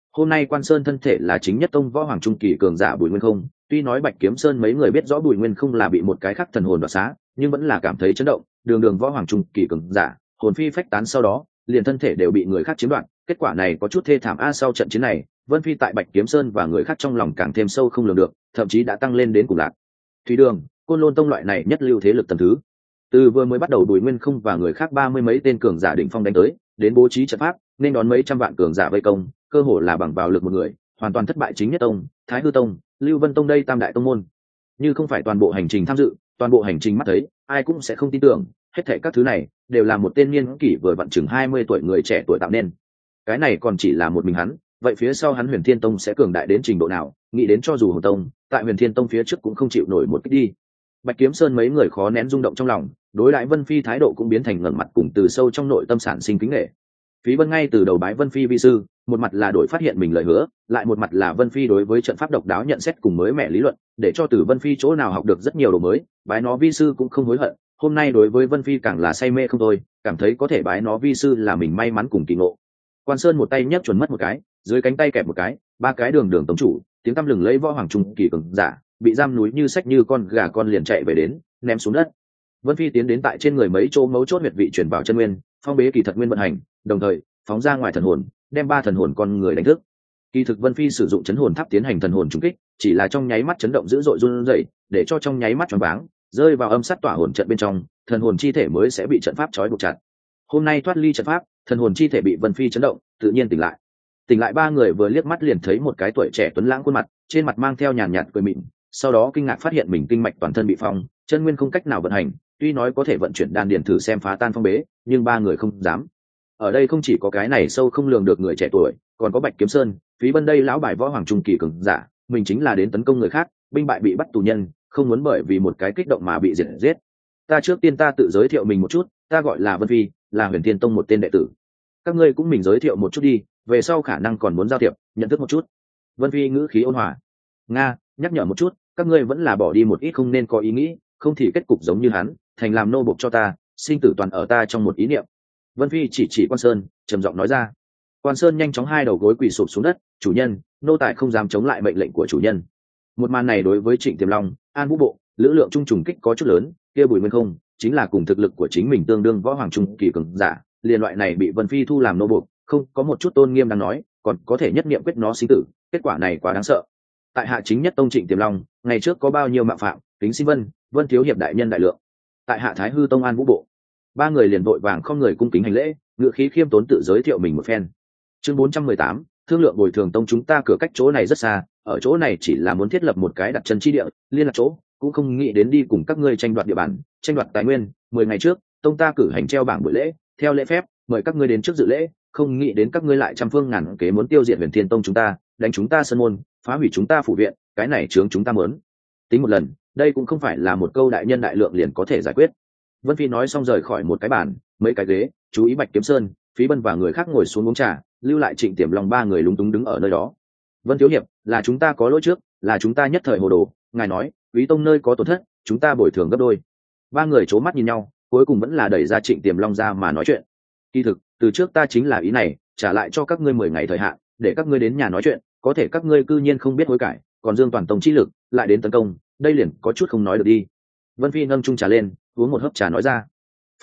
Hôm nay Quan Sơn thân thể là chính nhất tông võ hoàng trung kỳ cường giả Bùi Nguyên Không, tuy nói Bạch Kiếm Sơn mấy người biết rõ Bùi Nguyên Không là bị một cái khắc thần hồn đoạt xá, nhưng vẫn là cảm thấy chấn động, đường đường võ hoàng trung kỳ cường giả, hồn phi phách tán sau đó, liền thân thể đều bị người khác chiếm đoạt, kết quả này có chút thê thảm a. Sau trận chiến này, Vân Phi tại Bạch Kiếm Sơn và người khác trong lòng càng thêm sâu không lường được, thậm chí đã tăng lên đến cùng lạc. Thủy Đường, Côn Lôn tông loại này nhất lưu thế lực tầng thứ. Từ vừa mới bắt đầu Bùi Nguyên Không và người khác 30 mấy tên cường giả đỉnh phong đánh tới, đến bố trí trận pháp, nên đón mấy trăm vạn cường giả vây công, cơ hồ là bằng vào lực một người, hoàn toàn thất bại chính nhất tông, Thái Hư tông, Lưu Vân tông đây tam đại tông môn. Như không phải toàn bộ hành trình tham dự, toàn bộ hành trình mắt thấy, ai cũng sẽ không tin tưởng, hết thảy các thứ này đều là một tên niên kỷ vừa vặn chừng 20 tuổi người trẻ tuổi tạo nên. Cái này còn chỉ là một mình hắn, vậy phía sau hắn Huyền Thiên tông sẽ cường đại đến trình độ nào, nghĩ đến cho dù Hồn tông, tại Huyền Thiên tông phía trước cũng không chịu nổi một kích đi. Bạch Kiếm Sơn mấy người khó nén rung động trong lòng, đối lại Vân Phi thái độ cũng biến thành ngẩng mặt cùng từ sâu trong nội tâm sản sinh kính nể. Phí Vân ngay từ đầu bái Vân Phi vi sư, một mặt là đổi phát hiện mình lời hứa, lại một mặt là Vân Phi đối với trận pháp độc đáo nhận xét cùng mới mẻ lý luận, để cho từ Vân Phi chỗ nào học được rất nhiều đồ mới, bái nó vi sư cũng không hối hận. Hôm nay đối với Vân Phi càng là say mê không thôi, cảm thấy có thể bái nó vi sư là mình may mắn cùng kỳ ngộ. Quan Sơn một tay nhấc chuẩn mất một cái, dưới cánh tay kẹp một cái, ba cái đường đường tống chủ, tiếng tăm lừng lấy võ hoàng trung kỳ cường giả, bị giam núi như sách như con gà con liền chạy về đến, ném xuống đất. Vân Phi tiến đến tại trên người mấy chỗ mấu chốt huyệt vị chuyển vào chân nguyên, phong bế kỳ thật nguyên vận hành, đồng thời phóng ra ngoài thần hồn, đem ba thần hồn con người đánh thức. Kỳ thực Vân Phi sử dụng chấn hồn tháp tiến hành thần hồn trùng kích, chỉ là trong nháy mắt chấn động dữ dội run rẩy, để cho trong nháy mắt choáng váng, rơi vào âm sát tỏa hồn trận bên trong, thần hồn chi thể mới sẽ bị trận pháp trói buộc chặt. Hôm nay thoát ly trận pháp, thần hồn chi thể bị Vân Phi chấn động, tự nhiên tỉnh lại. Tỉnh lại ba người vừa liếc mắt liền thấy một cái tuổi trẻ tuấn lãng khuôn mặt, trên mặt mang theo nhàn nhạt cười mịn, sau đó kinh ngạc phát hiện mình kinh mạch toàn thân bị phong, chân nguyên không cách nào vận hành, tuy nói có thể vận chuyển đan điền thử xem phá tan phong bế, nhưng ba người không dám. Ở đây không chỉ có cái này sâu không lường được người trẻ tuổi, còn có Bạch Kiếm Sơn, Phí Bân đây lão bài võ hoàng trung kỳ cường giả, mình chính là đến tấn công người khác, binh bại bị bắt tù nhân, không muốn bởi vì một cái kích động mà bị diệt giết. Ta trước tiên ta tự giới thiệu mình một chút, ta gọi là Vân Phi, là Huyền Thiên tông một tên đệ tử. Các ngươi cũng mình giới thiệu một chút đi, về sau khả năng còn muốn giao thiệp, nhận thức một chút. Vân Phi ngữ khí ôn hòa. Nga, nhắc nhở một chút, các ngươi vẫn là bỏ đi một ít không nên có ý nghĩ, không thì kết cục giống như hắn, thành làm nô bộc cho ta, sinh tử toàn ở ta trong một ý niệm. Vân Phi chỉ Quan Sơn, trầm giọng nói ra. Quan Sơn nhanh chóng hai đầu gối quỳ sụp xuống đất, chủ nhân, nô tài không dám chống lại mệnh lệnh của chủ nhân. Một màn này đối với Trịnh Tiềm Long, An Vũ Bộ, lữ lượng trung trùng kích có chút lớn, kia Bùi Nguyên Không chính là cùng thực lực của chính mình tương đương võ hoàng trung kỳ cường giả, liền loại này bị Vân Phi thu làm nô bộc, không có một chút tôn nghiêm đang nói, còn có thể nhất niệm quyết nó sinh tử, kết quả này quá đáng sợ. Tại hạ chính nhất tông Trịnh Tiềm Long, ngày trước có bao nhiêu mạo phạm, kính xin Vân thiếu hiệp đại nhân đại lượng. Tại hạ Thái Hư tông An Vũ Bộ. Ba người liền vội vàng không người cung kính hành lễ, ngựa khí khiêm tốn tự giới thiệu mình một phen. Chương 418, thương lượng bồi thường tông chúng ta cửa cách chỗ này rất xa, ở chỗ này chỉ là muốn thiết lập một cái đặt chân chi địa, liên lạc chỗ, cũng không nghĩ đến đi cùng các ngươi tranh đoạt địa bàn, tranh đoạt tài nguyên. 10 ngày trước, tông ta cử hành treo bảng buổi lễ, theo lễ phép, mời các ngươi đến trước dự lễ, không nghĩ đến các ngươi lại trăm phương ngàn kế muốn tiêu diệt Huyền Thiên tông chúng ta, đánh chúng ta sân môn, phá hủy chúng ta phủ viện, cái này chướng chúng ta muốn tính một lần, đây cũng không phải là một câu đại nhân đại lượng liền có thể giải quyết. Vân Phi nói xong rời khỏi một cái bàn, mấy cái ghế, chú ý Bạch Kiếm Sơn, Phí Bân và người khác ngồi xuống uống trà, lưu lại Trịnh Tiềm Long ba người lúng túng đứng ở nơi đó. Vân thiếu hiệp, là chúng ta có lỗi trước, là chúng ta nhất thời hồ đồ, ngài nói, Quý tông nơi có tổn thất, chúng ta bồi thường gấp đôi. Ba người c mắt nhìn nhau, cuối cùng vẫn là đẩy ra Trịnh Tiềm Long ra mà nói chuyện. Kỳ thực, từ trước ta chính là ý này, trả lại cho các ngươi 10 ngày thời hạn, để các ngươi đến nhà nói chuyện, có thể các ngươi cư nhiên không biết hối cải, còn dương toàn tông chi lực, lại đến tấn công, đây liền có chút không nói được đi. Vân Phi nâng chung trà lên, uống một hớp trà nói ra.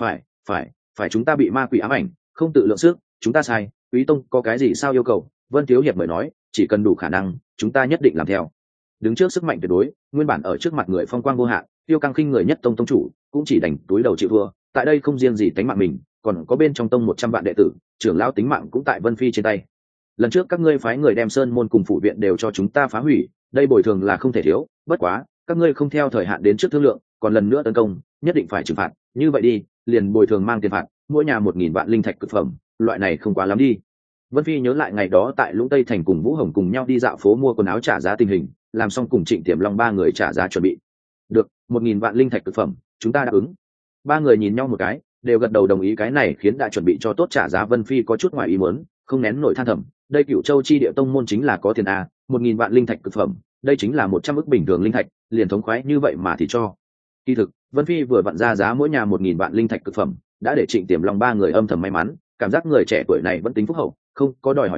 Phải chúng ta bị ma quỷ ám ảnh, không tự lượng sức, chúng ta sai, Quý tông có cái gì sao yêu cầu, Vân thiếu hiệp mời nói, chỉ cần đủ khả năng, chúng ta nhất định làm theo. Đứng trước sức mạnh tuyệt đối, nguyên bản ở trước mặt người phong quang vô hạn, tiêu căng khinh người nhất tông tông chủ, cũng chỉ đành túi đầu chịu thua. Tại đây không riêng gì tánh mạng mình, còn có bên trong tông 100 vạn đệ tử, trưởng lão tính mạng cũng tại Vân Phi trên tay. Lần trước các ngươi phái người đem sơn môn cùng phủ viện đều cho chúng ta phá hủy, đây bồi thường là không thể thiếu, bất quá các ngươi không theo thời hạn đến trước thương lượng, còn lần nữa tấn công, nhất định phải trừng phạt, như vậy đi, liền bồi thường mang tiền phạt, mỗi nhà 1000 vạn linh thạch cực phẩm, loại này không quá lắm đi. Vân Phi nhớ lại ngày đó tại Lũng Tây thành cùng Vũ Hồng cùng nhau đi dạo phố mua quần áo trả giá tình hình, làm xong cùng Trịnh Tiềm Long ba người trả giá chuẩn bị. Được, 1000 vạn linh thạch cực phẩm, chúng ta đáp ứng. Ba người nhìn nhau một cái, đều gật đầu đồng ý, cái này khiến đã chuẩn bị cho tốt trả giá Vân Phi có chút ngoài ý muốn, không nén nổi than thầm, đây Cửu Châu chi địa tông môn chính là có tiền a, 1000 vạn linh thạch cực phẩm, đây chính là 100 ức bình thường linh thạch, liền thống khoái như vậy mà thì cho. Kỳ thực, Vân Phi vừa vặn ra giá mỗi nhà 1000 vạn linh thạch cực phẩm, đã để Trịnh Tiềm Long ba người âm thầm may mắn, cảm giác người trẻ tuổi này vẫn tính phúc hậu, không có đòi hỏi nhiều,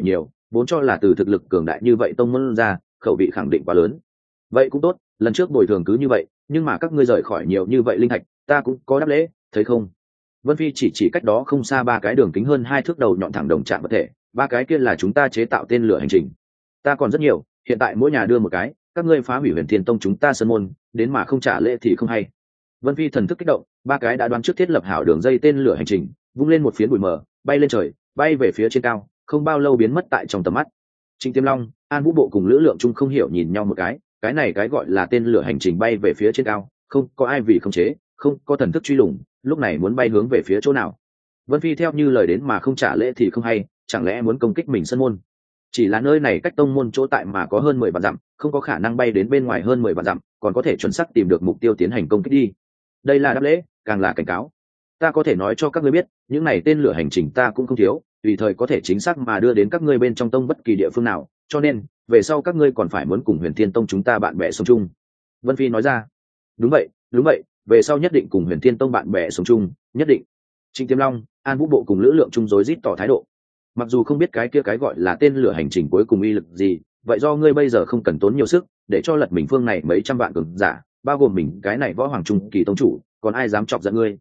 vốn cho là từ thực lực cường đại như vậy tông môn ra khẩu vị khẳng định quá lớn. Vậy cũng tốt, lần trước bồi thường cứ như vậy, nhưng mà các ngươi rời khỏi nhiều như vậy linh thạch, ta cũng có đáp lễ, thấy không? Vân Phi chỉ cách đó không xa ba cái đường kính hơn 2 thước đầu nhọn thẳng đồng chạm vật thể, ba cái kia là chúng ta chế tạo tên lửa hành trình. Ta còn rất nhiều, hiện tại mỗi nhà đưa một cái, các ngươi phá hủy Huyền Thiên Tông chúng ta sơn môn, đến mà không trả lễ thì không hay. Vân Phi thần thức kích động, ba cái đã đoán trước thiết lập hảo đường dây tên lửa hành trình, vung lên một phiến bụi mờ, bay lên trời, bay về phía trên cao, không bao lâu biến mất tại trong tầm mắt. Trịnh Tiêm Long, An Vũ Bộ cùng Lữ Lượng Trung không hiểu nhìn nhau một cái này cái gọi là tên lửa hành trình bay về phía trên cao, không có ai vì khống chế, không có thần thức truy lùng, lúc này muốn bay hướng về phía chỗ nào? Vân Phi theo như lời đến mà không trả lễ thì không hay, chẳng lẽ muốn công kích mình sân môn? Chỉ là nơi này cách tông môn chỗ tại mà có hơn 10 vạn dặm, không có khả năng bay đến bên ngoài hơn 10 vạn dặm, còn có thể chuẩn xác tìm được mục tiêu tiến hành công kích đi. Đây là đáp lễ, càng là cảnh cáo. Ta có thể nói cho các ngươi biết, những này tên lửa hành trình ta cũng không thiếu, tùy thời có thể chính xác mà đưa đến các ngươi bên trong tông bất kỳ địa phương nào, cho nên về sau các ngươi còn phải muốn cùng Huyền Thiên Tông chúng ta bạn bè sống chung. Vân Phi nói ra. Đúng vậy, về sau nhất định cùng Huyền Thiên Tông bạn bè sống chung, nhất định. Trịnh Tiêm Long, An Vũ Bộ cùng Lữ Lượng Trung rối rít tỏ thái độ. Mặc dù không biết cái kia cái gọi là tên lửa hành trình cuối cùng uy lực gì, vậy do ngươi bây giờ không cần tốn nhiều sức để cho lật mình phương này mấy trăm vạn cường giả, bao gồm mình cái này võ hoàng trung kỳ tông chủ, còn ai dám chọc giận ngươi,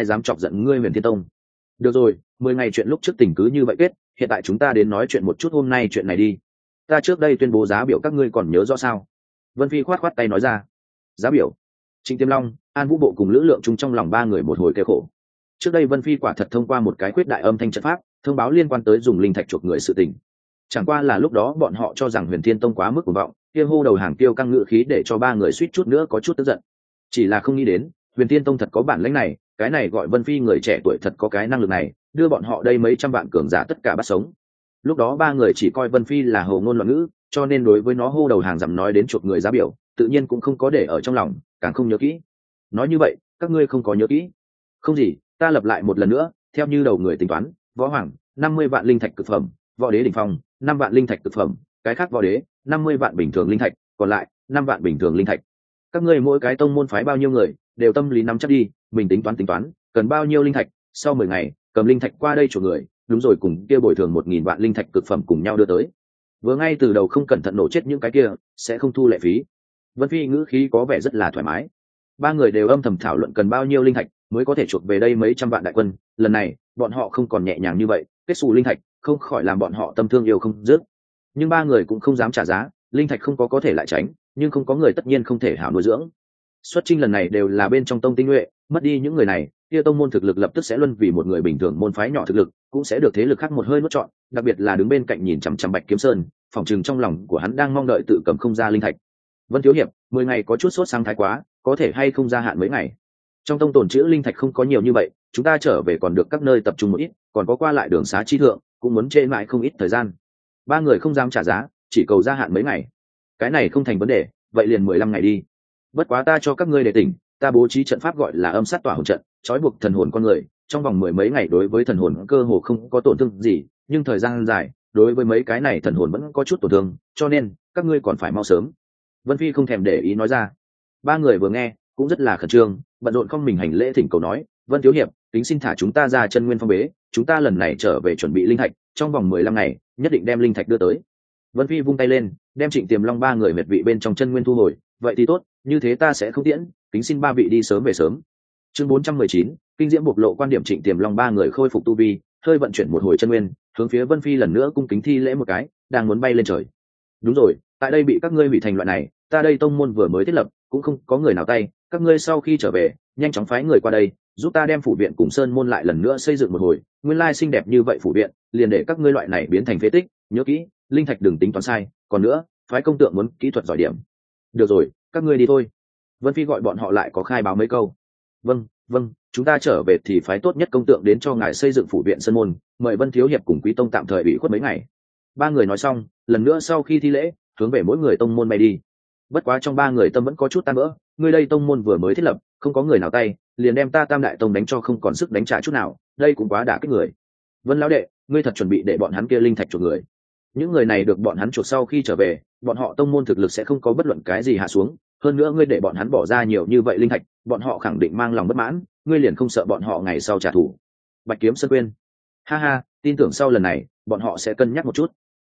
Huyền Thiên Tông. Được rồi, 10 ngày chuyện lúc trước tình cứ như vậy kết, hiện tại chúng ta đến nói chuyện một chút hôm nay chuyện này đi. Ta trước đây tuyên bố giá biểu các ngươi còn nhớ rõ sao? Vân Phi khoát tay nói ra. Giá biểu? Trịnh Tiêm Long, An Vũ Bộ cùng Lữ Lượng Trung trong lòng ba người một hồi kêu khổ. Trước đây Vân Phi quả thật thông qua một cái quyết đại âm thanh trận pháp thông báo liên quan tới dùng linh thạch chuộc người sự tình. Chẳng qua là lúc đó bọn họ cho rằng Huyền Thiên Tông quá mức cuồng vọng, kia hô đầu hàng tiêu căng ngự khí để cho ba người suýt chút nữa có chút tức giận. Chỉ là không nghĩ đến, Huyền Thiên Tông thật có bản lĩnh này, cái này gọi Vân Phi người trẻ tuổi thật có cái năng lực này, đưa bọn họ đây mấy trăm vạn cường giả tất cả bắt sống. Lúc đó ba người chỉ coi Vân Phi là hồ ngôn loạn ngữ, cho nên đối với nó hô đầu hàng dặm nói đến chuộc người giá biểu, tự nhiên cũng không có để ở trong lòng, càng không nhớ kỹ. Nói như vậy, các ngươi không có nhớ kỹ? Không gì, ta lập lại một lần nữa, theo như đầu người tính toán, võ hoàng 50 vạn linh thạch cực phẩm, võ đế đỉnh phong 5 vạn linh thạch cực phẩm, cái khác võ đế 50 vạn bình thường linh thạch, còn lại 5 vạn bình thường linh thạch. Các ngươi mỗi cái tông môn phái bao nhiêu người, đều tâm lý nắm chắc đi, mình tính toán, cần bao nhiêu linh thạch, sau 10 ngày, cầm linh thạch qua đây chuộc người, đúng rồi, cùng kia bồi thường 1000 vạn linh thạch cực phẩm cùng nhau đưa tới. Vừa ngay từ đầu không cẩn thận nổ chết những cái kia, sẽ không thu lệ phí. Vân Phi ngữ khí có vẻ rất là thoải mái. Ba người đều âm thầm thảo luận cần bao nhiêu linh thạch mới có thể chuộc về đây mấy trăm vạn đại quân, lần này bọn họ không còn nhẹ nhàng như vậy, kết xù linh thạch không khỏi làm bọn họ tâm thương yêu không dứt. Nhưng ba người cũng không dám trả giá, linh thạch không có thể lại tránh, nhưng không có người tất nhiên không thể hảo nuôi dưỡng. Xuất chinh lần này đều là bên trong tông tinh nhuệ, mất đi những người này, kia tông môn thực lực lập tức sẽ luân vì một người bình thường môn phái nhỏ thực lực, cũng sẽ được thế lực khác một hơi nuốt trọn, đặc biệt là đứng bên cạnh nhìn chằm chằm Bạch Kiếm Sơn, phòng trường trong lòng của hắn đang mong đợi tự cầm không ra linh thạch. Vân thiếu hiệp, 10 ngày có chút sốt sang thái quá, có thể hay không gia hạn mấy ngày? Trong tông tồn trữ linh thạch không có nhiều như vậy, chúng ta trở về còn được các nơi tập trung một ít, còn có qua lại đường xá chi thượng, cũng muốn trễ mãi không ít thời gian. Ba người không dám trả giá, chỉ cầu gia hạn mấy ngày. Cái này không thành vấn đề, vậy liền 15 ngày đi. Bất quá ta cho các ngươi để tỉnh, ta bố trí trận pháp gọi là âm sát tỏa hồn trận, trói buộc thần hồn con người, trong vòng 10 mấy ngày đối với thần hồn cơ hồ không có tổn thương gì, nhưng thời gian dài, đối với mấy cái này thần hồn vẫn có chút tổn thương, cho nên các ngươi còn phải mau sớm. Vân Phi không thèm để ý nói ra. Ba người vừa nghe cũng rất là khẩn trương, bận rộn không mình hành lễ thỉnh cầu nói, Vân thiếu hiệp, kính xin thả chúng ta ra chân nguyên phong bế, chúng ta lần này trở về chuẩn bị linh thạch, trong vòng 15 ngày nhất định đem linh thạch đưa tới. Vân Phi vung tay lên, đem Trịnh Tiềm Long ba người mệt vị bên trong chân nguyên thu hồi, vậy thì tốt, như thế ta sẽ không tiễn, kính xin ba vị đi sớm về sớm. Chương 419, kinh diễm bộc lộ quan điểm. Trịnh Tiềm Long ba người khôi phục tu vi, hơi vận chuyển một hồi chân nguyên, hướng phía Vân Phi lần nữa cung kính thi lễ một cái, đang muốn bay lên trời. Đúng rồi, tại đây bị các ngươi hủy thành loại này, ta đây tông môn vừa mới thiết lập, cũng không có người nào tay, các ngươi sau khi trở về, nhanh chóng phái người qua đây, giúp ta đem phủ viện cùng sơn môn lại lần nữa xây dựng một hồi, nguyên lai xinh đẹp như vậy phủ viện, liền để các ngươi loại này biến thành phế tích, nhớ kỹ, linh thạch đừng tính toán sai, còn nữa, phái công tượng muốn kỹ thuật giỏi điểm. Được rồi, các ngươi đi thôi. Vân Phi gọi bọn họ lại có khai báo mấy câu. Vâng, chúng ta trở về thì phái tốt nhất công tượng đến cho ngài xây dựng phủ viện sơn môn, mời Vân thiếu hiệp cùng Quý tông tạm thời ủy khuất mấy ngày. Ba người nói xong, lần nữa sau khi thi lễ, hướng về mỗi người tông môn bay đi. Bất quá trong ba người tâm vẫn có chút tan vỡ, người đây tông môn vừa mới thiết lập, không có người nào tay, liền đem ta Tam đại tông đánh cho không còn sức đánh trả chút nào, đây cũng quá đả kích người. Vân lão đệ, ngươi thật chuẩn bị để bọn hắn kia linh thạch chuộc người? Những người này được bọn hắn chuộc sau khi trở về, bọn họ tông môn thực lực sẽ không có bất luận cái gì hạ xuống, hơn nữa ngươi để bọn hắn bỏ ra nhiều như vậy linh thạch, bọn họ khẳng định mang lòng bất mãn, ngươi liền không sợ bọn họ ngày sau trả thù? Bạch Kiếm Sơn quên. Ha ha, tin tưởng sau lần này, bọn họ sẽ cân nhắc một chút.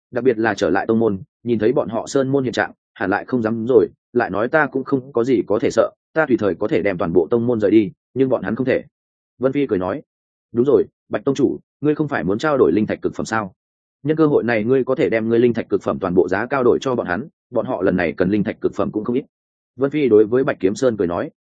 đặc biệt là trở lại tông môn, nhìn thấy bọn họ sơn môn hiện trạng hẳn lại không dám rồi, lại nói ta cũng không có gì có thể sợ, ta tùy thời có thể đem toàn bộ tông môn rời đi, nhưng bọn hắn không thể. Vân Phi cười nói, đúng rồi, Bạch tông chủ, ngươi không phải muốn trao đổi linh thạch cực phẩm sao? Nhân cơ hội này ngươi có thể đem ngươi linh thạch cực phẩm toàn bộ giá cao đổi cho bọn hắn, bọn họ lần này cần linh thạch cực phẩm cũng không ít. Vân Phi đối với Bạch Kiếm Sơn cười nói,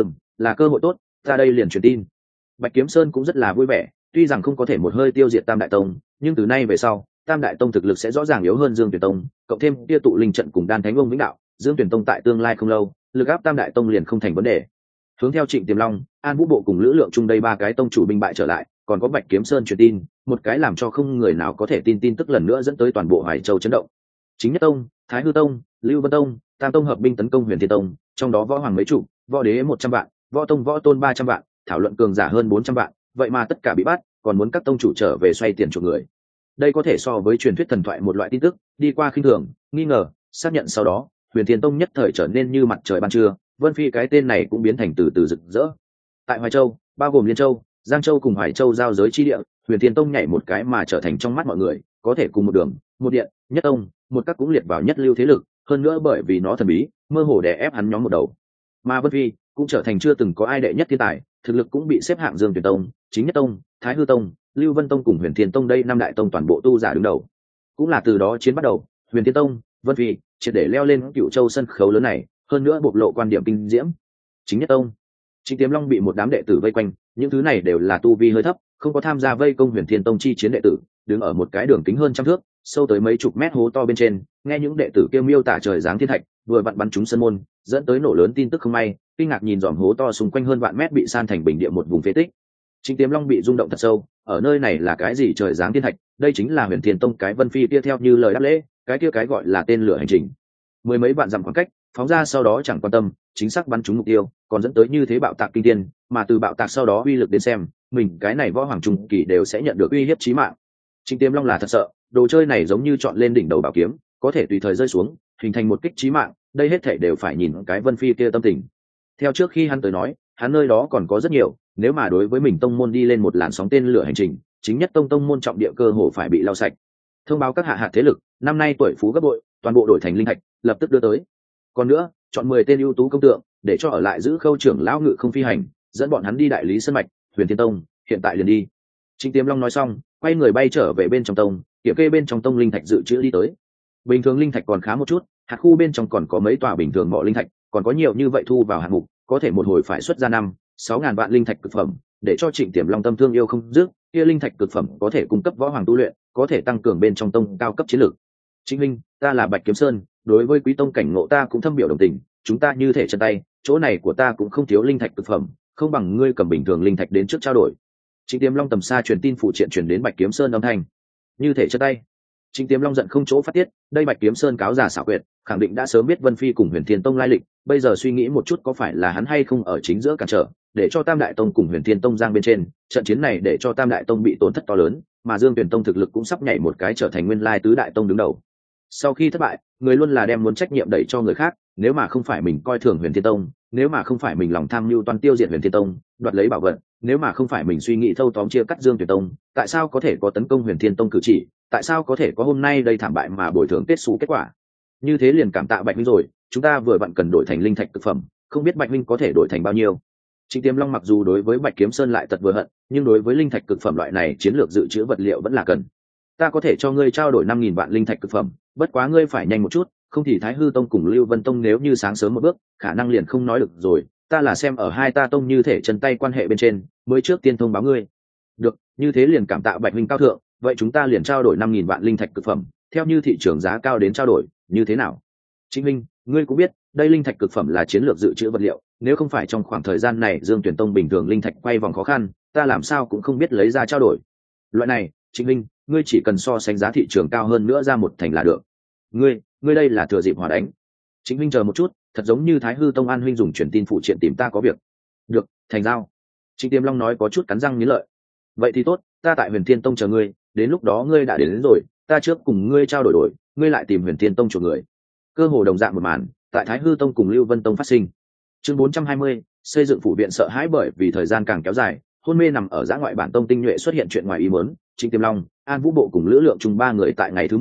là cơ hội tốt, ta đây liền truyền tin. Bạch Kiếm Sơn cũng rất là vui vẻ, tuy rằng không có thể một hơi tiêu diệt Tam Đại Tông, nhưng từ nay về sau, Tam Đại Tông thực lực sẽ rõ ràng yếu hơn Dương Tuyển Tông, cộng thêm kia tụ linh trận cùng Đan Thánh Ông Vĩnh Đạo, Dương Tuyển Tông tại tương lai không lâu, lực áp Tam Đại Tông liền không thành vấn đề. Hướng theo Trịnh Tiềm Long, An Vũ Bộ cùng Lữ Lượng Trung đây ba cái tông chủ binh bại trở lại, còn có Bạch Kiếm Sơn truyền tin, một cái làm cho không người nào có thể tin tức lần nữa dẫn tới toàn bộ Hoài Châu chấn động. Chính Nhất Tông, Thái Hư Tông, Lưu Vân Tông, Tam Tông hợp binh tấn công Huyền Thiên Tông, trong đó võ hoàng mấy chục, võ đế 100 vạn, võ tông võ tôn 300 vạn, thảo luận cường giả hơn 400 vạn, vậy mà tất cả bị bắt, còn muốn các tông chủ trở về xoay tiền chuộc người. Đây có thể so với truyền thuyết thần thoại một loại tin tức, đi qua khinh thường, nghi ngờ, xác nhận sau đó, Huyền Thiên Tông nhất thời trở nên như mặt trời ban trưa, Vân Phi cái tên này cũng biến thành từ từ rực rỡ. Tại Hoài Châu, bao gồm Liên Châu, Giang Châu cùng Hoài Châu giao giới chi địa, Huyền Thiên Tông nhảy một cái mà trở thành trong mắt mọi người, có thể cùng một đường, một điện, nhất tông, một các cũng liệt vào nhất lưu thế lực, hơn nữa bởi vì nó thần bí, mơ hồ đè ép hắn nhóm một đầu. Mà Vân Phi cũng trở thành chưa từng có ai đệ nhất thiên tài, thực lực cũng bị xếp hạng Dương Tuyển Tông, Chính Nhất Tông, Thái Hư Tông, Lưu Vân Tông cùng Huyền Thiên Tông đây năm đại tông toàn bộ tu giả đứng đầu. Cũng là từ đó chiến bắt đầu, Huyền Thiên Tông, Vân Phi triệt để leo lên Cựu Châu sân khấu lớn này, hơn nữa bộc lộ quan điểm kinh diễm. Chính Nhất Tông, Trịnh Tiềm Long bị một đám đệ tử vây quanh, những thứ này đều là tu vi hơi thấp, không có tham gia vây công Huyền Thiên Tông chi chiến đệ tử, đứng ở một cái đường kính hơn trăm thước, sâu tới mấy chục mét hố to bên trên, nghe những đệ tử kêu miêu tả trời giáng thiên thạch, vừa vặn bắn trúng sân môn, dẫn tới nổ lớn tin tức không may, kinh ngạc nhìn dòm hố to xung quanh hơn vạn mét bị san thành bình địa một vùng phế tích. Trịnh Tiềm Long bị rung động thật sâu, ở nơi này là cái gì trời giáng thiên thạch, đây chính là Huyền Thiên Tông cái Vân Phi kia theo như lời đáp lễ, cái kia cái gọi là tên lửa hành trình. Mười mấy vạn dặm khoảng cách, phóng ra sau đó chẳng quan tâm, chính xác bắn trúng mục tiêu, còn dẫn tới như thế bạo tạc kinh thiên, mà từ bạo tạc sau đó uy lực đến xem, mình cái này võ hoàng trung kỳ đều sẽ nhận được uy hiếp chí mạng. Trịnh Tiềm Long là thật sợ, đồ chơi này giống như chọn lên đỉnh đầu bảo kiếm, có thể tùy thời rơi xuống, hình thành một kích chí mạng, đây hết thảy đều phải nhìn cái Vân Phi kia tâm tình. Theo trước khi hắn tới nói, hắn nơi đó còn có rất nhiều, nếu mà đối với mình tông môn đi lên một làn sóng tên lửa hành trình, chính nhất tông môn trọng địa cơ hồ phải bị lau sạch. Thông báo các hạ hạt thế lực, năm nay tuổi phú gấp bội, toàn bộ đổi thành linh thạch, lập tức đưa tới. Còn nữa, chọn 10 tên ưu tú công tượng, để cho ở lại giữ khâu trưởng lão ngự không phi hành, dẫn bọn hắn đi đại lý sơn mạch, Huyền Thiên Tông, hiện tại liền đi. Trịnh Tiềm Long nói xong, quay người bay trở về bên trong tông, kiểm kê bên trong tông linh thạch dự trữ đi tới. Bình thường linh thạch còn khá một chút, hạt khu bên trong còn có mấy tòa bình thường mỏ linh thạch, còn có nhiều như vậy thu vào hạng mục, có thể một hồi phải xuất ra 5-6 ngàn vạn linh thạch cực phẩm, để cho Trịnh Tiềm Long tâm thương yêu không dứt, kia linh thạch cực phẩm có thể cung cấp võ hoàng tu luyện, có thể tăng cường bên trong tông cao cấp chiến lược. Trịnh minh, ta là Bạch Kiếm Sơn, đối với quý tông cảnh ngộ ta cũng thâm biểu đồng tình, chúng ta như thể chân tay, chỗ này của ta cũng không thiếu linh thạch cực phẩm, không bằng ngươi cầm bình thường linh thạch đến trước trao đổi. Trịnh Tiềm Long tầm xa truyền tin phụ triện truyền đến Bạch Kiếm Sơn âm thanh, như thể chân tay. Trịnh Tiềm Long giận không chỗ phát tiết, đây Bạch Kiếm Sơn cáo giả xảo quyệt, khẳng định đã sớm biết Vân Phi cùng Huyền Thiên Tông lai lịch, bây giờ suy nghĩ một chút có phải là hắn hay không ở chính giữa cản trở, để cho Tam Đại Tông cùng Huyền Thiên Tông giang bên trên, trận chiến này để cho Tam Đại Tông bị tổn thất to lớn, mà Dương Tuyển Tông thực lực cũng sắp nhảy một cái trở thành nguyên lai tứ đại tông đứng đầu. Sau khi thất bại, người luôn là đem muốn trách nhiệm đẩy cho người khác, nếu mà không phải mình coi thường Huyền Thiên Tông, nếu mà không phải mình lòng tham mưu toàn tiêu diệt Huyền Thiên Tông, đoạt lấy bảo vật, nếu mà không phải mình suy nghĩ thâu tóm chia cắt Dương Tuyển Tông, tại sao có thể có tấn công Huyền Thiên Tông cử chỉ, tại sao có thể có hôm nay đây thảm bại mà bồi thường kết xu kết quả. Như thế liền cảm tạ Bạch Minh rồi, chúng ta vừa vặn cần đổi thành linh thạch cực phẩm, không biết Bạch Minh có thể đổi thành bao nhiêu. Trịnh Tiềm Long mặc dù đối với Bạch Kiếm Sơn lại tật vừa hận, nhưng đối với linh thạch cực phẩm loại này chiến lược dự trữ vật liệu vẫn là cần. Ta có thể cho ngươi trao đổi 5.000 vạn linh thạch cực phẩm, bất quá ngươi phải nhanh một chút, không thì Thái Hư Tông cùng Lưu Vân Tông nếu như sáng sớm một bước, khả năng liền không nói được rồi, ta là xem ở hai ta tông như thể chân tay quan hệ bên trên, mới trước tiên thông báo ngươi. Được, như thế liền cảm tạ Bạch Minh cao thượng, vậy chúng ta liền trao đổi 5.000 vạn linh thạch cực phẩm, theo như thị trường giá cao đến trao đổi, như thế nào? Trịnh Minh, ngươi cũng biết, đây linh thạch cực phẩm là chiến lược dự trữ vật liệu, nếu không phải trong khoảng thời gian này Dương Tuyển Tông bình thường linh thạch quay vòng khó khăn, ta làm sao cũng không biết lấy ra trao đổi. Loại này, Trịnh Minh, ngươi chỉ cần so sánh giá thị trường cao hơn nữa ra một thành là được. Ngươi đây là thừa dịp hòa đánh. Trịnh Minh chờ một chút, thật giống như Thái Hư Tông An huynh dùng truyền tin phụ triện tìm ta có việc. Được, thành giao. Trịnh Tiềm Long nói có chút cắn răng nghiến lợi. Vậy thì tốt, ta tại Huyền Thiên Tông chờ ngươi, đến lúc đó ngươi đã đến rồi, ta trước cùng ngươi trao đổi, ngươi lại tìm Huyền Thiên Tông chuộc người. Cơ hồ đồng dạng một màn, tại Thái Hư Tông cùng Lưu Vân Tông phát sinh. Chương 420, xây dựng phủ viện sợ hãi bởi vì thời gian càng kéo dài, hôn mê nằm ở dã ngoại bản tông tinh nhuệ xuất hiện chuyện ngoài ý muốn, Trịnh Tiềm Long, An Vũ Bộ cùng Lữ Lượng Trung ba người tại ngày thứ 10,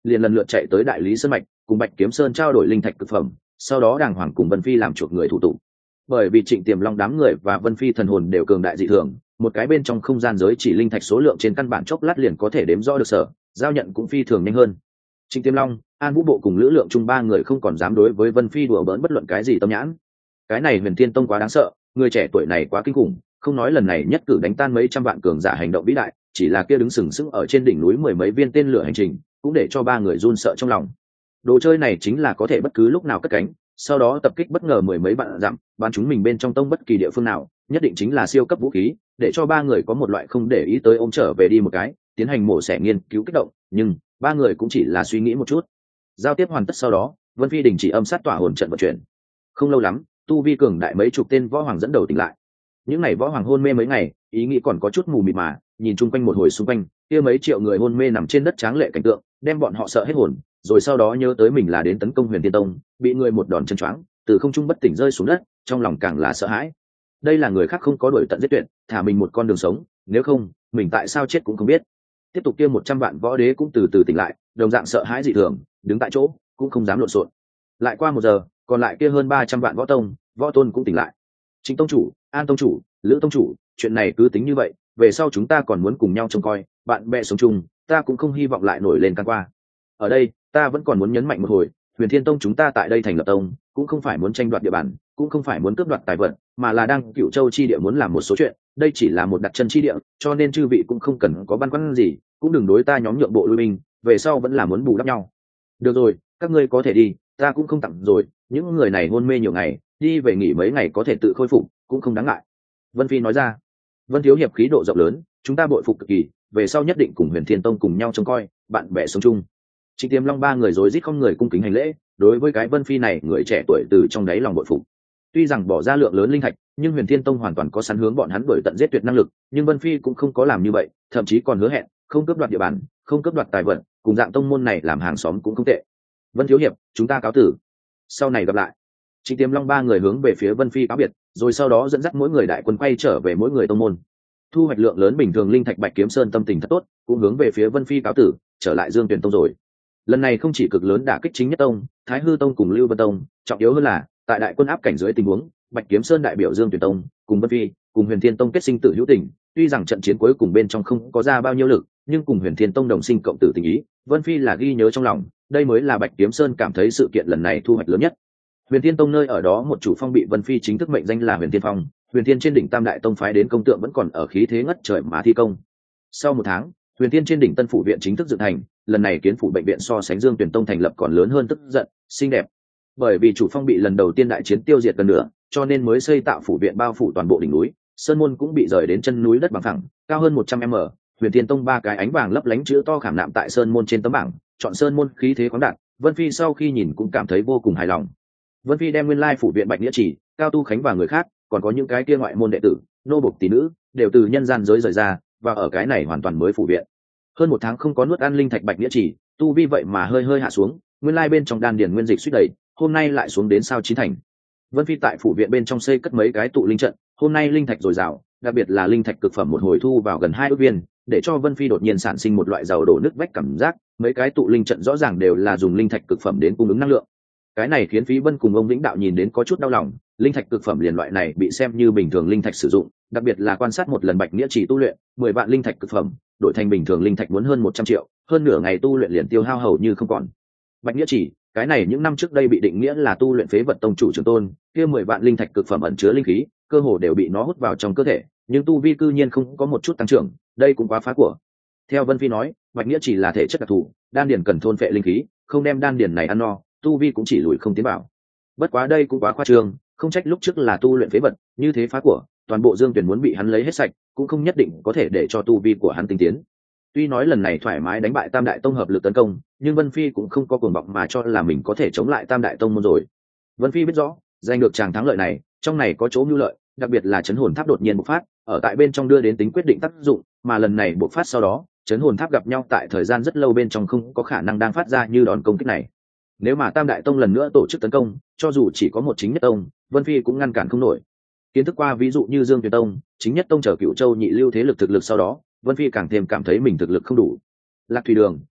liền lần lượt chạy tới đại lý sơn mạch cùng Bạch Kiếm Sơn trao đổi linh thạch cực phẩm, sau đó đàng hoàng cùng Vân Phi làm chuộc người thủ tục. Bởi vì Trịnh Tiềm Long đám người và Vân Phi thần hồn đều cường đại dị thường, một cái bên trong không gian giới chỉ linh thạch số lượng trên căn bản chốc lát liền có thể đếm rõ được sở, giao nhận cũng phi thường nhanh hơn. Trịnh Tiềm Long, An Vũ Bộ cùng Lữ Lượng Trung ba người không còn dám đối với Vân Phi đùa bỡn bất luận cái gì tâm nhãn. Cái này Huyền Thiên Tông quá đáng sợ, người trẻ tuổi này quá kinh khủng, không nói lần này nhất cử đánh tan mấy trăm vạn cường giả hành động vĩ đại, chỉ là kia đứng sừng sững ở trên đỉnh núi mười mấy viên tên lửa hành trình, cũng để cho ba người run sợ trong lòng. Đồ chơi này chính là có thể bất cứ lúc nào cất cánh, sau đó tập kích bất ngờ mười mấy vạn dặm, bắn chúng mình bên trong tông bất kỳ địa phương nào, nhất định chính là siêu cấp vũ khí, để cho ba người có một loại không để ý tới ôm trở về đi một cái, tiến hành mổ xẻ nghiên cứu kích động, nhưng ba người cũng chỉ là suy nghĩ một chút. Giao tiếp hoàn tất sau đó, Vân Phi đình chỉ âm sát tỏa hồn trận vận chuyển. Không lâu lắm, tu vi cường đại mấy chục tên võ hoàng dẫn đầu tỉnh lại. Những ngày võ hoàng hôn mê mấy ngày, ý nghĩ còn có chút mù mịt mà, nhìn chung quanh một hồi xung quanh, kia mấy triệu người hôn mê nằm trên đất tráng lệ cảnh tượng, đem bọn họ sợ hết hồn, rồi sau đó nhớ tới mình là đến tấn công Huyền Thiên Tông, bị người một đòn chân choáng, từ không trung bất tỉnh rơi xuống đất, trong lòng càng là sợ hãi. Đây là người khác không có đuổi tận giết tuyệt, thả mình một con đường sống, nếu không, mình tại sao chết cũng không biết. Tiếp tục kia 100 vạn võ đế cũng từ từ tỉnh lại, đồng dạng sợ hãi dị thường, đứng tại chỗ, cũng không dám lộn xộn. Lại qua 1 giờ, còn lại kia hơn 300 vạn võ tông, võ tôn cũng tỉnh lại. Trịnh tông chủ, An tông chủ, Lữ tông chủ, chuyện này cứ tính như vậy, về sau chúng ta còn muốn cùng nhau trông coi, bạn bè sống chung, ta cũng không hy vọng lại nổi lên can qua. Ở đây, ta vẫn còn muốn nhấn mạnh một hồi, Huyền Thiên Tông chúng ta tại đây thành lập tông, cũng không phải muốn tranh đoạt địa bàn, cũng không phải muốn cướp đoạt tài vật, mà là đang Cửu Châu chi địa muốn làm một số chuyện, đây chỉ là một đặt chân chi địa, cho nên chư vị cũng không cần có băn khoăn gì, cũng đừng đối ta nhóm nhượng bộ lui binh, về sau vẫn là muốn bù đắp nhau. Được rồi, các ngươi có thể đi, ta cũng không tặng rồi, những người này hôn mê nhiều ngày, đi về nghỉ mấy ngày có thể tự khôi phục, cũng không đáng ngại. Vân Phi nói ra. Vân thiếu hiệp khí độ rộng lớn, chúng ta bội phục cực kỳ, về sau nhất định cùng Huyền Thiên Tông cùng nhau trông coi, bạn bè sống chung. Trịnh Tiềm Long ba người rối rít không người cung kính hành lễ, đối với cái Vân Phi này người trẻ tuổi từ trong đáy lòng bội phục. Tuy rằng bỏ ra lượng lớn linh thạch, nhưng Huyền Thiên Tông hoàn toàn có sẵn hướng bọn hắn đuổi tận giết tuyệt năng lực, nhưng Vân Phi cũng không có làm như vậy, thậm chí còn hứa hẹn không cướp đoạt địa bàn, không cướp đoạt tài vật, cùng dạng tông môn này làm hàng xóm cũng không tệ. Vân thiếu hiệp, chúng ta cáo tử, sau này gặp lại. Trịnh Tiềm Long ba người hướng về phía Vân Phi cáo biệt, rồi sau đó dẫn dắt mỗi người đại quân quay trở về mỗi người tông môn. Thu hoạch lượng lớn bình thường linh thạch Bạch Kiếm Sơn tâm tình thật tốt, cũng hướng về phía Vân Phi cáo tử, trở lại Dương Tuyền Tông rồi. Lần này không chỉ cực lớn đả kích Chính Nhất Tông, Thái Hư Tông cùng Lưu Vân Tông, trọng yếu hơn là tại đại quân áp cảnh dưới tình huống, Bạch Kiếm Sơn đại biểu Dương Tuyền Tông cùng Vân Phi cùng Huyền Thiên Tông kết sinh tử hữu tình, tuy rằng trận chiến cuối cùng bên trong không có ra bao nhiêu lực, nhưng cùng Huyền Thiên Tông đồng sinh cộng tử tình ý, Vân Phi là ghi nhớ trong lòng, đây mới là Bạch Kiếm Sơn cảm thấy sự kiện lần này thu hoạch lớn nhất. Huyền Thiên Tông nơi ở đó một chủ phong bị Vân Phi chính thức mệnh danh là Huyền Thiên Phong, Huyền Thiên trên đỉnh Tam Đại Tông phái đến công tượng vẫn còn ở khí thế ngất trời mà thi công. Sau 1 tháng, Huyền Thiên trên đỉnh Tân phủ viện chính thức dựng thành, lần này kiến phủ bệnh viện so sánh Dương Tuyển Tông thành lập còn lớn hơn tức giận, xinh đẹp. Bởi vì chủ phong bị lần đầu tiên đại chiến tiêu diệt gần nửa, cho nên mới xây tạo phủ viện bao phủ toàn bộ đỉnh núi, sơn môn cũng bị rời đến chân núi đất bằng phẳng, cao hơn 100m. Huyền Thiên Tông 3 cái ánh vàng lấp lánh chữ to khảm nạm tại sơn môn trên tấm bảng, chọn sơn môn khí thế khoáng đạt, Vân Phi sau khi nhìn cũng cảm thấy vô cùng hài lòng. Vân Phi đem nguyên lai phủ viện Bạch Nghĩa Chỉ, Cao Tu Khánh và người khác, còn có những cái kia ngoại môn đệ tử, nô bộc tỷ nữ, đều từ nhân gian giới rời ra, và ở cái này hoàn toàn mới phủ viện. Hơn 1 tháng không có nuốt ăn linh thạch Bạch Nghĩa Chỉ, tu vi vậy mà hơi hơi hạ xuống, nguyên lai bên trong đan điền nguyên dịch suýt đầy, hôm nay lại xuống đến sao chín thành. Vân Phi tại phủ viện bên trong xây cất mấy cái tụ linh trận, hôm nay linh thạch dồi dào, đặc biệt là linh thạch cực phẩm một hồi thu vào gần 2 ức viên, để cho Vân Phi đột nhiên sản sinh một loại giàu đổ nứt vách cảm giác, mấy cái tụ linh trận rõ ràng đều là dùng linh thạch cực phẩm đến cung ứng năng lượng. Cái này khiến Phí Vân cùng ông Vĩnh Đạo nhìn đến có chút đau lòng, linh thạch cực phẩm liền loại này bị xem như bình thường linh thạch sử dụng, đặc biệt là quan sát một lần Bạch Nghĩa Chỉ tu luyện, 10 vạn linh thạch cực phẩm, đổi thành bình thường linh thạch muốn hơn 100 triệu, hơn nửa ngày tu luyện liền tiêu hao hầu như không còn. Bạch Nghĩa Chỉ, cái này những năm trước đây bị định nghĩa là tu luyện phế vật tông chủ trưởng tôn, kia 10 vạn linh thạch cực phẩm ẩn chứa linh khí, cơ hồ đều bị nó hút vào trong cơ thể, nhưng tu vi cư nhiên không có một chút tăng trưởng, đây cũng quá phá của. Theo Vân Phi nói, Bạch Nghĩa Chỉ là thể chất đặc thù, đan điền cần thôn phệ linh khí, không đem đan điền này ăn no, tu vi cũng chỉ lùi không tiến vào. Bất quá đây cũng quá khoa trương, không trách lúc trước là tu luyện phế vật, như thế phá của, toàn bộ Dương Tuyển muốn bị hắn lấy hết sạch, cũng không nhất định có thể để cho tu vi của hắn tinh tiến. Tuy nói lần này thoải mái đánh bại Tam Đại Tông hợp lực tấn công, nhưng Vân Phi cũng không có cuồng vọng mà cho là mình có thể chống lại Tam Đại Tông môn rồi. Vân Phi biết rõ, giành được tràng thắng lợi này, trong này có chỗ mưu lợi, đặc biệt là chấn hồn tháp đột nhiên bộc phát, ở tại bên trong đưa đến tính quyết định tác dụng, mà lần này bộc phát sau đó, chấn hồn tháp gặp nhau tại thời gian rất lâu bên trong không có khả năng đang phát ra như đòn công kích này. Nếu mà Tam Đại Tông lần nữa tổ chức tấn công, cho dù chỉ có một Chính Nhất Tông, Vân Phi cũng ngăn cản không nổi. Kiến thức qua ví dụ như Dương Tuyệt Tông, Chính Nhất Tông trở Cửu Châu nhị lưu thế lực thực lực sau đó, Vân Phi càng thêm cảm thấy mình thực lực không đủ. Lạc Thủy Đường,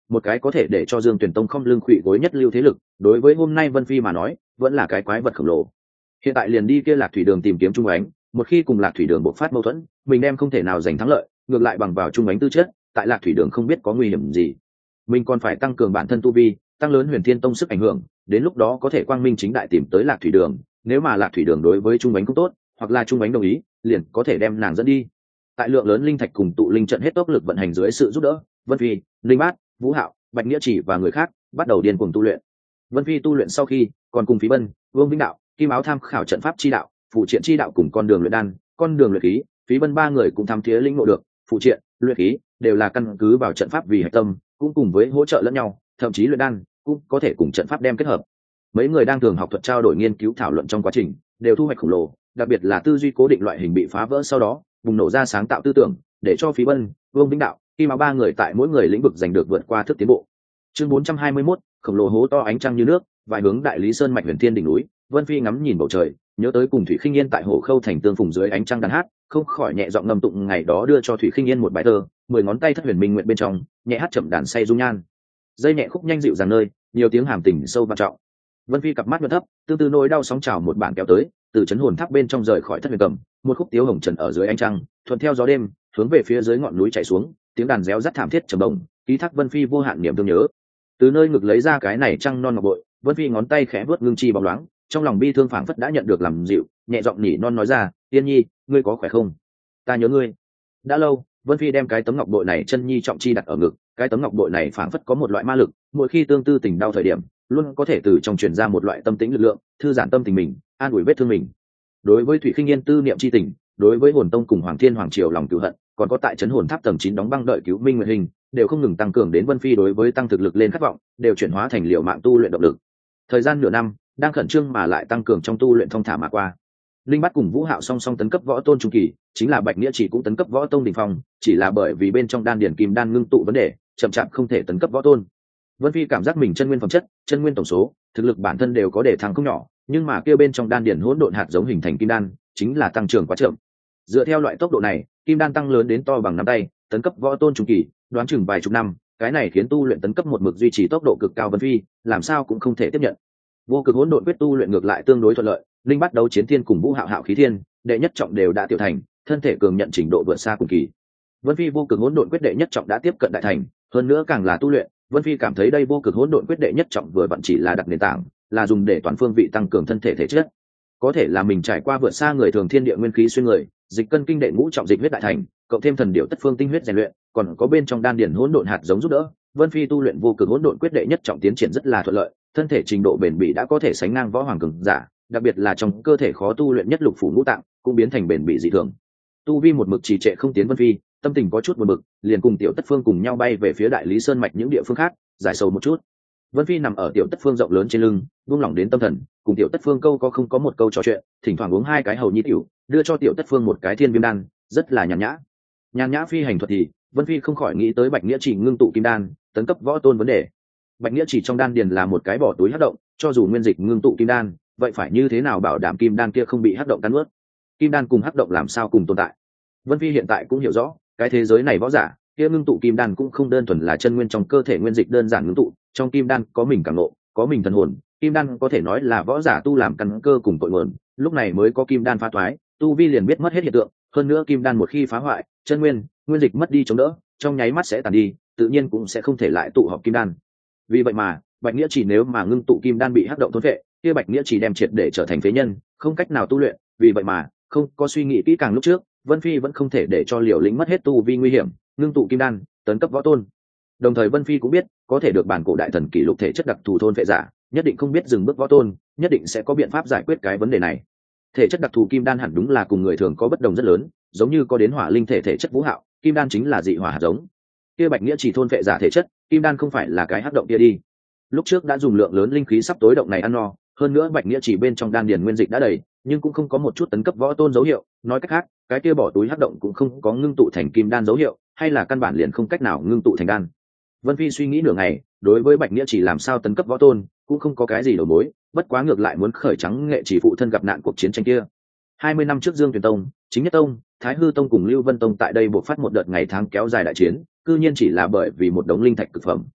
một cái có thể để cho Dương Tuyển Tông không lưng khuỵu gối nhất lưu thế lực, đối với hôm nay Vân Phi mà nói vẫn là cái quái vật khổng lồ. Hiện tại liền đi kia Lạc Thủy Đường tìm kiếm Trung Ánh, một khi cùng Lạc Thủy Đường bộc phát mâu thuẫn, mình đem không thể nào giành thắng lợi, ngược lại bằng vào Trung Ánh tư chất, tại Lạc Thủy Đường không biết có nguy hiểm gì. Mình còn phải tăng cường bản thân tu vi, tăng lớn Huyền Thiên Tông sức ảnh hưởng, đến lúc đó có thể quang minh chính đại tìm tới Lạc Thủy Đường, nếu mà Lạc Thủy Đường đối với Trung Ánh cũng tốt, hoặc là Trung Ánh đồng ý, liền có thể đem nàng dẫn đi. Tại lượng lớn linh thạch cùng tụ linh trận hết tốc lực vận hành dưới sự giúp đỡ, Vân Phi, Linh Bát, Vũ Hạo, Bạch Nghĩa Chỉ và người khác bắt đầu điên cuồng tu luyện. Vân Phi tu luyện sau khi, còn cùng Phí Bân, Vương Vĩnh Đạo, Kim Áo tham khảo trận pháp chi đạo, phụ triện chi đạo cùng con đường luyện đan, con đường luyện khí, Phí Bân ba người cũng tham thiế lĩnh ngộ được, phụ triện, luyện khí đều là căn cứ vào trận pháp vì hệ tâm, cũng cùng với hỗ trợ lẫn nhau, thậm chí luyện đan cũng có thể cùng trận pháp đem kết hợp. Mấy người đang thường học thuật trao đổi nghiên cứu thảo luận trong quá trình, đều thu hoạch khổng lồ, đặc biệt là tư duy cố định loại hình bị phá vỡ sau đó, bùng nổ ra sáng tạo tư tưởng, để cho Phí Bân, Vương Vĩnh Đạo, Kim Áo ba người tại mỗi người lĩnh vực giành được vượt qua thức tiến bộ. Chương 421, khổng lồ hố to ánh trăng như nước, vài hướng Đại Lý Sơn mạch Huyền Thiên đỉnh núi, Vân Phi ngắm nhìn bầu trời, nhớ tới cùng Thủy Khinh Yên tại Hồ Khâu thành tương phùng dưới ánh trăng đàn hát, không khỏi nhẹ giọng ngâm tụng ngày đó đưa cho Thủy Khinh Yên một bài thơ, 10 ngón tay thất huyền minh nguyện bên trong, nhẹ hát chậm đàn say dung nhan. Dây nhẹ khúc nhanh dịu dàng nơi, nhiều tiếng hàm tình sâu và trọng. Vân Phi cặp mắt nhợt thấp, tương tư nỗi đau sóng trào một bản kéo tới, từ chấn hồn tháp bên trong rời khỏi thất huyền cầm, một khúc tiếu hồng trần ở dưới ánh trăng, thuận theo gió đêm, hướng về phía dưới ngọn núi chảy xuống, tiếng đàn réo rắt thảm thiết trầm bổng, ký thác Vân Phi vô hạn niềm thương nhớ. Từ nơi ngực lấy ra cái này trăng non ngọc bội, Vân Phi ngón tay khẽ vuốt ngưng chi bóng loáng, trong lòng bi thương phảng phất đã nhận được làm dịu, nhẹ giọng nhỉ non nói ra, Tiên Nhi, ngươi có khỏe không? Ta nhớ ngươi. Đã lâu, Vân Phi đem cái tấm ngọc bội này chân nhi trọng chi đặt ở ngực, cái tấm ngọc bội này phảng phất có một loại ma lực, mỗi khi tương tư tình đau thời điểm, luôn có thể từ trong truyền ra một loại tâm tĩnh lực lượng, thư giãn tâm tình mình, an ủi vết thương mình. Đối với Thủy Khinh Yên tư niệm chi tình, đối với Hồn Tông cùng Hoàng Thiên Hoàng Triều lòng cừu hận, còn có tại trấn hồn tháp tầng 9 đóng băng đợi cứu minh nguyện hình, đều không ngừng tăng cường đến Vân Phi đối với tăng thực lực lên khát vọng, đều chuyển hóa thành liệu mạng tu luyện động lực. Thời gian nửa năm, đang khẩn trương mà lại tăng cường trong tu luyện thông thả mà qua. Linh Bát cùng Vũ Hạo song song tấn cấp võ tôn trung kỳ, chính là Bạch Nghĩa chỉ cũng tấn cấp võ tôn đỉnh phong, chỉ là bởi vì bên trong đan điển kim đan ngưng tụ vấn đề, chậm chạp không thể tấn cấp võ tôn. Vân Phi cảm giác mình chân nguyên phẩm chất, chân nguyên tổng số, thực lực bản thân đều có để thăng không nhỏ, nhưng mà kia bên trong đan điển hỗn độn hạt giống hình thành kim đan, chính là tăng trưởng quá chậm. Dựa theo loại tốc độ này, kim đan tăng lớn đến to bằng nắm tay, tấn cấp võ tôn trung kỳ, đoán chừng vài chục năm, cái này khiến tu luyện tấn cấp một mực duy trì tốc độ cực cao. Vân Phi làm sao cũng không thể tiếp nhận. Vô cực hỗn độn quyết tu luyện ngược lại tương đối thuận lợi, Linh Bắt đấu chiến thiên cùng Vũ Hạo hạo khí thiên, đệ nhất trọng đều đã tiểu thành, thân thể cường nhận trình độ vượt xa cùng kỳ. Vân Phi vô cực hỗn độn quyết đệ nhất trọng đã tiếp cận đại thành, hơn nữa càng là tu luyện, Vân Phi cảm thấy đây vô cực hỗn độn quyết đệ nhất trọng vừa vặn chỉ là đặt nền tảng, là dùng để toàn phương vị tăng cường thân thể thể chất. Có thể là mình trải qua vượt xa người thường thiên địa nguyên khí xuyên người, dịch cân kinh đệ ngũ trọng dịch huyết đại thành, cộng thêm thần điệu tất phương tinh huyết rèn luyện, còn có bên trong đan điển hỗn độn hạt giống giúp đỡ, Vân Phi tu luyện vô cực hỗn độn quyết đệ nhất trọng tiến triển rất là thuận lợi, thân thể trình độ bền bỉ đã có thể sánh ngang võ hoàng cường giả, đặc biệt là trong cơ thể khó tu luyện nhất lục phủ ngũ tạng cũng biến thành bền bỉ dị thường. Tu vi một mực trì trệ không tiến, Vân Phi tâm tình có chút buồn bực, liền cùng Tiểu Tất Phương cùng nhau bay về phía Đại Lý Sơn mạch những địa phương khác, giải sầu một chút. Vân Phi nằm ở Tiểu Tất Phương rộng lớn trên lưng, buông lỏng đến tâm thần, cùng Tiểu Tất Phương câu có không có một câu trò chuyện, thỉnh thoảng uống hai cái hầu nhi tiểu, đưa cho Tiểu Tất Phương một cái thiên viêm đan, rất là nhàn nhã. Nhàn nhã phi hành thuật thì, Vân Phi không khỏi nghĩ tới Bạch Nghĩa Chỉ ngưng tụ kim đan, tấn cấp võ tôn vấn đề. Bạch Nghĩa Chỉ trong đan điền là một cái bỏ túi hắc động, cho dù nguyên dịch ngưng tụ kim đan, vậy phải như thế nào bảo đảm kim đan kia không bị hắc động cắn nuốt? Kim đan cùng hắc động làm sao cùng tồn tại? Vân Phi hiện tại cũng hiểu rõ, cái thế giới này võ giả, kia ngưng tụ kim đan cũng không đơn thuần là chân nguyên trong cơ thể nguyên dịch đơn giản ngưng tụ, trong kim đan có mình cảm ngộ, có mình thần hồn, kim đan có thể nói là võ giả tu làm căn cơ cùng cội nguồn, lúc này mới có kim đan phá thoái, tu vi liền biết mất hết hiện tượng, hơn nữa kim đan một khi phá hoại, chân nguyên, nguyên dịch mất đi chống đỡ, trong nháy mắt sẽ tàn đi, tự nhiên cũng sẽ không thể lại tụ họp kim đan. Vì vậy mà, Bạch Nghĩa Chỉ nếu mà ngưng tụ kim đan bị hắc động thôn phệ, kia Bạch Nghĩa Chỉ đem triệt để trở thành phế nhân, không cách nào tu luyện, vì vậy mà, không có suy nghĩ kỹ càng lúc trước, Vân Phi vẫn không thể để cho Liều Lĩnh mất hết tu vi nguy hiểm, ngưng tụ kim đan, tấn cấp võ tôn. Đồng thời Vân Phi cũng biết, có thể được bản cổ đại thần kỷ lục thể chất đặc thù thôn phệ giả, nhất định không biết dừng bước võ tôn, nhất định sẽ có biện pháp giải quyết cái vấn đề này. Thể chất đặc thù kim đan hẳn đúng là cùng người thường có bất đồng rất lớn, giống như có đến hỏa linh thể chất Vũ Hạo, kim đan chính là dị hỏa hạt giống. Kia Bạch Nghĩa Chỉ thôn phệ giả thể chất, kim đan không phải là cái hắc động kia đi. Lúc trước đã dùng lượng lớn linh khí sắp tối động này ăn no, hơn nữa Bạch Nghĩa Chỉ bên trong đan điền nguyên dịch đã đầy, nhưng cũng không có một chút tấn cấp võ tôn dấu hiệu, nói cách khác, cái kia bỏ túi hắc động cũng không có ngưng tụ thành kim đan dấu hiệu, hay là căn bản liền không cách nào ngưng tụ thành đan. Vân Phi suy nghĩ nửa ngày, đối với Bạch Nghĩa Chỉ làm sao tấn cấp võ tôn, cũng không có cái gì đầu mối, bất quá ngược lại muốn khởi trắng nghệ chỉ phụ thân gặp nạn cuộc chiến tranh kia. 20 năm trước Dương Tuyền Tông, Chính Nhất Tông, Thái Hư Tông cùng Lưu Vân Tông tại đây buộc phát một đợt ngày tháng kéo dài đại chiến, cư nhiên chỉ là bởi vì một đống linh thạch cực phẩm.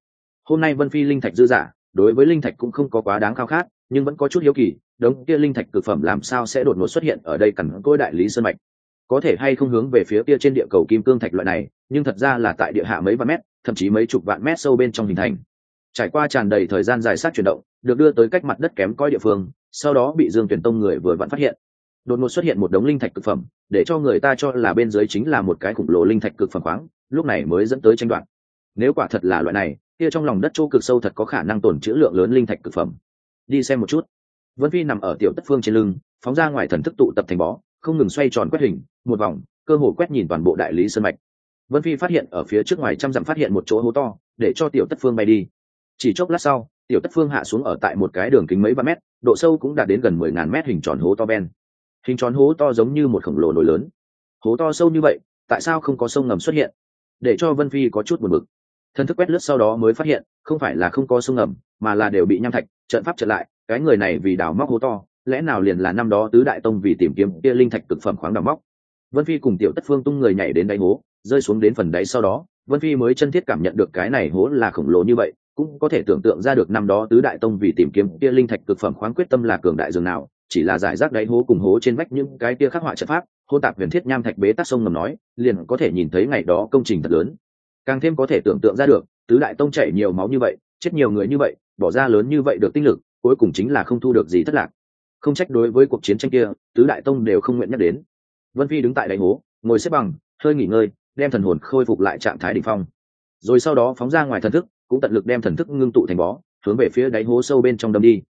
Hôm nay Vân Phi linh thạch dư giả, đối với linh thạch cũng không có quá đáng khao khát, nhưng vẫn có chút hiếu kỳ, đống kia linh thạch cực phẩm làm sao sẽ đột ngột xuất hiện ở đây cằn cỗi đại lý sơn mạch, có thể hay không hướng về phía kia trên địa cầu kim cương thạch loại này, nhưng thật ra là tại địa hạ mấy vạn mét, thậm chí mấy chục vạn mét sâu bên trong hình thành. Trải qua tràn đầy thời gian dài sát chuyển động, được đưa tới cách mặt đất kém cỏi địa phương, sau đó bị Dương Tuyển Tông người vừa vặn phát hiện. Đột ngột xuất hiện một đống linh thạch cực phẩm, để cho người ta cho là bên dưới chính là một cái khủng lồ linh thạch cực phẩm khoáng, lúc này mới dẫn tới tranh đoạt. Nếu quả thật là loại này, kia trong lòng đất chỗ cực sâu thật có khả năng tồn trữ lượng lớn linh thạch cực phẩm. Đi xem một chút. Vân Phi nằm ở tiểu tất phương trên lưng, phóng ra ngoài thần thức tụ tập thành bó, không ngừng xoay tròn quét hình một vòng, cơ hồ quét nhìn toàn bộ đại lý sơn mạch. Vân Phi phát hiện ở phía trước ngoài trăm dặm phát hiện một chỗ hố to, để cho tiểu tất phương bay đi. Chỉ chốc lát sau, tiểu tất phương hạ xuống ở tại một cái đường kính mấy vạn mét, độ sâu cũng đạt đến gần 10.000 mét hình tròn hố to ben. Hình tròn hố to giống như một khổng lồ nồi lớn. Hố to sâu như vậy, tại sao không có sông ngầm xuất hiện? Để cho Vân Phi có chút buồn bực. Thần thức quét lướt sau đó mới phát hiện, không phải là không có sông ngầm, mà là đều bị nham thạch trận pháp chặn lại. Cái người này vì đào móc hố to, lẽ nào liền là năm đó tứ đại tông vì tìm kiếm kia linh thạch cực phẩm khoáng đào móc. Vân Phi cùng tiểu tất phương tung người nhảy đến đáy hố, rơi xuống đến phần đáy sau đó, Vân Phi mới chân thiết cảm nhận được cái này hố là khổng lồ như vậy, cũng có thể tưởng tượng ra được năm đó tứ đại tông vì tìm kiếm kia linh thạch cực phẩm khoáng quyết tâm là cường đại dường nào. Chỉ là giải rác đáy hố cùng hố trên vách những cái kia khắc họa trận pháp, hôn tạp huyền thiết nham thạch bế tắc sông ngầm nói, liền có thể nhìn thấy ngày đó công trình thật lớn. Càng thêm có thể tưởng tượng ra được, tứ đại tông chảy nhiều máu như vậy, chết nhiều người như vậy, bỏ ra lớn như vậy được tinh lực, cuối cùng chính là không thu được gì thất lạc. Không trách đối với cuộc chiến tranh kia, tứ đại tông đều không nguyện nhắc đến. Vân Phi đứng tại đáy hố, ngồi xếp bằng, hơi nghỉ ngơi, đem thần hồn khôi phục lại trạng thái đỉnh phong. Rồi sau đó phóng ra ngoài thần thức, cũng tận lực đem thần thức ngưng tụ thành bó, hướng về phía đáy hố sâu bên trong đâm đi.